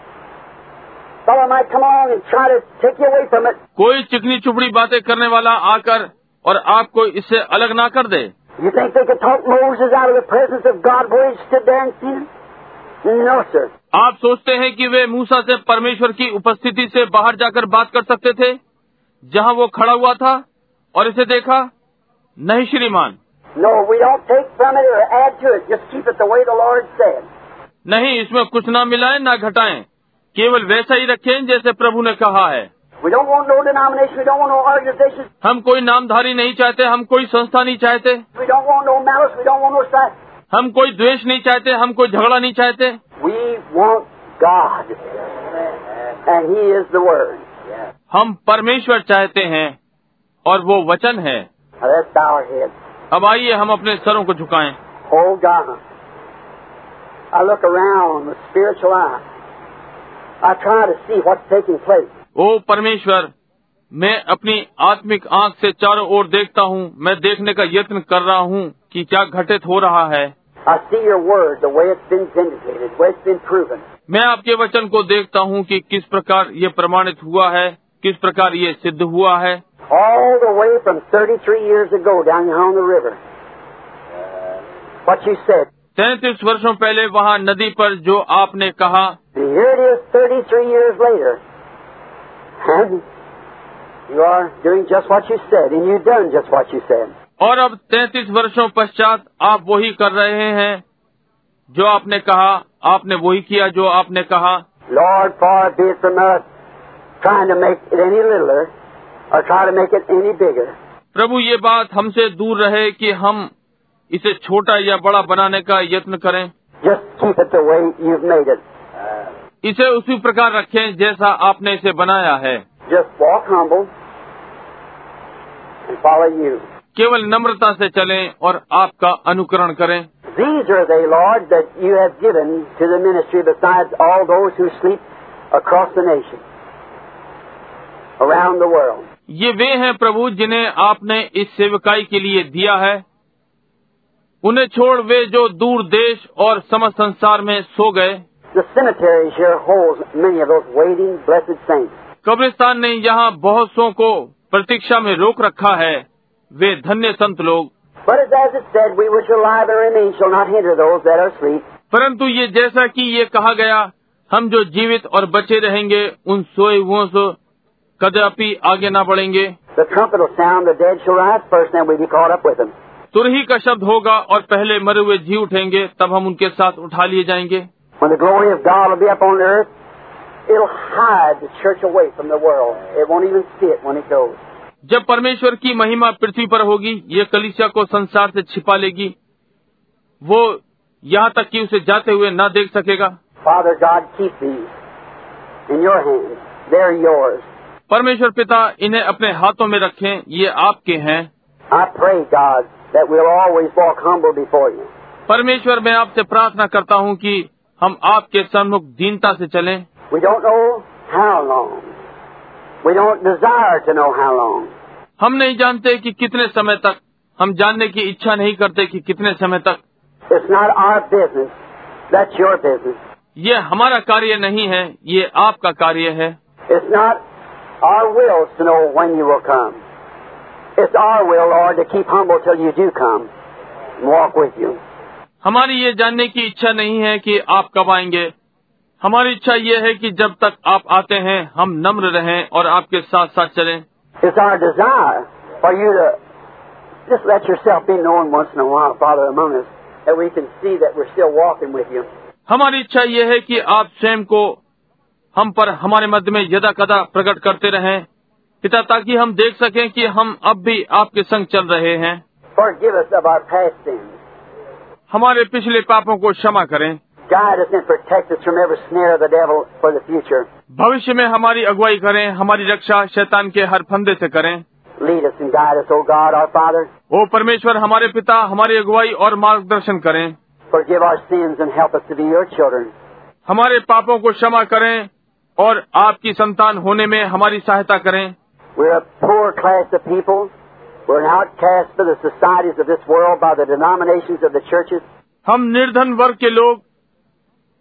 fellow might come along and try to take you away from it. कोई चिकनी चुपड़ी बातें करने वाला आकर और आपको इससे अलग ना कर दे। You think they could talk Moses out of the presence of God where he stood there and seen him? No, sir. आप सोचते हैं कि वे मूसा से परमेश्वर की उपस्थिति से बाहर जाकर बात कर सकते थे, जहां वो खड़ा हुआ था और इसे देखा? नहीं श्रीमान। No, we don't take from it or add to it. Just keep it the way the Lord said. नहीं, इसमें कुछ ना मिलाएं ना घटाएं, केवल वैसा ही रखें जैसे प्रभु ने कहा है। We don't want no denomination. We don't want no organization. हम कोई नामधारी नहीं चाहते, हम कोई संस्था नहीं चाहते, We don't want no malice. We don't want no strife. हम कोई द्वेष नहीं चाहते, हम कोई झगड़ा नहीं चाहते। We want God, and He is the Word. हम परमेश्वर चाहते हैं और वो वचन है। Now let's bow our heads. अब आइए हम अपने सरों को झुकाएं। Oh God, I look around with spiritual eye. I try to see what's taking place. ओ परमेश्वर, मैं अपनी आत्मिक आंख से चारों ओर देखता हूँ, मैं देखने का यत्न कर रहा हूँ कि क्या घटित हो रहा है। I see your word, the way it's been vindicated, the way it's been proven. मैं आपके वचन को देखता हूँ कि किस प्रकार ये प्रमाणित हुआ है, किस प्रकार ये सिद्ध हुआ है। All the way from thirty-three years ago down here on the river. What you said. तैंतीस वर्षों पहले वहाँ नदी पर जो आपने कहा, And here it is thirty-three years later. And you are doing just what you said, and you've done just what you said. और अब तैंतीस वर्षों पश्चात आप वही कर रहे हैं जो आपने कहा, आपने वही किया जो आपने कहा। Lord, far be it from us trying to make it any littler or try to make it any bigger. प्रभु, ये बात हमसे दूर रहे कि हम इसे छोटा या बड़ा बनाने का यत्न करें। Just keep it the way you've made it. इसे उसी प्रकार रखें जैसा आपने इसे बनाया है। Just walk humble and follow you. केवल नम्रता से चलें और आपका अनुकरण करें। These are they, Lord, that you have given to the ministry besides all those who sleep across the nation, around the world. ये वे हैं प्रभु जिन्हें आपने इस सेवकाई के लिए दिया है, उन्हें छोड़ वे जो दूर देश और समस्त संसार में सो गए। The cemetery here holds many of those waiting blessed saints. कब्रिस्तान ने यहाँ बहुत सौ को प्रतीक्षा में रोक रखा है, वे धन्य संत लोग। But as as it said, we which are alive and remain shall not hinder those that are asleep. परंतु ये जैसा कि ये कहा गया, हम जो जीवित और बचे रहेंगे उन सोए हुओं से कदापि आगे ना बढ़ेंगे। The trumpet will sound, the dead shall rise first, and we'll be caught up with them. तुरही का शब्द होगा और पहले मरे हुए जी उठेंगे, तब हम उनके साथ उठा लिए जाएंगे। When the glory of God will be up on earth, it'll hide the church away from the world. It won't even see it when it goes. जब परमेश्वर की महिमा पृथ्वी पर होगी, ये कलीसिया को संसार से छिपा लेगी, वो यहाँ तक कि उसे जाते हुए ना देख सकेगा। Father God, keep these in your hands. They're yours. परमेश्वर पिता, इन्हें अपने हाथों में रखें, ये आपके हैं। I pray, God, that we'll always walk humble before you. परमेश्वर, मैं आपसे प्रार्थना करता हूँ कि हम आपके सम्मुख दीनता से चलें। We don't know how long. We don't desire to know how long. हम नहीं जानते कि कितने समय तक, हम जानने की इच्छा नहीं करते कि कितने समय तक। It's not our business. That's your business. ये हमारा कार्य नहीं है, ये आपका कार्य है। It's not our will to know when you will come. It's our will, Lord, to keep humble till you do come and walk with you. हमारी ये जानने की इच्छा नहीं है कि आप कब आएंगे। हमारी इच्छा ये है कि जब तक आप आते हैं, हम नम्र रहें और आपके साथ साथ चलें। It's our desire for you to just let yourself be known once in a while, Father, among us, that we can see that we're still walking with you. हमारी इच्छा ये है कि आप स्वयं को हम पर हमारे मध्य में यदा कदा प्रकट करते रहें, पिता, ताकि हम देख सकें कि हम अब भी आपके संग चल रहे हैं। Forgive us of our past sins. हमारे पिछले पापों को क्षमा करें। Guide us and protect us from every snare of the devil for the future. भविष्य में हमारी अगुवाई करें, हमारी रक्षा शैतान के हर फंदे से करें। Lead us and guide us, O God, our Father. ओ परमेश्वर, हमारे पिता, हमारी अगुवाई और मार्गदर्शन करें। Forgive our sins and help us to be your children. हमारे पापों को क्षमा करें और आपकी संतान होने में हमारी सहायता करें। We're a poor class of people. We're an outcast by the societies of this world, by the denominations of the churches. हम निर्धन वर्ग के लोग,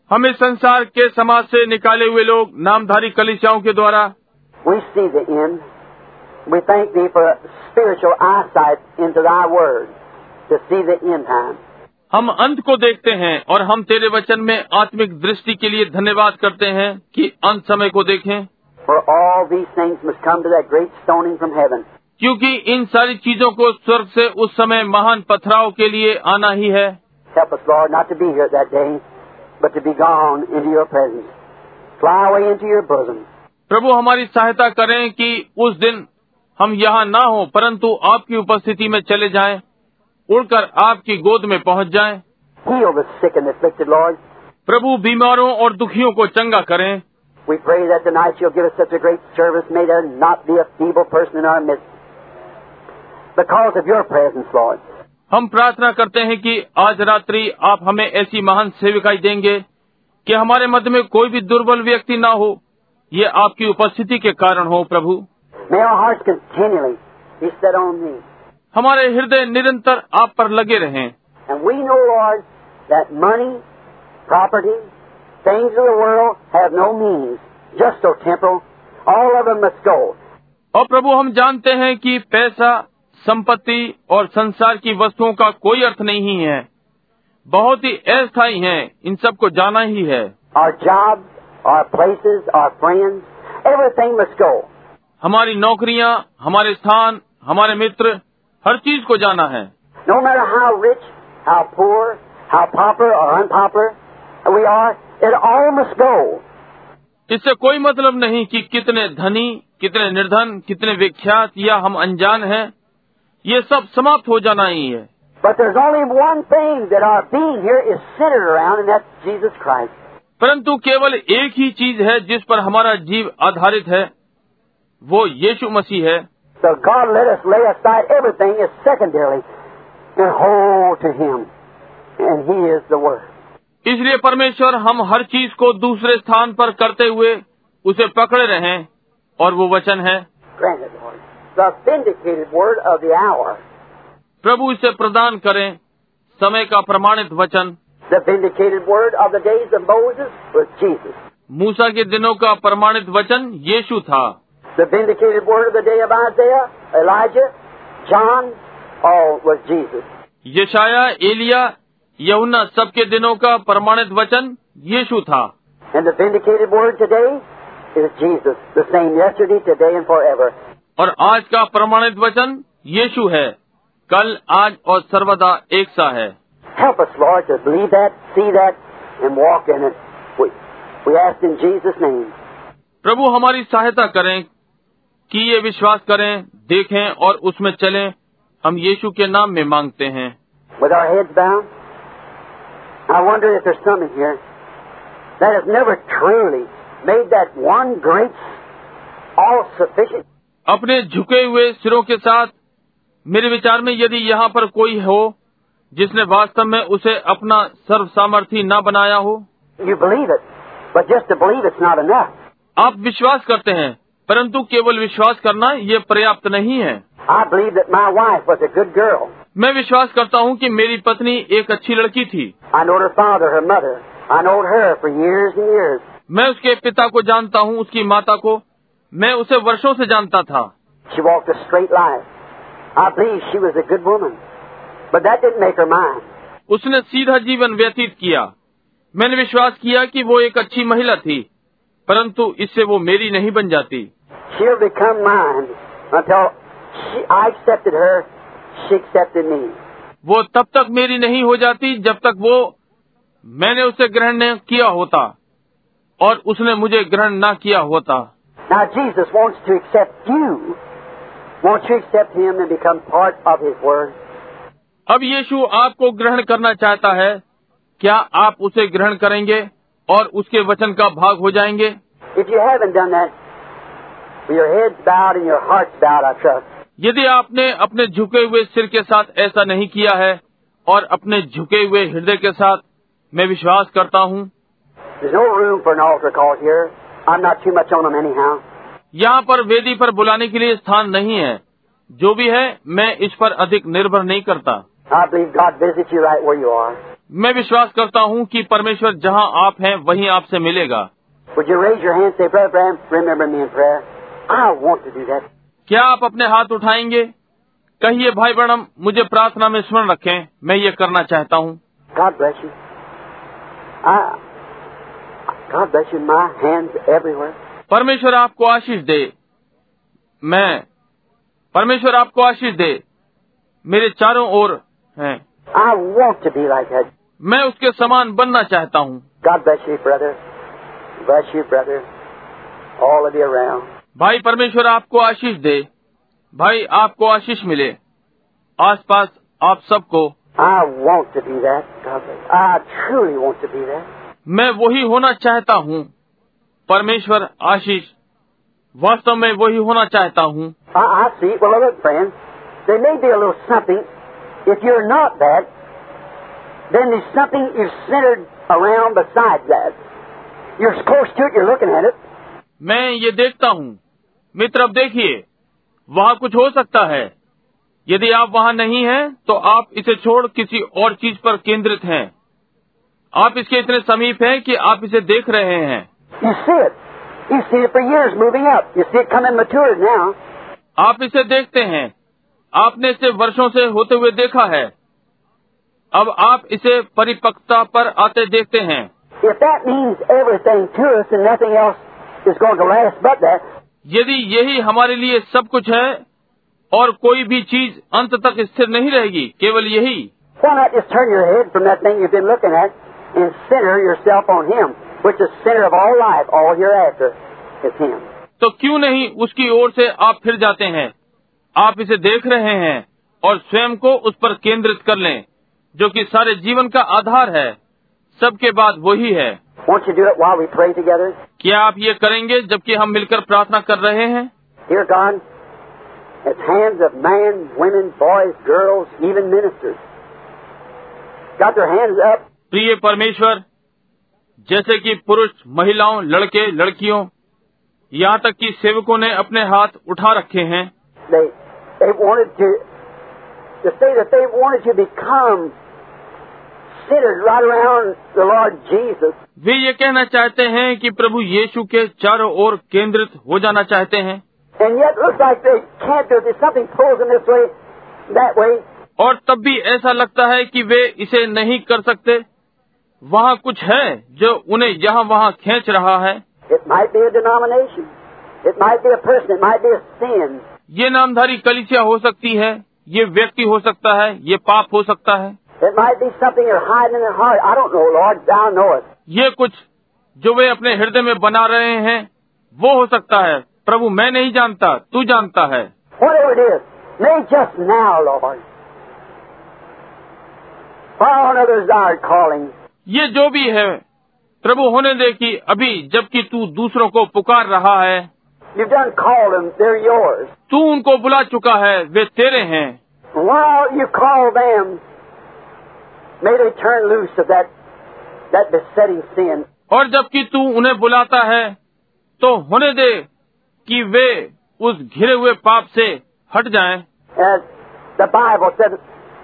हम इस संसार के समाज से निकाले हुए लोग नामधारी कलीसियाओं के द्वारा We see the end. We thank Thee for spiritual eyesight into Thy Word to see the end time. हम अंत को देखते हैं और हम तेरे वचन में आत्मिक दृष्टि के लिए धन्यवाद करते हैं कि अंत समय को देखें, For all these things must come to that great stoning from heaven. क्योंकि इन सारी चीजों को स्वर्ग से उस समय महान पथराव के लिए आना ही है। Help us, Lord, not to be here that day, but to be gone into Your presence. Fly away into Your bosom. प्रभु हमारी सहायता करें कि उस दिन हम यहाँ ना हो, परंतु आपकी उपस्थिति में चले जाएं, उड़कर आपकी गोद में पहुँच जाएं। Heal the sick and afflicted, Lord. प्रभु बीमारों और दुखियों को चंगा करें। We pray that tonight You'll give us such a great service. May there not be a feeble person in our midst. Because of Your presence, Lord. हम प्रार्थना करते हैं कि आज रात्रि आप हमें ऐसी महान सेविकाई देंगे कि हमारे मध्य में कोई भी दुर्बल व्यक्ति ना हो, ये आपकी उपस्थिति के कारण हो। प्रभु, May our hearts continually be set on Thee. हमारे हृदय निरंतर आप पर लगे रहें। And we know, Lord, that money, property, things of the world have no means, just so temporal. All of them must go. और प्रभु, हम जानते हैं कि पैसा, संपत्ति और संसार की वस्तुओं का कोई अर्थ नहीं है, बहुत ही अस्थायी हैं, इन सब को जाना ही है। Our jobs, our places, our friends, everything must go. हमारी नौकरियां, हमारे स्थान, हमारे मित्र, हर चीज को जाना है। No matter how rich, how poor, how popular or unpopular we are, it all must go. इससे कोई मतलब नहीं कि कितने धनी, कितने निर्धन, कितने विख्यात या हम अनजान हैं, ये सब समाप्त हो जाना ही है। But there's only one thing that our being here is centered around, and that's Jesus Christ. परंतु केवल एक ही चीज है जिस पर हमारा जीव आधारित है, वो यीशु मसीह है। So God let us lay aside everything as secondarily and hold to Him, and He is the Word. इसलिए परमेश्वर हम हर चीज को दूसरे स्थान पर करते हुए उसे पकड़े रहें, और वो वचन है। Granted, Lord, the vindicated word of the hour. प्रभु इसे प्रदान करें, समय का प्रमाणित वचन। The vindicated word of the days of Moses was Jesus. मूसा के दिनों का प्रमाणित वचन यीशु था। The vindicated word of the day of Isaiah, Elijah, John, all was Jesus. यशाया, एलिया, यूहन्ना सबके दिनों का प्रमाणित वचन यीशु था। And the vindicated word today is Jesus, the same yesterday, today, and forever. और आज का प्रमाणित वचन यीशु है, कल, आज और सर्वदा एक सा है। Help us, Lord, to believe that, see that, and walk in it. We, we ask in Jesus' name. प्रभु हमारी सहायता करें कि ये विश्वास करें, देखें और उसमें चलें, हम यीशु के नाम में मांगते हैं। With our heads bowed, I wonder if there's some in here that has never truly made that one great, all-sufficient. अपने झुके हुए सिरों के साथ मेरे विचार में यदि यहाँ पर कोई हो जिसने वास्तव में उसे अपना सर्व सामर्थी न बनाया हो। You believe it, but just to believe it's not enough. आप विश्वास करते हैं, परंतु केवल विश्वास करना ये पर्याप्त नहीं है। I believe that my wife was a good girl. मैं विश्वास करता हूँ कि मेरी पत्नी एक अच्छी लड़की थी। I know her father, her mother. I know her for years and years. मैं उसके पिता को जानता हूँ, उसकी माता को मैं उसे वर्षों से जानता था। She walked a straight life. I believe she was a good woman, but that didn't make her mine. उसने सीधा जीवन व्यतीत किया। मैंने विश्वास किया कि वो एक अच्छी महिला थी, परंतु इससे वो मेरी नहीं बन जाती। She'll become mine until she, I accepted her, she accepted me. वो तब तक मेरी नहीं हो जाती जब तक वो मैंने उसे ग्रहण न किया होता और उसने मुझे ग्रहण न किया होता। Now Jesus wants to accept you. Won't you accept Him and become part of His Word? अब यीशु आपको ग्रहण करना चाहता है, क्या आप उसे ग्रहण करेंगे और उसके वचन का भाग हो जाएंगे? If you haven't done that, with your heads bowed and your hearts bowed, I trust. यदि आपने अपने झुके हुए सिर के साथ ऐसा नहीं किया है और अपने झुके हुए हृदय के साथ, मैं विश्वास करता हूँ। There's no room for an altar call here. I'm not too much on them anyhow. यहाँ पर वेदी पर बुलाने के लिए स्थान नहीं है। जो भी है, मैं इस पर अधिक निर्भर नहीं करता। I believe God visits you right where you are. मैं विश्वास करता हूँ कि परमेश्वर जहाँ आप हैं वहीं आपसे मिलेगा। Would you raise your hand and say, Brother Branham, remember me in prayer? I want to do that. क्या आप अपने हाथ उठाएंगे? कहिए, भाई ब्रैनम, मुझे प्रार्थना में स्मरण रखें, मैं ये करना चाहता हूँ। God bless you. I, God bless you. My hands everywhere. परमेश्वर आपको आशीष दे। मैं परमेश्वर आपको आशीष दे, मेरे चारों ओर हैं। I want to be like that. मैं उसके समान बनना चाहता हूँ। God bless you, brother. Bless you, brother. All of you around. भाई परमेश्वर आपको आशीष दे। भाई आपको आशीष मिले। आसपास आप सबको। I want to be that. God bless you. I truly want to be that. मैं वही होना चाहता हूँ। परमेश्वर आशीष, वास्तव में वही होना चाहता हूँ। I, I see. Well, look, friends, there may be a little something. If you're not that, then there's something is centered around besides that. You're close to it, you're looking at it. मैं ये देखता हूँ। मित्र, अब देखिए, वहाँ कुछ हो सकता है। यदि आप वहाँ नहीं हैं, तो आप इसे छोड़ किसी और चीज पर केंद्रित हैं। आप इसके इतने समीप हैं कि आप इसे देख रहे हैं। You see it. You've seen it for years moving up. You see it coming matured now. आप इसे देखते हैं। आपने इसे वर्षों से होते हुए देखा है। अब आप इसे परिपक्वता पर आते देखते हैं। If that means everything to us and nothing else is going to last but that, यदि यही हमारे लिए सब कुछ है और कोई भी चीज अंत तक स्थिर नहीं रहेगी, केवल यही, why not just turn your head from that thing you've been looking at and center yourself on Him, which is center of all life, all hereafter is Him. तो क्यों नहीं उसकी ओर से आप फिर जाते हैं। आप इसे देख रहे हैं और स्वयं को उस पर केंद्रित कर लें, जो कि सारे जीवन का आधार है। सबके बाद वही है। Won't you do it while we pray together? क्या आप ये करेंगे जबकि हम मिलकर प्रार्थना कर रहे हैं? Dear God, as hands of men, women, boys, girls, even ministers, got their hands up. प्रिय परमेश्वर, जैसे कि पुरुष, महिलाओं, लड़के, लड़कियों, यहाँ तक कि सेवकों ने अपने हाथ उठा रखे हैं। They they wanted to to say that they wanted to become centered right around the Lord Jesus. वे ये कहना चाहते हैं कि प्रभु यीशु के चारों ओर केंद्रित हो जाना चाहते हैं। And yet looks like they can't do it. There's something pulls them this way, that way. और तब भी ऐसा लगता है कि वे इसे नहीं कर सकते। वहाँ कुछ है जो उन्हें यहाँ वहाँ खींच रहा है। It might be a denomination. It might be a person. It might be a sin. ये नामधारी कलीसिया हो सकती है, ये व्यक्ति हो सकता है, ये पाप हो सकता है। It might be something they're hiding in their heart. I don't know, Lord. Thou knowest. ये कुछ जो वे अपने हृदय में बना रहे हैं, वो हो सकता है। प्रभु, मैं नहीं जानता, तू जानता है। Whatever it is, may just now, Lord. While others are calling. ये जो भी है, प्रभु, होने दे कि अभी जबकि तू दूसरों को पुकार रहा है, You've done called them. They're yours. तू उनको बुला चुका है, वे तेरे हैं। While you call them, may they turn loose of that that besetting sin. और जबकि तू उन्हें बुलाता है, तो होने दे कि वे उस घिरे हुए पाप से हट जाएं। As the Bible said,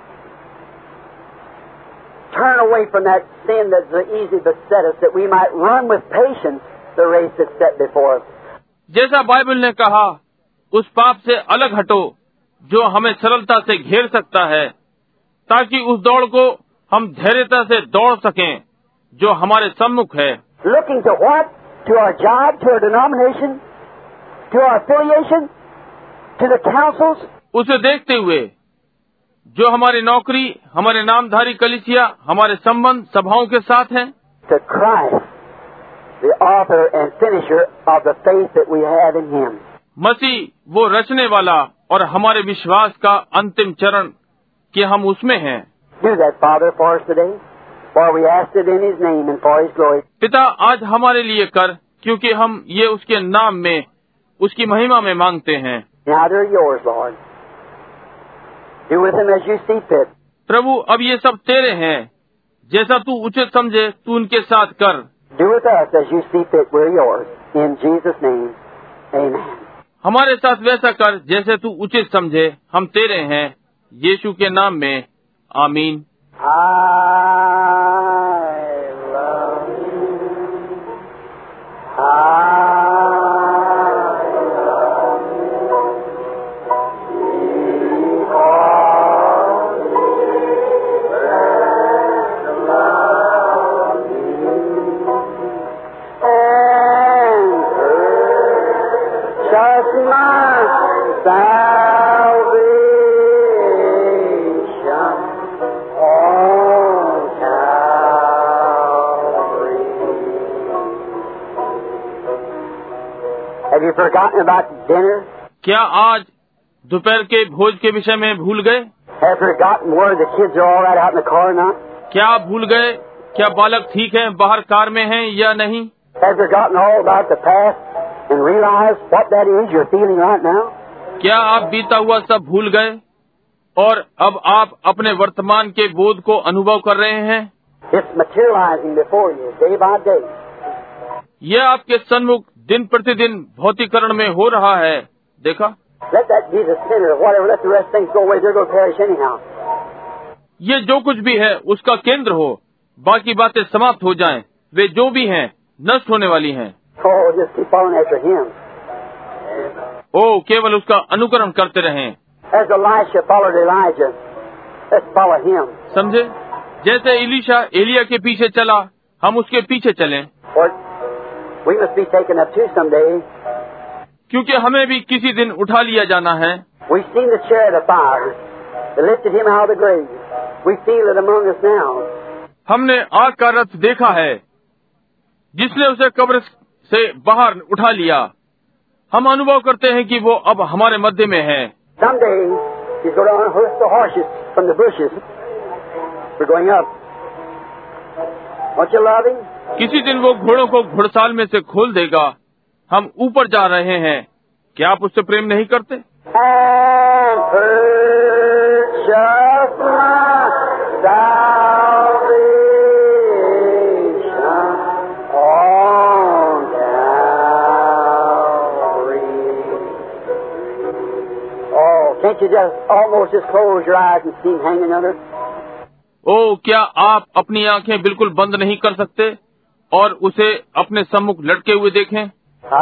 turn away from that sin that's so easy beset us, that we might run with patience the race that's set before us. जैसा बाइबल ने कहा, उस पाप से अलग हटो जो हमें सरलता से घेर सकता है, ताकि उस दौड़ को हम धैर्यता से दौड़ सकें जो हमारे सम्मुख है। Looking to what? To our job, to our denomination, to our affiliation, to the councils. उसे देखते हुए जो हमारी नौकरी, हमारे नामधारी कलीसिया, हमारे संबंध सभाओं के साथ हैं, To Christ, the author and finisher of the faith that we have in Him. मसीह वो रचने वाला और हमारे विश्वास का अंतिम चरण कि हम उसमें हैं। Do that, Father, for us today, for we asked it in His name and for His glory. पिता, आज हमारे लिए कर, क्योंकि हम ये उसके नाम में, उसकी महिमा में मांगते हैं। Now they're yours, Lord. Do with them as you see fit. प्रभु, अब ये सब तेरे हैं, जैसा तू उचित समझे तू उनके साथ कर। Do with us as you see fit. We're yours. In Jesus' name, amen. हमारे साथ वैसा कर जैसे तू उचित समझे, हम तेरे हैं, यीशु के नाम में, आमीन। I salvation on Calvary. Have you forgotten about dinner? क्या आज दोपहर के भोज के विषय में भूल गए? Have you forgotten where the kids are all right out in the car or not? क्या आप भूल गए क्या बालक ठीक हैं, बाहर कार में हैं या नहीं? Have you forgotten all about the past and realized what that is you're feeling right now? क्या आप बीता हुआ सब भूल गए और अब आप अपने वर्तमान के बोध को अनुभव कर रहे हैं? It's materializing before you day by day. यह आपके सन्मुख दिन प्रतिदिन भौतिकरण में हो रहा है, देखा? Let that be the center of whatever. Let the rest things go away. They're going to perish anyhow. ये जो कुछ भी है उसका केंद्र हो, बाकी बातें समाप्त हो जाएं, वे जो भी हैं नष्ट होने वाली हैं। Oh, just keep following after Him. ओ केवल उसका अनुकरण करते रहें। As Elisha followed Elijah, let's follow him. समझे? जैसे इलीशा एलिया के पीछे चला, हम उसके पीछे चलें। For we must be taken up too someday. क्योंकि हमें भी किसी दिन उठा लिया जाना है। We've seen the chariot of fire that lifted him out of the grave. We feel it among us now. हमने आग का रथ देखा है, जिसने उसे कब्र से बाहर उठा लिया। हम अनुभव करते हैं कि वो अब हमारे मध्य में है। Someday he's going to unhook the horses from the bushes. We're going up. Don't you love him? किसी दिन वो घोड़ों को घुड़साल में से खोल देगा। हम ऊपर जा रहे हैं। क्या आप उससे प्रेम नहीं करते? And purchase my salvation on Calvary. Oh, can't you just almost just close your eyes and see him hanging under? ओ क्या आप अपनी आंखें बिल्कुल बंद नहीं कर सकते और उसे अपने सम्मुख लटके हुए देखें? I,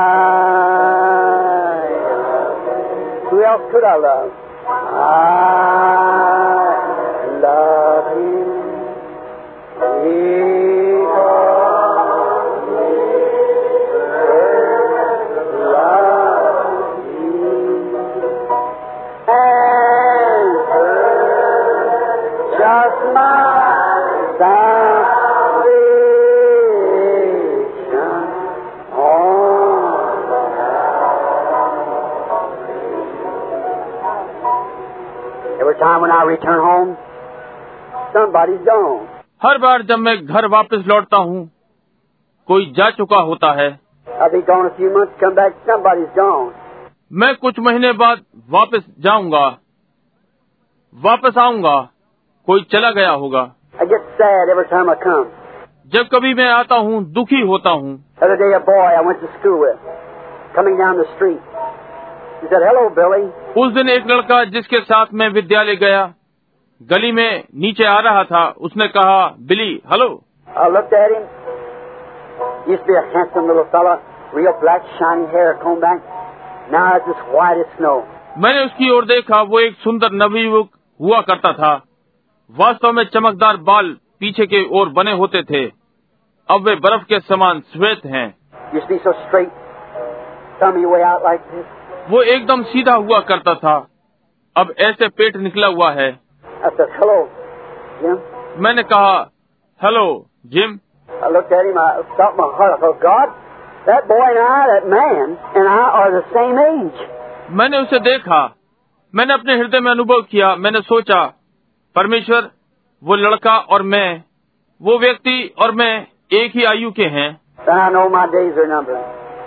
who else could I love? I love him. Because he first loved me and purchased my salvation on Every time when I return home, somebody's gone. हर बार जब मैं घर वापस लौटता हूँ, कोई जा चुका होता है। I'll be gone a few months, come back, somebody's gone. मैं कुछ महीने बाद वापस जाऊंगा, वापस आऊंगा, कोई चला गया होगा। I get sad every time I come. जब कभी मैं आता हूँ, दुखी होता हूँ। The other day a boy I went to school with, coming down the street. He said, "Hello, Billy." उस दिन एक लड़का जिसके साथ मैं विद्यालय गया, गली में नीचे आ रहा था, उसने कहा, Billy, hello. I looked at him. He used to be a handsome little fella, real black shiny hair combed back. Now it's as white as snow. मैंने उसकी ओर देखा, वो एक सुंदर नवयुवक हुआ करता था। वास्तव में चमकदार बाल पीछे के ओर बने होते थे, अब वे बर्फ के समान श्वेत हैं। Used to be so straight, tummy way out like this. वो एकदम सीधा हुआ करता था, अब ऐसे पेट निकला हुआ है। I said, "Hello, Jim." मैंने कहा, hello Jim. I looked at him. I thought in my heart, I thought, God, that boy and I, that man and I are the same age. मैंने उसे देखा, मैंने अपने हृदय में अनुभव किया, मैंने सोचा, परमेश्वर, वो लड़का और मैं, वो व्यक्ति और मैं एक ही आयु के हैं। Then I know my days are numbered.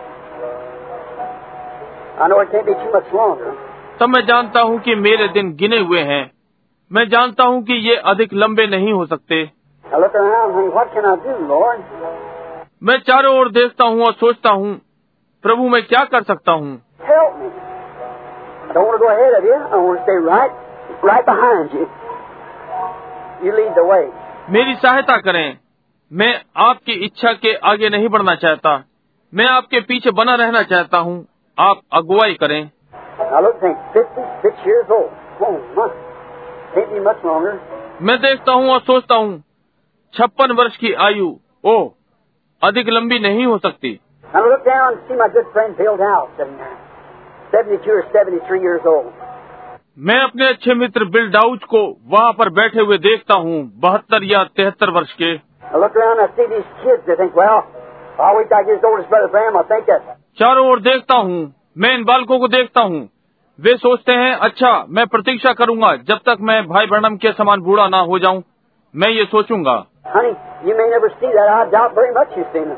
I know it can't be too much longer. तब मैं जानता हूँ कि मेरे दिन गिने हुए हैं। मैं जानता हूँ कि ये अधिक लंबे नहीं हो सकते। I look around and think, what can I do, Lord? मैं चारों ओर देखता हूँ और सोचता हूँ, प्रभु मैं क्या कर सकता हूँ? Help me. I don't want to go ahead of you. I want to stay right, right behind you. You lead the way. मेरी सहायता करें। मैं आपकी इच्छा के आगे नहीं बढ़ना चाहता। मैं आपके पीछे बना रहना चाहता हूँ। आप अगुवाई करें। I look and think, fifty-six years old. Oh, my. Can't be much longer. मैं देखता हूँ और सोचता हूँ, छप्पन वर्ष की आयु, ओह, अधिक लंबी नहीं हो सकती। I look down and see my good friend Bill Dow sitting there. seventy-two or seventy-three years old. मैं अपने अच्छे मित्र बिल डाउच को वहाँ पर बैठे हुए देखता हूँ, बहत्तर या तिहत्तर वर्ष के। I look around and I see these kids. They think, well, I'll wait till I get as old as Brother Branham. I think that. चारों ओर देखता हूँ, मैं इन बालकों को देखता हूँ। वे सोचते हैं, अच्छा, मैं प्रतीक्षा करूंगा जब तक मैं भाई ब्रैनम के समान बूढ़ा ना हो जाऊं। मैं ये सोचूंगा। Honey, you may never see that. I doubt very much you've seen it.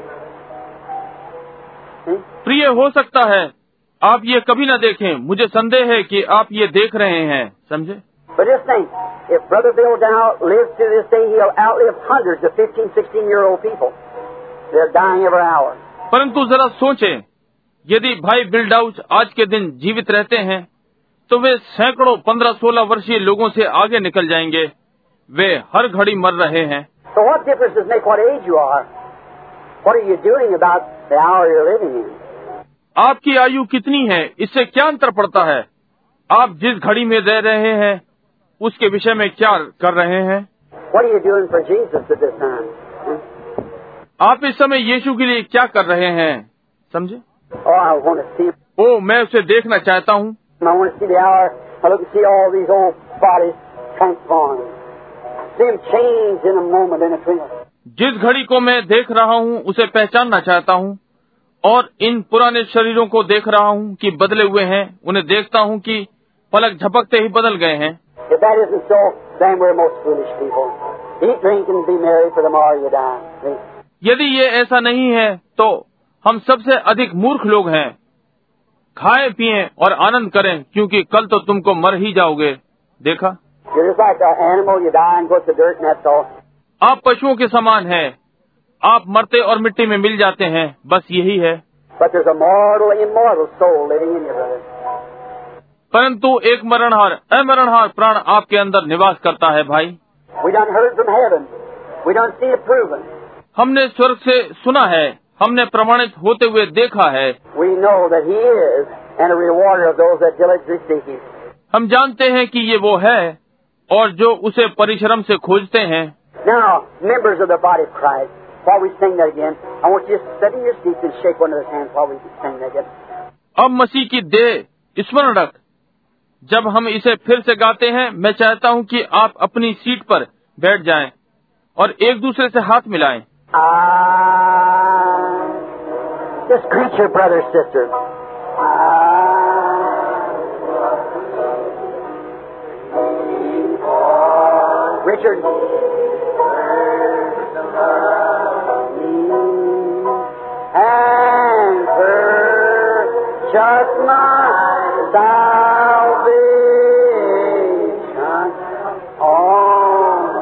See? प्रिय, हो सकता है आप ये कभी न देखें। मुझे संदेह है कि आप ये देख रहे हैं, समझे? But just think, if Brother Bill Dow lives to this day, he'll outlive hundreds of fifteen, sixteen-year-old people. They're dying every hour. परंतु जरा सोचें, यदि भाई बिल डाउच आज के दिन जीवित रहते हैं, तो वे सैकड़ों पंद्रह सोलह वर्षीय लोगों से आगे निकल जाएंगे। वे हर घड़ी मर रहे हैं। So what difference does it make what age you are? What are you doing about the hour you're living in? आपकी आयु कितनी है, इससे क्या अंतर पड़ता है? आप जिस घड़ी में रह रहे हैं, उसके विषय में क्या कर रहे हैं? What are you doing for Jesus at this time? Hmm? आप इस समय यीशु के लिए क्या कर रहे हैं, समझे? Oh, I want to see him. ओ, मैं उसे देखना चाहता हूँ। I want to see the hour. I look and see all these old bodies transformed. See them change in a moment, in a twinkle. जिस घड़ी को मैं देख रहा हूँ, उसे पहचानना चाहता हूँ, और इन पुराने शरीरों को देख रहा हूँ कि बदले हुए हैं। उन्हें देखता हूँ कि पलक झपकते ही बदल गए हैं। If that isn't so, then we're most foolish people. Eat, drink, and be merry, for tomorrow you die. See? यदि ये ऐसा नहीं है, तो हम सबसे अधिक मूर्ख लोग हैं। खाएं पिएं और आनंद करें, क्योंकि कल तो तुमको मर ही जाओगे। देखा? You're just like an animal. You die and go to the dirt, and that's all. आप पशुओं के समान हैं। आप मरते और मिट्टी में मिल जाते हैं, बस यही है। But there's a mortal, immortal soul living in you, brother. परंतु एक मरणहार अमरणहार प्राण आपके अंदर निवास करता है, भाई। We done heard from heaven. We done seen it proven. हमने स्वर्ग से सुना है, हमने प्रमाणित होते हुए देखा है। We know that He is, and a rewarder of those that diligently seek Him. हम जानते हैं कि ये वो है, और जो उसे परिश्रम से खोजते हैं। Now, members of the body of Christ, while we sing that again, I want you to sit in your seats and shake one another's hands while we sing that again. अब मसीह की देह स्मरण रख, जब हम इसे फिर से गाते हैं, मैं चाहता हूँ कि आप अपनी सीट पर बैठ जाएं और एक दूसरे से हाथ मिलाएं। I just greet your brother, sister. I Richard. And purchase my salvation on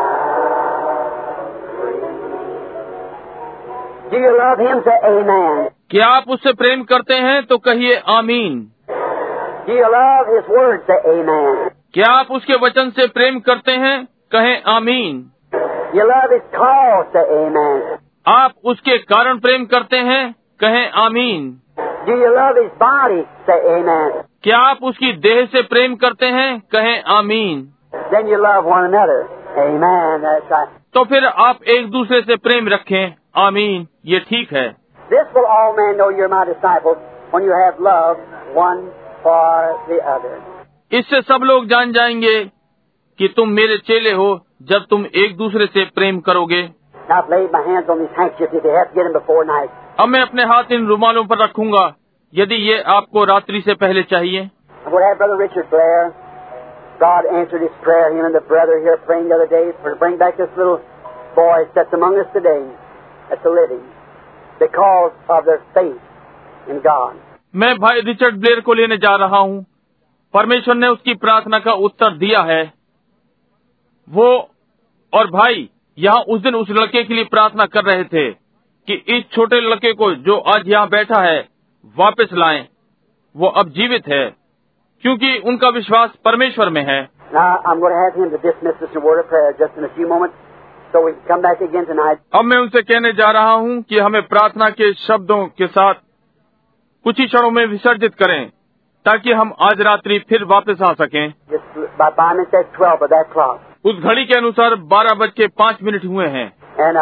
Calvary. Do you love Him? Say amen. क्या आप उससे प्रेम करते हैं? तो कहिए आमीन। Do you love His word? Say amen. क्या आप उसके वचन से प्रेम करते हैं? कहें आमीन। You love His cause? Say amen. आप उसके कारण प्रेम करते हैं? कहें आमीन। Do you love His body? Say amen. क्या आप उसकी देह से प्रेम करते हैं? कहें आमीन। Then you love one another. Amen. That's right. तो फिर आप एक दूसरे से प्रेम रखें। आमीन, ये ठीक है। This will all men know you're my disciples when you have love one for the other. इससे सब लोग जान जाएंगे कि तुम मेरे चेले हो, जब तुम एक दूसरे से प्रेम करोगे। Now I've laid my hands on these handkerchiefs if you have to get them before night. अब मैं अपने hath इन रुमालों पर रखूंगा, यदि ये आपको रात्रि से पहले चाहिए। I would have Brother Richard Blair. God answered his prayer. Him and the brother here praying the other day for to bring back this little boy that's among us today, that's a living, because of their faith in God. मैं भाई Richard Blair को लेने जा रहा हूँ। परमेश्वर ने उसकी प्रार्थना का उत्तर दिया है। वो और भाई यहाँ उस दिन उस लड़के के लिए प्रार्थना कर रहे थे कि इस छोटे लड़के को जो आज यहाँ बैठा है वापस लाएं। वो अब जीवित है, क्योंकि उनका विश्वास परमेश्वर में है। Now I'm going to have him to dismiss us in a word of prayer just in a few moments, so we can come back again tonight. अब मैं उनसे कहने जा रहा हूँ कि हमें प्रार्थना के शब्दों के साथ कुछ ही क्षणों में विसर्जित करें, ताकि हम आज रात्रि फिर वापस आ सकें। Just about five minutes at twelve of that clock. उस घड़ी के अनुसार बारह बज के पाँच मिनट हुए हैं। And um,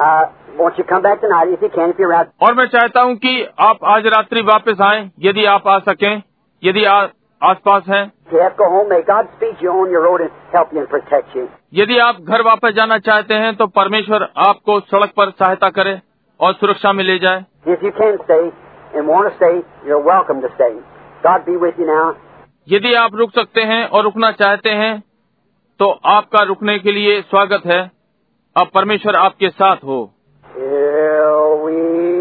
Uh, won't you come back tonight if you can, if you're around? और मैं चाहता हूँ कि आप आज रात्रि वापस आएं, यदि आप आ सकें, यदि आ, आसपास हैं। If you have to go home, may God speed you on your road and help you and protect you. यदि आप घर वापस जाना चाहते हैं तो परमेश्वर आपको सड़क पर सहायता करे और सुरक्षा में ले जाए। If you can stay and want to stay, you're welcome to stay. God be with you now. यदि आप रुक सकते हैं और रुकना चाहते हैं तो आपका रुकने के लिए स्वागत है। अब परमेश्वर आपके साथ हो। Till we,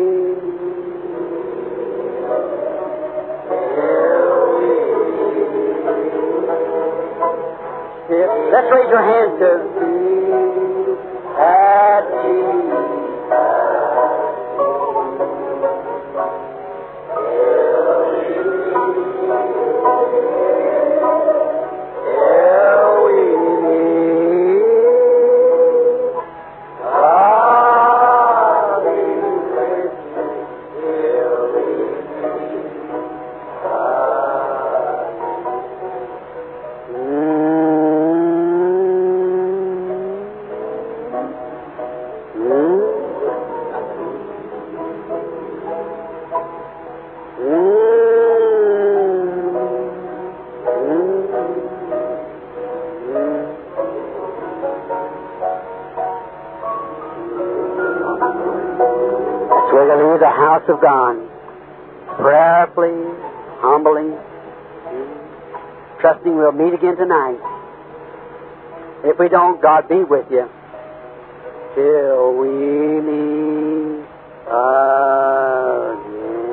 till we, let's raise your hands to at Jesus. We're going to leave the house of God prayerfully, humbly, trusting we'll meet again tonight. If we don't, God be with you till we meet again.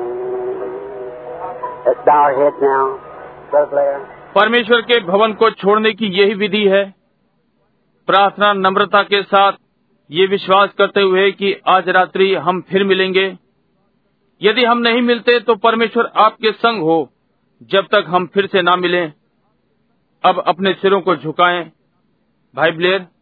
Let's bow our heads now, Brother Blair. परमेश्वर के भवन को छोड़ने की यही विधि है। प्रार्थना नम्रता के साथ ये विश्वास करते हुए कि आज रात्रि हम फिर मिलेंगे। यदि हम नहीं मिलते तो परमेश्वर आपके संग हो जब तक हम फिर से ना मिलें। अब अपने सिरों को झुकाएं। भाई ब्लेयर।